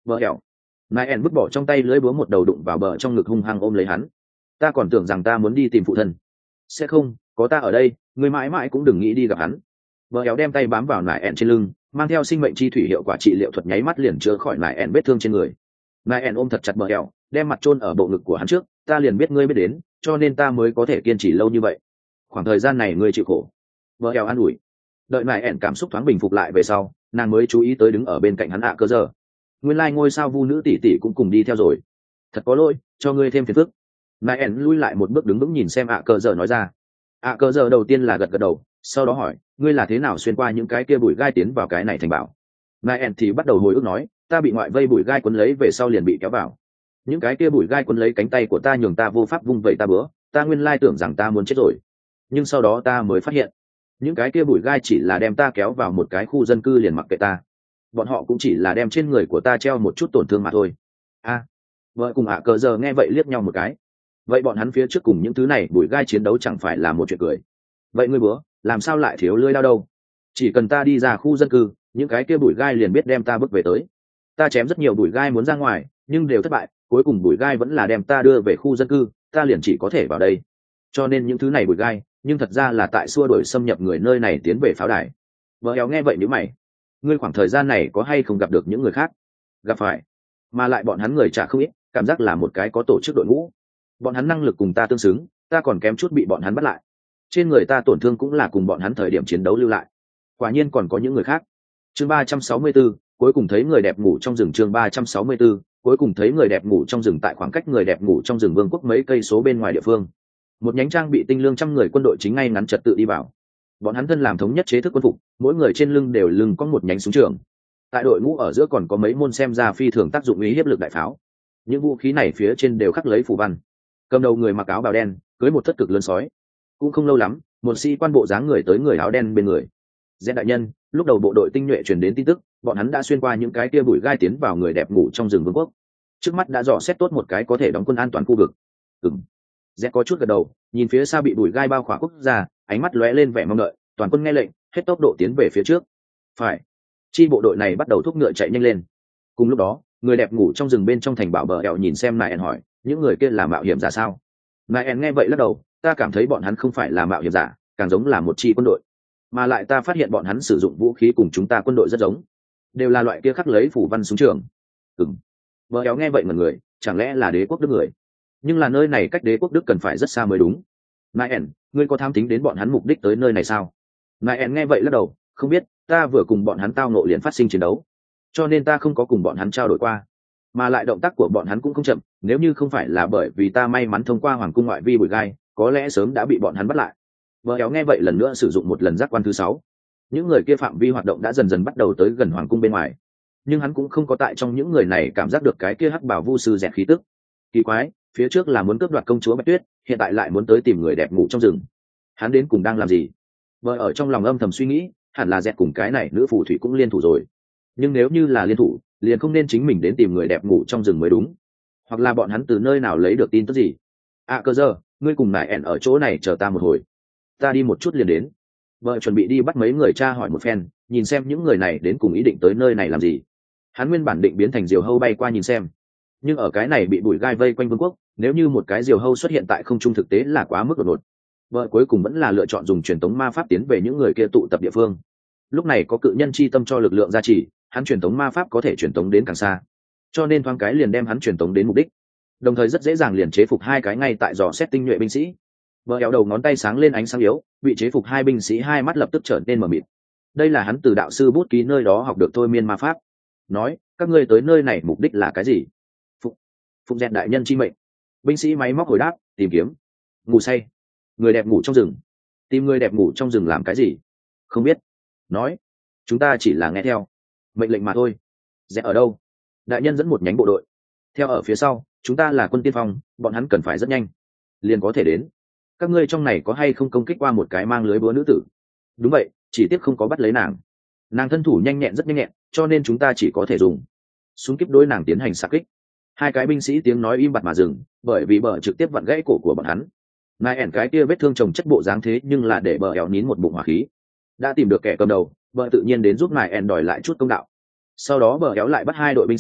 Bờ hẻo. Nai En vứt bỏ trong tay lưỡi búa, một đầu đụng vào bờ trong ngực, hung hăng ôm lấy hắn. Ta còn tưởng rằng ta muốn đi tìm phụ thân. Sẽ không, có ta ở đây, ngươi mãi mãi cũng đừng nghĩ đi gặp hắn. Bờ hẻo đem tay bám vào Nai En trên lưng, mang theo sinh mệnh chi thủy hiệu quả trị liệu thuật nháy mắt liền chữa khỏi Nai En vết thương trên người. Nai En ôm thật chặt bờ hẻo, đem mặt chôn ở bộ ngực của hắn trước. Ta liền biết ngươi biết đến, cho nên ta mới có thể kiên trì lâu như vậy. Khoảng thời gian này ngươi chịu khổ. Bờ hẻo an ủi. Đợi Nai En cảm xúc thoáng bình phục lại về sau, nàng mới chú ý tới đứng ở bên cạnh hắn cơ giờ. Nguyên lai ngôi sao vu nữ tỷ tỷ cũng cùng đi theo rồi. Thật có lỗi, cho ngươi thêm phiền phức. Nai En lui lại một bước đứng vững nhìn xem cơ giờ nói ra. Cơ giờ đầu tiên là gật gật đầu, sau đó hỏi, ngươi là thế nào xuyên qua những cái kia bụi gai tiến vào cái này thành bảo? Nai En thì bắt đầu hồi ức nói, ta bị ngoại vây bụi gai quấn lấy về sau liền bị kéo vào. Những cái kia bụi gai quấn lấy cánh tay của ta, nhường ta vô pháp vung vẩy ta bữa, ta nguyên lai tưởng rằng ta muốn chết rồi. Nhưng sau đó ta mới phát hiện, những cái kia bụi gai chỉ là đem ta kéo vào một cái khu dân cư liền mặc kệ ta. Bọn họ cũng chỉ là đem trên người của ta treo một chút tổn thương mà thôi. Vợ cùng cơ giờ nghe vậy liếc nhau một cái. Vậy bọn hắn phía trước cùng những thứ này bụi gai chiến đấu chẳng phải là một chuyện cười. Vậy ngươi bữa làm sao lại thiếu lưỡi đao đâu? Chỉ cần ta đi ra khu dân cư, những cái kia bụi gai liền biết đem ta bước về tới. Ta chém rất nhiều bụi gai muốn ra ngoài, nhưng đều thất bại, cuối cùng bụi gai vẫn là đem ta đưa về khu dân cư, ta liền chỉ có thể vào đây. Cho nên những thứ này bụi gai, nhưng thật ra là tại xua đuổi xâm nhập người nơi này tiến về pháo đài. Vợ éo nghe vậy nhíu mày. Ngươi khoảng thời gian này có hay không gặp được những người khác? Gặp phải, mà lại bọn hắn người trả không ít, cảm giác là một cái có tổ chức đội ngũ. Bọn hắn năng lực cùng ta tương xứng, ta còn kém chút bị bọn hắn bắt lại. Trên người ta tổn thương cũng là cùng bọn hắn thời điểm chiến đấu lưu lại. Quả nhiên còn có những người khác. Chương 364, cuối cùng thấy người đẹp ngủ trong rừng. Chương 364, cuối cùng thấy người đẹp ngủ trong rừng. Tại khoảng cách người đẹp ngủ trong rừng vương quốc mấy cây số bên ngoài địa phương, một nhánh trang bị tinh lương trăm người quân đội chính ngay ngắn trật tự đi vào. Bọn hắn thân làm thống nhất chế thức quân phục, mỗi người trên lưng đều lưng có một nhánh súng trường. Tại đội ngũ ở giữa còn có mấy môn xem ra phi thường tác dụng uy hiếp lực đại pháo. Những vũ khí này phía trên đều khắc lấy phù văn. Cầm đầu người mặc áo bào đen, cưới một thất cực lớn sói. Cũng không lâu lắm, một sĩ quan bộ dáng người tới người áo đen bên người. Dẹn đại nhân, lúc đầu bộ đội tinh nhuệ truyền đến tin tức, bọn hắn đã xuyên qua những cái kia bụi gai tiến vào người đẹp ngủ trong rừng vương quốc. Trước mắt đã dò xét tốt một cái có thể đóng quân an toàn khu vực. Dẹn có chút gật đầu, nhìn phía xa bị bụi gai bao khỏa quốc gia, ánh mắt lóe lên vẻ mong đợi. Toàn quân nghe lệnh, hết tốc độ tiến về phía trước. Phải. Chi bộ đội này bắt đầu thúc ngựa chạy nhanh lên. Cùng lúc đó, người đẹp ngủ trong rừng bên trong thành bảo bờ ẹo nhìn xem Nai En hỏi, những người kia là mạo hiểm giả sao? Nai En nghe vậy lắc đầu, ta cảm thấy bọn hắn không phải là mạo hiểm giả, càng giống là một chi quân đội. Mà lại ta phát hiện bọn hắn sử dụng vũ khí cùng chúng ta quân đội rất giống, đều là loại kia khắc lấy phủ văn súng trường. Bờ éo nghe vậy ngẩn người, chẳng lẽ là đế quốc Đức người? Nhưng là nơi này cách đế quốc Đức cần phải rất xa mới đúng. Nai En, ngươi có tham tính đến bọn hắn mục đích tới nơi này sao? Nai En nghe vậy lắc đầu, không biết, ta vừa cùng bọn hắn tao nộ liền phát sinh chiến đấu, cho nên ta không có cùng bọn hắn trao đổi qua. Mà lại động tác của bọn hắn cũng không chậm, nếu như không phải là bởi vì ta may mắn thông qua hoàng cung ngoại vi bụi gai, có lẽ sớm đã bị bọn hắn bắt lại. Bờ éo nghe vậy lần nữa sử dụng một lần giác quan thứ 6. Những người kia phạm vi hoạt động đã dần dần bắt đầu tới gần hoàng cung bên ngoài, nhưng hắn cũng không có tại trong những người này cảm giác được cái kia hắc bảo vu sư dẹt khí tức. Kỳ quái, phía trước là muốn cướp đoạt công chúa Bạch Tuyết, hiện tại lại muốn tới tìm người đẹp ngủ trong rừng. Hắn đến cùng đang làm gì? Vợ ở trong lòng âm thầm suy nghĩ, hẳn là dẹt cùng cái này nữ phù thủy cũng liên thủ rồi. Nhưng nếu như là liên thủ, liền không nên chính mình đến tìm người đẹp ngủ trong rừng mới đúng. Hoặc là bọn hắn từ nơi nào lấy được tin tức gì? Cơ giờ, ngươi cùng Nai En ở chỗ này chờ ta một hồi, ta đi một chút liền đến. Vợ chuẩn bị đi bắt mấy người tra hỏi một phen, nhìn xem những người này đến cùng ý định tới nơi này làm gì. Hắn nguyên bản định biến thành diều hâu bay qua nhìn xem, nhưng ở cái này bị bụi gai vây quanh vương quốc, nếu như một cái diều hâu xuất hiện tại không trung thực tế là quá mức đột ngột. Vợ cuối cùng vẫn là lựa chọn dùng truyền tống ma pháp tiến về những người kia tụ tập địa phương. Lúc này có cự nhân chi tâm cho lực lượng gia trì, hắn truyền tống ma pháp có thể truyền tống đến càng xa, cho nên thoáng cái liền đem hắn truyền tống đến mục đích, đồng thời rất dễ dàng liền chế phục hai cái ngay tại dò xét tinh nhuệ binh sĩ. Vợ éo đầu ngón tay sáng lên ánh sáng yếu, bị chế phục hai binh sĩ hai mắt lập tức trở nên mờ mịt. Đây là hắn từ đạo sư bút ký nơi đó học được thôi miên ma pháp. Nói, các ngươi tới nơi này mục đích là cái gì? Phụng dẹt đại nhân chi mệnh. Binh sĩ máy móc hồi đáp, tìm kiếm. Ngủ say. Người đẹp ngủ trong rừng. Tìm người đẹp ngủ trong rừng làm cái gì? Không biết. Nói, chúng ta chỉ là nghe theo mệnh lệnh mà thôi. Dẹt ở đâu? Đại nhân dẫn một nhánh bộ đội theo ở phía sau, chúng ta là quân tiên phong, bọn hắn cần phải rất nhanh liền có thể đến. Các ngươi trong này có hay không công kích qua một cái mang lưới búa nữ tử? Đúng vậy, chỉ tiếc không có bắt lấy nàng. Nàng thân thủ nhanh nhẹn, rất nhanh nhẹn, cho nên chúng ta chỉ có thể dùng súng kíp đối nàng tiến hành xạ kích. Hai cái binh sĩ tiếng nói im bặt mà dừng, bởi vì bờ trực tiếp vặn gãy cổ của bọn hắn. Nai En cái kia vết thương chồng chất bộ dáng thế nhưng là để bờ éo nín một bụng hỏa khí. Đã tìm được kẻ cầm đầu, bờ tự nhiên đến giúp Nai En đòi lại chút công đạo. Sau đó bờ éo lại bắt hai đội binh sĩ,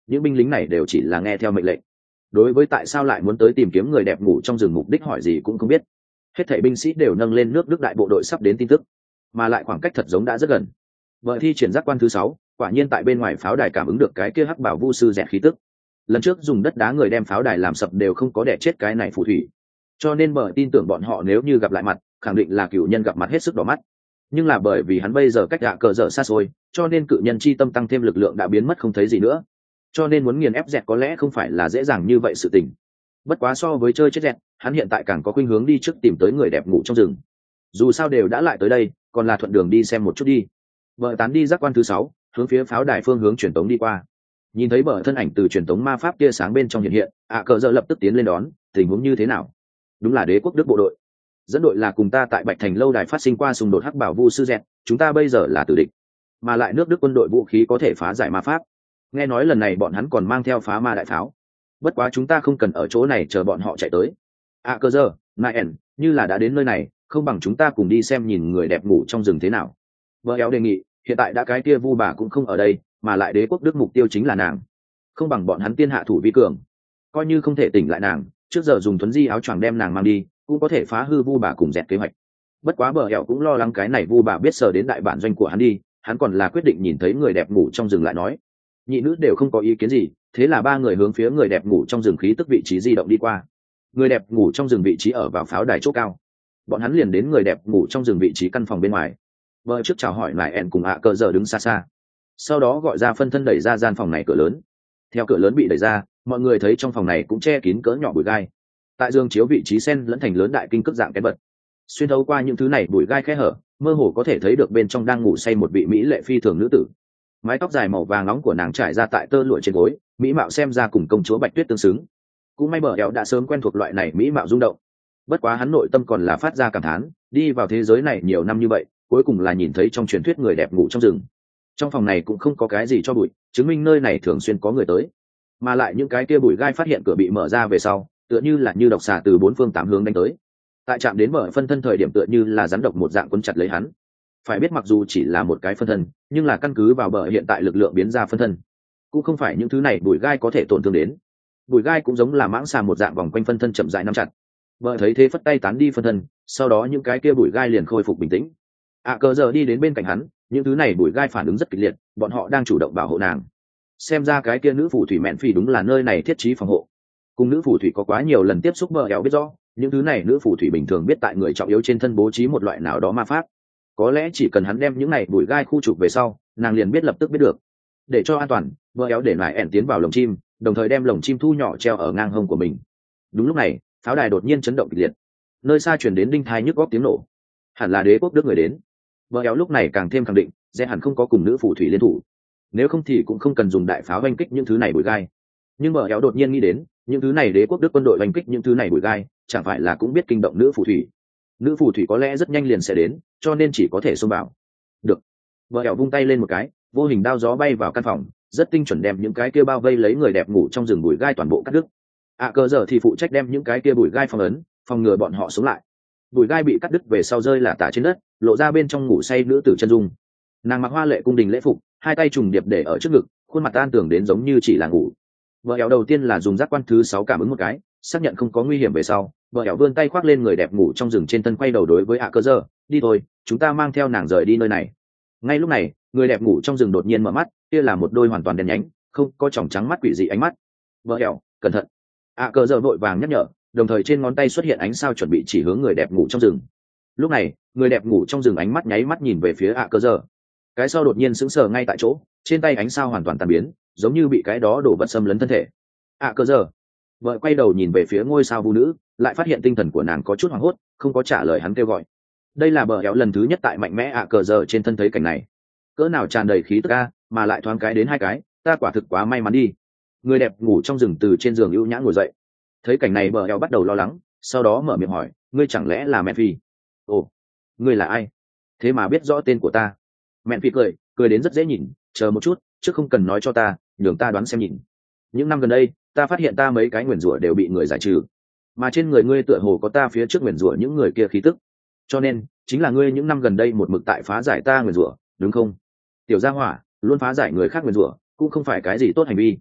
những binh lính này đều chỉ là nghe theo mệnh lệnh. Đối với tại sao lại muốn tới tìm kiếm người đẹp ngủ trong rừng mục đích hỏi gì cũng không biết. Hết thảy binh sĩ đều nâng lên nước Đức đại bộ đội sắp đến tin tức, mà lại khoảng cách thật giống đã rất gần. Vợ thi triển giác quan thứ 6, quả nhiên tại bên ngoài pháo đài cảm ứng được cái kia hắc bảo vu sư dẹt khí tức. Lần trước dùng đất đá người đem pháo đài làm sập đều không có đẻ chết cái này phù thủy, cho nên bờ tin tưởng bọn họ nếu như gặp lại mặt, khẳng định là cựu nhân gặp mặt hết sức đỏ mắt. Nhưng là bởi vì hắn bây giờ cách gạ cờ dở xa xôi, cho nên cự nhân chi tâm tăng thêm lực lượng đã biến mất không thấy gì nữa, cho nên muốn nghiền ép dẹt có lẽ không phải là dễ dàng như vậy sự tình. Bất quá so với chơi chết dẹt, hắn hiện tại càng có khuynh hướng đi trước tìm tới người đẹp ngủ trong rừng. Dù sao đều đã lại tới đây, còn là thuận đường đi xem một chút đi. Vợ tán đi giác quan thứ 6, hướng phía pháo đài phương hướng truyền tống đi qua. Nhìn thấy bờ thân ảnh từ truyền tống ma pháp tia sáng bên trong hiện hiện, cờ giờ lập tức tiến lên đón. Tình huống như thế nào? Đúng là đế quốc Đức bộ đội. Dẫn đội là cùng ta tại Bạch Thành lâu đài phát sinh qua xung đột hắc bảo vu sư dẹt, chúng ta bây giờ là tử địch, mà lại nước Đức quân đội vũ khí có thể phá giải ma pháp. Nghe nói lần này bọn hắn còn mang theo phá ma đại pháo, bất quá chúng ta không cần ở chỗ này chờ bọn họ chạy tới. Cờ giờ, Naen, như là đã đến nơi này, không bằng chúng ta cùng đi xem nhìn người đẹp ngủ trong rừng thế nào. Vợ éo đề nghị, hiện tại đã cái kia vu bà cũng không ở đây, mà lại đế quốc Đức mục tiêu chính là nàng, không bằng bọn hắn tiên hạ thủ vi cường, coi như không thể tỉnh lại nàng, trước giờ dùng thuấn di áo choàng đem nàng mang đi, cũng có thể phá hư vu bà cùng dẹt kế hoạch. Bất quá bờ hẹo cũng lo lắng cái này vu bà biết sờ đến đại bản doanh của hắn đi, hắn còn là quyết định nhìn thấy người đẹp ngủ trong rừng lại nói. Nhị nữ đều không có ý kiến gì, thế là ba người hướng phía người đẹp ngủ trong rừng khí tức vị trí di động đi qua. Người đẹp ngủ trong rừng vị trí ở vào pháo đài chỗ cao, bọn hắn liền đến người đẹp ngủ trong rừng vị trí căn phòng bên ngoài. Vợ trước chào hỏi lại ẹn cùng cờ giờ đứng xa xa, sau đó gọi ra phân thân đẩy ra gian phòng này cửa lớn. Theo cửa lớn bị đẩy ra, mọi người thấy trong phòng này cũng che kín cỡ nhỏ bụi gai, tại giường chiếu vị trí sen lẫn thành lớn đại kinh cước dạng cái bật, xuyên thấu qua những thứ này bụi gai khe hở, mơ hồ có thể thấy được bên trong đang ngủ say một vị mỹ lệ phi thường nữ tử. Mái tóc dài màu vàng nóng của nàng trải ra tại tơ lụa trên gối, mỹ mạo xem ra cùng công chúa Bạch Tuyết tương xứng. Cũng may bờ éo đã sớm quen thuộc loại này mỹ mạo rung động, bất quá hắn nội tâm còn là phát ra cảm thán, đi vào thế giới này nhiều năm như vậy, cuối cùng là nhìn thấy trong truyền thuyết người đẹp ngủ trong rừng. Trong phòng này cũng không có cái gì cho bụi, chứng minh nơi này thường xuyên có người tới, mà lại những cái kia bụi gai phát hiện cửa bị mở ra về sau, tựa như là như độc xà từ 4 phương 8 hướng đánh tới. Tại chạm đến mở phân thân thời điểm tựa như là rắn độc một dạng quấn chặt lấy hắn. Phải biết mặc dù chỉ là một cái phân thân, nhưng là căn cứ vào bờ hiện tại lực lượng biến ra phân thân, cũng không phải những thứ này bụi gai có thể tổn thương đến. Bụi gai cũng giống là mãng xà một dạng vòng quanh phân thân chậm rãi nắm chặt. Vợ thấy thế phất tay tán đi phân thân, sau đó những cái kia bụi gai liền khôi phục bình tĩnh. Cờ giờ đi đến bên cạnh hắn, những thứ này bụi gai phản ứng rất kịch liệt, bọn họ đang chủ động bảo hộ nàng. Xem ra cái kia nữ phù thủy mẹn phì đúng là nơi này thiết trí phòng hộ. Cùng nữ phù thủy có quá nhiều lần tiếp xúc, bờ éo biết rõ những thứ này nữ phù thủy bình thường biết tại người trọng yếu trên thân bố trí một loại nào đó ma pháp. Có lẽ chỉ cần hắn đem những này bụi gai khu trục về sau, nàng liền biết lập tức biết được. Để cho an toàn, bờ éo để lại ẻn tiến vào lồng chim, đồng thời đem lồng chim thu nhỏ treo ở ngang hông của mình. Đúng lúc này, pháo đài đột nhiên chấn động kịch liệt, nơi xa truyền đến đinh thai nhức góc tiếng nổ, hẳn là đế quốc Đức người đến. Bờ éo lúc này càng thêm khẳng định, Rẽ hẳn không có cùng nữ phù thủy liên thủ, nếu không thì cũng không cần dùng đại pháo oanh kích những thứ này bụi gai. Nhưng bờ éo đột nhiên nghĩ đến, những thứ này đế quốc Đức quân đội oanh kích những thứ này bụi gai, chẳng phải là cũng biết kinh động nữ phù thủy? Nữ phù thủy có lẽ rất nhanh liền sẽ đến, cho nên chỉ có thể xông vào. Được. Bờ éo vung tay lên một cái, vô hình đao gió bay vào căn phòng, rất tinh chuẩn đem những cái kia bao vây lấy người đẹp ngủ trong rừng bụi gai toàn bộ cắt đứt. Cờ giờ thì phụ trách đem những cái kia bụi gai phong ấn, phòng ngừa bọn họ sống lại. Bụi gai bị cắt đứt về sau rơi là tả trên đất, lộ ra bên trong ngủ say nữ tử chân dung. Nàng mặc hoa lệ cung đình lễ phục, hai tay trùng điệp để ở trước ngực, khuôn mặt an tưởng đến giống như chỉ là ngủ. Vợ éo đầu tiên là dùng giác quan thứ 6 cảm ứng một cái, xác nhận không có nguy hiểm về sau, vợ éo vươn tay khoác lên người đẹp ngủ trong rừng trên thân, quay đầu đối với Cờ giờ, đi thôi, chúng ta mang theo nàng rời đi nơi này. Ngay lúc này, người đẹp ngủ trong rừng đột nhiên mở mắt, kia là một đôi hoàn toàn đen nhánh, không có tròng trắng mắt quỷ dị ánh mắt. Vợ éo, cẩn thận. Cờ giờ vội vàng nhắc nhở, đồng thời trên ngón tay xuất hiện ánh sao chuẩn bị chỉ hướng người đẹp ngủ trong rừng. Lúc này, người đẹp ngủ trong rừng ánh mắt nháy mắt nhìn về phía Cờ giờ, cái sau đột nhiên sững sờ ngay tại chỗ, trên tay ánh sao hoàn toàn tan biến, giống như bị cái đó đổ vật xâm lấn thân thể. Cờ giờ, vợ quay đầu nhìn về phía ngôi sao vu nữ, lại phát hiện tinh thần của nàng có chút hoảng hốt, không có trả lời hắn kêu gọi. Đây là bờ éo lần thứ nhất tại mạnh mẽ Cờ giờ trên thân thấy cảnh này, cỡ nào tràn đầy khí tức a, mà lại thoáng cái đến hai cái, ta quả thực quá may mắn đi. Người đẹp ngủ trong rừng từ trên giường ưu nhã ngồi dậy, thấy cảnh này bờ éo bắt đầu lo lắng, sau đó mở miệng hỏi, ngươi chẳng lẽ là mẹ phi? Ồ, ngươi là ai? Thế mà biết rõ tên của ta? Mẹ phi cười đến rất dễ nhìn, chờ một chút, chứ không cần nói cho ta, nhường ta đoán xem nhìn. Những năm gần đây, ta phát hiện ta mấy cái nguyền rủa đều bị người giải trừ, mà trên người ngươi tựa hồ có ta phía trước nguyền rủa những người kia khí tức, cho nên chính là ngươi những năm gần đây một mực tại phá giải ta nguyền rủa, đúng không? Tiểu gia hỏa, luôn phá giải người khác nguyền rủa cũng không phải cái gì tốt hành vi.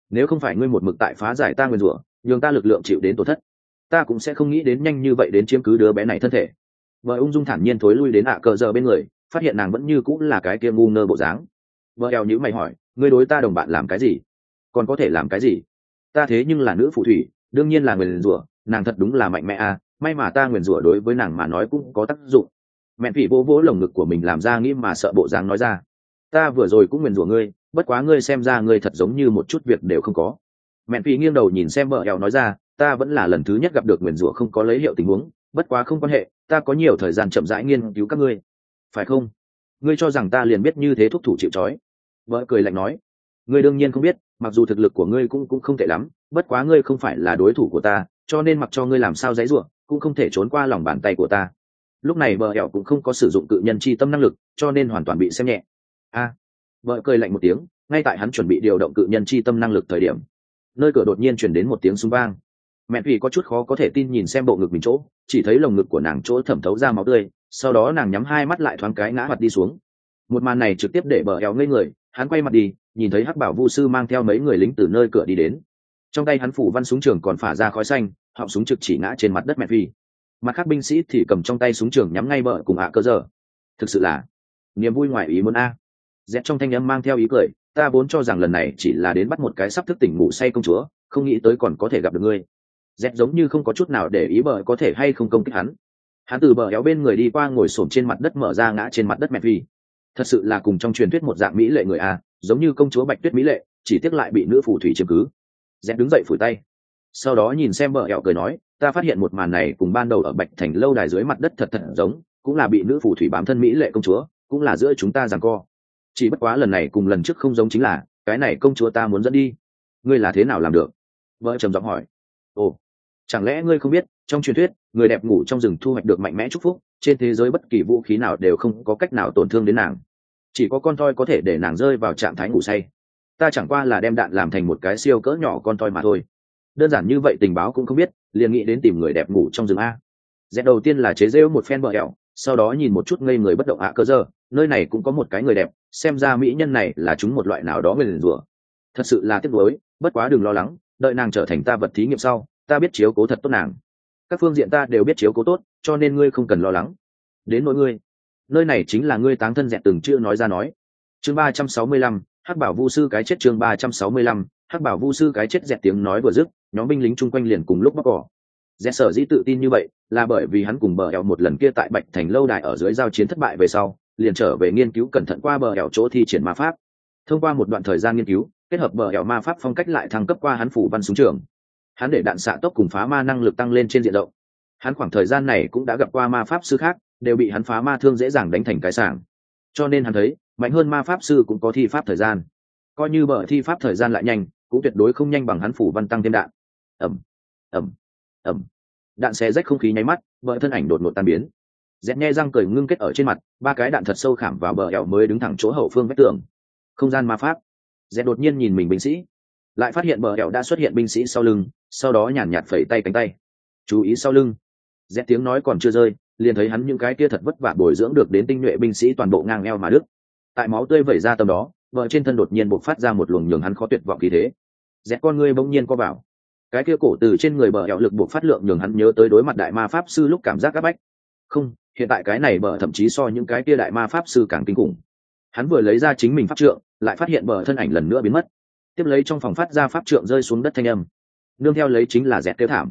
nếu không phải ngươi một mực tại phá giải ta nguyền rủa, nhường ta lực lượng chịu đến tổn thất, ta cũng sẽ không nghĩ đến nhanh như vậy đến chiếm cứ đứa bé này thân thể. Vợ ung dung thản nhiên thối lui đến cờ giờ bên người, phát hiện nàng vẫn như cũng là cái kia ngu ngơ bộ dáng. Vợ eo nhữ mày hỏi, ngươi đối ta đồng bạn làm cái gì? Còn có thể làm cái gì? Ta thế nhưng là nữ phù thủy, đương nhiên là nguyền rủa, nàng thật đúng là mạnh mẽ à, may mà ta nguyền rủa đối với nàng mà nói cũng có tác dụng. Mẹ phỉ vỗ vỗ lồng ngực của mình làm ra nghĩ mà sợ bộ dáng nói ra, ta vừa rồi cũng nguyền rủa ngươi, bất quá ngươi xem ra ngươi thật giống như một chút việc đều không có. Mẹ phỉ nghiêng đầu nhìn xem vợ eo nói ra, ta vẫn là lần thứ nhất gặp được nguyền rủa không có lấy hiệu tình huống, bất quá không quan hệ, ta có nhiều thời gian chậm rãi nghiên cứu các ngươi, phải không? Ngươi cho rằng ta liền biết như thế thúc thủ chịu trói? Vợ cười lạnh nói, ngươi đương nhiên không biết, mặc dù thực lực của ngươi cũng không tệ lắm, bất quá ngươi không phải là đối thủ của ta, cho nên mặc cho ngươi làm sao giãy giụa, cũng không thể trốn qua lòng bàn tay của ta. Lúc này bờ hẹo cũng không có sử dụng cự nhân chi tâm năng lực, cho nên hoàn toàn bị xem nhẹ. Vợ cười lạnh một tiếng, ngay tại hắn chuẩn bị điều động cự nhân chi tâm năng lực thời điểm, nơi cửa đột nhiên chuyển đến một tiếng súng vang. Mẹ vì có chút khó có thể tin nhìn xem bộ ngực mình chỗ, chỉ thấy lồng ngực của nàng chỗ thẩm thấu ra máu tươi, sau đó nàng nhắm hai mắt lại thoáng cái ngã mặt đi xuống. Một màn này trực tiếp để bờ eo ngây người, hắn quay mặt đi, nhìn thấy hắc bảo vu sư mang theo mấy người lính từ nơi cửa đi đến. Trong tay hắn phủ văn súng trường còn phả ra khói xanh, họng súng trực chỉ ngã trên mặt đất mẹ phi. Mặt khác binh sĩ thì cầm trong tay súng trường nhắm ngay bờ cùng cơ giờ. Thực sự là niềm vui ngoài ý muốn a. Dẹt trong thanh âm mang theo ý cười, ta vốn cho rằng lần này chỉ là đến bắt một cái sắp thức tỉnh ngủ say công chúa, không nghĩ tới còn có thể gặp được ngươi. Dẹt giống như không có chút nào để ý bờ có thể hay không công kích hắn. Hắn từ bờ éo bên người đi qua ngồi xổm trên mặt đất mở ra ngã trên mặt đất mẹ phi. Thật sự là cùng trong truyền thuyết một dạng mỹ lệ người a, giống như công chúa Bạch Tuyết mỹ lệ, chỉ tiếc lại bị nữ phù thủy chiếm cứ. Dẹt đứng dậy phủi tay, sau đó nhìn xem bờ éo cười nói, ta phát hiện một màn này cùng ban đầu ở Bạch Thành lâu đài dưới mặt đất thật giống, cũng là bị nữ phù thủy bám thân mỹ lệ công chúa, cũng là giữa chúng ta giằng co. Chỉ bất quá lần này cùng lần trước không giống chính là, cái này công chúa ta muốn dẫn đi. Ngươi là thế nào làm được? Vợ trầm giọng hỏi. Ồ, chẳng lẽ ngươi không biết, trong truyền thuyết, người đẹp ngủ trong rừng thu hoạch được mạnh mẽ chúc phúc, trên thế giới bất kỳ vũ khí nào đều không có cách nào tổn thương đến nàng. Chỉ có con toi có thể để nàng rơi vào trạng thái ngủ say. Ta chẳng qua là đem đạn làm thành một cái siêu cỡ nhỏ con toi mà thôi. Đơn giản như vậy tình báo cũng không biết, liền nghĩ đến tìm người đẹp ngủ trong rừng a. Dẹt đầu tiên là chế giễu một phen bờ hẹo, sau đó nhìn một chút ngây người bất động cơ giờ, nơi này cũng có một cái người đẹp, xem ra mỹ nhân này là chúng một loại nào đó nguyền rủa. Thật sự là tiếc nuối, bất quá đừng lo lắng, đợi nàng trở thành ta vật thí nghiệm sau, ta biết chiếu cố thật tốt nàng. Các phương diện ta đều biết chiếu cố tốt, cho nên ngươi không cần lo lắng. Đến nỗi ngươi, nơi này chính là ngươi táng thân Dẹt từng chưa nói ra nói. Chương 365, Hắc Bảo Vu sư cái chết. Chương 365, Hắc Bảo Vu sư cái chết. Dẹt tiếng nói vừa dứt, nhóm binh lính chung quanh liền cùng lúc bóc cỏ. Dẹt sở dĩ tự tin như vậy, là bởi vì hắn cùng bờ eo một lần kia tại Bạch Thành lâu đài ở dưới giao chiến thất bại về sau, liền trở về nghiên cứu cẩn thận qua bờ eo chỗ thi triển ma pháp. Thông qua một đoạn thời gian nghiên cứu, kết hợp bờ eo ma pháp phong cách lại thăng cấp qua hắn phủ văn súng trường. Hắn để đạn xạ tốc cùng phá ma năng lực tăng lên trên diện rộng. Hắn khoảng thời gian này cũng đã gặp qua ma pháp sư khác, đều bị hắn phá ma thương dễ dàng đánh thành cái sảng. Cho nên hắn thấy, mạnh hơn ma pháp sư cũng có thi pháp thời gian. Coi như bờ thi pháp thời gian lại nhanh, cũng tuyệt đối không nhanh bằng hắn phủ văn tăng thêm đạn. Ầm, ầm, ầm. Đạn xé rách không khí nháy mắt, bờ thân ảnh đột ngột tan biến. Dẹt nhe răng cười ngưng kết ở trên mặt, ba cái đạn thật sâu khảm vào bờ eo mới đứng thẳng chỗ hậu phương vách tường. Không gian ma pháp. Dẹt đột nhiên nhìn mình binh sĩ, lại phát hiện bờ eo đã xuất hiện binh sĩ sau lưng, sau đó nhàn nhạt phẩy tay cánh tay. Chú ý sau lưng. Dẹt tiếng nói còn chưa rơi, liền thấy hắn những cái kia thật vất vả bồi dưỡng được đến tinh nhuệ binh sĩ toàn bộ ngang eo mà đứt. Tại máu tươi vẩy ra tầm đó, vợ trên thân đột nhiên bộc phát ra một luồng nhường hắn khó tuyệt vọng khí thế. Dẹt con ngươi bỗng nhiên co vào. Cái kia cổ từ trên người bờ eo lực bộc phát lượng nhường hắn nhớ tới đối mặt đại ma pháp sư lúc cảm giác áp bách. Không, hiện tại cái này bờ thậm chí so những cái kia đại ma pháp sư càng kinh khủng. Hắn vừa lấy ra chính mình pháp trượng, lại phát hiện bờ thân ảnh lần nữa biến mất. Tiếp lấy trong phòng phát ra pháp trượng rơi xuống đất thanh âm. Nương theo lấy chính là Dẹt kêu thảm.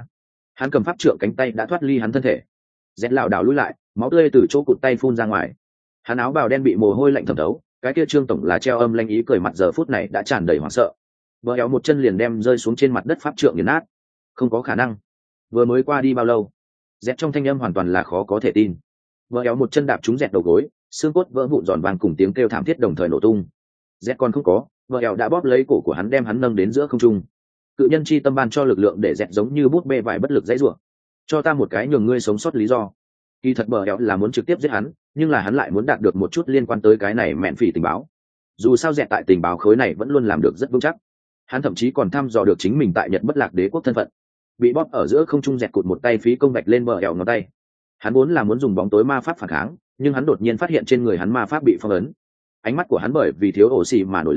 Hắn cầm pháp trượng cánh tay đã thoát ly hắn thân thể. Dẹt lảo đảo lùi lại, máu tươi từ chỗ cụt tay phun ra ngoài. Hắn áo bào đen bị mồ hôi lạnh thấm thấu, cái kia trương tổng là treo âm lanh ý cười mặt giờ phút này đã tràn đầy hoảng sợ. Bờ éo một chân liền đem rơi xuống trên mặt đất pháp trượng nghiền nát. Không có khả năng. Vừa mới qua đi bao lâu? Dẹt trong thanh âm hoàn toàn là khó có thể tin. Bờ éo một chân đạp trúng Dẹt đầu gối, xương cốt vỡ vụn giòn vàng cùng tiếng kêu thảm thiết đồng thời nổ tung. Dẹt còn không có, bờ éo đã bóp lấy cổ của hắn đem hắn nâng đến giữa không trung. Cự nhân chi tâm ban cho lực lượng để Dẹt giống như bút bê vải bất lực dãy rủa. Cho ta một cái nhường ngươi sống sót lý do. Kỳ thật bờ éo là muốn trực tiếp giết hắn, nhưng là hắn lại muốn đạt được một chút liên quan tới cái này mẹn phỉ tình báo. Dù sao Dẹt tại tình báo khối này vẫn luôn làm được rất vững chắc. Hắn thậm chí còn thăm dò được chính mình tại Nhật Bất Lạc Đế quốc thân phận. Bị bóp ở giữa không trung Dẹt cụt một tay phí công bạch lên bờ éo ngón tay. Hắn vốn là muốn dùng bóng tối ma pháp phản kháng, nhưng hắn đột nhiên phát hiện trên người hắn ma pháp bị phong ấn. Ánh mắt của hắn bởi vì thiếu oxy mà nổi lên,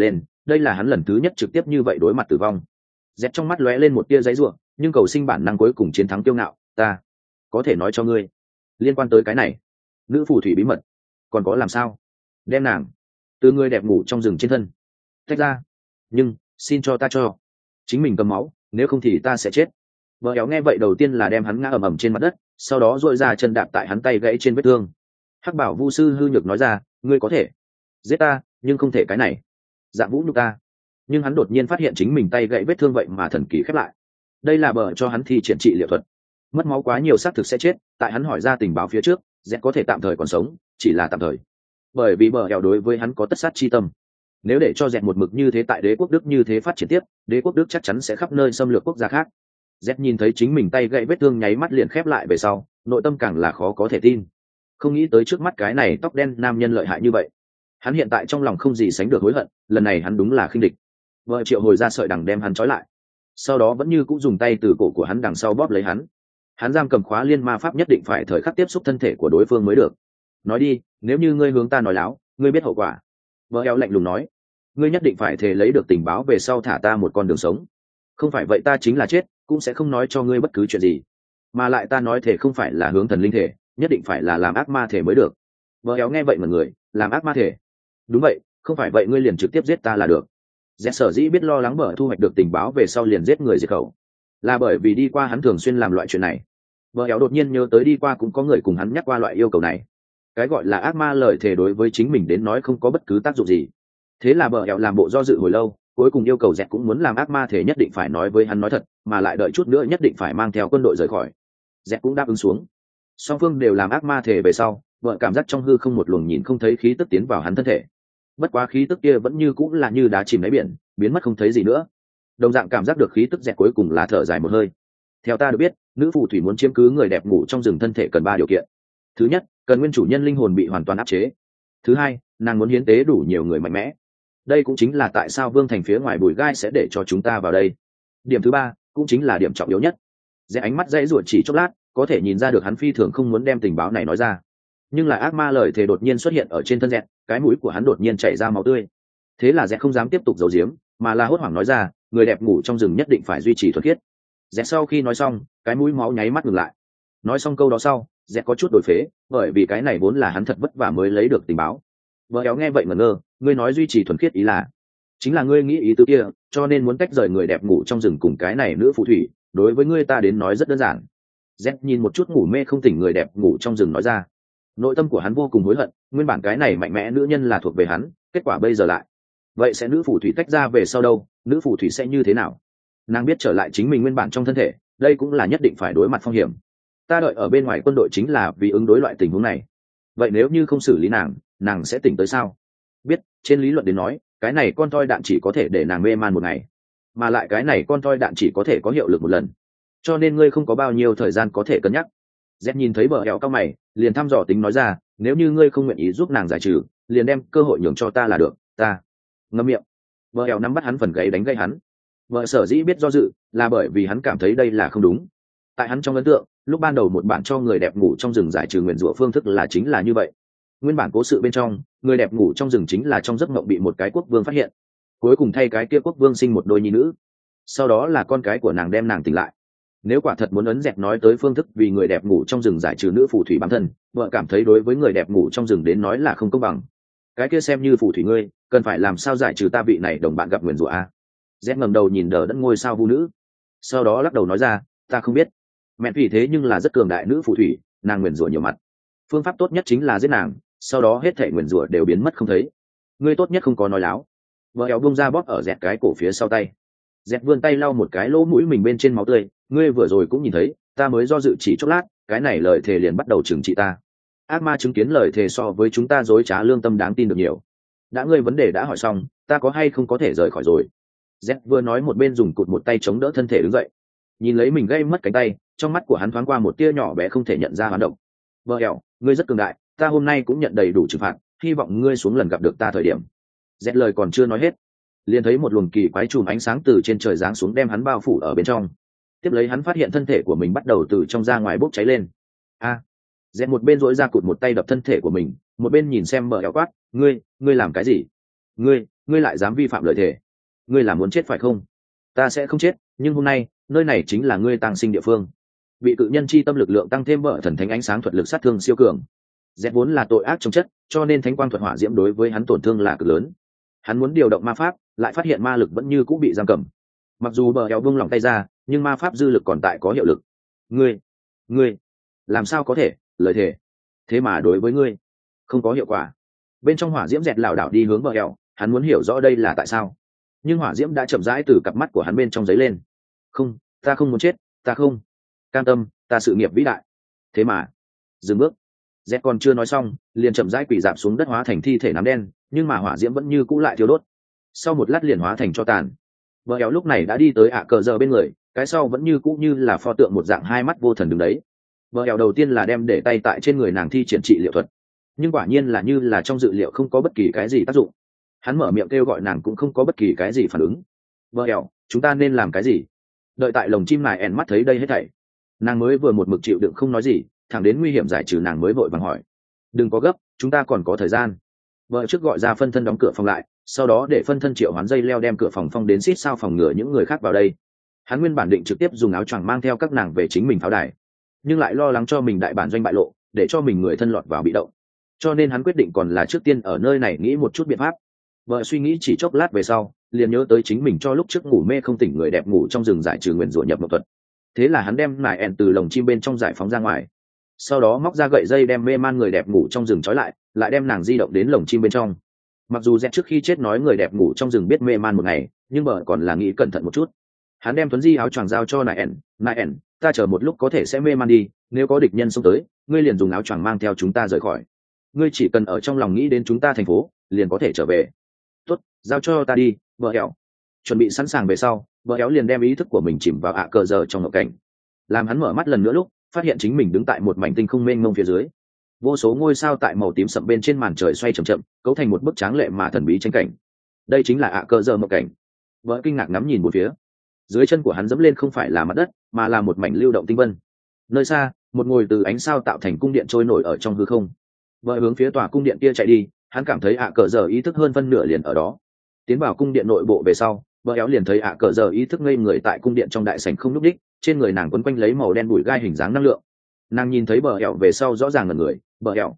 đây là hắn lần thứ nhất trực tiếp như vậy đối mặt tử vong. Dẹt trong mắt lóe lên một tia giấy ruộng, nhưng cầu sinh bản năng cuối cùng chiến thắng kiêu ngạo. Ta có thể nói cho ngươi liên quan tới cái này nữ phù thủy bí mật. Còn có làm sao? Đem nàng từ người đẹp ngủ trong rừng trên thân tách ra, nhưng xin cho ta cho chính mình cầm máu, nếu không thì ta sẽ chết. Vợ éo nghe vậy đầu tiên là đem hắn ngã ầm ầm trên mặt đất, sau đó dội ra chân đạp tại hắn tay gãy trên vết thương. Hắc bảo vu sư hư nhược nói ra, ngươi có thể giết ta nhưng không thể cái này dạng vũ nhục ta. Nhưng hắn đột nhiên phát hiện chính mình tay gãy vết thương vậy mà thần kỳ khép lại. Đây là bờ cho hắn thi triển trị liệu thuật. Mất máu quá nhiều xác thực sẽ chết, tại hắn hỏi ra tình báo phía trước, Z có thể tạm thời còn sống, chỉ là tạm thời, bởi vì bờ eo đối với hắn có tất sát chi tâm. Nếu để cho Z một mực như thế tại đế quốc Đức như thế phát triển tiếp, đế quốc Đức chắc chắn sẽ khắp nơi xâm lược quốc gia khác. Z nhìn thấy chính mình tay gãy vết thương nháy mắt liền khép lại về sau, nội tâm càng là khó có thể tin. Không nghĩ tới trước mắt cái này tóc đen nam nhân lợi hại như vậy. Hắn hiện tại trong lòng không gì sánh được hối hận, lần này hắn đúng là khinh địch. Vợ triệu hồi ra sợi đằng đem hắn trói lại, sau đó vẫn như cũng dùng tay từ cổ của hắn đằng sau bóp lấy hắn. Hắn giam cầm khóa liên ma pháp nhất định phải thời khắc tiếp xúc thân thể của đối phương mới được. Nói đi, nếu như ngươi hướng ta nói láo, ngươi biết hậu quả. Vợ eo lạnh lùng nói, ngươi nhất định phải thề lấy được tình báo về sau thả ta một con đường sống, không phải vậy ta chính là chết cũng sẽ không nói cho ngươi bất cứ chuyện gì. Mà lại ta nói thể không phải là hướng thần linh thể, nhất định phải là làm ác ma thể mới được. Vợ éo nghe vậy mà người làm ác ma thể? Đúng vậy, không phải vậy ngươi liền trực tiếp giết ta là được. Dẹt sở dĩ biết lo lắng bởi thu hoạch được tình báo về sau liền giết người diệt khẩu, là bởi vì đi qua hắn thường xuyên làm loại chuyện này. Vợ éo đột nhiên nhớ tới đi qua cũng có người cùng hắn nhắc qua loại yêu cầu này. Cái gọi là ác ma lời thề đối với chính mình đến nói không có bất cứ tác dụng gì. Thế là bờ éo làm bộ do dự hồi lâu, cuối cùng yêu cầu Dẹt cũng muốn làm ác ma thể nhất định phải nói với hắn nói thật, mà lại đợi chút nữa nhất định phải mang theo quân đội rời khỏi. Dẹt cũng đáp ứng xuống. Song phương đều làm ác ma thể về sau, vợ cảm giác trong hư không một luồng nhìn không thấy khí tức tiến vào hắn thân thể. Bất quá khí tức kia vẫn như cũng là như đá chìm đáy biển, biến mất không thấy gì nữa. Đồng dạng cảm giác được khí tức Dẹt cuối cùng là thở dài một hơi. Theo ta được biết, nữ phù thủy muốn chiếm cứ người đẹp ngủ trong rừng thân thể cần 3 điều kiện. Thứ nhất, cần nguyên chủ nhân linh hồn bị hoàn toàn áp chế. Thứ hai, nàng muốn hiến tế đủ nhiều người mạnh mẽ. Đây cũng chính là tại sao Vương Thành phía ngoài bùi gai sẽ để cho chúng ta vào đây. Điểm thứ ba, cũng chính là điểm trọng yếu nhất. Dễ ánh mắt dãy ruột chỉ chốc lát, có thể nhìn ra được hắn phi thường không muốn đem tình báo này nói ra. Nhưng là ác ma lời thề đột nhiên xuất hiện ở trên thân Dẹt, cái mũi của hắn đột nhiên chảy ra máu tươi. Thế là Dẹt không dám tiếp tục giấu giếm, mà là hốt hoảng nói ra, người đẹp ngủ trong rừng nhất định phải duy trì thuần khiết. Dẹt sau khi nói xong, cái mũi máu nháy mắt ngừng lại. Nói xong câu đó sau, Dẹt có chút đổi phế, bởi vì cái này vốn là hắn thật vất vả mới lấy được tình báo. Vợ éo nghe vậy ngẩn ngơ, ngươi nói duy trì thuần khiết ý là chính là ngươi nghĩ ý tứ kia, cho nên muốn tách rời người đẹp ngủ trong rừng cùng cái này nữ phù thủy, đối với ngươi ta đến nói rất đơn giản. Z nhìn một chút ngủ mê không tỉnh người đẹp ngủ trong rừng nói ra. Nội tâm của hắn vô cùng hối hận, nguyên bản cái này mạnh mẽ nữ nhân là thuộc về hắn, kết quả bây giờ lại. Vậy sẽ nữ phù thủy tách ra về sau đâu, nữ phù thủy sẽ như thế nào? Nàng biết trở lại chính mình nguyên bản trong thân thể, đây cũng là nhất định phải đối mặt phong hiểm. Ta đợi ở bên ngoài quân đội chính là vì ứng đối loại tình huống này. Vậy nếu như không xử lý nàng sẽ tỉnh tới sao? Biết, trên lý luận đến nói, cái này con toi đạn chỉ có thể để nàng mê man một ngày, mà lại cái này con toi đạn chỉ có thể có hiệu lực một lần, cho nên ngươi không có bao nhiêu thời gian có thể cân nhắc. Z nhìn thấy bờ hẹo cao mày, liền thăm dò tính nói ra, nếu như ngươi không nguyện ý giúp nàng giải trừ, liền đem cơ hội nhường cho ta là được. Ta ngậm miệng. Bờ hẹo nắm bắt hắn phần gáy đánh gây hắn. Vợ sở dĩ biết do dự, là bởi vì hắn cảm thấy đây là không đúng. Tại hắn trong ấn tượng, lúc ban đầu một bạn cho người đẹp ngủ trong rừng giải trừ nguyền rủa phương thức là chính là như vậy. Nguyên bản cố sự bên trong, người đẹp ngủ trong rừng chính là trong giấc mộng bị một cái quốc vương phát hiện, cuối cùng thay cái kia quốc vương sinh một đôi nhi nữ, sau đó là con cái của nàng đem nàng tỉnh lại. Nếu quả thật muốn ấn dẹt nói tới phương thức vì người đẹp ngủ trong rừng giải trừ nữ phù thủy bản thân, vợ cảm thấy đối với người đẹp ngủ trong rừng đến nói là không công bằng. Cái kia xem như phù thủy ngươi, cần phải làm sao giải trừ ta vị này đồng bạn gặp nguyền rủa a? Z ngẩng đầu nhìn đờ đẫn ngôi sao vu nữ, sau đó lắc đầu nói ra, ta không biết. Mẹ vì thế nhưng là rất cường đại nữ phù thủy, nàng nguyền rủa nhiều mặt. Phương pháp tốt nhất chính là giết nàng, sau đó hết thảy nguyền rủa đều biến mất không thấy. Ngươi tốt nhất không có nói láo. Vợ éo bông ra bóp ở dẹt cái cổ phía sau tay. Dẹt vươn tay lau một cái lỗ mũi mình bên trên máu tươi, ngươi vừa rồi cũng nhìn thấy, ta mới do dự chỉ chốc lát, cái này lời thề liền bắt đầu trừng trị ta. Ác ma chứng kiến lời thề so với chúng ta dối trá lương tâm đáng tin được nhiều. Đã ngươi vấn đề đã hỏi xong, ta có hay không có thể rời khỏi rồi. Z vừa nói một bên dùng cụt một tay chống đỡ thân thể đứng dậy. Nhìn lấy mình gây mất cánh tay, trong mắt của hắn thoáng qua một tia nhỏ bé không thể nhận ra hoán động. Vợ ẻo, ngươi rất cường đại, ta hôm nay cũng nhận đầy đủ trừng phạt, hy vọng ngươi xuống lần gặp được ta thời điểm. Z lời còn chưa nói hết, liền thấy một luồng kỳ quái chùm ánh sáng từ trên trời giáng xuống đem hắn bao phủ ở bên trong. Tiếp lấy hắn phát hiện thân thể của mình bắt đầu từ trong ra ngoài bốc cháy lên. Z một bên dỗi ra cụt một tay đập thân thể của mình, một bên nhìn xem bờ ẻo quát, ngươi làm cái gì? ngươi lại dám vi phạm lời thề, ngươi là muốn chết phải không? Ta sẽ không chết, nhưng hôm nay nơi này chính là ngươi tang sinh địa phương. Bị cự nhân chi tâm lực lượng tăng thêm vợ thần thánh ánh sáng thuật lực sát thương siêu cường. Dẹt vốn là tội ác trong chất, cho nên thánh quang thuật hỏa diễm đối với hắn tổn thương là cực lớn. Hắn muốn điều động ma pháp, lại phát hiện ma lực vẫn như cũ bị giam cầm. Mặc dù bờ eo buông lỏng tay ra, nhưng ma pháp dư lực còn tại có hiệu lực. Ngươi làm sao có thể? Lời thề thế mà đối với ngươi không có hiệu quả. Bên trong hỏa diễm dẹt lảo đảo đi hướng bờ eo, hắn muốn hiểu rõ đây là tại sao, nhưng hỏa diễm đã chậm rãi từ cặp mắt của hắn bên trong giấy lên. Không, ta không muốn chết, ta không cam tâm, ta sự nghiệp vĩ đại. Thế mà dừng bước. Dẹt còn chưa nói xong, liền chậm rãi quỳ dạp xuống đất hóa thành thi thể nám đen, nhưng mà hỏa diễm vẫn như cũ lại thiêu đốt. Sau một lát liền hóa thành tro tàn. Bờ eo lúc này đã đi tới cờ giờ bên người, cái sau vẫn như cũ như là pho tượng một dạng hai mắt vô thần đứng đấy. Bờ eo đầu tiên là đem để tay tại trên người nàng thi triển trị liệu thuật, nhưng quả nhiên là như là trong dự liệu không có bất kỳ cái gì tác dụng. Hắn mở miệng kêu gọi nàng cũng không có bất kỳ cái gì phản ứng. Bờ eo, chúng ta nên làm cái gì? Đợi tại lồng chim này ẻn mắt thấy đây hết thảy, nàng mới vừa một mực chịu đựng không nói gì, thẳng đến nguy hiểm giải trừ nàng mới vội vàng hỏi. Đừng có gấp, chúng ta còn có thời gian. Vợ trước gọi ra phân thân đóng cửa phòng lại, sau đó để phân thân triệu hoán dây leo đem cửa phòng phong đến xít sao phòng ngừa những người khác vào đây. Hắn nguyên bản định trực tiếp dùng áo choàng mang theo các nàng về chính mình pháo đài, nhưng lại lo lắng cho mình đại bản doanh bại lộ, để cho mình người thân lọt vào bị động, cho nên hắn quyết định còn là trước tiên ở nơi này nghĩ một chút biện pháp. Vợ suy nghĩ chỉ chốc lát về sau, liền nhớ tới chính mình cho lúc trước ngủ mê không tỉnh người đẹp ngủ trong rừng giải trừ nguyền rủa nhập mộng thuật. Thế là hắn đem nải ẹn từ lồng chim bên trong giải phóng ra ngoài, sau đó móc ra gậy dây đem mê man người đẹp ngủ trong rừng trói lại, lại đem nàng di động đến lồng chim bên trong. Mặc dù dẹt trước khi chết nói người đẹp ngủ trong rừng biết mê man một ngày, nhưng bờ còn là nghĩ cẩn thận một chút. Hắn đem thuấn di áo choàng giao cho nải ẹn, ta chờ một lúc có thể sẽ mê man đi, nếu có địch nhân xông tới, ngươi liền dùng áo choàng mang theo chúng ta rời khỏi. Ngươi chỉ cần ở trong lòng nghĩ đến chúng ta thành phố, liền có thể trở về. Tốt, giao cho ta đi, vợ éo. Chuẩn bị sẵn sàng về sau, vợ éo liền đem ý thức của mình chìm vào cờ giờ trong ngộ cảnh. Làm hắn mở mắt lần nữa lúc, phát hiện chính mình đứng tại một mảnh tinh không mênh mông phía dưới. Vô số ngôi sao tại màu tím sậm bên trên màn trời xoay chậm chậm, cấu thành một bức tráng lệ mà thần bí tranh cảnh. Đây chính là cờ giờ ngộ cảnh. Vợ kinh ngạc ngắm nhìn bốn phía. Dưới chân của hắn dẫm lên không phải là mặt đất, mà là một mảnh lưu động tinh vân. Nơi xa, một ngôi từ ánh sao tạo thành cung điện trôi nổi ở trong hư không. Vợ hướng phía tòa cung điện kia chạy đi, hắn cảm thấy cờ giờ ý thức hơn phân nửa liền ở đó. Tiến vào cung điện nội bộ về sau, vợ éo liền thấy cờ giờ ý thức ngây người tại cung điện trong đại sảnh không núp đích, trên người nàng quấn quanh lấy màu đen bụi gai hình dáng năng lượng. Nàng nhìn thấy bờ éo về sau rõ ràng là người. Bờ éo,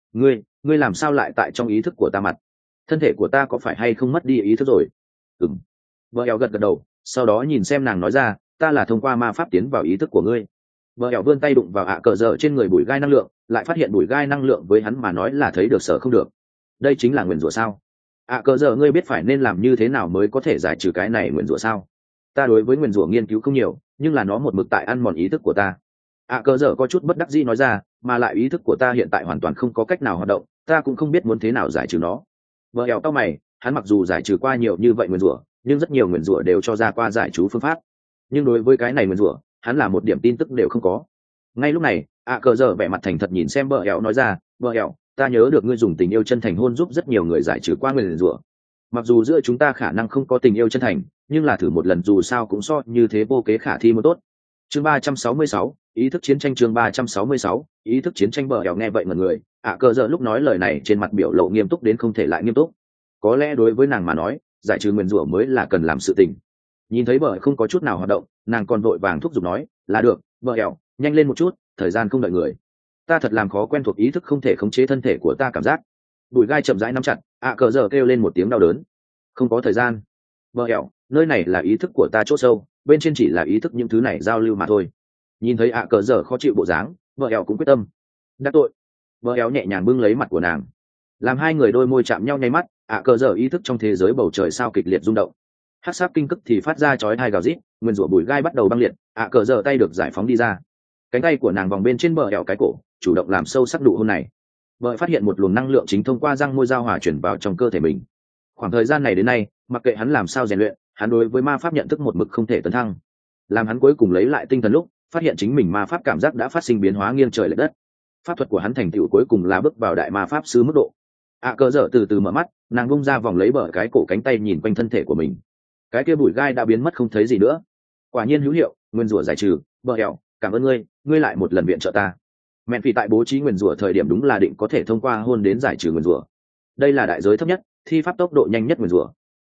ngươi làm sao lại tại trong ý thức của ta mặt? Thân thể của ta có phải hay không mất đi ý thức rồi? Ừm. Bờ éo gật gật đầu, sau đó nhìn xem nàng nói ra, ta là thông qua ma pháp tiến vào ý thức của ngươi. Bờ éo vươn tay đụng vào cờ giờ trên người bụi gai năng lượng, lại phát hiện bụi gai năng lượng với hắn mà nói là thấy được sợ không được. Đây chính là nguyền rủa sao? Cờ giờ ngươi biết phải nên làm như thế nào mới có thể giải trừ cái này nguyền rủa sao? Ta đối với nguyền rủa nghiên cứu không nhiều, nhưng là nó một mực tại ăn mòn ý thức của ta. Cờ giờ có chút bất đắc dĩ nói ra, mà lại ý thức của ta hiện tại hoàn toàn không có cách nào hoạt động, ta cũng không biết muốn thế nào giải trừ nó. Vợ éo tao mày, hắn mặc dù giải trừ qua nhiều như vậy nguyền rủa, nhưng rất nhiều nguyền rủa đều cho ra qua giải trừ phương pháp, nhưng đối với cái này nguyền rủa, hắn là một điểm tin tức đều không có. Ngay lúc này, cờ giờ vẻ mặt thành thật nhìn xem vợ éo nói ra, vợ éo, ta nhớ được ngươi dùng tình yêu chân thành hôn giúp rất nhiều người giải trừ qua nguyền rủa. Mặc dù giữa chúng ta khả năng không có tình yêu chân thành, nhưng là thử một lần dù sao cũng so như thế vô kế khả thi một tốt. Chương 366, ý thức chiến tranh. Chương 366, ý thức chiến tranh. Bờ éo nghe vậy mọi người, cờ giờ lúc nói lời này trên mặt biểu lộ nghiêm túc đến không thể lại nghiêm túc. Có lẽ đối với nàng mà nói, giải trừ nguyền rủa mới là cần làm sự tình. Nhìn thấy bờ không có chút nào hoạt động, nàng còn vội vàng thúc giục nói, là được, bờ éo, nhanh lên một chút, thời gian không đợi người. Ta thật làm khó quen thuộc ý thức không thể khống chế thân thể của ta cảm giác. Bụi gai chậm rãi nắm chặt, cờ giờ kêu lên một tiếng đau đớn. Không có thời gian. Bờ éo, nơi này là ý thức của ta chỗ sâu, bên trên chỉ là ý thức những thứ này giao lưu mà thôi. Nhìn thấy cờ giờ khó chịu bộ dáng, vợ éo cũng quyết tâm đắc tội. Vợ éo nhẹ nhàng bưng lấy mặt của nàng, làm hai người đôi môi chạm nhau nháy mắt. Cờ giờ ý thức trong thế giới bầu trời sao kịch liệt rung động, hắc sắc kinh cức thì phát ra chói tai gào rít, nguyên rủa bụi gai bắt đầu băng liệt. Cờ giờ tay được giải phóng đi ra, cánh tay của nàng vòng bên trên bờ éo cái cổ, chủ động làm sâu sắc nụ hôn này. Vợ phát hiện một luồng năng lượng chính thông qua răng môi giao hòa chuyển vào trong cơ thể mình. Khoảng thời gian này đến nay, mặc kệ hắn làm sao rèn luyện, hắn đối với ma pháp nhận thức một mực không thể tấn thăng. Làm hắn cuối cùng lấy lại tinh thần lúc, phát hiện chính mình ma pháp cảm giác đã phát sinh biến hóa nghiêng trời lệch đất. Pháp thuật của hắn thành tựu cuối cùng là bước vào đại ma pháp sư mức độ. Cờ dở từ từ mở mắt, nàng bung ra vòng lấy bờ cái cổ cánh tay nhìn quanh thân thể của mình. Cái kia bụi gai đã biến mất không thấy gì nữa. Quả nhiên hữu hiệu, nguyên rủa giải trừ. Bờ éo, cảm ơn ngươi lại một lần viện trợ ta. Mẹn Phỉ tại bố trí nguyên rủa thời điểm đúng là định có thể thông qua hôn đến giải trừ nguyên rủa. Đây là đại giới thấp nhất, thi pháp tốc độ nhanh nhất nguyên rủa.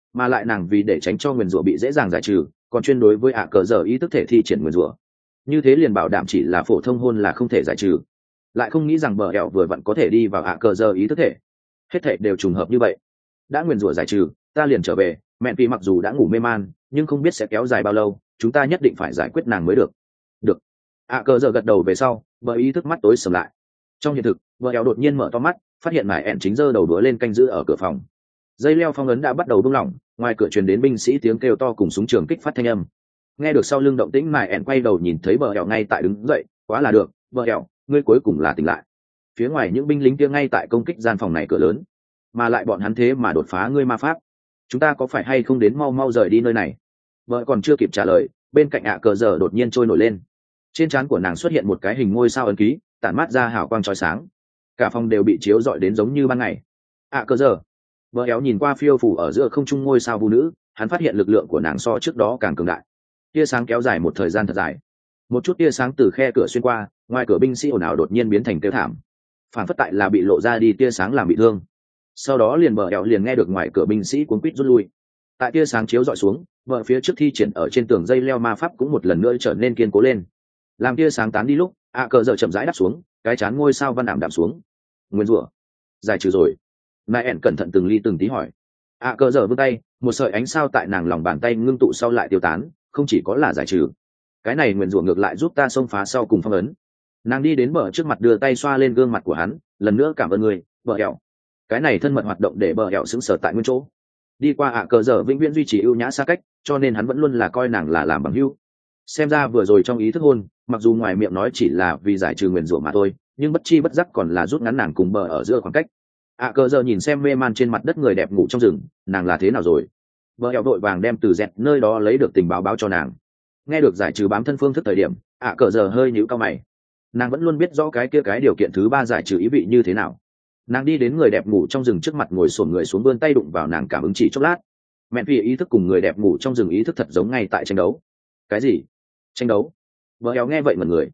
mà lại nàng vì để tránh cho nguyền rủa bị dễ dàng giải trừ còn chuyên đối với ạ cờ giờ ý thức thể thi triển nguyền rủa, như thế liền bảo đảm chỉ là phổ thông hôn là không thể giải trừ. Lại không nghĩ rằng bờ hẹo vừa vặn có thể đi vào ạ cờ giờ ý thức thể, hết thể đều trùng hợp như vậy. Đã nguyền rủa giải trừ, ta liền trở về. Mẹn vì mặc dù đã ngủ mê man nhưng không biết sẽ kéo dài bao lâu, chúng ta nhất định phải giải quyết nàng mới được. Được. ạ cờ giờ gật đầu về sau, bờ ý thức mắt tối sầm lại. Trong hiện thực, bờ hẹo đột nhiên mở to mắt, phát hiện mải ẹn chính giơ đầu đũa lên canh giữ ở cửa phòng. Dây leo phong ấn đã bắt đầu buông lỏng, ngoài cửa truyền đến binh sĩ tiếng kêu to cùng súng trường kích phát thanh âm. Nghe được sau lưng động tĩnh, mải ẹn quay đầu nhìn thấy bờ hẹo ngay tại đứng dậy. Quá là được, bờ hẹo, ngươi cuối cùng là tỉnh lại. Phía ngoài những binh lính kia ngay tại công kích gian phòng này cửa lớn, mà lại bọn hắn thế mà đột phá ngươi ma pháp, chúng ta có phải hay không đến mau mau rời đi nơi này? Vợ còn chưa kịp trả lời, bên cạnh ạ cờ giờ đột nhiên trôi nổi lên, trên trán của nàng xuất hiện một cái hình ngôi sao ấn ký, tản mát ra hào quang chói sáng, cả phòng đều bị chiếu rọi đến giống như ban ngày. ạ cờ giờ, vợ éo nhìn qua phiêu phủ ở giữa không trung ngôi sao vũ nữ, hắn phát hiện lực lượng của nàng so trước đó càng cường đại. Tia sáng kéo dài một thời gian thật dài, một chút tia sáng từ khe cửa xuyên qua, ngoài cửa binh sĩ ồn ào đột nhiên biến thành kêu thảm, phản phất tại là bị lộ ra đi tia sáng làm bị thương. Sau đó liền bờ éo liền nghe được ngoài cửa binh sĩ cuống quýt rút lui. Tại tia sáng chiếu dọi xuống, vợ phía trước thi triển ở trên tường dây leo ma pháp cũng một lần nữa trở nên kiên cố lên. Làm tia sáng tán đi lúc, ạ cờ giờ chậm rãi đáp xuống, cái chán ngôi sao văn ảm đạm xuống. Nguyên rủa giải trừ rồi. Nai ẻn cẩn thận từng ly từng tí hỏi. ạ cờ giờ vươn tay, một sợi ánh sao tại nàng lòng bàn tay ngưng tụ sau lại tiêu tán, không chỉ có là giải trừ, cái này nguyên rủa ngược lại giúp ta xông phá sau cùng phong ấn. Nàng đi đến bờ trước mặt đưa tay xoa lên gương mặt của hắn, lần nữa cảm ơn người, bờ éo. Cái này thân mật hoạt động để bờ hẹo sững sờ tại nguyên chỗ. Đi qua ạ cờ giờ vĩnh viễn duy trì ưu nhã xa cách, cho nên hắn vẫn luôn là coi nàng là làm bằng hữu. Xem ra vừa rồi trong ý thức hôn, mặc dù ngoài miệng nói chỉ là vì giải trừ nguyền rủa mà thôi, nhưng bất chi bất giác còn là rút ngắn nàng cùng bờ ở giữa khoảng cách. ạ cờ giờ nhìn xem mê man trên mặt đất người đẹp ngủ trong rừng, nàng là thế nào rồi? Bờ hẹo đội vàng đem từ dẹt nơi đó lấy được tình báo báo cho nàng. Nghe được giải trừ bám thân phương thức thời điểm, ạ cờ giờ hơi nhíu cao mày. Nàng vẫn luôn biết rõ cái kia cái điều kiện thứ ba giải trừ ý vị như thế nào. Nàng đi đến người đẹp ngủ trong rừng trước mặt, ngồi xổm người xuống, vươn tay đụng vào nàng, cảm ứng chỉ chốc lát. Mẹ vì ý thức cùng người đẹp ngủ trong rừng ý thức thật giống ngay tại tranh đấu. Cái gì? Tranh đấu? Vợ éo nghe vậy mật người.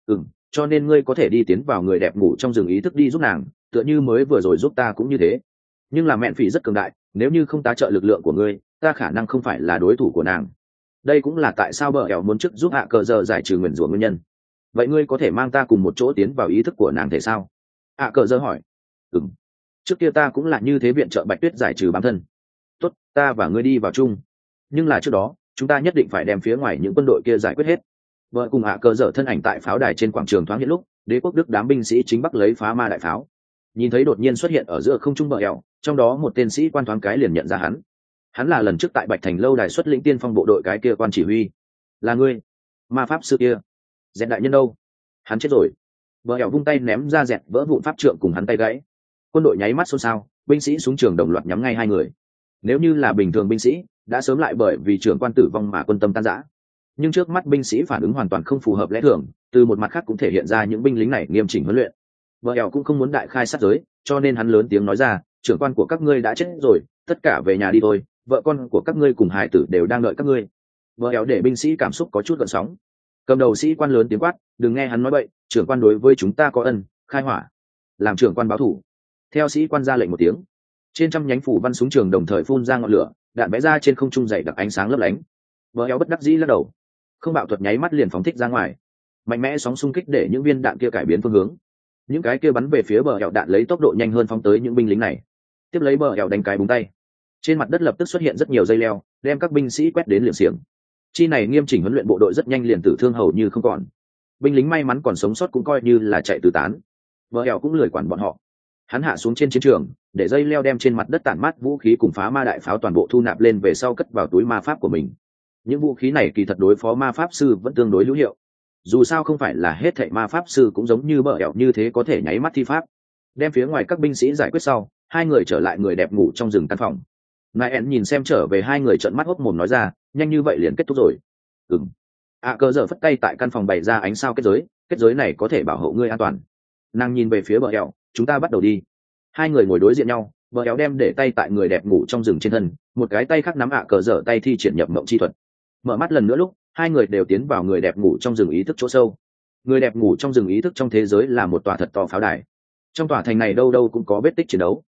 Cho nên ngươi có thể đi tiến vào người đẹp ngủ trong rừng ý thức đi giúp nàng, tựa như mới vừa rồi giúp ta cũng như thế. Nhưng là mẹ phỉ rất cường đại, nếu như không tá trợ lực lượng của ngươi, ta khả năng không phải là đối thủ của nàng. Đây cũng là tại sao bờ éo muốn trước giúp hạ cờ giờ giải trừ nguyền rủa nguyên nhân. Vậy ngươi có thể mang ta cùng một chỗ tiến vào ý thức của nàng thể sao? Hạ cờ giờ hỏi. Trước kia ta cũng là như thế viện trợ Bạch Tuyết giải trừ bám thân. Tốt, ta và ngươi đi vào chung. Nhưng là trước đó, chúng ta nhất định phải đem phía ngoài những quân đội kia giải quyết hết. Vợ cùng hạ cờ dở thân ảnh tại pháo đài trên quảng trường thoáng hiện lúc, đế quốc Đức đám binh sĩ chính bắc lấy phá ma đại pháo. Nhìn thấy đột nhiên xuất hiện ở giữa không trung bờ eo, trong đó một tên sĩ quan thoáng cái liền nhận ra hắn. Hắn là lần trước tại Bạch Thành lâu đài xuất lĩnh tiên phong bộ đội cái kia quan chỉ huy. Là ngươi, ma pháp sư kia. Dẹt đại nhân đâu? Hắn chết rồi. Bờ eo vung tay ném ra dẹt vỡ vụn pháp trượng cùng hắn tay gãy. Quân đội nháy mắt xôn xao, binh sĩ súng trường đồng loạt nhắm ngay hai người. Nếu như là bình thường binh sĩ đã sớm lại bởi vì trưởng quan tử vong mà quân tâm tan rã, nhưng trước mắt binh sĩ phản ứng hoàn toàn không phù hợp lẽ thường, từ một mặt khác cũng thể hiện ra những binh lính này nghiêm chỉnh huấn luyện. Vợ ẻo cũng không muốn đại khai sát giới, cho nên hắn lớn tiếng nói ra, trưởng quan của các ngươi đã chết rồi, tất cả về nhà đi thôi, vợ con của các ngươi cùng hải tử đều đang đợi các ngươi. Vợ ẻo để binh sĩ cảm xúc có chút gợn sóng. Cầm đầu sĩ quan lớn tiếng quát, đừng nghe hắn nói bậy, trưởng quan đối với chúng ta có ân, khai hỏa, làm trưởng quan báo thủ. Theo sĩ quan ra lệnh một tiếng, trên trăm nhánh phủ văn súng trường đồng thời phun ra ngọn lửa, đạn bẽ ra trên không trung dày đặc ánh sáng lấp lánh. Vợ éo bất đắc dĩ lắc đầu, không bạo thuật nháy mắt liền phóng thích ra ngoài, mạnh mẽ sóng xung kích để những viên đạn kia cải biến phương hướng. Những cái kia bắn về phía bờ éo đạn lấy tốc độ nhanh hơn phóng tới những binh lính này. Tiếp lấy bờ éo đánh cái búng tay, trên mặt đất lập tức xuất hiện rất nhiều dây leo, đem các binh sĩ quét đến liệng xiềng. Chi này nghiêm chỉnh huấn luyện bộ đội rất nhanh liền tử thương hầu như không còn. Binh lính may mắn còn sống sót cũng coi như là chạy tứ tán. Bờ éo cũng lười quản bọn họ. Hắn hạ xuống trên chiến trường, để dây leo đem trên mặt đất tản mát vũ khí cùng phá ma đại pháo toàn bộ thu nạp lên về sau cất vào túi ma pháp của mình. Những vũ khí này kỳ thật đối phó ma pháp sư vẫn tương đối hữu hiệu. Dù sao không phải là hết thảy ma pháp sư cũng giống như bờ ẻo như thế có thể nháy mắt thi pháp. Đem phía ngoài các binh sĩ giải quyết sau, hai người trở lại người đẹp ngủ trong rừng căn phòng. Naen nhìn xem trở về hai người, trợn mắt hốc mồm nói ra, nhanh như vậy liền kết thúc rồi. Cơ giờ phất tay tại căn phòng bày ra ánh sao kết giới này có thể bảo hộ ngươi an toàn. Nàng nhìn về phía bờ ẻo, chúng ta bắt đầu đi. Hai người ngồi đối diện nhau, bờ éo đem để tay tại người đẹp ngủ trong rừng trên thân, một cái tay khác nắm cờ dở tay thi triển nhập mộng chi thuật. Mở mắt lần nữa lúc, hai người đều tiến vào người đẹp ngủ trong rừng ý thức chỗ sâu. Người đẹp ngủ trong rừng ý thức trong thế giới là một tòa thật to pháo đài. Trong tòa thành này đâu đâu cũng có vết tích chiến đấu.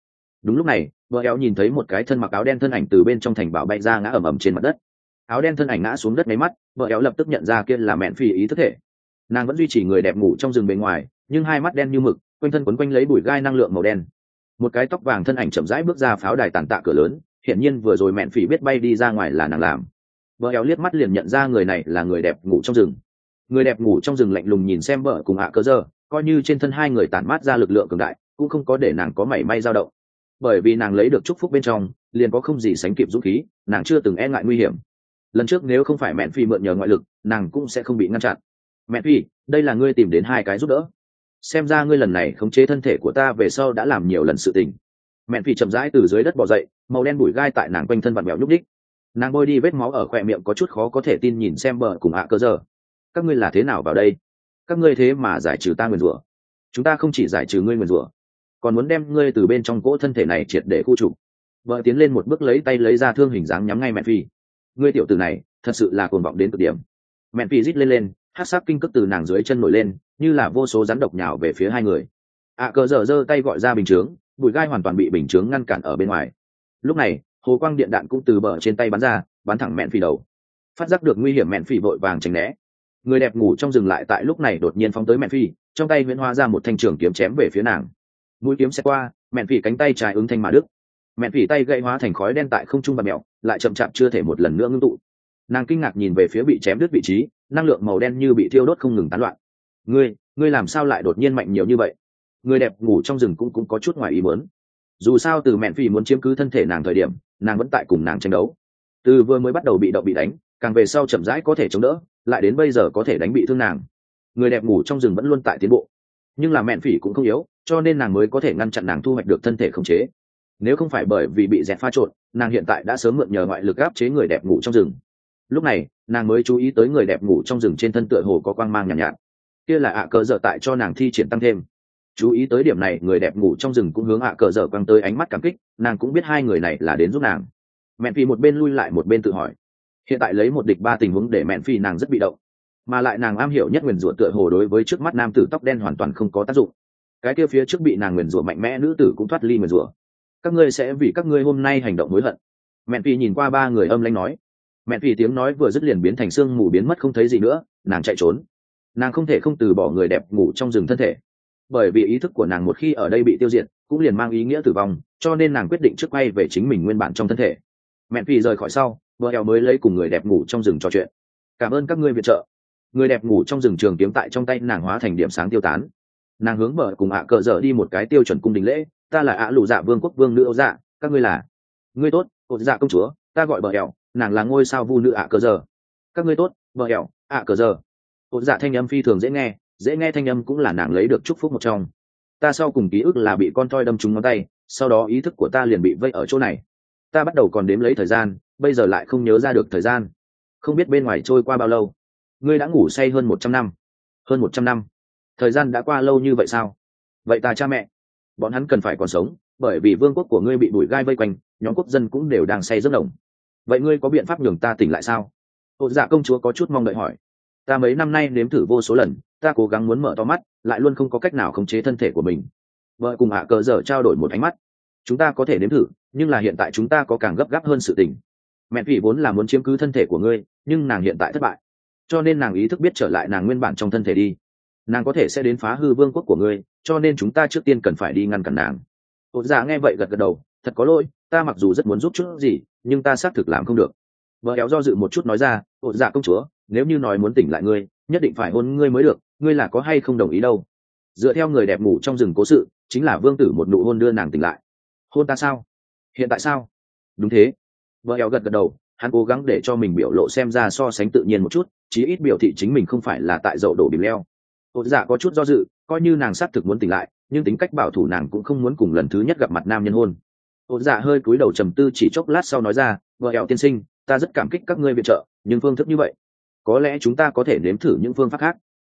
Đúng lúc này vợ éo nhìn thấy một cái thân mặc áo đen thân ảnh từ bên trong thành bảo bay ra ngã ầm ầm trên mặt đất. Áo đen thân ảnh ngã xuống đất máy mắt, vợ éo lập tức nhận ra kia là mẹn phì ý thức thể. Nàng vẫn duy trì người đẹp ngủ trong rừng bên ngoài, nhưng hai mắt đen như mực, quanh thân quấn quanh lấy bụi gai năng lượng màu đen. Một cái tóc vàng thân ảnh chậm rãi bước ra pháo đài tàn tạ cửa lớn, hiển nhiên vừa rồi mẹn phì biết bay đi ra ngoài là nàng làm. Vợ éo liếc mắt liền nhận ra người này là người đẹp ngủ trong rừng. Người đẹp ngủ trong rừng lạnh lùng nhìn xem vợ cùng cơ giờ, coi như trên thân hai người tản mát ra lực lượng cường đại, cũng không có để nàng có mảy may dao động. Bởi vì nàng lấy được chúc phúc bên trong, liền có không gì sánh kịp dũng khí, nàng chưa từng e ngại nguy hiểm. Lần trước nếu không phải mẹn phi mượn nhờ ngoại lực, nàng cũng sẽ không bị ngăn chặn. Mẹn phi, đây là ngươi tìm đến hai cái giúp đỡ. Xem ra ngươi lần này khống chế thân thể của ta về sau đã làm nhiều lần sự tình. Mẹn phi chậm rãi từ dưới đất bò dậy, màu đen bụi gai tại nàng quanh thân vặn vẹo nhúc đích. Nàng bôi đi vết máu ở khóe miệng, có chút khó có thể tin nhìn xem bờ cùng cơ giờ. Các ngươi là thế nào vào đây? Các ngươi thế mà giải trừ ta nguyền rủa? Chúng ta không chỉ giải trừ ngươi nguyền rủa, còn muốn đem ngươi từ bên trong cỗ thân thể này triệt để khu trục. Vợ tiến lên một bước lấy tay lấy ra thương hình dáng nhắm ngay mẹn phi. Ngươi tiểu tử này thật sự là cuồng vọng đến cực điểm. Mẹn phi rít lên, hắc sắc kinh cức từ nàng dưới chân nổi lên, như là vô số rắn độc nhào về phía hai người. Cờ giờ giơ tay gọi ra bình chướng, bụi gai hoàn toàn bị bình chướng ngăn cản ở bên ngoài. Lúc này hồ quang điện đạn cũng từ bờ trên tay bắn ra, bắn thẳng mẹn phi đầu. Phát giác được nguy hiểm, mẹn phi vội vàng tránh né. Người đẹp ngủ trong rừng lại tại lúc này đột nhiên phóng tới mẹn phi, trong tay huyễn hóa ra một thanh trường kiếm chém về phía nàng. Mũi kiếm sẽ qua, mẹn phỉ cánh tay trái ứng thanh mà đứt. Mẹn phỉ tay gãy hóa thành khói đen tại không trung bạt mèo, lại chậm chạp chưa thể một lần nữa ngưng tụ. Nàng kinh ngạc nhìn về phía bị chém đứt vị trí, năng lượng màu đen như bị thiêu đốt không ngừng tán loạn. Ngươi làm sao lại đột nhiên mạnh nhiều như vậy? Người đẹp ngủ trong rừng cũng có chút ngoài ý muốn. Dù sao từ mẹn phỉ muốn chiếm cứ thân thể nàng thời điểm, nàng vẫn tại cùng nàng tranh đấu. Từ vừa mới bắt đầu bị động bị đánh, càng về sau chậm rãi có thể chống đỡ, lại đến bây giờ có thể đánh bị thương nàng. Người đẹp ngủ trong rừng vẫn luôn tại tiến bộ, nhưng là mẹn phỉ cũng không yếu, cho nên nàng mới có thể ngăn chặn nàng thu hoạch được thân thể khống chế. Nếu không phải bởi vì bị dẹt pha trộn, nàng hiện tại đã sớm mượn nhờ ngoại lực áp chế người đẹp ngủ trong rừng. Lúc này nàng mới chú ý tới người đẹp ngủ trong rừng trên thân tựa hồ có quang mang nhàn nhạt, kia là cờ dở tại cho nàng thi triển tăng thêm. Chú ý tới điểm này, người đẹp ngủ trong rừng cũng hướng cờ dở quăng tới ánh mắt cảm kích. Nàng cũng biết hai người này là đến giúp nàng. Mẹn phỉ một bên lui lại một bên tự hỏi, hiện tại lấy một địch ba tình huống để mẹn phỉ nàng rất bị động, mà lại nàng am hiểu nhất nguyền rủa tựa hồ đối với trước mắt nam tử tóc đen hoàn toàn không có tác dụng. Cái kia phía trước bị nàng nguyền rủa mạnh mẽ nữ tử cũng thoát ly nguyền rủa. Các ngươi sẽ vì các ngươi hôm nay hành động hối hận. Mẹn phỉ nhìn qua ba người âm lãnh nói. Mẹn phỉ tiếng nói vừa dứt liền biến thành sương mù biến mất không thấy gì nữa. Nàng chạy trốn. Nàng không thể không từ bỏ người đẹp ngủ trong rừng thân thể, bởi vì ý thức của nàng một khi ở đây bị tiêu diệt cũng liền mang ý nghĩa tử vong, cho nên nàng quyết định trước quay về chính mình nguyên bản trong thân thể. Mẹn phỉ rời khỏi sau, vợ eo mới lấy cùng người đẹp ngủ trong rừng trò chuyện. Cảm ơn các ngươi viện trợ. Người đẹp ngủ trong rừng trường kiếm tại trong tay nàng hóa thành điểm sáng tiêu tán. Nàng hướng bờ cùng cờ dở đi một cái tiêu chuẩn cung đình lễ. Ta là lù dạ vương quốc vương nữ Âu dạ, các ngươi là? Ngươi tốt, Âu dạ công chúa, ta gọi bờ eo, nàng là ngôi sao vu nữ cờ dở. Các ngươi tốt, bờ eo, cờ dở. Âu dạ thanh âm phi thường dễ nghe thanh âm cũng là nàng lấy được chúc phúc một trong. Ta sau cùng ký ức là bị con thoi đâm trúng ngón tay, sau đó ý thức của ta liền bị vây ở chỗ này. Ta bắt đầu còn đếm lấy thời gian, bây giờ lại không nhớ ra được thời gian. Không biết bên ngoài trôi qua bao lâu. Ngươi đã ngủ say hơn 100 năm. Hơn 100 năm? Thời gian đã qua lâu như vậy sao? Vậy ta cha mẹ bọn hắn cần phải còn sống, bởi vì vương quốc của ngươi bị bụi gai vây quanh, nhóm quốc dân cũng đều đang say giấc đồng. Vậy ngươi có biện pháp nhường ta tỉnh lại sao? Âu dạ công chúa có chút mong đợi hỏi. Ta mấy năm nay nếm thử vô số lần, ta cố gắng muốn mở to mắt, lại luôn không có cách nào khống chế thân thể của mình. Vợ cùng cờ dở trao đổi một ánh mắt. Chúng ta có thể nếm thử, nhưng là hiện tại chúng ta có càng gấp gáp hơn sự tình. Mẹ phỉ vốn là muốn chiếm cứ thân thể của ngươi, nhưng nàng hiện tại thất bại, cho nên nàng ý thức biết trở lại nàng nguyên bản trong thân thể đi. Nàng có thể sẽ đến phá hư vương quốc của ngươi, cho nên chúng ta trước tiên cần phải đi ngăn cản nàng. Ôn dạ nghe vậy gật gật đầu. Thật có lỗi, ta mặc dù rất muốn giúp chút gì, nhưng ta xác thực làm không được. Vợ kéo do dự một chút nói ra. Ôn dạ công chúa, nếu như nói muốn tỉnh lại ngươi, nhất định phải hôn ngươi mới được, ngươi là có hay không đồng ý đâu? Dựa theo người đẹp ngủ trong rừng cố sự, chính là vương tử một nụ hôn đưa nàng tỉnh lại. Hôn ta sao? Hiện tại sao? Đúng thế. Vợ kéo gật gật đầu. Hắn cố gắng để cho mình biểu lộ xem ra so sánh tự nhiên một chút, chí ít biểu thị chính mình không phải là tại dậu đổ bìm leo. Ôn dạ có chút do dự, coi như nàng xác thực muốn tỉnh lại, nhưng tính cách bảo thủ nàng cũng không muốn cùng lần thứ nhất gặp mặt nam nhân hôn. Ôn dạ hơi cúi đầu trầm tư chỉ chốc lát sau nói ra. Vợ kéo tiên sinh, ta rất cảm kích các ngươi viện trợ, nhưng phương thức như vậy, có lẽ chúng ta có thể nếm thử những phương pháp khác.